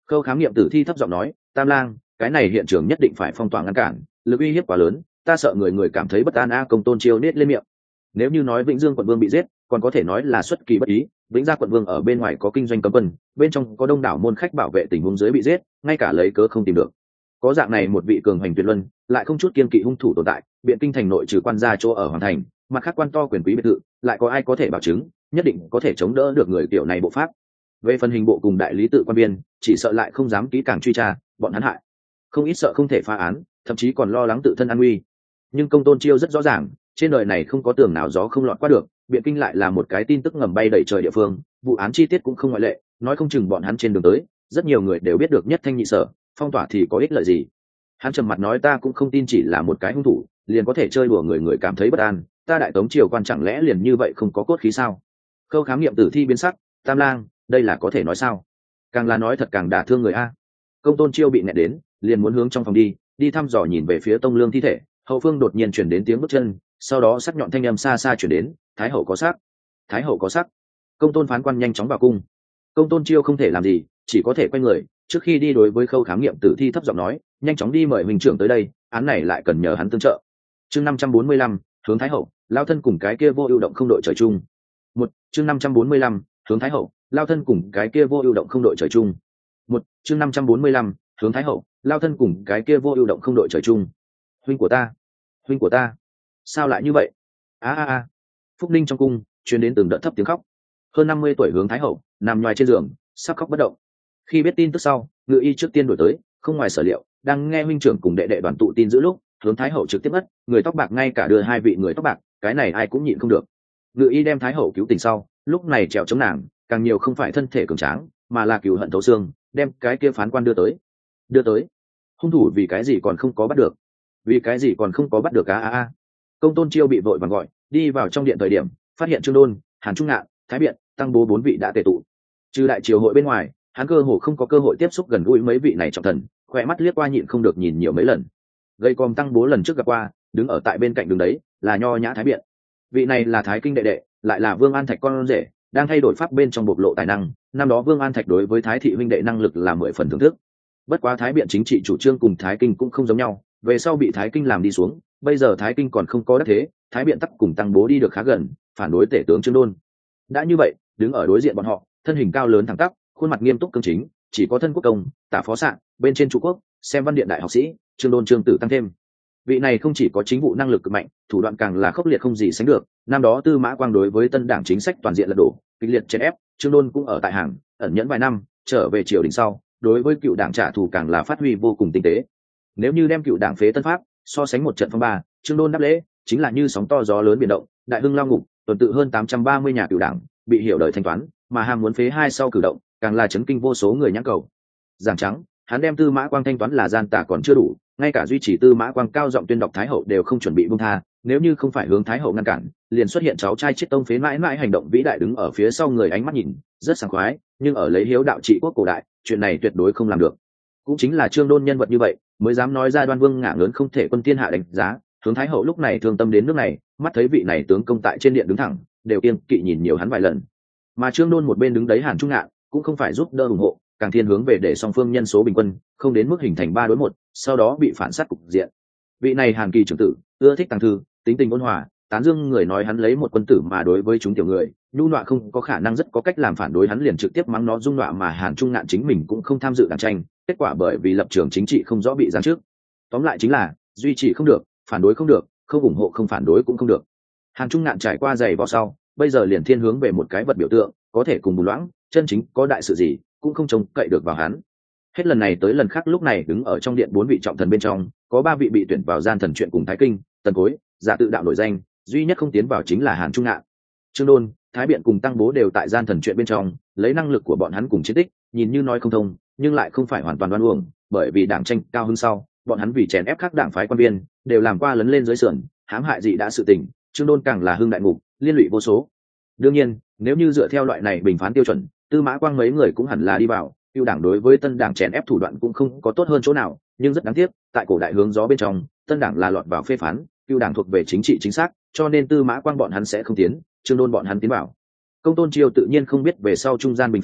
Khâu khám nghiệm tử thi thấp giọng nói, Tam Lang, cái này hiện trường nhất định phải phong tỏa ngăn cản, lực uy hiếp quá lớn, ta sợ người người cảm thấy bất an. A Công Tôn Chiêu nết lên miệng. Nếu như nói Vĩnh Dương quận vương bị giết, còn có thể nói là xuất kỳ bất ý. Vĩnh Gia quận vương ở bên ngoài có kinh doanh cấm quân, bên trong có đông đảo môn khách bảo vệ, tình huống dưới bị giết, ngay cả lấy cớ không tìm được. Có dạng này một vị cường hành tuyệt luân, lại không chút kiên kỵ hung thủ tồn tại, biện kinh thành nội trừ quan gia chỗ ở hoàng thành, mặt khác quan to quyền quý biệt thự, lại có ai có thể bảo chứng nhất định có thể chống đỡ được người kiểu này bộ pháp. Về phần hình bộ cùng đại lý tự quan viên, chỉ sợ lại không dám kỹ càng truy tra, bọn hắn hại không ít, sợ không thể phá án, thậm chí còn lo lắng tự thân an nguy. Nhưng Công Tôn Chiêu rất rõ ràng, trên đời này không có tường nào gió không lọt qua được, biện kinh lại là một cái tin tức ngầm bay đầy trời địa phương, vụ án chi tiết cũng không ngoại lệ, nói không chừng bọn hắn trên đường tới, rất nhiều người đều biết được nhất thanh nhị sở, phong tỏa thì có ích lợi gì. Hắn trầm mặt nói, ta cũng không tin chỉ là một cái hung thủ liền có thể chơi đùa người người cảm thấy bất an, ta đại tống triều quan chẳng lẽ liền như vậy không có cốt khí sao? Khâu khám nghiệm tử thi biến sắc, Tam Lang, đây là có thể nói sao? Càng là nói thật càng đả thương người a. Công Tôn Chiêu bị nghẹn đến, liền muốn hướng trong phòng đi, đi thăm dò nhìn về phía Tông Lương thi thể, hậu phương đột nhiên chuyển đến tiếng bước chân, sau đó sắc nhọn thanh âm xa xa chuyển đến, Thái hậu có sắc, Thái hậu có sắc. Công Tôn phán quan nhanh chóng vào cung. Công Tôn Chiêu không thể làm gì, chỉ có thể quay người, trước khi đi đối với Khâu khám nghiệm tử thi thấp giọng nói, nhanh chóng đi mời huynh trưởng tới đây, án này lại cần nhờ hắn tương trợ. Chương năm trăm bốn mươi lăm, hướng Thái hậu, lao thân cùng cái kia vô ưu động không đội trời chung. Một, chương năm trăm bốn mươi lăm, hướng Thái hậu, lao thân cùng cái kia vô ưu động không đội trời chung. Một, chương năm trăm bốn mươi lăm, hướng Thái hậu, lao thân cùng cái kia vô ưu động không đội trời chung. Huynh của ta, huynh của ta, sao lại như vậy? A a a. Phúc Ninh trong cung truyền đến từng đợt thấp tiếng khóc. Hơn năm mươi tuổi hướng Thái hậu nằm nhoài trên giường, sắp khóc bất động. Khi biết tin tức sau, ngự y trước tiên đổi tới, không ngoài sở liệu, đang nghe huynh trưởng cùng đệ đệ đoàn tụ tin giữ lúc, hướng Thái hậu trực tiếp mất, người tóc bạc ngay cả đưa hai vị người tóc bạc, cái này ai cũng nhịn không được. Ngự y đem Thái hậu cứu tỉnh sau, lúc này trèo chống nàng, càng nhiều không phải thân thể cường tráng, mà là cừu hận thấu xương, đem cái kia phán quan đưa tới. Đưa tới? Hung thủ vì cái gì còn không có bắt được? Vì cái gì còn không có bắt được? A a a. Công Tôn Chiêu bị vội vàng gọi, đi vào trong điện thời điểm, phát hiện Trương Đôn, Hàn Trung Ngạn, Thái Biện, Tăng Bố bốn vị đã tề tụ. Trừ đại triều hội bên ngoài, hắn cơ hồ không có cơ hội tiếp xúc gần gũi mấy vị này trọng thần, khỏe mắt liếc qua nhịn không được nhìn nhiều mấy lần. Gây com Tăng Bố lần trước gặp qua, đứng ở tại bên cạnh đường đấy, là nho nhã Thái Biện. Vị này là Thái Kinh đệ đệ, lại là Vương An Thạch con rể, đang thay đổi pháp bên trong bộc lộ tài năng. Năm đó Vương An Thạch đối với Thái thị huynh đệ năng lực là mười phần thưởng thức. Bất quá Thái Biện chính trị chủ trương cùng Thái Kinh cũng không giống nhau, về sau bị Thái Kinh làm đi xuống, bây giờ Thái Kinh còn không có đắc thế, Thái Biện tắc cùng Tăng Bố đi được khá gần, phản đối tể tướng Trương Đôn. Đã như vậy, đứng ở đối diện bọn họ, thân hình cao lớn thẳng tắp, khuôn mặt nghiêm túc cương chính, chỉ có thân quốc công, tả phó sạn, bên trên trụ quốc, xem văn điện đại học sĩ, Trương Đôn Trương Tử tăng thêm. Vị này không chỉ có chính vụ năng lực cực mạnh, thủ đoạn càng là khốc liệt không gì sánh được. Năm đó Tư Mã Quang đối với Tân Đảng chính sách toàn diện lật đổ, kịch liệt chèn ép, Trương Đôn cũng ở tại hàng, ẩn nhẫn vài năm, trở về triều đình sau, đối với cựu đảng trả thù càng là phát huy vô cùng tinh tế. Nếu như đem cựu đảng phế Tân Pháp so sánh một trận phong ba, Trương Đôn đáp lễ chính là như sóng to gió lớn biển động, đại hưng lao ngục, tuần tự hơn tám trăm ba mươi nhà cựu đảng bị hiểu đời thanh toán, mà ham muốn phế hai sau cử động, càng là chấn kinh vô số người nhãn cầu. Giảng trắng, hắn đem Tư Mã Quang thanh toán là gian tà còn chưa đủ, ngay cả duy trì Tư Mã Quang cao giọng tuyên đọc Thái hậu đều không chuẩn bị buông tha, nếu như không phải hướng Thái hậu ngăn cản, liền xuất hiện cháu trai chết tông phế mãi mãi hành động vĩ đại đứng ở phía sau người ánh mắt nhìn rất sảng khoái, nhưng ở lấy hiếu đạo trị quốc cổ đại, chuyện này tuyệt đối không làm được. Cũng chính là Trương Đôn nhân vật như vậy, mới dám nói ra Đoan Vương ngả lớn không thể quân thiên hạ đánh giá. Hướng Thái hậu lúc này thương tâm đến nước này, mắt thấy vị này tướng công tại trên điện đứng thẳng, đều kiêng kỵ nhìn nhiều hắn vài lần. Mà Trương Đôn một bên đứng đấy Hàn Trung Ngạn, cũng không phải giúp đỡ ủng hộ, càng thiên hướng về để song phương nhân số bình quân, không đến mức hình thành ba đối một, sau đó bị phản sát cục diện. Vị này Hàn Kỳ trưởng tử, ưa thích tàng thư, tính tình ôn hòa, tán dương người nói hắn lấy một quân tử mà đối với chúng tiểu người, nhu nọa không có khả năng rất có cách làm phản đối hắn liền trực tiếp mắng nó dung nọa, mà Hàn Trung Ngạn chính mình cũng không tham dự đảng tranh, kết quả bởi vì lập trường chính trị không rõ bị giáng trước. Tóm lại chính là duy trì không được, phản đối không được, không ủng hộ không phản đối cũng không được. Hàn Trung Ngạn trải qua giày vò sau, bây giờ liền thiên hướng về một cái vật biểu tượng, có thể cùng bù loãng, chân chính có đại sự gì cũng không trông cậy được vào hắn. Hết lần này tới lần khác lúc này đứng ở trong điện bốn vị trọng thần bên trong, có ba vị bị tuyển vào gian thần chuyện cùng Thái Kinh, Tần Cối, giả tự đạo nổi danh, duy nhất không tiến vào chính là Hàn Trung Ngạn. Trương Đôn, Thái Biện cùng Tăng Bố đều tại gian thần chuyện bên trong, lấy năng lực của bọn hắn cùng chiến tích, nhìn như nói không thông, nhưng lại không phải hoàn toàn đoan uổng, bởi vì đảng tranh cao hơn sau, bọn hắn vì chèn ép các đảng phái quan viên, đều làm qua lấn lên dưới sườn, hãm hại dị đã sự tình, Trương Đôn càng là hưng đại ngục, liên lụy vô số. Đương nhiên, nếu như dựa theo loại này bình phán tiêu chuẩn, Tư Mã Quang mấy người cũng hẳn là đi vào, Cựu đảng đối với Tân đảng chèn ép thủ đoạn cũng không có tốt hơn chỗ nào, nhưng rất đáng tiếc, tại cổ đại hướng gió bên trong, Tân đảng là lọt vào phê phán, Cựu đảng thuộc về chính trị chính xác, cho nên Tư Mã Quang bọn hắn sẽ không tiến, Trương Đôn bọn hắn tiến vào. Công Tôn Chiêu tự nhiên không biết về sau trung gian bình phán,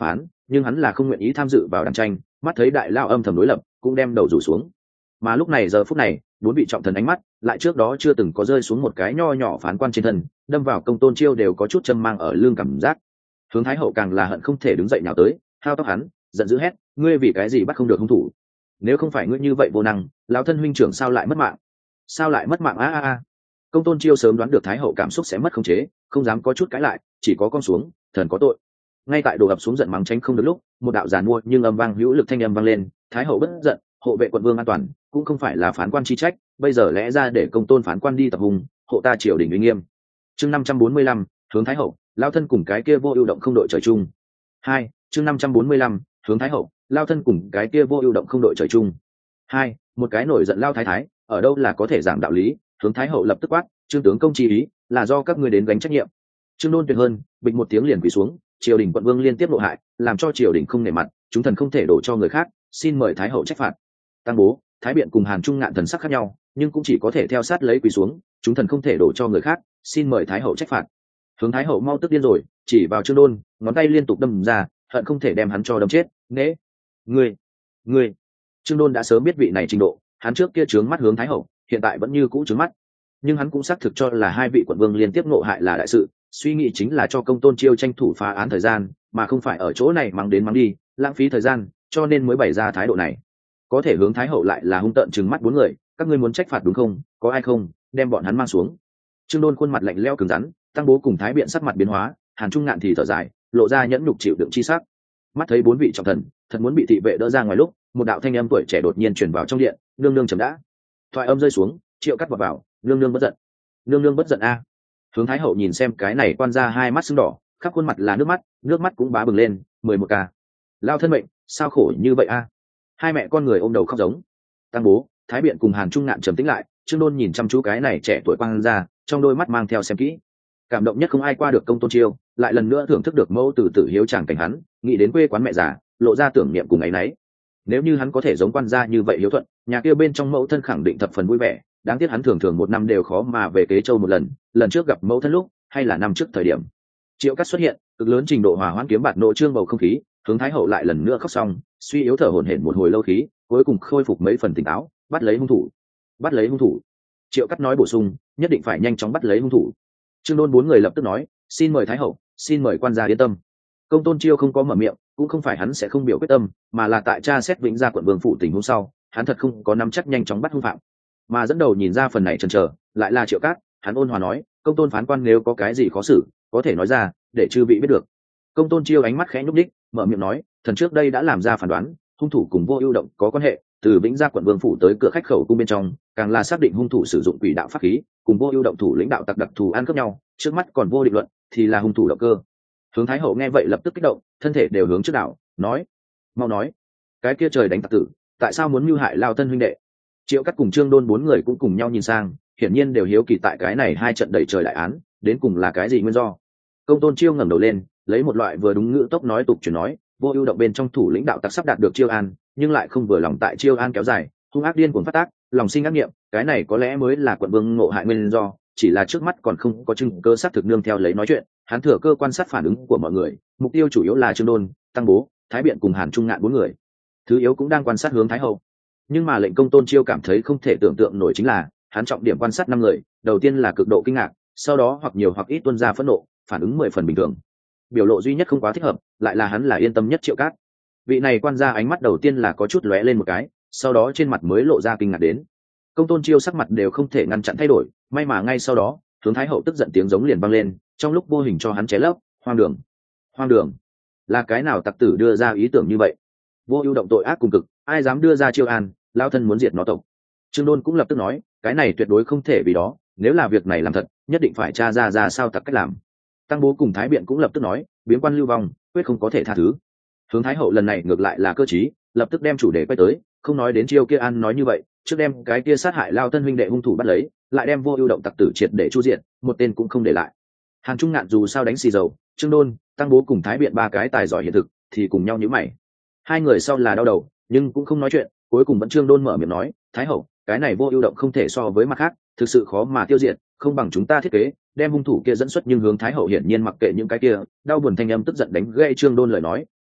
nhưng hắn là không nguyện ý tham dự vào đàn tranh, mắt thấy đại lao âm thầm đối lập cũng đem đầu rủ xuống. Mà lúc này giờ phút này bốn vị trọng thần ánh mắt lại trước đó chưa từng có rơi xuống một cái nho nhỏ phán quan trên thân, đâm vào Công Tôn Chiêu đều có chút châm mang ở lưng cảm giác. Hướng Thái Hậu càng là hận không thể đứng dậy nhào tới, thao tóc hắn, giận dữ hét: ngươi vì cái gì bắt không được hung thủ? Nếu không phải ngươi như vậy vô năng, lão thân huynh trưởng sao lại mất mạng? Sao lại mất mạng? A a a! Công Tôn Chiêu sớm đoán được Thái Hậu cảm xúc sẽ mất khống chế, không dám có chút cãi lại, chỉ có con xuống, thần có tội. Ngay tại đổ ập xuống giận mắng tránh không được lúc, một đạo giàn mua nhưng âm vang hữu lực thanh âm vang lên: Thái Hậu bất giận, hộ vệ quận vương an toàn, cũng không phải là phán quan chi trách, bây giờ lẽ ra để Công Tôn phán quan đi tập hùng, hộ ta triều đình uy nghiêm. Chương năm trăm bốn mươi lăm, hướng Thái Hậu, lao thân cùng cái kia vô ưu động không đội trời chung. Hai, chương năm trăm bốn mươi lăm, hướng Thái Hậu, lao thân cùng cái kia vô ưu động không đội trời chung. Hai, một cái nổi giận lao thái thái, ở đâu là có thể giảng đạo lý? Hướng Thái Hậu lập tức quát: Trương tướng công chi ý, là do các ngươi đến gánh trách nhiệm. Trương Đôn tuyệt hơn, bịch một tiếng liền quỳ xuống, triều đình quận vương liên tiếp nội hại, làm cho triều đình không nể mặt, chúng thần không thể đổ cho người khác, xin mời Thái Hậu trách phạt. Tăng Bố, Thái Biện cùng Hàn Trung ngạn thần sắc khác nhau, nhưng cũng chỉ có thể theo sát lấy quỳ xuống, chúng thần không thể đổ cho người khác, xin mời Thái Hậu trách phạt. Hướng Thái Hậu mau tức điên rồi, chỉ vào Trương Đôn, ngón tay liên tục đâm ra, hận không thể đem hắn cho đâm chết. Nễ, ngươi, ngươi. Trương Đôn đã sớm biết vị này trình độ, hắn trước kia trướng mắt Hướng Thái Hậu, hiện tại vẫn như cũ trướng mắt, nhưng hắn cũng xác thực cho là hai vị quận vương liên tiếp ngộ hại là đại sự, suy nghĩ chính là cho Công Tôn Chiêu tranh thủ phá án thời gian, mà không phải ở chỗ này mắng đến mắng đi, lãng phí thời gian, cho nên mới bày ra thái độ này. Có thể Hướng Thái Hậu lại là hung tợn trừng mắt bốn người: các ngươi muốn trách phạt đúng không? Có ai không? Đem bọn hắn mang xuống. Trương Đôn khuôn mặt lạnh lẽo cứng rắn, Tăng Bố cùng Thái Biện sắc mặt biến hóa, Hàn Trung ngạn thì thở dài, lộ ra nhẫn nhục chịu đựng chi sắc. Mắt thấy bốn vị trọng thần thật muốn bị thị vệ đỡ ra ngoài lúc, một đạo thanh âm tuổi trẻ đột nhiên truyền vào trong điện: nương nương chấm đã. Thoại âm rơi xuống, Triệu Cắt vào vào: nương nương bất giận. Nương nương bất giận a. Hướng Thái Hậu nhìn xem cái này quan ra hai mắt sưng đỏ, khắp khuôn mặt là nước mắt, nước mắt cũng bá bừng lên. Mười một ca. Lao thân mệnh, sao khổ như vậy a? Hai mẹ con người ôm đầu khóc giống. Tăng Bố, Thái Biện cùng Hàn Trung ngạn trầm tĩnh lại, Trương Đôn nhìn chăm chú cái này trẻ tuổi quan ra, trong đôi mắt mang theo xem kỹ. Cảm động nhất không ai qua được Công Tôn Chiêu, lại lần nữa thưởng thức được mẫu từ tử hiếu chàng cảnh hắn, nghĩ đến quê quán mẹ già, lộ ra tưởng niệm cùng ấy nấy. Nếu như hắn có thể giống quan gia như vậy hiếu thuận, nhà kia bên trong mẫu thân khẳng định thập phần vui vẻ. Đáng tiếc hắn thường thường một năm đều khó mà về Kế Châu một lần, lần trước gặp mẫu thân lúc hay là năm trước thời điểm. Triệu Cắt xuất hiện, cực lớn trình độ hòa hoãn kiếm bạt nộ trương bầu không khí. Hướng Thái Hậu lại lần nữa khóc xong, suy yếu thở hổn hển một hồi lâu khí, cuối cùng khôi phục mấy phần tỉnh táo. Bắt lấy hung thủ, bắt lấy hung thủ. Triệu Cắt nói bổ sung, nhất định phải nhanh chóng bắt lấy hung thủ. Trương Đôn bốn người lập tức nói: xin mời Thái Hậu, xin mời quan gia yên tâm. Công Tôn Chiêu không có mở miệng, cũng không phải hắn sẽ không biểu quyết tâm, mà là tại tra xét Vĩnh Gia quận vương phủ tình hôm sau, hắn thật không có nắm chắc nhanh chóng bắt hung phạm. Mà dẫn đầu nhìn ra phần này chần chờ, lại là Triệu Cát. Hắn ôn hòa nói: Công Tôn phán quan nếu có cái gì khó xử, có thể nói ra, để chư vị biết được. Công Tôn Chiêu ánh mắt khẽ nhúc nhích, mở miệng nói: thần trước đây đã làm ra phán đoán, hung thủ cùng Vô Ưu Động có quan hệ, từ Vĩnh Gia quận vương phủ tới cửa khách khẩu cung bên trong, càng là xác định hung thủ sử dụng quỷ đạo pháp khí, cùng Vô Ưu Động thủ lĩnh đạo tặc đặc thù ăn cướp nhau, trước mắt còn vô định luận, thì là hung thủ động cơ. Hướng Thái Hậu nghe vậy lập tức kích động, thân thể đều hướng trước đảo, nói: mau nói, cái kia trời đánh tặc tử, tại sao muốn mưu hại lao thân huynh đệ? Triệu Cắt cùng Trương Đôn bốn người cũng cùng nhau nhìn sang, hiển nhiên đều hiếu kỳ tại cái này hai trận đẩy trời đại án, đến cùng là cái gì nguyên do. Công Tôn Chiêu ngẩng đầu lên, lấy một loại vừa đúng ngữ tốc nói tục chuyển nói: Vô Ưu Động bên trong thủ lĩnh đạo tặc sắp đạt được Chiêu An, nhưng lại không vừa lòng tại Chiêu An kéo dài, hung ác điên cuồng phát tác, lòng sinh ác niệm, cái này có lẽ mới là quận vương ngộ hại nguyên do, chỉ là trước mắt còn không có chứng cơ xác thực. Nương theo lấy nói chuyện, hắn thừa cơ quan sát phản ứng của mọi người, mục tiêu chủ yếu là Trương Đôn, Tăng Bố, Thái Biện cùng Hàn Trung ngạn bốn người. Thứ yếu cũng đang quan sát Hướng Thái Hậu. Nhưng mà lệnh Công Tôn Chiêu cảm thấy không thể tưởng tượng nổi chính là, hắn trọng điểm quan sát năm người, đầu tiên là cực độ kinh ngạc, sau đó hoặc nhiều hoặc ít tuôn ra phẫn nộ, phản ứng mười phần bình thường. Biểu lộ duy nhất không quá thích hợp, lại là hắn là yên tâm nhất Triệu Cát. Vị này quan gia ánh mắt đầu tiên là có chút lóe lên một cái, sau đó trên mặt mới lộ ra kinh ngạc đến. Công Tôn Chiêu sắc mặt đều không thể ngăn chặn thay đổi, may mà ngay sau đó, Hướng Thái Hậu tức giận tiếng giống liền vang lên, trong lúc vô hình cho hắn ché lấp: hoang đường, hoang đường, là cái nào tặc tử đưa ra ý tưởng như vậy? Vô Ưu Động tội ác cùng cực, ai dám đưa ra Chiêu An, lao thân muốn diệt nó tộc. Trương Đôn cũng lập tức nói: cái này tuyệt đối không thể vì đó, nếu là việc này làm thật, nhất định phải tra ra ra sao tặc cách làm. Tăng Bố cùng Thái Biện cũng lập tức nói: biếng quan lưu vong, quyết không có thể tha thứ. Hướng Thái Hậu lần này ngược lại là cơ trí, lập tức đem chủ đề quay tới, không nói đến Chiêu kia An nói như vậy, trước đem cái kia sát hại lao thân huynh đệ hung thủ bắt lấy, lại đem Vô Ưu Động tặc tử triệt để chu diệt, một tên cũng không để lại. Hàn Trung ngạn dù sao đánh xì dầu, Trương Đôn, Tăng Bố cùng Thái Biện ba cái tài giỏi hiện thực, thì cùng nhau nhíu mày. Hai người sau là đau đầu, nhưng cũng không nói chuyện, cuối cùng vẫn Trương Đôn mở miệng nói: Thái Hậu, cái này Vô Ưu Động không thể so với mặt khác, thực sự khó mà tiêu diệt, không bằng chúng ta thiết kế, đem hung thủ kia dẫn xuất. Nhưng Hướng Thái Hậu hiển nhiên mặc kệ những cái kia, đau buồn thanh âm tức giận đánh gãy Trương Đôn lời nói: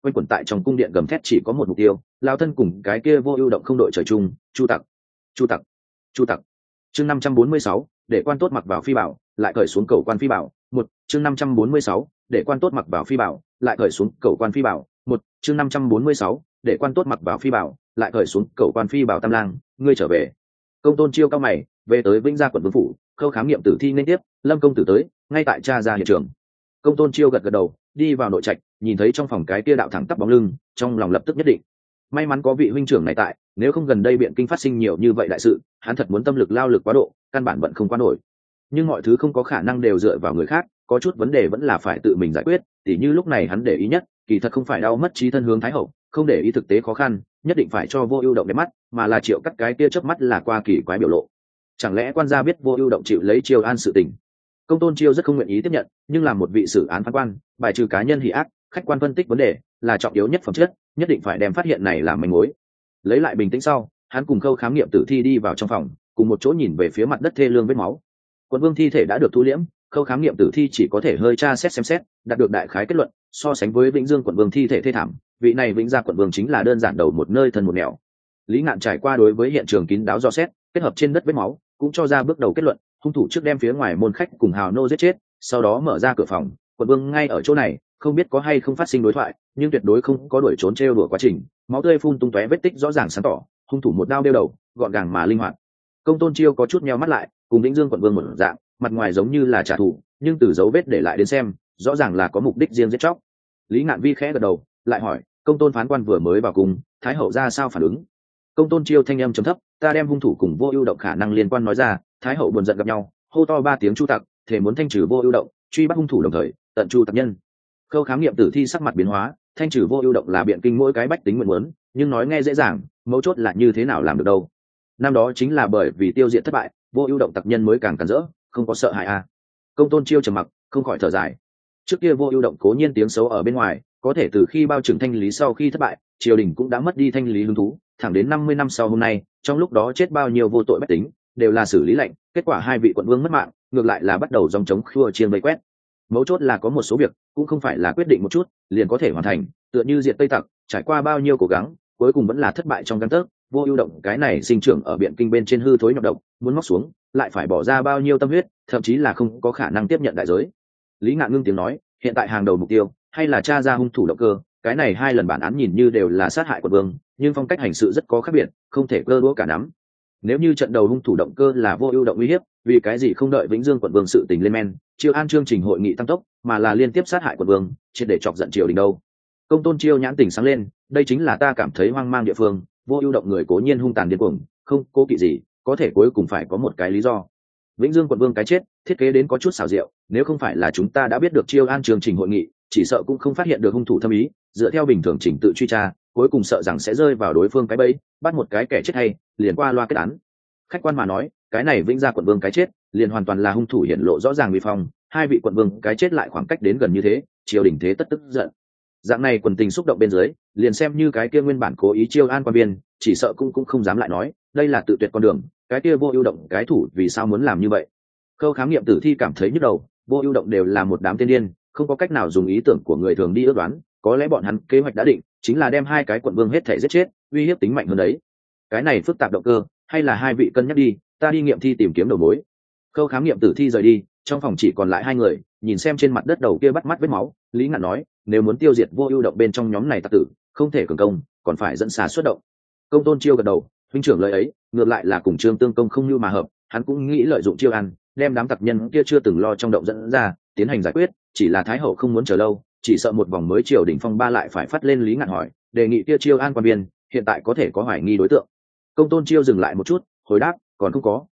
quanh quẩn tại trong cung điện gầm thét chỉ có một mục tiêu, lao thân cùng cái kia vô ưu động không đội trời chung, chu tặc chu tặc chu tặc. Chương năm trăm bốn mươi sáu, để quan tốt mặc vào phi bảo, lại cởi xuống cầu quan phi bảo. Một chương năm trăm bốn mươi sáu, để quan tốt mặc vào phi bảo, lại cởi xuống cầu quan phi bảo. Một chương năm trăm bốn mươi sáu, để quan tốt mặc vào phi bảo, lại cởi xuống cầu quan phi bảo. Tam lang, ngươi trở về. Công tôn chiêu cao mày, về tới Vĩnh Gia quận vương phủ, Khâu khám nghiệm tử thi nên tiếp, Lâm công tử tới, ngay tại cha ra hiện trường. Công tôn chiêu gật gật đầu, đi vào nội trạch, nhìn thấy trong phòng cái kia đạo thẳng tắp bóng lưng, trong lòng lập tức nhất định, may mắn có vị huynh trưởng này tại, nếu không gần đây biện kinh phát sinh nhiều như vậy đại sự, hắn thật muốn tâm lực lao lực quá độ, căn bản bận không qua nổi. Nhưng mọi thứ không có khả năng đều dựa vào người khác, có chút vấn đề vẫn là phải tự mình giải quyết. Tỉ như lúc này hắn để ý nhất, kỳ thật không phải đau mất trí thân hướng thái hậu, không để ý thực tế khó khăn, nhất định phải cho vô ưu động đẹp mắt, mà là Triệu Cắt cái kia chớp mắt là qua kỳ quái biểu lộ. Chẳng lẽ quan gia biết vô ưu động chịu lấy Triều An sự tình? Công tôn Chiêu rất không nguyện ý tiếp nhận, nhưng làm một vị xử án phán quan, bài trừ cá nhân hỉ ác, khách quan phân tích vấn đề là trọng yếu nhất phẩm chất, nhất định phải đem phát hiện này làm manh mối. Lấy lại bình tĩnh sau, hắn cùng Khâu khám nghiệm tử thi đi vào trong phòng, cùng một chỗ nhìn về phía mặt đất thê lương vết máu. Quận vương thi thể đã được thu liễm, Khâu khám nghiệm tử thi chỉ có thể hơi tra xét xem xét, đạt được đại khái kết luận. So sánh với Vĩnh Dương quận vương thi thể thê thảm, vị này Vĩnh Gia quận vương chính là đơn giản đầu một nơi thân một nẻo. Lý Ngạn trải qua đối với hiện trường kín đáo dò xét, kết hợp trên đất vết máu, cũng cho ra bước đầu kết luận, hung thủ trước đem phía ngoài môn khách cùng hào nô giết chết, sau đó mở ra cửa phòng. Quận vương ngay ở chỗ này, không biết có hay không phát sinh đối thoại, nhưng tuyệt đối không có đuổi trốn trêu đùa quá trình. Máu tươi phun tung tóe, vết tích rõ ràng sáng tỏ, hung thủ một đao đeo đầu, gọn gàng mà linh hoạt. Công tôn Chiêu có chút nheo mắt lại, cùng Vĩnh Dương quận vương một dạng, mặt ngoài giống như là trả thù, nhưng từ dấu vết để lại đến xem, rõ ràng là có mục đích riêng giết chóc. Lý Ngạn Vi khẽ gật đầu, lại hỏi, công tôn phán quan vừa mới vào cùng, thái hậu ra sao phản ứng? Công tôn Chiêu thanh âm trầm thấp, ta đem hung thủ cùng vô ưu động khả năng liên quan nói ra, thái hậu buồn giận gặp nhau, hô to ba tiếng chu tặc, thể muốn thanh trừ vô ưu động, truy bắt hung thủ đồng thời tận chu tặc nhân. Khâu khám nghiệm tử thi sắc mặt biến hóa, thanh trừ vô ưu động là biện kinh mỗi cái bách tính nguyện muốn, nhưng nói nghe dễ dàng, mấu chốt là như thế nào làm được đâu. Năm đó chính là bởi vì tiêu diệt thất bại, vô ưu động tặc nhân mới càng cản rỡ, không có sợ hãi à. Công tôn Chiêu trầm mặc, không khỏi thở dài. Trước kia vô ưu động cố nhiên tiếng xấu ở bên ngoài, có thể từ khi bao trưởng thanh lý sau khi thất bại, triều đình cũng đã mất đi thanh lý hứng thú, thẳng đến năm mươi năm sau hôm nay, trong lúc đó chết bao nhiêu vô tội bách tính, đều là xử lý lệnh, kết quả hai vị quận vương mất mạng, ngược lại là bắt đầu dòng chống khua chiên vây quét. Mấu chốt là có một số việc cũng không phải là quyết định một chút liền có thể hoàn thành, tựa như diệt Tây tặc, trải qua bao nhiêu cố gắng, cuối cùng vẫn là thất bại trong gang tấc. Vô ưu động cái này sinh trưởng ở biện kinh bên trên hư thối nhọc độc, muốn móc xuống, lại phải bỏ ra bao nhiêu tâm huyết, thậm chí là không có khả năng tiếp nhận đại giới. Lý Ngạn ngưng tiếng nói, hiện tại hàng đầu mục tiêu hay là tra ra hung thủ động cơ. Cái này hai lần bản án nhìn như đều là sát hại quận vương, nhưng phong cách hành sự rất có khác biệt, không thể cơ đũa cả nắm. Nếu như trận đầu hung thủ động cơ là vô ưu động uy hiếp, vì cái gì không đợi Vĩnh Dương quận vương sự tình lên men, Chiêu An chương trình hội nghị tăng tốc, mà là liên tiếp sát hại quận vương, triệt để chọc giận triều đình đâu? Công tôn Chiêu nhãn tỉnh sáng lên, đây chính là ta cảm thấy hoang mang địa phương. Vô ưu động người cố nhiên hung tàn điên cuồng, không cố kỵ gì, có thể cuối cùng phải có một cái lý do. Vĩnh Dương quận vương cái chết thiết kế đến có chút xảo diệu, nếu không phải là chúng ta đã biết được Chiêu An chương trình hội nghị, chỉ sợ cũng không phát hiện được hung thủ thâm ý. Dựa theo bình thường trình tự truy tra, cuối cùng sợ rằng sẽ rơi vào đối phương cái bẫy, bắt một cái kẻ chết hay liền qua loa kết án. Khách quan mà nói, cái này Vĩnh Gia quận vương cái chết liền hoàn toàn là hung thủ hiện lộ rõ ràng uy phong, hai vị quận vương cái chết lại khoảng cách đến gần như thế, triều đình thế tất tức giận. Dạng này quần tình xúc động bên dưới, liền xem như cái kia nguyên bản cố ý chiêu an quan viên, chỉ sợ cũng cũng không dám lại nói, đây là tự tuyệt con đường, cái kia vô ưu động cái thủ vì sao muốn làm như vậy. Khâu khám nghiệm tử thi cảm thấy nhức đầu, vô ưu động đều là một đám tiên điên, không có cách nào dùng ý tưởng của người thường đi ước đoán, có lẽ bọn hắn kế hoạch đã định, chính là đem hai cái quận vương hết thể giết chết, uy hiếp tính mạnh hơn đấy. Cái này phức tạp động cơ, hay là hai vị cân nhắc đi, ta đi nghiệm thi tìm kiếm đầu mối. Khâu khám nghiệm tử thi rời đi, trong phòng chỉ còn lại hai người, nhìn xem trên mặt đất đầu kia bắt mắt vết máu, Lý Ngạn nói, nếu muốn tiêu diệt vô ưu động bên trong nhóm này tặc tử, không thể cường công, còn phải dẫn xà xuất động. Công tôn Chiêu gật đầu, huynh trưởng lời ấy, ngược lại là cùng Trương Tương Công không như mà hợp, hắn cũng nghĩ lợi dụng Chiêu An, đem đám tặc nhân kia chưa từng lo trong động dẫn ra, tiến hành giải quyết, chỉ là thái hậu không muốn chờ lâu, chỉ sợ một vòng mới triều đỉnh phong ba lại phải phát lên. Lý Ngạn hỏi, đề nghị kia Chiêu An quan viên, hiện tại có thể có hoài nghi đối tượng. Công tôn Chiêu dừng lại một chút, hồi đáp, còn không có.